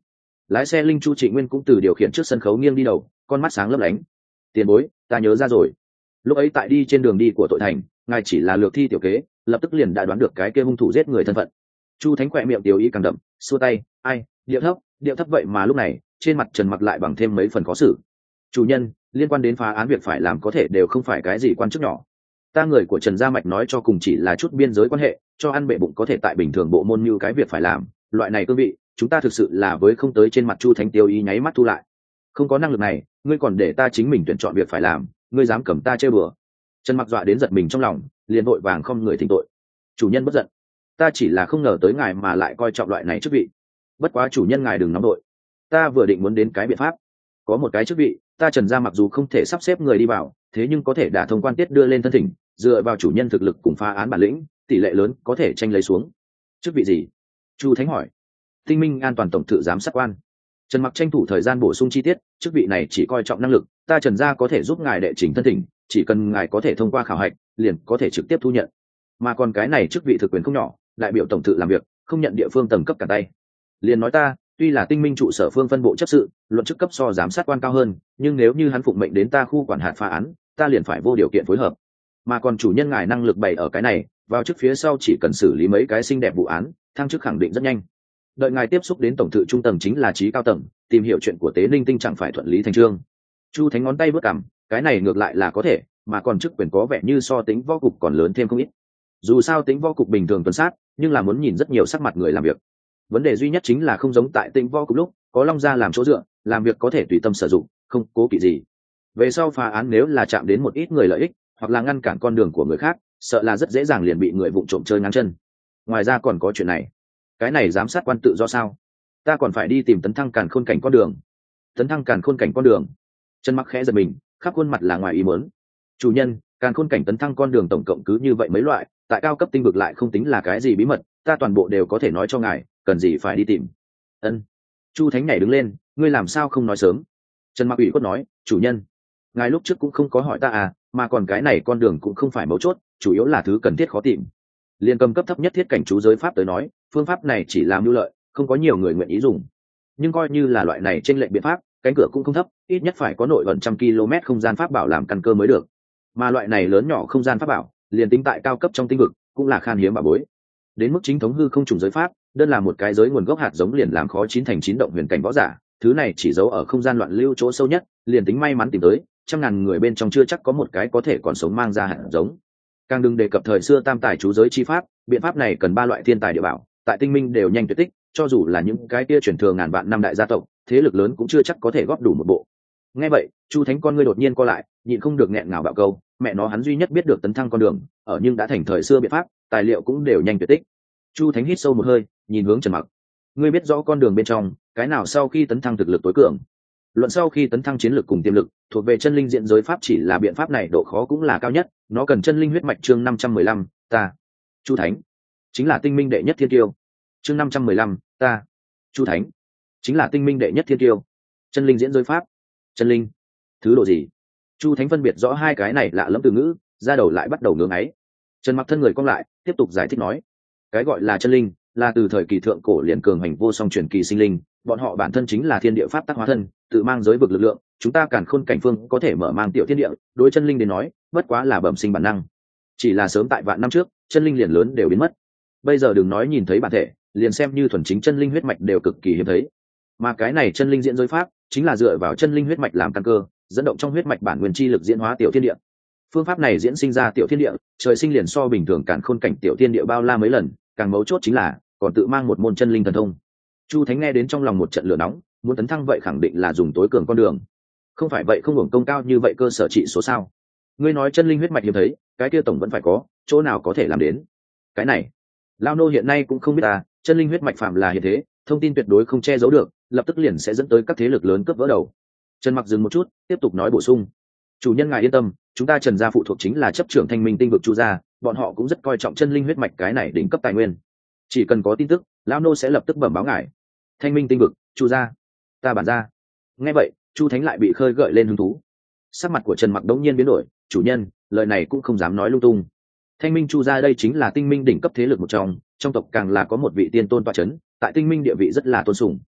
lái xe linh chu Trịnh Nguyên cũng từ điều khiển trước sân khấu nghiêng đi đầu, con mắt sáng lấp lánh. Tiền bối, ta nhớ ra rồi, lúc ấy tại đi trên đường đi của tội thành, ngài chỉ là lược thi tiểu kế, lập tức liền đã đoán được cái kia hung thủ giết người thân phận. Chu Thánh khỏe miệng tiểu ý càng đậm, xua tay, ai, điệu thấp, điệu thấp vậy mà lúc này trên mặt Trần Mặc lại bằng thêm mấy phần khó xử. Chủ nhân, liên quan đến phá án việc phải làm có thể đều không phải cái gì quan chức nhỏ. Ta người của Trần Gia Mạch nói cho cùng chỉ là chút biên giới quan hệ, cho ăn bệ bụng có thể tại bình thường bộ môn như cái việc phải làm, loại này cương vị, chúng ta thực sự là với không tới. Trên mặt Chu Thánh tiêu ý nháy mắt thu lại. Không có năng lực này, ngươi còn để ta chính mình tuyển chọn việc phải làm, ngươi dám cầm ta chơi bừa. Trần Mặc dọa đến giật mình trong lòng, liền vội vàng không người thỉnh tội. Chủ nhân bất giận, ta chỉ là không ngờ tới ngài mà lại coi trọng loại này chức vị. Bất quá chủ nhân ngài đừng nóng đội, ta vừa định muốn đến cái biện pháp. Có một cái chức vị, ta Trần Gia mặc dù không thể sắp xếp người đi vào, thế nhưng có thể đả thông quan tiết đưa lên thân thỉnh, dựa vào chủ nhân thực lực cùng phá án bản lĩnh, tỷ lệ lớn có thể tranh lấy xuống. Chức vị gì? Chu Thánh hỏi. Tinh minh an toàn tổng thự giám sát quan. Trần Mặc tranh thủ thời gian bổ sung chi tiết, chức vị này chỉ coi trọng năng lực, ta Trần Gia có thể giúp ngài đệ trình thân thỉnh, chỉ cần ngài có thể thông qua khảo hạch, liền có thể trực tiếp thu nhận. Mà còn cái này chức vị thực quyền không nhỏ, đại biểu tổng thự làm việc, không nhận địa phương tầng cấp cả tay. Liền nói ta, tuy là tinh minh trụ sở phương phân bộ chấp sự, luận chức cấp so giám sát quan cao hơn, nhưng nếu như hắn phụng mệnh đến ta khu quản hạt phá án, ta liền phải vô điều kiện phối hợp. Mà còn chủ nhân ngài năng lực bày ở cái này, vào chức phía sau chỉ cần xử lý mấy cái xinh đẹp vụ án, thăng chức khẳng định rất nhanh. Đợi ngài tiếp xúc đến tổng thự trung tầng chính là trí cao tầng, tìm hiểu chuyện của Tế Ninh Tinh chẳng phải thuận lý thành chương. Chu Thánh ngón tay vớt cằm, cái này ngược lại là có thể, mà còn chức quyền có vẻ như so tính võ cục còn lớn thêm không ít. Dù sao tính võ cục bình thường tuần sát, nhưng là muốn nhìn rất nhiều sắc mặt người làm việc. Vấn đề duy nhất chính là không giống tại tính võ cục lúc có Long Gia làm chỗ dựa, làm việc có thể tùy tâm sử dụng, không cố kỵ gì. Về sau phá án nếu là chạm đến một ít người lợi ích, hoặc là ngăn cản con đường của người khác, sợ là rất dễ dàng liền bị người vụng trộm chơi ngang chân. Ngoài ra còn có chuyện này, cái này giám sát quan tự do sao? Ta còn phải đi tìm tấn thăng càn khôn cảnh con đường. Tấn thăng càn khôn cảnh con đường. Trần Mặc khẽ giật mình, khắp khuôn mặt là ngoài ý muốn. Chủ nhân, càn khôn cảnh tấn thăng con đường tổng cộng cứ như vậy mấy loại, tại cao cấp tinh vực lại không tính là cái gì bí mật, ta toàn bộ đều có thể nói cho ngài, cần gì phải đi tìm. Ân. Chu Thánh nhảy đứng lên, ngươi làm sao không nói sớm? Trần Mặc ủy khuất nói, chủ nhân, ngài lúc trước cũng không có hỏi ta à, mà còn cái này con đường cũng không phải mấu chốt, chủ yếu là thứ cần thiết khó tìm. Liên cầm cấp thấp nhất thiết cảnh chú giới pháp tới nói, phương pháp này chỉ làm mưu lợi, không có nhiều người nguyện ý dùng. Nhưng coi như là loại này trên lệnh biện pháp, cánh cửa cũng không thấp, ít nhất phải có nội gần trăm km không gian pháp bảo làm căn cơ mới được. Mà loại này lớn nhỏ không gian pháp bảo, liền tính tại cao cấp trong tinh vực, cũng là khan hiếm bảo bối. Đến mức chính thống hư không trùng giới pháp, đơn là một cái giới nguồn gốc hạt giống liền làm khó chín thành chín động huyền cảnh võ giả, thứ này chỉ giấu ở không gian loạn lưu chỗ sâu nhất, liền tính may mắn tìm tới, trăm ngàn người bên trong chưa chắc có một cái có thể còn sống mang ra hạt giống. Càng đừng đề cập thời xưa tam tài chú giới chi pháp, biện pháp này cần ba loại thiên tài địa bảo, tại tinh minh đều nhanh tuyệt tích, cho dù là những cái kia truyền thừa ngàn vạn năm đại gia tộc, thế lực lớn cũng chưa chắc có thể góp đủ một bộ. Nghe vậy, Chu Thánh con ngươi đột nhiên co lại, nhịn không được nghẹn ngào bạo câu, mẹ nó hắn duy nhất biết được tấn thăng con đường, ở nhưng đã thành thời xưa biện pháp, tài liệu cũng đều nhanh tuyệt tích. Chu Thánh hít sâu một hơi, nhìn hướng Trần Mặc, ngươi biết rõ con đường bên trong, cái nào sau khi tấn thăng thực lực tối cường? Luận sau khi tấn thăng chiến lược cùng tiềm lực, thuộc về chân linh diện giới pháp chỉ là biện pháp này độ khó cũng là cao nhất, nó cần chân linh huyết mạch chương năm trăm mười lăm, ta. Chu Thánh, chính là tinh minh đệ nhất thiên kiêu. Chương năm trăm mười lăm, ta. Chu Thánh, chính là tinh minh đệ nhất thiên kiêu. Chân linh diễn giới pháp. Chân linh, thứ độ gì? Chu Thánh phân biệt rõ hai cái này lạ lẫm từ ngữ, ra đầu lại bắt đầu ngưỡng ấy. Trần Mặc thân người cong lại, tiếp tục giải thích nói, cái gọi là chân linh là từ thời kỳ thượng cổ liền cường hành vô song truyền kỳ sinh linh, bọn họ bản thân chính là thiên địa pháp tác hóa thân, tự mang giới vực lực lượng, chúng ta càn khôn cảnh phương có thể mở mang tiểu thiên địa, đối chân linh đến nói, bất quá là bẩm sinh bản năng. Chỉ là sớm tại vạn năm trước, chân linh liền lớn đều biến mất. Bây giờ đừng nói nhìn thấy bản thể, liền xem như thuần chính chân linh huyết mạch đều cực kỳ hiếm thấy. Mà cái này chân linh diễn giới pháp, chính là dựa vào chân linh huyết mạch làm căn cơ, dẫn động trong huyết mạch bản nguyên chi lực diễn hóa tiểu thiên địa. Phương pháp này diễn sinh ra tiểu thiên địa, trời sinh liền so bình thường càn khôn cảnh tiểu thiên địa bao la mấy lần, càng mấu chốt chính là còn tự mang một môn chân linh thần thông. Chu Thánh nghe đến trong lòng một trận lửa nóng, muốn tấn thăng vậy khẳng định là dùng tối cường con đường. Không phải vậy không hưởng công cao như vậy cơ sở trị số sao? Ngươi nói chân linh huyết mạch hiếm thấy, cái kia tổng vẫn phải có, chỗ nào có thể làm đến? Cái này, Lao nô hiện nay cũng không biết à, chân linh huyết mạch phạm là hiện thế, thông tin tuyệt đối không che giấu được, lập tức liền sẽ dẫn tới các thế lực lớn cướp vỡ đầu. Trần Mặc dừng một chút, tiếp tục nói bổ sung, chủ nhân ngài yên tâm, chúng ta Trần gia phụ thuộc chính là chấp trưởng Thanh Minh tinh vực Chu gia, bọn họ cũng rất coi trọng chân linh huyết mạch cái này đỉnh cấp tài nguyên. Chỉ cần có tin tức, lão nô sẽ lập tức bẩm báo ngài. Thanh Minh tinh vực, Chu gia, ta bản gia. Nghe vậy, Chu Thánh lại bị khơi gợi lên hứng thú. Sắc mặt của Trần Mặc đống nhiên biến đổi, chủ nhân, lời này cũng không dám nói lung tung. Thanh Minh Chu gia đây chính là tinh minh đỉnh cấp thế lực một trong, trong tộc càng là có một vị tiên tôn tọa chấn, tại tinh minh địa vị rất là tôn sùng.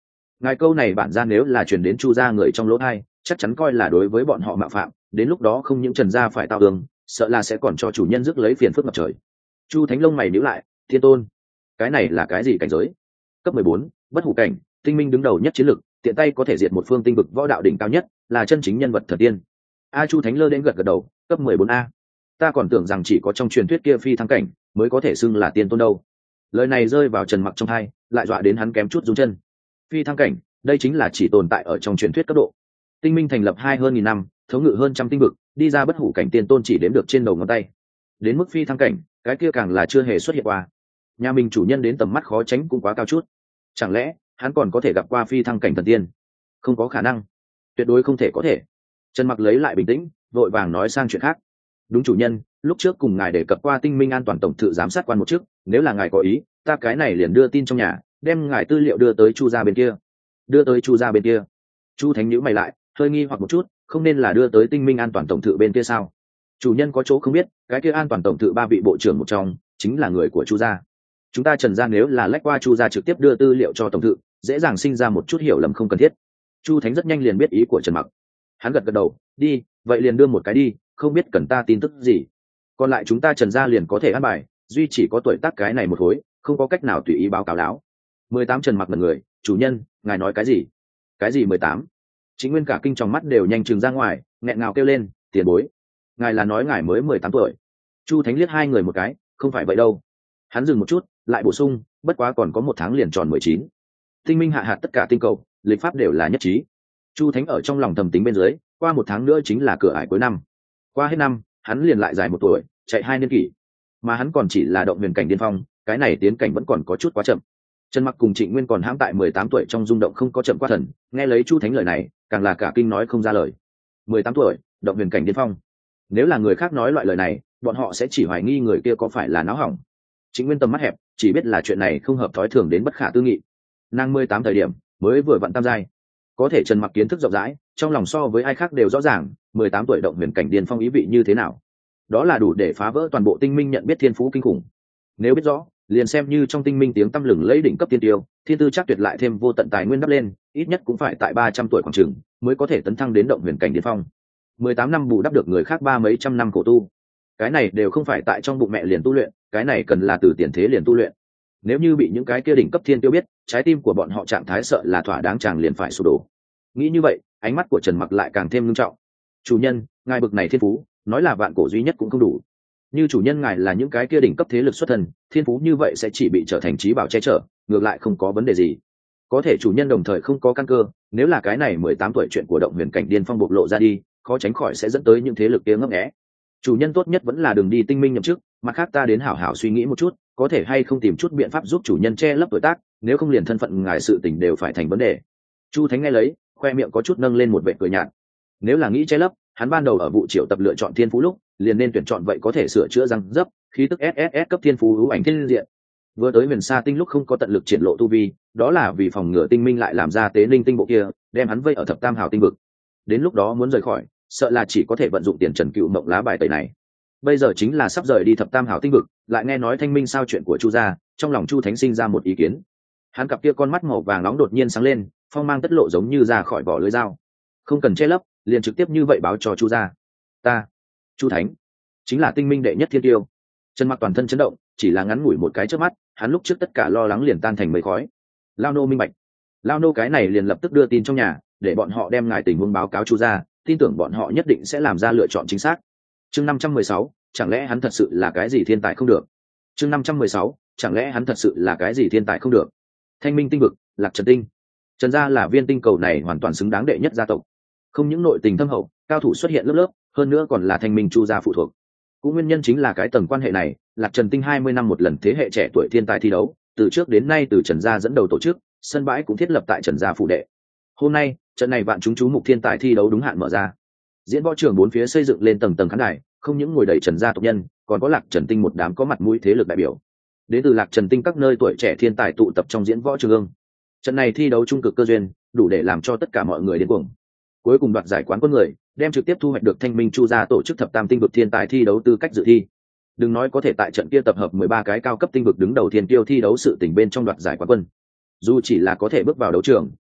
ngài câu này bản ra nếu là truyền đến chu gia người trong lỗ hai, chắc chắn coi là đối với bọn họ mạo phạm, đến lúc đó không những Trần gia phải tao tường, sợ là sẽ còn cho chủ nhân rước lấy phiền phức ngập trời. Chu Thánh lông mày nhíu lại, thiên tôn, cái này là cái gì cảnh giới? Cấp mười bốn, bất hủ cảnh, tinh minh đứng đầu nhất chiến lực, tiện tay có thể diệt một phương tinh vực võ đạo đỉnh cao nhất, là chân chính nhân vật thần tiên. A Chu Thánh lơ đến gật gật đầu, cấp mười bốn a. Ta còn tưởng rằng chỉ có trong truyền thuyết kia phi thăng cảnh mới có thể xưng là tiên tôn đâu. Lời này rơi vào Trần Mặc trong tai, lại dọa đến hắn kém chút run chân. Phi thăng cảnh, đây chính là chỉ tồn tại ở trong truyền thuyết cấp độ. Tinh minh thành lập hai hơn nghìn năm, thống ngự hơn trăm tinh vực, đi ra bất hủ cảnh tiên tôn chỉ đếm được trên đầu ngón tay. Đến mức phi thăng cảnh, cái kia càng là chưa hề xuất hiện qua. Nhà mình chủ nhân đến tầm mắt khó tránh cũng quá cao chút. Chẳng lẽ hắn còn có thể gặp qua phi thăng cảnh thần tiên? Không có khả năng, tuyệt đối không thể có thể. Trần Mặc lấy lại bình tĩnh, vội vàng nói sang chuyện khác. Đúng chủ nhân, lúc trước cùng ngài đề cập qua tinh minh an toàn tổng thự giám sát quan một chức, nếu là ngài có ý, ta cái này liền đưa tin trong nhà, đem ngài tư liệu đưa tới chu gia bên kia. Đưa tới chu gia bên kia? Chu Thánh nhíu mày lại, hơi nghi hoặc một chút, không nên là đưa tới tinh minh an toàn tổng thự bên kia sao? Chủ nhân có chỗ không biết, cái kia an toàn tổng thự ba vị bộ trưởng một trong chính là người của chu gia. Chúng ta Trần gia nếu là lách qua chu gia trực tiếp đưa tư liệu cho tổng thự, dễ dàng sinh ra một chút hiểu lầm không cần thiết. Chu Thánh rất nhanh liền biết ý của Trần Mặc. Hắn gật gật đầu, đi, vậy liền đưa một cái đi, không biết cần ta tin tức gì. Còn lại chúng ta Trần gia liền có thể ăn bài, duy chỉ có tuổi tác cái này một khối, không có cách nào tùy ý báo cáo láo. mười tám Trần Mặc là người, chủ nhân, ngài nói cái gì? Cái gì mười tám? Chính Nguyên cả kinh trong mắt đều nhanh trừng ra ngoài, nghẹn ngào kêu lên, tiền bối. Ngài là nói ngài mới mười tám tuổi? Chu Thánh liếc hai người một cái, không phải vậy đâu. Hắn dừng một chút, lại bổ sung, bất quá còn có một tháng liền tròn mười chín. Tinh minh hạ hạt tất cả tinh cầu, lịch pháp đều là nhất trí. Chu Thánh ở trong lòng thầm tính bên dưới, qua một tháng nữa chính là cửa ải cuối năm. Qua hết năm, hắn liền lại dài một tuổi, chạy hai niên kỷ. Mà hắn còn chỉ là động huyền cảnh điên phong, cái này tiến cảnh vẫn còn có chút quá chậm. Trần Mặc cùng Trịnh Nguyên còn hãm tại mười tám tuổi trong rung động không có chậm qua thần, nghe lấy Chu Thánh lời này, càng là cả kinh nói không ra lời. mười tám tuổi, động huyền cảnh điên phong. Nếu là người khác nói loại lời này, bọn họ sẽ chỉ hoài nghi người kia có phải là náo hỏng. Trịnh Nguyên tầm mắt hẹp, chỉ biết là chuyện này không hợp thói thường đến bất khả tư nghị. Nàng mười tám thời điểm, mới vừa vặn tam giai. Có thể Trần Mặc kiến thức rộng rãi, trong lòng so với ai khác đều rõ ràng, mười tám tuổi động huyền cảnh điên phong ý vị như thế nào. Đó là đủ để phá vỡ toàn bộ tinh minh nhận biết thiên phú kinh khủng. Nếu biết rõ, liền xem như trong tinh minh tiếng tăm lừng lấy đỉnh cấp tiên tiêu, thiên tư chắc tuyệt lại thêm vô tận tài nguyên đắp lên, ít nhất cũng phải tại ba trăm tuổi khoảng chừng mới có thể tấn thăng đến động huyền cảnh điên phong. mười tám năm bù đắp được người khác ba mấy trăm năm khổ tu. Cái này đều không phải tại trong bụng mẹ liền tu luyện, cái này cần là từ tiền thế liền tu luyện. Nếu như bị những cái kia đỉnh cấp thiên tiêu biết, trái tim của bọn họ trạng thái sợ là thỏa đáng chàng liền phải sụp đổ. Nghĩ như vậy, ánh mắt của Trần Mặc lại càng thêm nghiêm trọng. Chủ nhân, ngài bực này thiên phú, nói là vạn cổ duy nhất cũng không đủ. Như chủ nhân ngài là những cái kia đỉnh cấp thế lực xuất thân, thiên phú như vậy sẽ chỉ bị trở thành trí bảo che chở, ngược lại không có vấn đề gì. Có thể chủ nhân đồng thời không có căn cơ, nếu là cái này mười tám tuổi chuyện của động huyền cảnh điên phong bộc lộ ra đi, khó tránh khỏi sẽ dẫn tới những thế lực kia ngấp nghé. Chủ nhân tốt nhất vẫn là đường đi tinh minh nhậm chức, mặt khác ta đến hảo hảo suy nghĩ một chút, có thể hay không tìm chút biện pháp giúp chủ nhân che lấp tuổi tác, nếu không liền thân phận ngài sự tình đều phải thành vấn đề. Chu Thánh nghe lấy, khoe miệng có chút nâng lên một vẻ cười nhạt. Nếu là nghĩ che lấp, hắn ban đầu ở vụ triệu tập lựa chọn thiên phú lúc, liền nên tuyển chọn vậy có thể sửa chữa răng dấp, khí tức ét ét ét cấp thiên phú hữu ảnh thiên diện. Vừa tới Huyền Sa tinh lúc không có tận lực triển lộ tu vi, đó là vì phòng ngừa tinh minh lại làm ra tế linh tinh bộ kia, đem hắn vây ở thập tam hào tinh vực. Đến lúc đó muốn rời khỏi, sợ là chỉ có thể vận dụng tiền Trần Cựu Mộng lá bài tẩy này. Bây giờ chính là sắp rời đi thập tam hào tinh vực, lại nghe nói thanh minh sao chuyện của Chu gia, trong lòng Chu Thánh sinh ra một ý kiến. Hắn cặp kia con mắt màu vàng nóng đột nhiên sáng lên, phong mang tất lộ giống như ra khỏi vỏ lưới dao. Không cần che lấp, liền trực tiếp như vậy báo cho Chu gia. Ta, Chu Thánh, chính là tinh minh đệ nhất thiên tiêu. Trần Mặc toàn thân chấn động, chỉ là ngắn ngủi một cái trước mắt, hắn lúc trước tất cả lo lắng liền tan thành mây khói. Lao nô minh bạch. Lao nô cái này liền lập tức đưa tin trong nhà, để bọn họ đem ngài tình huống báo cáo Chu gia, tin tưởng bọn họ nhất định sẽ làm ra lựa chọn chính xác. Chương năm trăm mười sáu, chẳng lẽ hắn thật sự là cái gì thiên tài không được? Chương năm trăm mười sáu, chẳng lẽ hắn thật sự là cái gì thiên tài không được? Thanh minh tinh vực, Lạc Trần tinh. Trần gia là viên tinh cầu này hoàn toàn xứng đáng đệ nhất gia tộc. Không những nội tình thâm hậu, cao thủ xuất hiện lớp lớp, hơn nữa còn là thanh minh Chu gia phụ thuộc. Cũng nguyên nhân chính là cái tầng quan hệ này, Lạc Trần tinh hai mươi năm một lần thế hệ trẻ tuổi thiên tài thi đấu, từ trước đến nay từ Trần gia dẫn đầu tổ chức, sân bãi cũng thiết lập tại Trần gia phụ đệ. Hôm nay, trận này vạn chúng chú mục thiên tài thi đấu đúng hạn mở ra. Diễn võ trường bốn phía xây dựng lên tầng tầng khán đài, không những ngồi đầy Trần gia tộc nhân, còn có Lạc Trần tinh một đám có mặt mũi thế lực đại biểu. Đến từ Lạc Trần tinh các nơi tuổi trẻ thiên tài tụ tập trong diễn võ trường. Trận này thi đấu trung cực cơ duyên, đủ để làm cho tất cả mọi người điên cuồng. Cuối cùng đoạt giải quán quân người, đem trực tiếp thu hoạch được Thanh minh Chu gia tổ chức thập tam tinh vực thiên tài thi đấu tư cách dự thi. Đừng nói có thể tại trận kia tập hợp mười ba cái cao cấp tinh vực đứng đầu thiên tiêu thi đấu sự tình bên trong đoạt giải quán quân. Dù chỉ là có thể bước vào đấu trường,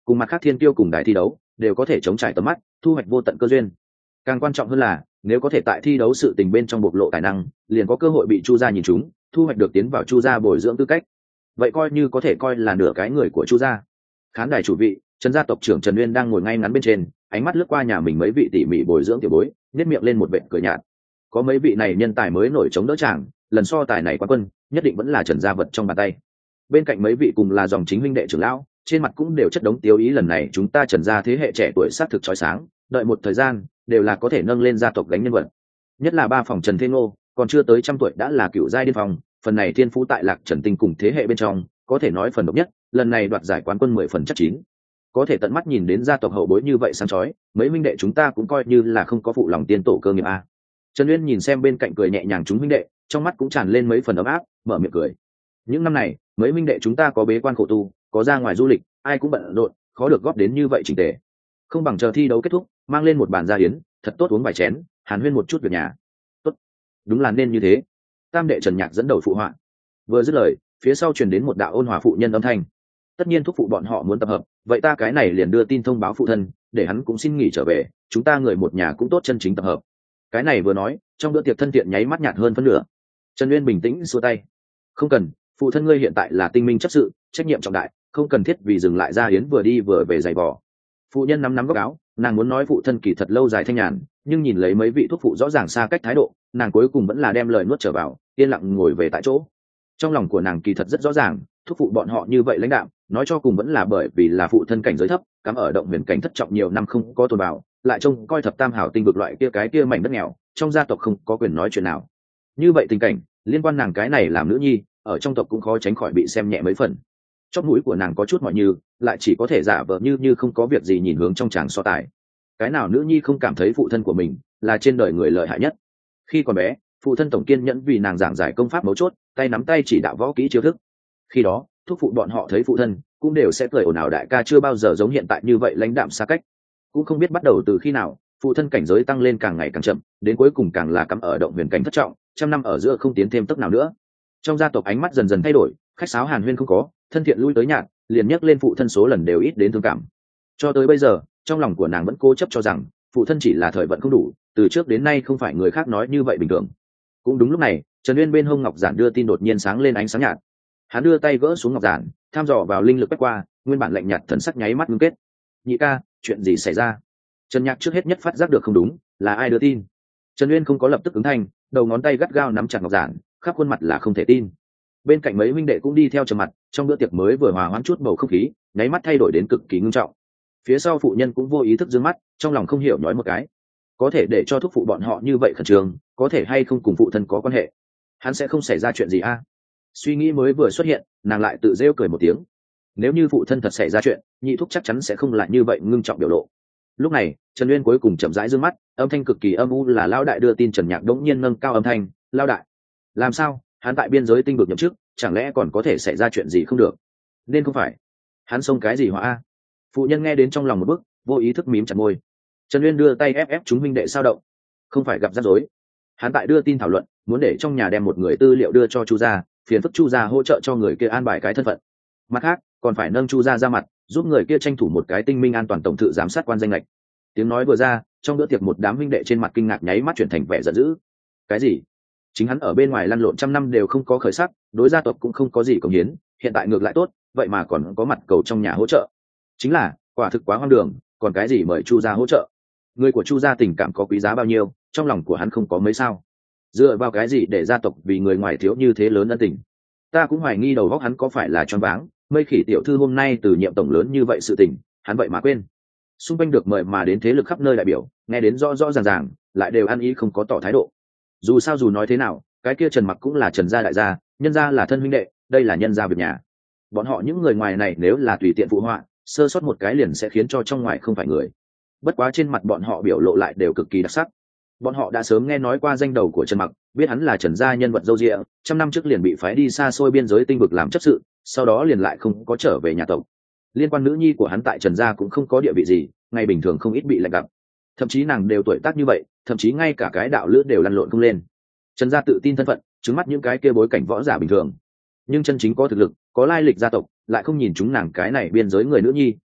cùng mặt khác thiên tiêu cùng đài thi đấu đều có thể chống trải tầm mắt, thu hoạch vô tận cơ duyên. Càng quan trọng hơn là nếu có thể tại thi đấu sự tình bên trong bộc lộ tài năng, liền có cơ hội bị chu gia nhìn trúng, thu hoạch được tiến vào chu gia bồi dưỡng tư cách. Vậy coi như có thể coi là nửa cái người của chu gia. Khán đài chủ vị, Trần gia tộc trưởng Trần Uyên đang ngồi ngay ngắn bên trên, ánh mắt lướt qua nhà mình mấy vị tỉ mỉ bồi dưỡng tiểu bối, nhếch miệng lên một vệt cười nhạt. Có mấy vị này nhân tài mới nổi chống đỡ chàng, lần so tài này quán quân nhất định vẫn là Trần gia vật trong bàn tay. Bên cạnh mấy vị cùng là dòng chính huynh đệ trưởng lão, trên mặt cũng đều chất đống tiêu ý, lần này chúng ta Trần gia thế hệ trẻ tuổi sát thực chói sáng, đợi một thời gian đều là có thể nâng lên gia tộc gánh nhân vật. Nhất là ba phòng Trần Thiên Ngô, còn chưa tới trăm tuổi đã là cựu giai điên phòng, phần này thiên phú tại Lạc Trần Tinh cùng thế hệ bên trong, có thể nói phần độc nhất, lần này đoạt giải quán quân mười phần chắc chín. Có thể tận mắt nhìn đến gia tộc hậu bối như vậy sáng chói, mấy huynh đệ chúng ta cũng coi như là không có phụ lòng tiên tổ cơ nghiệp a. Trần Uyên nhìn xem bên cạnh cười nhẹ nhàng chúng huynh đệ, trong mắt cũng tràn lên mấy phần ấm áp, mở miệng cười. Những năm này, mấy huynh đệ chúng ta có bế quan khổ tu, có ra ngoài du lịch, ai cũng bận rộn, khó được góp đến như vậy chỉnh tề. Không bằng chờ thi đấu kết thúc, mang lên một bàn gia yến, thật tốt uống vài chén, hàn huyên một chút việc nhà. Tốt, đúng là nên như thế. Tam đệ Trần Nhạc dẫn đầu phụ họa. Vừa dứt lời, phía sau truyền đến một đạo ôn hòa phụ nhân âm thanh. Tất nhiên thúc phụ bọn họ muốn tập hợp, vậy ta cái này liền đưa tin thông báo phụ thân, để hắn cũng xin nghỉ trở về, chúng ta người một nhà cũng tốt chân chính tập hợp. Cái này vừa nói, trong bữa tiệc thân thiện nháy mắt nhạt hơn phân nửa. Trần Uyên bình tĩnh xua tay. Không cần, phụ thân ngươi hiện tại là tinh minh chấp sự, trách nhiệm trọng đại, không cần thiết vì dừng lại ra hiến vừa đi vừa về giày vò. Phụ nhân nắm nắm góc áo, nàng muốn nói phụ thân kỳ thật lâu dài thanh nhàn, nhưng nhìn lấy mấy vị thuốc phụ rõ ràng xa cách thái độ, nàng cuối cùng vẫn là đem lời nuốt trở vào, yên lặng ngồi về tại chỗ. Trong lòng của nàng kỳ thật rất rõ ràng, thuốc phụ bọn họ như vậy lãnh đạm, nói cho cùng vẫn là bởi vì là phụ thân cảnh giới thấp, cắm ở động huyền cảnh thất trọng nhiều năm không có tồn vào, lại trông coi thập tam hảo tinh vực loại kia cái kia mảnh đất nghèo, trong gia tộc không có quyền nói chuyện nào. Như vậy tình cảnh, liên quan nàng cái này làm nữ nhi, ở trong tộc cũng khó tránh khỏi bị xem nhẹ mấy phần. Chóp mũi của nàng có chút mỏi như, lại chỉ có thể giả vờ như như không có việc gì nhìn hướng trong tràng so tài. Cái nào nữ nhi không cảm thấy phụ thân của mình là trên đời người lợi hại nhất. Khi còn bé, phụ thân tổng kiên nhẫn vì nàng giảng giải công pháp mấu chốt, tay nắm tay chỉ đạo võ kỹ chiêu thức. Khi đó, thúc phụ bọn họ thấy phụ thân cũng đều sẽ cười ồn ào, đại ca chưa bao giờ giống hiện tại như vậy lãnh đạm xa cách. Cũng không biết bắt đầu từ khi nào, phụ thân cảnh giới tăng lên càng ngày càng chậm, đến cuối cùng càng là cắm ở động huyền cảnh thất trọng, trăm năm ở giữa không tiến thêm tốc nào nữa. Trong gia tộc ánh mắt dần dần thay đổi, khách sáo hàn huyên không có, thân thiện lui tới nhạt, liền nhắc lên phụ thân số lần đều ít đến thương cảm. Cho tới bây giờ, trong lòng của nàng vẫn cố chấp cho rằng phụ thân chỉ là thời vận không đủ, từ trước đến nay không phải người khác nói như vậy bình thường. Cũng đúng lúc này, Trần Uyên bên hông ngọc giản đưa tin đột nhiên sáng lên ánh sáng nhạt. Hắn đưa tay gỡ xuống ngọc giản, thăm dò vào linh lực quét qua, nguyên bản lạnh nhạt thần sắc nháy mắt ngưng kết. Nhị ca, chuyện gì xảy ra? Trần Nhạc trước hết nhất phát giác được không đúng, là ai đưa tin? Trần Uyên không có lập tức ứng thanh, đầu ngón tay gắt gao nắm chặt ngọc giản, khắp khuôn mặt là không thể tin. Bên cạnh mấy huynh đệ cũng đi theo trầm mặt, trong bữa tiệc mới vừa hòa hoãn chút bầu không khí, nháy mắt thay đổi đến cực kỳ ngưng trọng. Phía sau phụ nhân cũng vô ý thức dương mắt, trong lòng không hiểu nói một cái. Có thể để cho thúc phụ bọn họ như vậy khẩn trương, có thể hay không cùng phụ thân có quan hệ? Hắn sẽ không xảy ra chuyện gì a? Suy nghĩ mới vừa xuất hiện, nàng lại tự rêu cười một tiếng. Nếu như phụ thân thật xảy ra chuyện, nhị thúc chắc chắn sẽ không lại như vậy ngưng trọng biểu lộ. Lúc này, Trần Uyên cuối cùng chậm rãi dương mắt, âm thanh cực kỳ âm u là Lão đại đưa tin. Trần Nhạc đống nhiên nâng cao âm thanh, Lão đại, làm sao? Hắn tại biên giới tinh vực nhậm chức, chẳng lẽ còn có thể xảy ra chuyện gì không được? Nên không phải hắn xông cái gì hỏa a? Phụ nhân nghe đến trong lòng một bức, vô ý thức mím chặt môi. Trần Uyên đưa tay ép ép chúng huynh đệ sao động. Không phải gặp rắc rối, hắn tại đưa tin thảo luận, muốn để trong nhà đem một người tư liệu đưa cho Chu gia, phiền phức Chu gia hỗ trợ cho người kia an bài cái thân phận. Mặt khác, còn phải nâng Chu gia ra mặt, giúp người kia tranh thủ một cái tinh minh an toàn tổng thự giám sát quan danh lệch. Tiếng nói vừa ra, trong bữa tiệc một đám huynh đệ trên mặt kinh ngạc nháy mắt chuyển thành vẻ giận dữ. Cái gì? Chính hắn ở bên ngoài lăn lộn trăm năm đều không có khởi sắc, đối gia tộc cũng không có gì cống hiến, hiện tại ngược lại tốt, vậy mà còn có mặt cầu trong nhà hỗ trợ. Chính là, quả thực quá hoang đường, còn cái gì mời Chu gia hỗ trợ? Người của Chu gia tình cảm có quý giá bao nhiêu, trong lòng của hắn không có mấy sao? Dựa vào cái gì để gia tộc vì người ngoài thiếu như thế lớn ân tình? Ta cũng hoài nghi đầu óc hắn có phải là choáng váng, Mây Khỉ tiểu thư hôm nay từ nhiệm tổng lớn như vậy sự tình, hắn vậy mà quên. Xung quanh được mời mà đến thế lực khắp nơi đại biểu, nghe đến rõ rõ ràng ràng, lại đều ăn ý không có tỏ thái độ. Dù sao dù nói thế nào, cái kia Trần Mặc cũng là Trần gia đại gia, nhân gia là thân huynh đệ, đây là nhân gia việc nhà. Bọn họ những người ngoài này nếu là tùy tiện phụ họa, sơ sót một cái liền sẽ khiến cho trong ngoài không phải người. Bất quá trên mặt bọn họ biểu lộ lại đều cực kỳ đặc sắc. Bọn họ đã sớm nghe nói qua danh đầu của Trần Mặc, biết hắn là Trần gia nhân vật dâu dịa, trăm năm trước liền bị phái đi xa xôi biên giới tinh vực làm chấp sự, sau đó liền lại không có trở về nhà tộc. Liên quan nữ nhi của hắn tại Trần gia cũng không có địa vị gì, ngày bình thường không ít bị lạnh gặp. Thậm chí nàng đều tuổi tác như vậy, thậm chí ngay cả cái đạo lữ đều lăn lộn không lên. Trần gia tự tin thân phận, trứng mắt những cái kia bối cảnh võ giả bình thường. Nhưng chân chính có thực lực, có lai lịch gia tộc, lại không nhìn chúng nàng cái này biên giới người nữ nhi,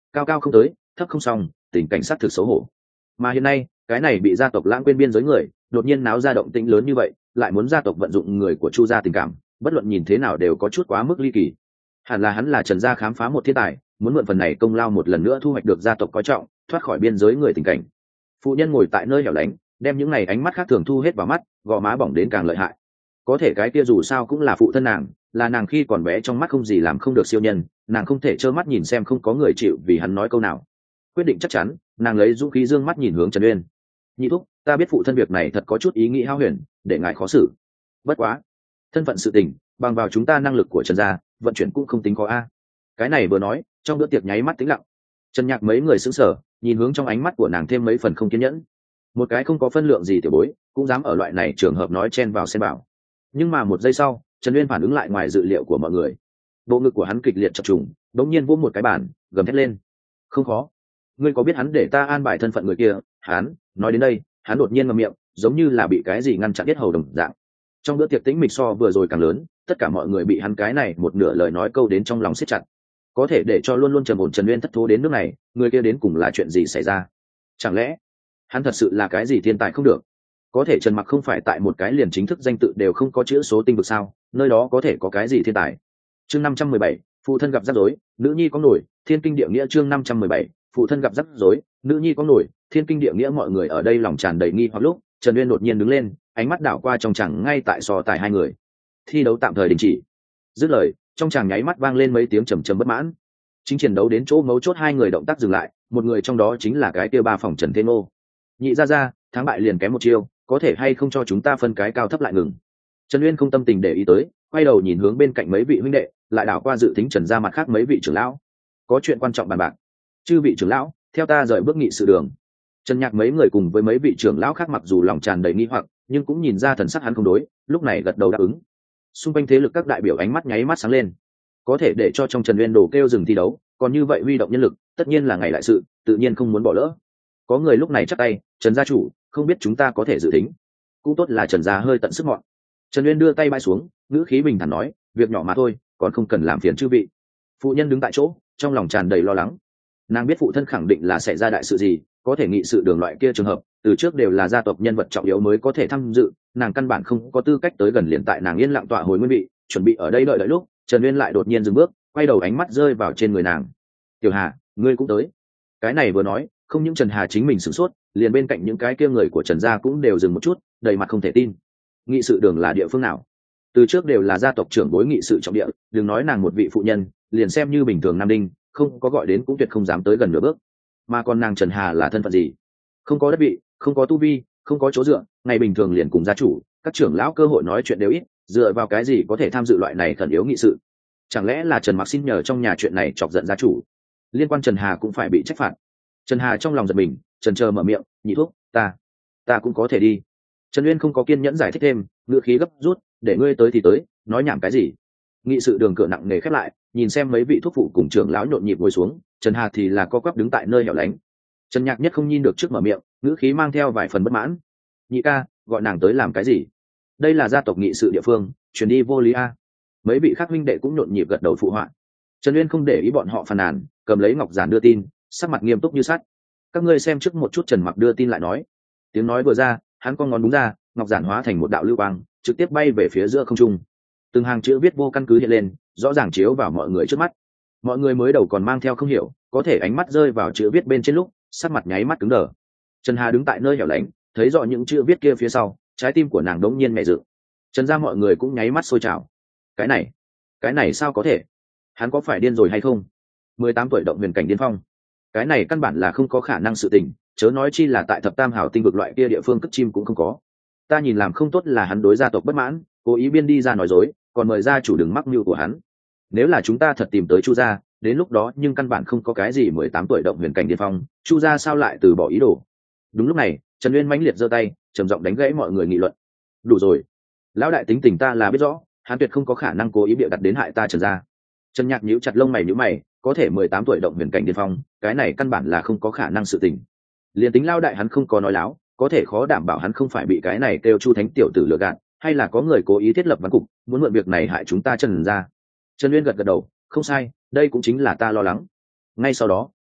cao cao không tới, thấp không xong, tình cảnh sát thực xấu hổ. Mà hiện nay cái này bị gia tộc lãng quên biên giới người đột nhiên náo ra động tĩnh lớn như vậy, lại muốn gia tộc vận dụng người của Chu gia tình cảm, bất luận nhìn thế nào đều có chút quá mức ly kỳ. Hẳn là hắn là Trần gia khám phá một thiên tài, muốn mượn phần này công lao một lần nữa thu hoạch được gia tộc coi trọng, thoát khỏi biên giới người tình cảnh. Phụ nhân ngồi tại nơi hẻo lánh, đem những ngày ánh mắt khác thường thu hết vào mắt, gò má bỏng đến càng lợi hại. Có thể cái kia dù sao cũng là phụ thân nàng, là nàng khi còn bé trong mắt không gì làm không được siêu nhân, nàng không thể trơ mắt nhìn xem không có người chịu vì hắn nói câu nào. Quyết định chắc chắn, nàng lấy dũng khí dương mắt nhìn hướng Trần Uyên. Nhị thúc, ta biết phụ thân việc này thật có chút ý nghĩ hao huyền, để ngài khó xử. Bất quá, thân phận sự tình, bằng vào chúng ta năng lực của Trần gia, vận chuyển cũng không tính khó a. Cái này vừa nói, trong bữa tiệc nháy mắt tĩnh lặng. Trần Nhạc mấy người sững sờ, nhìn hướng trong ánh mắt của nàng thêm mấy phần không kiên nhẫn. Một cái không có phân lượng gì tiểu bối, cũng dám ở loại này trường hợp nói chen vào xen vào. Nhưng mà một giây sau, Trần Uyên phản ứng lại ngoài dự liệu của mọi người. Bộ ngực của hắn kịch liệt chập trùng, đống nhiên vỗ một cái bàn, gầm thét lên. Không khó. Ngươi có biết hắn để ta an bài thân phận người kia? Hắn, nói đến đây, hắn đột nhiên ngậm miệng, giống như là bị cái gì ngăn chặn biết hầu đồng dạng. Trong bữa tiệc tĩnh mịch so vừa rồi càng lớn, tất cả mọi người bị hắn cái này một nửa lời nói câu đến trong lòng siết chặt. Có thể để cho luôn luôn trầm ổn Trần Uyên thất thố đến nước này, người kia đến cùng là chuyện gì xảy ra? Chẳng lẽ hắn thật sự là cái gì thiên tài không được? Có thể Trần Mặc không phải tại một cái liền chính thức danh tự đều không có chữ số tinh vực sao? Nơi đó có thể có cái gì thiên tài? Chương năm trăm mười bảy, phụ thân gặp rắc rối, nữ nhi có nổi, thiên kinh địa nghĩa. Chương năm trăm mười bảy, phụ thân gặp rắc rối, nữ nhi có nổi, thiên kinh địa nghĩa. Mọi người ở đây lòng tràn đầy nghi hoặc lúc, Trần Uyên đột nhiên đứng lên, ánh mắt đảo qua trong chàng ngay tại so tài hai người. Thi đấu tạm thời đình chỉ. Dứt lời, trong chàng nháy mắt vang lên mấy tiếng trầm trầm bất mãn. Chính chiến đấu đến chỗ mấu chốt, hai người động tác dừng lại, một người trong đó chính là cái kia ba phòng Trần Thiên Ngô. Nhị gia gia, thắng bại liền kém một chiêu, có thể hay không cho chúng ta phân cái cao thấp lại ngừng? Trần Uyên không tâm tình để ý tới, quay đầu nhìn hướng bên cạnh mấy vị huynh đệ, lại đảo qua dự tính Trần gia mặt khác mấy vị trưởng lão. Có chuyện quan trọng bàn bạc. Chư vị trưởng lão, theo ta rời bước nghị sự đường. Trần Nhạc mấy người cùng với mấy vị trưởng lão khác mặc dù lòng tràn đầy nghi hoặc, nhưng cũng nhìn ra thần sắc hắn không đối, lúc này gật đầu đáp ứng. Xung quanh thế lực các đại biểu ánh mắt nháy mắt sáng lên. Có thể để cho trong Trần Uyên đồ kêu dừng thi đấu, còn như vậy huy động nhân lực, tất nhiên là ngày đại sự, tự nhiên không muốn bỏ lỡ. Có người lúc này chắp tay, Trần gia chủ, không biết chúng ta có thể dự tính. Cũng tốt là Trần gia hơi tận sức mọn. Trần Uyên đưa tay bay xuống, ngữ khí bình thản nói, việc nhỏ mà thôi, còn không cần làm phiền chư vị. Phụ nhân đứng tại chỗ, trong lòng tràn đầy lo lắng. Nàng biết phụ thân khẳng định là xảy ra đại sự gì, có thể nghị sự đường loại kia trường hợp, từ trước đều là gia tộc nhân vật trọng yếu mới có thể tham dự, nàng căn bản không có tư cách tới gần. Liền tại nàng yên lặng tọa hồi nguyên vị, chuẩn bị ở đây đợi đợi lúc, Trần Uyên lại đột nhiên dừng bước, quay đầu ánh mắt rơi vào trên người nàng. Tiểu Hà, ngươi cũng tới. Cái này vừa nói, không những Trần Hà chính mình sửng sốt, liền bên cạnh những cái kia người của Trần gia cũng đều dừng một chút, đầy mặt không thể tin. Nghị sự đường là địa phương nào? Từ trước đều là gia tộc trưởng bối nghị sự trọng địa, đừng nói nàng một vị phụ nhân, liền xem như bình thường nam đinh, không có gọi đến cũng tuyệt không dám tới gần nửa bước. Mà còn nàng Trần Hà là thân phận gì? Không có đất vị, không có tu vi, không có chỗ dựa, ngày bình thường liền cùng gia chủ, các trưởng lão cơ hội nói chuyện đều ít, dựa vào cái gì có thể tham dự loại này khẩn yếu nghị sự? Chẳng lẽ là Trần Mặc xin nhờ trong nhà chuyện này chọc giận gia chủ, liên quan Trần Hà cũng phải bị trách phạt? Trần Hà trong lòng giật mình, chần chờ mở miệng, nhị thúc, ta, ta cũng có thể đi. Trần Uyên không có kiên nhẫn giải thích thêm, ngữ khí gấp rút, để ngươi tới thì tới, nói nhảm cái gì? Nghị sự đường cửa nặng nề khép lại, nhìn xem mấy vị thúc phụ cùng trưởng lão nhộn nhịp ngồi xuống, Trần Hà thì là co quắp đứng tại nơi hẻo lánh. Trần Nhạc nhất không nhìn được trước mở miệng, ngữ khí mang theo vài phần bất mãn. Nhị ca, gọi nàng tới làm cái gì? Đây là gia tộc nghị sự địa phương, chuyển đi vô lý a. Mấy vị khác huynh đệ cũng nhộn nhịp gật đầu phụ họa. Trần Uyên không để ý bọn họ phàn nàn, cầm lấy ngọc giản đưa tin, sắc mặt nghiêm túc như sắt. Các ngươi xem trước một chút. Trần Mặc đưa tin lại nói. Tiếng nói vừa ra, hắn con ngón búng ra, ngọc giản hóa thành một đạo lưu quang, trực tiếp bay về phía giữa không trung. Từng hàng chữ viết vô căn cứ hiện lên, rõ ràng chiếu vào mọi người trước mắt. Mọi người mới đầu còn mang theo không hiểu, có thể ánh mắt rơi vào chữ viết bên trên lúc, sắc mặt nháy mắt cứng đờ. Trần Hà đứng tại nơi hẻo lánh, thấy rõ những chữ viết kia phía sau, trái tim của nàng đống nhiên mẹ dự. Trần gia mọi người cũng nháy mắt sôi trào. Cái này, cái này sao có thể? Hắn có phải điên rồi hay không? mười tám tuổi động huyền cảnh điên phong. Cái này căn bản là không có khả năng sự tình, chớ nói chi là tại thập tam hảo tinh vực loại kia địa phương cất chim cũng không có. Ta nhìn làm không tốt là hắn đối gia tộc bất mãn, cố ý biên đi ra nói dối, còn mời gia chủ đừng mắc mưu của hắn. Nếu là chúng ta thật tìm tới Chu gia, đến lúc đó nhưng căn bản không có cái gì mười tám tuổi động huyền cảnh điên phong, Chu gia sao lại từ bỏ ý đồ? Đúng lúc này, Trần Uyên mãnh liệt giơ tay, trầm giọng đánh gãy mọi người nghị luận. Đủ rồi, lão đại tính tình ta là biết rõ, hắn tuyệt không có khả năng cố ý bịa đặt đến hại ta Trần gia. Trần Nhạc nhíu chặt lông mày nhíu mày, có thể mười tám tuổi động huyền cảnh điên phong, cái này căn bản là không có khả năng sự tình. Liên tính lão đại hắn không có nói láo, có thể khó đảm bảo hắn không phải bị cái này kêu Chu Thánh tiểu tử lừa gạt, hay là có người cố ý thiết lập văn cục, muốn mượn việc này hại chúng ta Trần gia. Trần Uyên gật gật đầu, không sai, đây cũng chính là ta lo lắng. Ngay sau đó,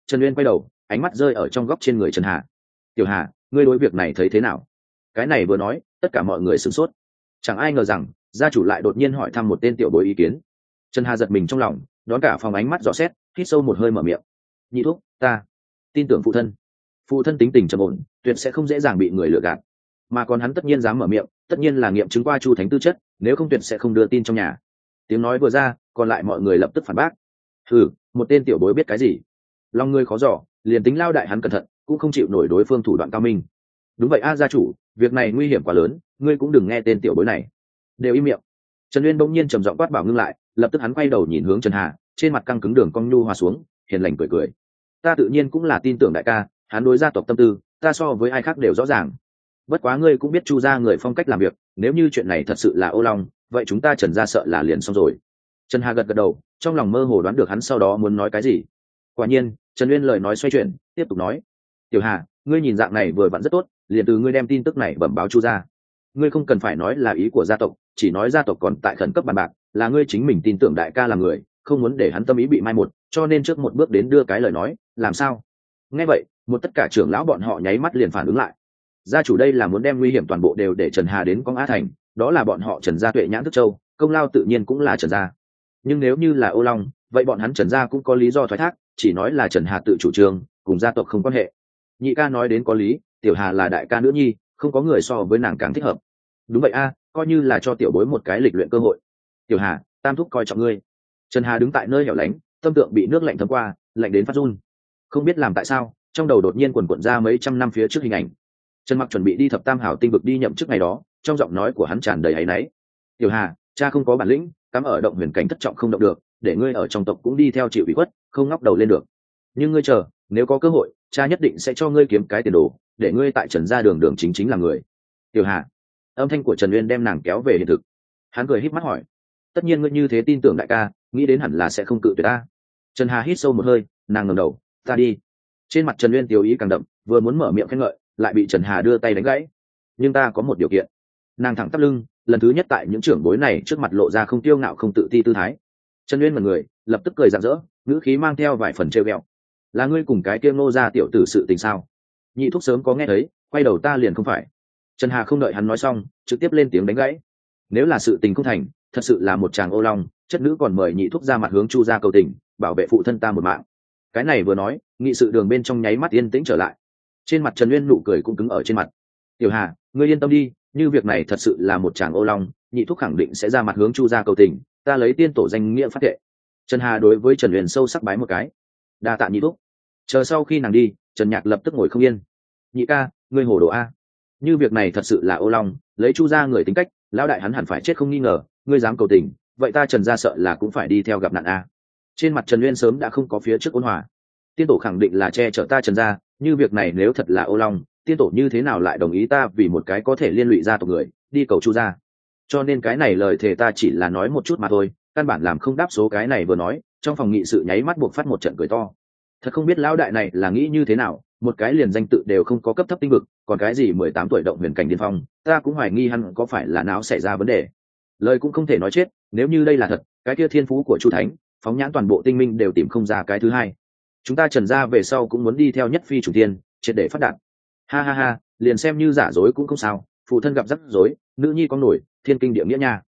Trần Uyên quay đầu, ánh mắt rơi ở trong góc trên người Trần Hà. Tiểu Hà, ngươi đối việc này thấy thế nào? Cái này vừa nói, tất cả mọi người sửng sốt. Chẳng ai ngờ rằng gia chủ lại đột nhiên hỏi thăm một tên tiểu bối ý kiến. Trần Hà giật mình trong lòng, đón cả phòng ánh mắt dò xét, hít sâu một hơi mở miệng. Nhị thúc, ta tin tưởng phụ thân. Phụ thân tính tình trầm ổn, tuyệt sẽ không dễ dàng bị người lừa gạt. Mà còn hắn tất nhiên dám mở miệng, tất nhiên là nghiệm chứng qua Chu Thánh tư chất, nếu không tuyệt sẽ không đưa tin trong nhà. Tiếng nói vừa ra, còn lại mọi người lập tức phản bác. Hừ, một tên tiểu bối biết cái gì? Lòng ngươi khó dò, liền tính lao đại hắn cẩn thận, cũng không chịu nổi đối phương thủ đoạn cao minh. Đúng vậy a gia chủ, việc này nguy hiểm quá lớn, ngươi cũng đừng nghe tên tiểu bối này. Đều im miệng. Trần Uyên bỗng nhiên trầm giọng quát bảo ngưng lại, lập tức hắn quay đầu nhìn hướng Trần Hà, trên mặt căng cứng đường cong nhu hòa xuống, hiền lành cười cười. Ta tự nhiên cũng là tin tưởng đại ca, hắn đối gia tộc tâm tư, ta so với ai khác đều rõ ràng. Bất quá ngươi cũng biết Chu gia người phong cách làm việc, nếu như chuyện này thật sự là ô long, vậy chúng ta Trần gia sợ là liền xong rồi. Trần Hà gật gật đầu, trong lòng mơ hồ đoán được hắn sau đó muốn nói cái gì. Quả nhiên, Trần Uyên lời nói xoay chuyển, tiếp tục nói: Tiểu Hà, ngươi nhìn dạng này vừa vặn rất tốt, liền từ ngươi đem tin tức này bẩm báo Chu gia. Ngươi không cần phải nói là ý của gia tộc, chỉ nói gia tộc còn tại khẩn cấp bàn bạc, là ngươi chính mình tin tưởng đại ca là người, không muốn để hắn tâm ý bị mai một, cho nên trước một bước đến đưa cái lời nói, làm sao? Nghe vậy, một tất cả trưởng lão bọn họ nháy mắt liền phản ứng lại. Gia chủ đây là muốn đem nguy hiểm toàn bộ đều để Trần Hà đến Công Á Thành, đó là bọn họ Trần gia tuệ nhãn thức châu, công lao tự nhiên cũng là Trần gia. Nhưng nếu như là ô long, vậy bọn hắn Trần gia cũng có lý do thoái thác, chỉ nói là Trần Hà tự chủ trương, cùng gia tộc không quan hệ. Nhị ca nói đến có lý, Tiểu Hà là đại ca nữ nhi, không có người so với nàng càng thích hợp. Đúng vậy a, coi như là cho tiểu bối một cái lịch luyện cơ hội. Tiểu Hà, tam thúc coi trọng ngươi. Trần Hà đứng tại nơi hẻo lánh, tâm tượng bị nước lạnh thấm qua, lạnh đến phát run. Không biết làm tại sao, trong đầu đột nhiên quần quật ra mấy trăm năm phía trước hình ảnh. Trần Mặc chuẩn bị đi thập tam hảo tinh vực đi nhậm chức ngày đó, trong giọng nói của hắn tràn đầy áy náy. Tiểu Hà, cha không có bản lĩnh, cắm ở động huyền cảnh thất trọng không động được, để ngươi ở trong tộc cũng đi theo chịu ủy khuất, không ngóc đầu lên được. Nhưng ngươi chờ, nếu có cơ hội, cha nhất định sẽ cho ngươi kiếm cái tiền đồ, để ngươi tại Trần gia đường đường chính chính là người. Tiểu Hà. Âm thanh của Trần Uyên đem nàng kéo về hiện thực. Hắn cười híp mắt hỏi: tất nhiên ngươi như thế tin tưởng đại ca, nghĩ đến hẳn là sẽ không cự tuyệt ta. Trần Hà hít sâu một hơi, nàng ngẩng đầu: ta đi. Trên mặt Trần Uyên tiêu ý càng đậm, vừa muốn mở miệng khen ngợi, lại bị Trần Hà đưa tay đánh gãy. Nhưng ta có một điều kiện. Nàng thẳng tắp lưng, lần thứ nhất tại những trưởng bối này trước mặt lộ ra không tiêu ngạo không tự ti tư thái. Trần Uyên mật người, lập tức cười rạng rỡ, ngữ khí mang theo vài phần trêu ghẹo. Là ngươi cùng cái kia Ngô gia tiểu tử sự tình sao? Nhị thúc sớm có nghe thấy, quay đầu ta liền không phải. Trần Hà không đợi hắn nói xong, trực tiếp lên tiếng đánh gãy. Nếu là sự tình không thành, thật sự là một chàng ô long, chất nữ còn mời nhị thúc ra mặt hướng Chu gia cầu tình, bảo vệ phụ thân ta một mạng. Cái này vừa nói, nghị sự đường bên trong nháy mắt yên tĩnh trở lại. Trên mặt Trần Uyên nụ cười cũng cứng ở trên mặt. Tiểu Hà, ngươi yên tâm đi, như việc này thật sự là một chàng ô long, nhị thúc khẳng định sẽ ra mặt hướng Chu gia cầu tình, ta lấy tiên tổ danh nghĩa phát thệ. Trần Hà đối với Trần Uyên sâu sắc bái một cái. Đa tạ nhị thúc. Chờ sau khi nàng đi, Trần Nhạc lập tức ngồi không yên. Nhị ca, ngươi hồ đồ a. Như việc này thật sự là ô long, lấy Chu gia người tính cách, lão đại hắn hẳn phải chết không nghi ngờ, ngươi dám cầu tình, vậy ta Trần gia sợ là cũng phải đi theo gặp nạn a. Trên mặt Trần Uyên sớm đã không có phía trước ôn hòa. Tiên tổ khẳng định là che chở ta Trần gia, như việc này nếu thật là ô long, tiên tổ như thế nào lại đồng ý ta vì một cái có thể liên lụy gia tộc người đi cầu Chu gia? Cho nên cái này lời thề ta chỉ là nói một chút mà thôi, căn bản làm không đáp số cái này vừa nói, trong phòng nghị sự nháy mắt buộc phát một trận cười to. Thật không biết lão đại này là nghĩ như thế nào, một cái liền danh tự đều không có cấp thấp tinh vực, còn cái gì mười tám tuổi động huyền cảnh điên phong, ta cũng hoài nghi hắn có phải là não xảy ra vấn đề. Lời cũng không thể nói chết, nếu như đây là thật, cái kia thiên phú của Chu Thánh, phóng nhãn toàn bộ tinh minh đều tìm không ra cái thứ hai. Chúng ta Trần gia về sau cũng muốn đi theo nhất phi chủ tiên, triệt để phát đạt. Ha ha ha, liền xem như giả dối cũng không sao, phụ thân gặp rắc rối, nữ nhi có nổi, thiên kinh địa nghĩa nha.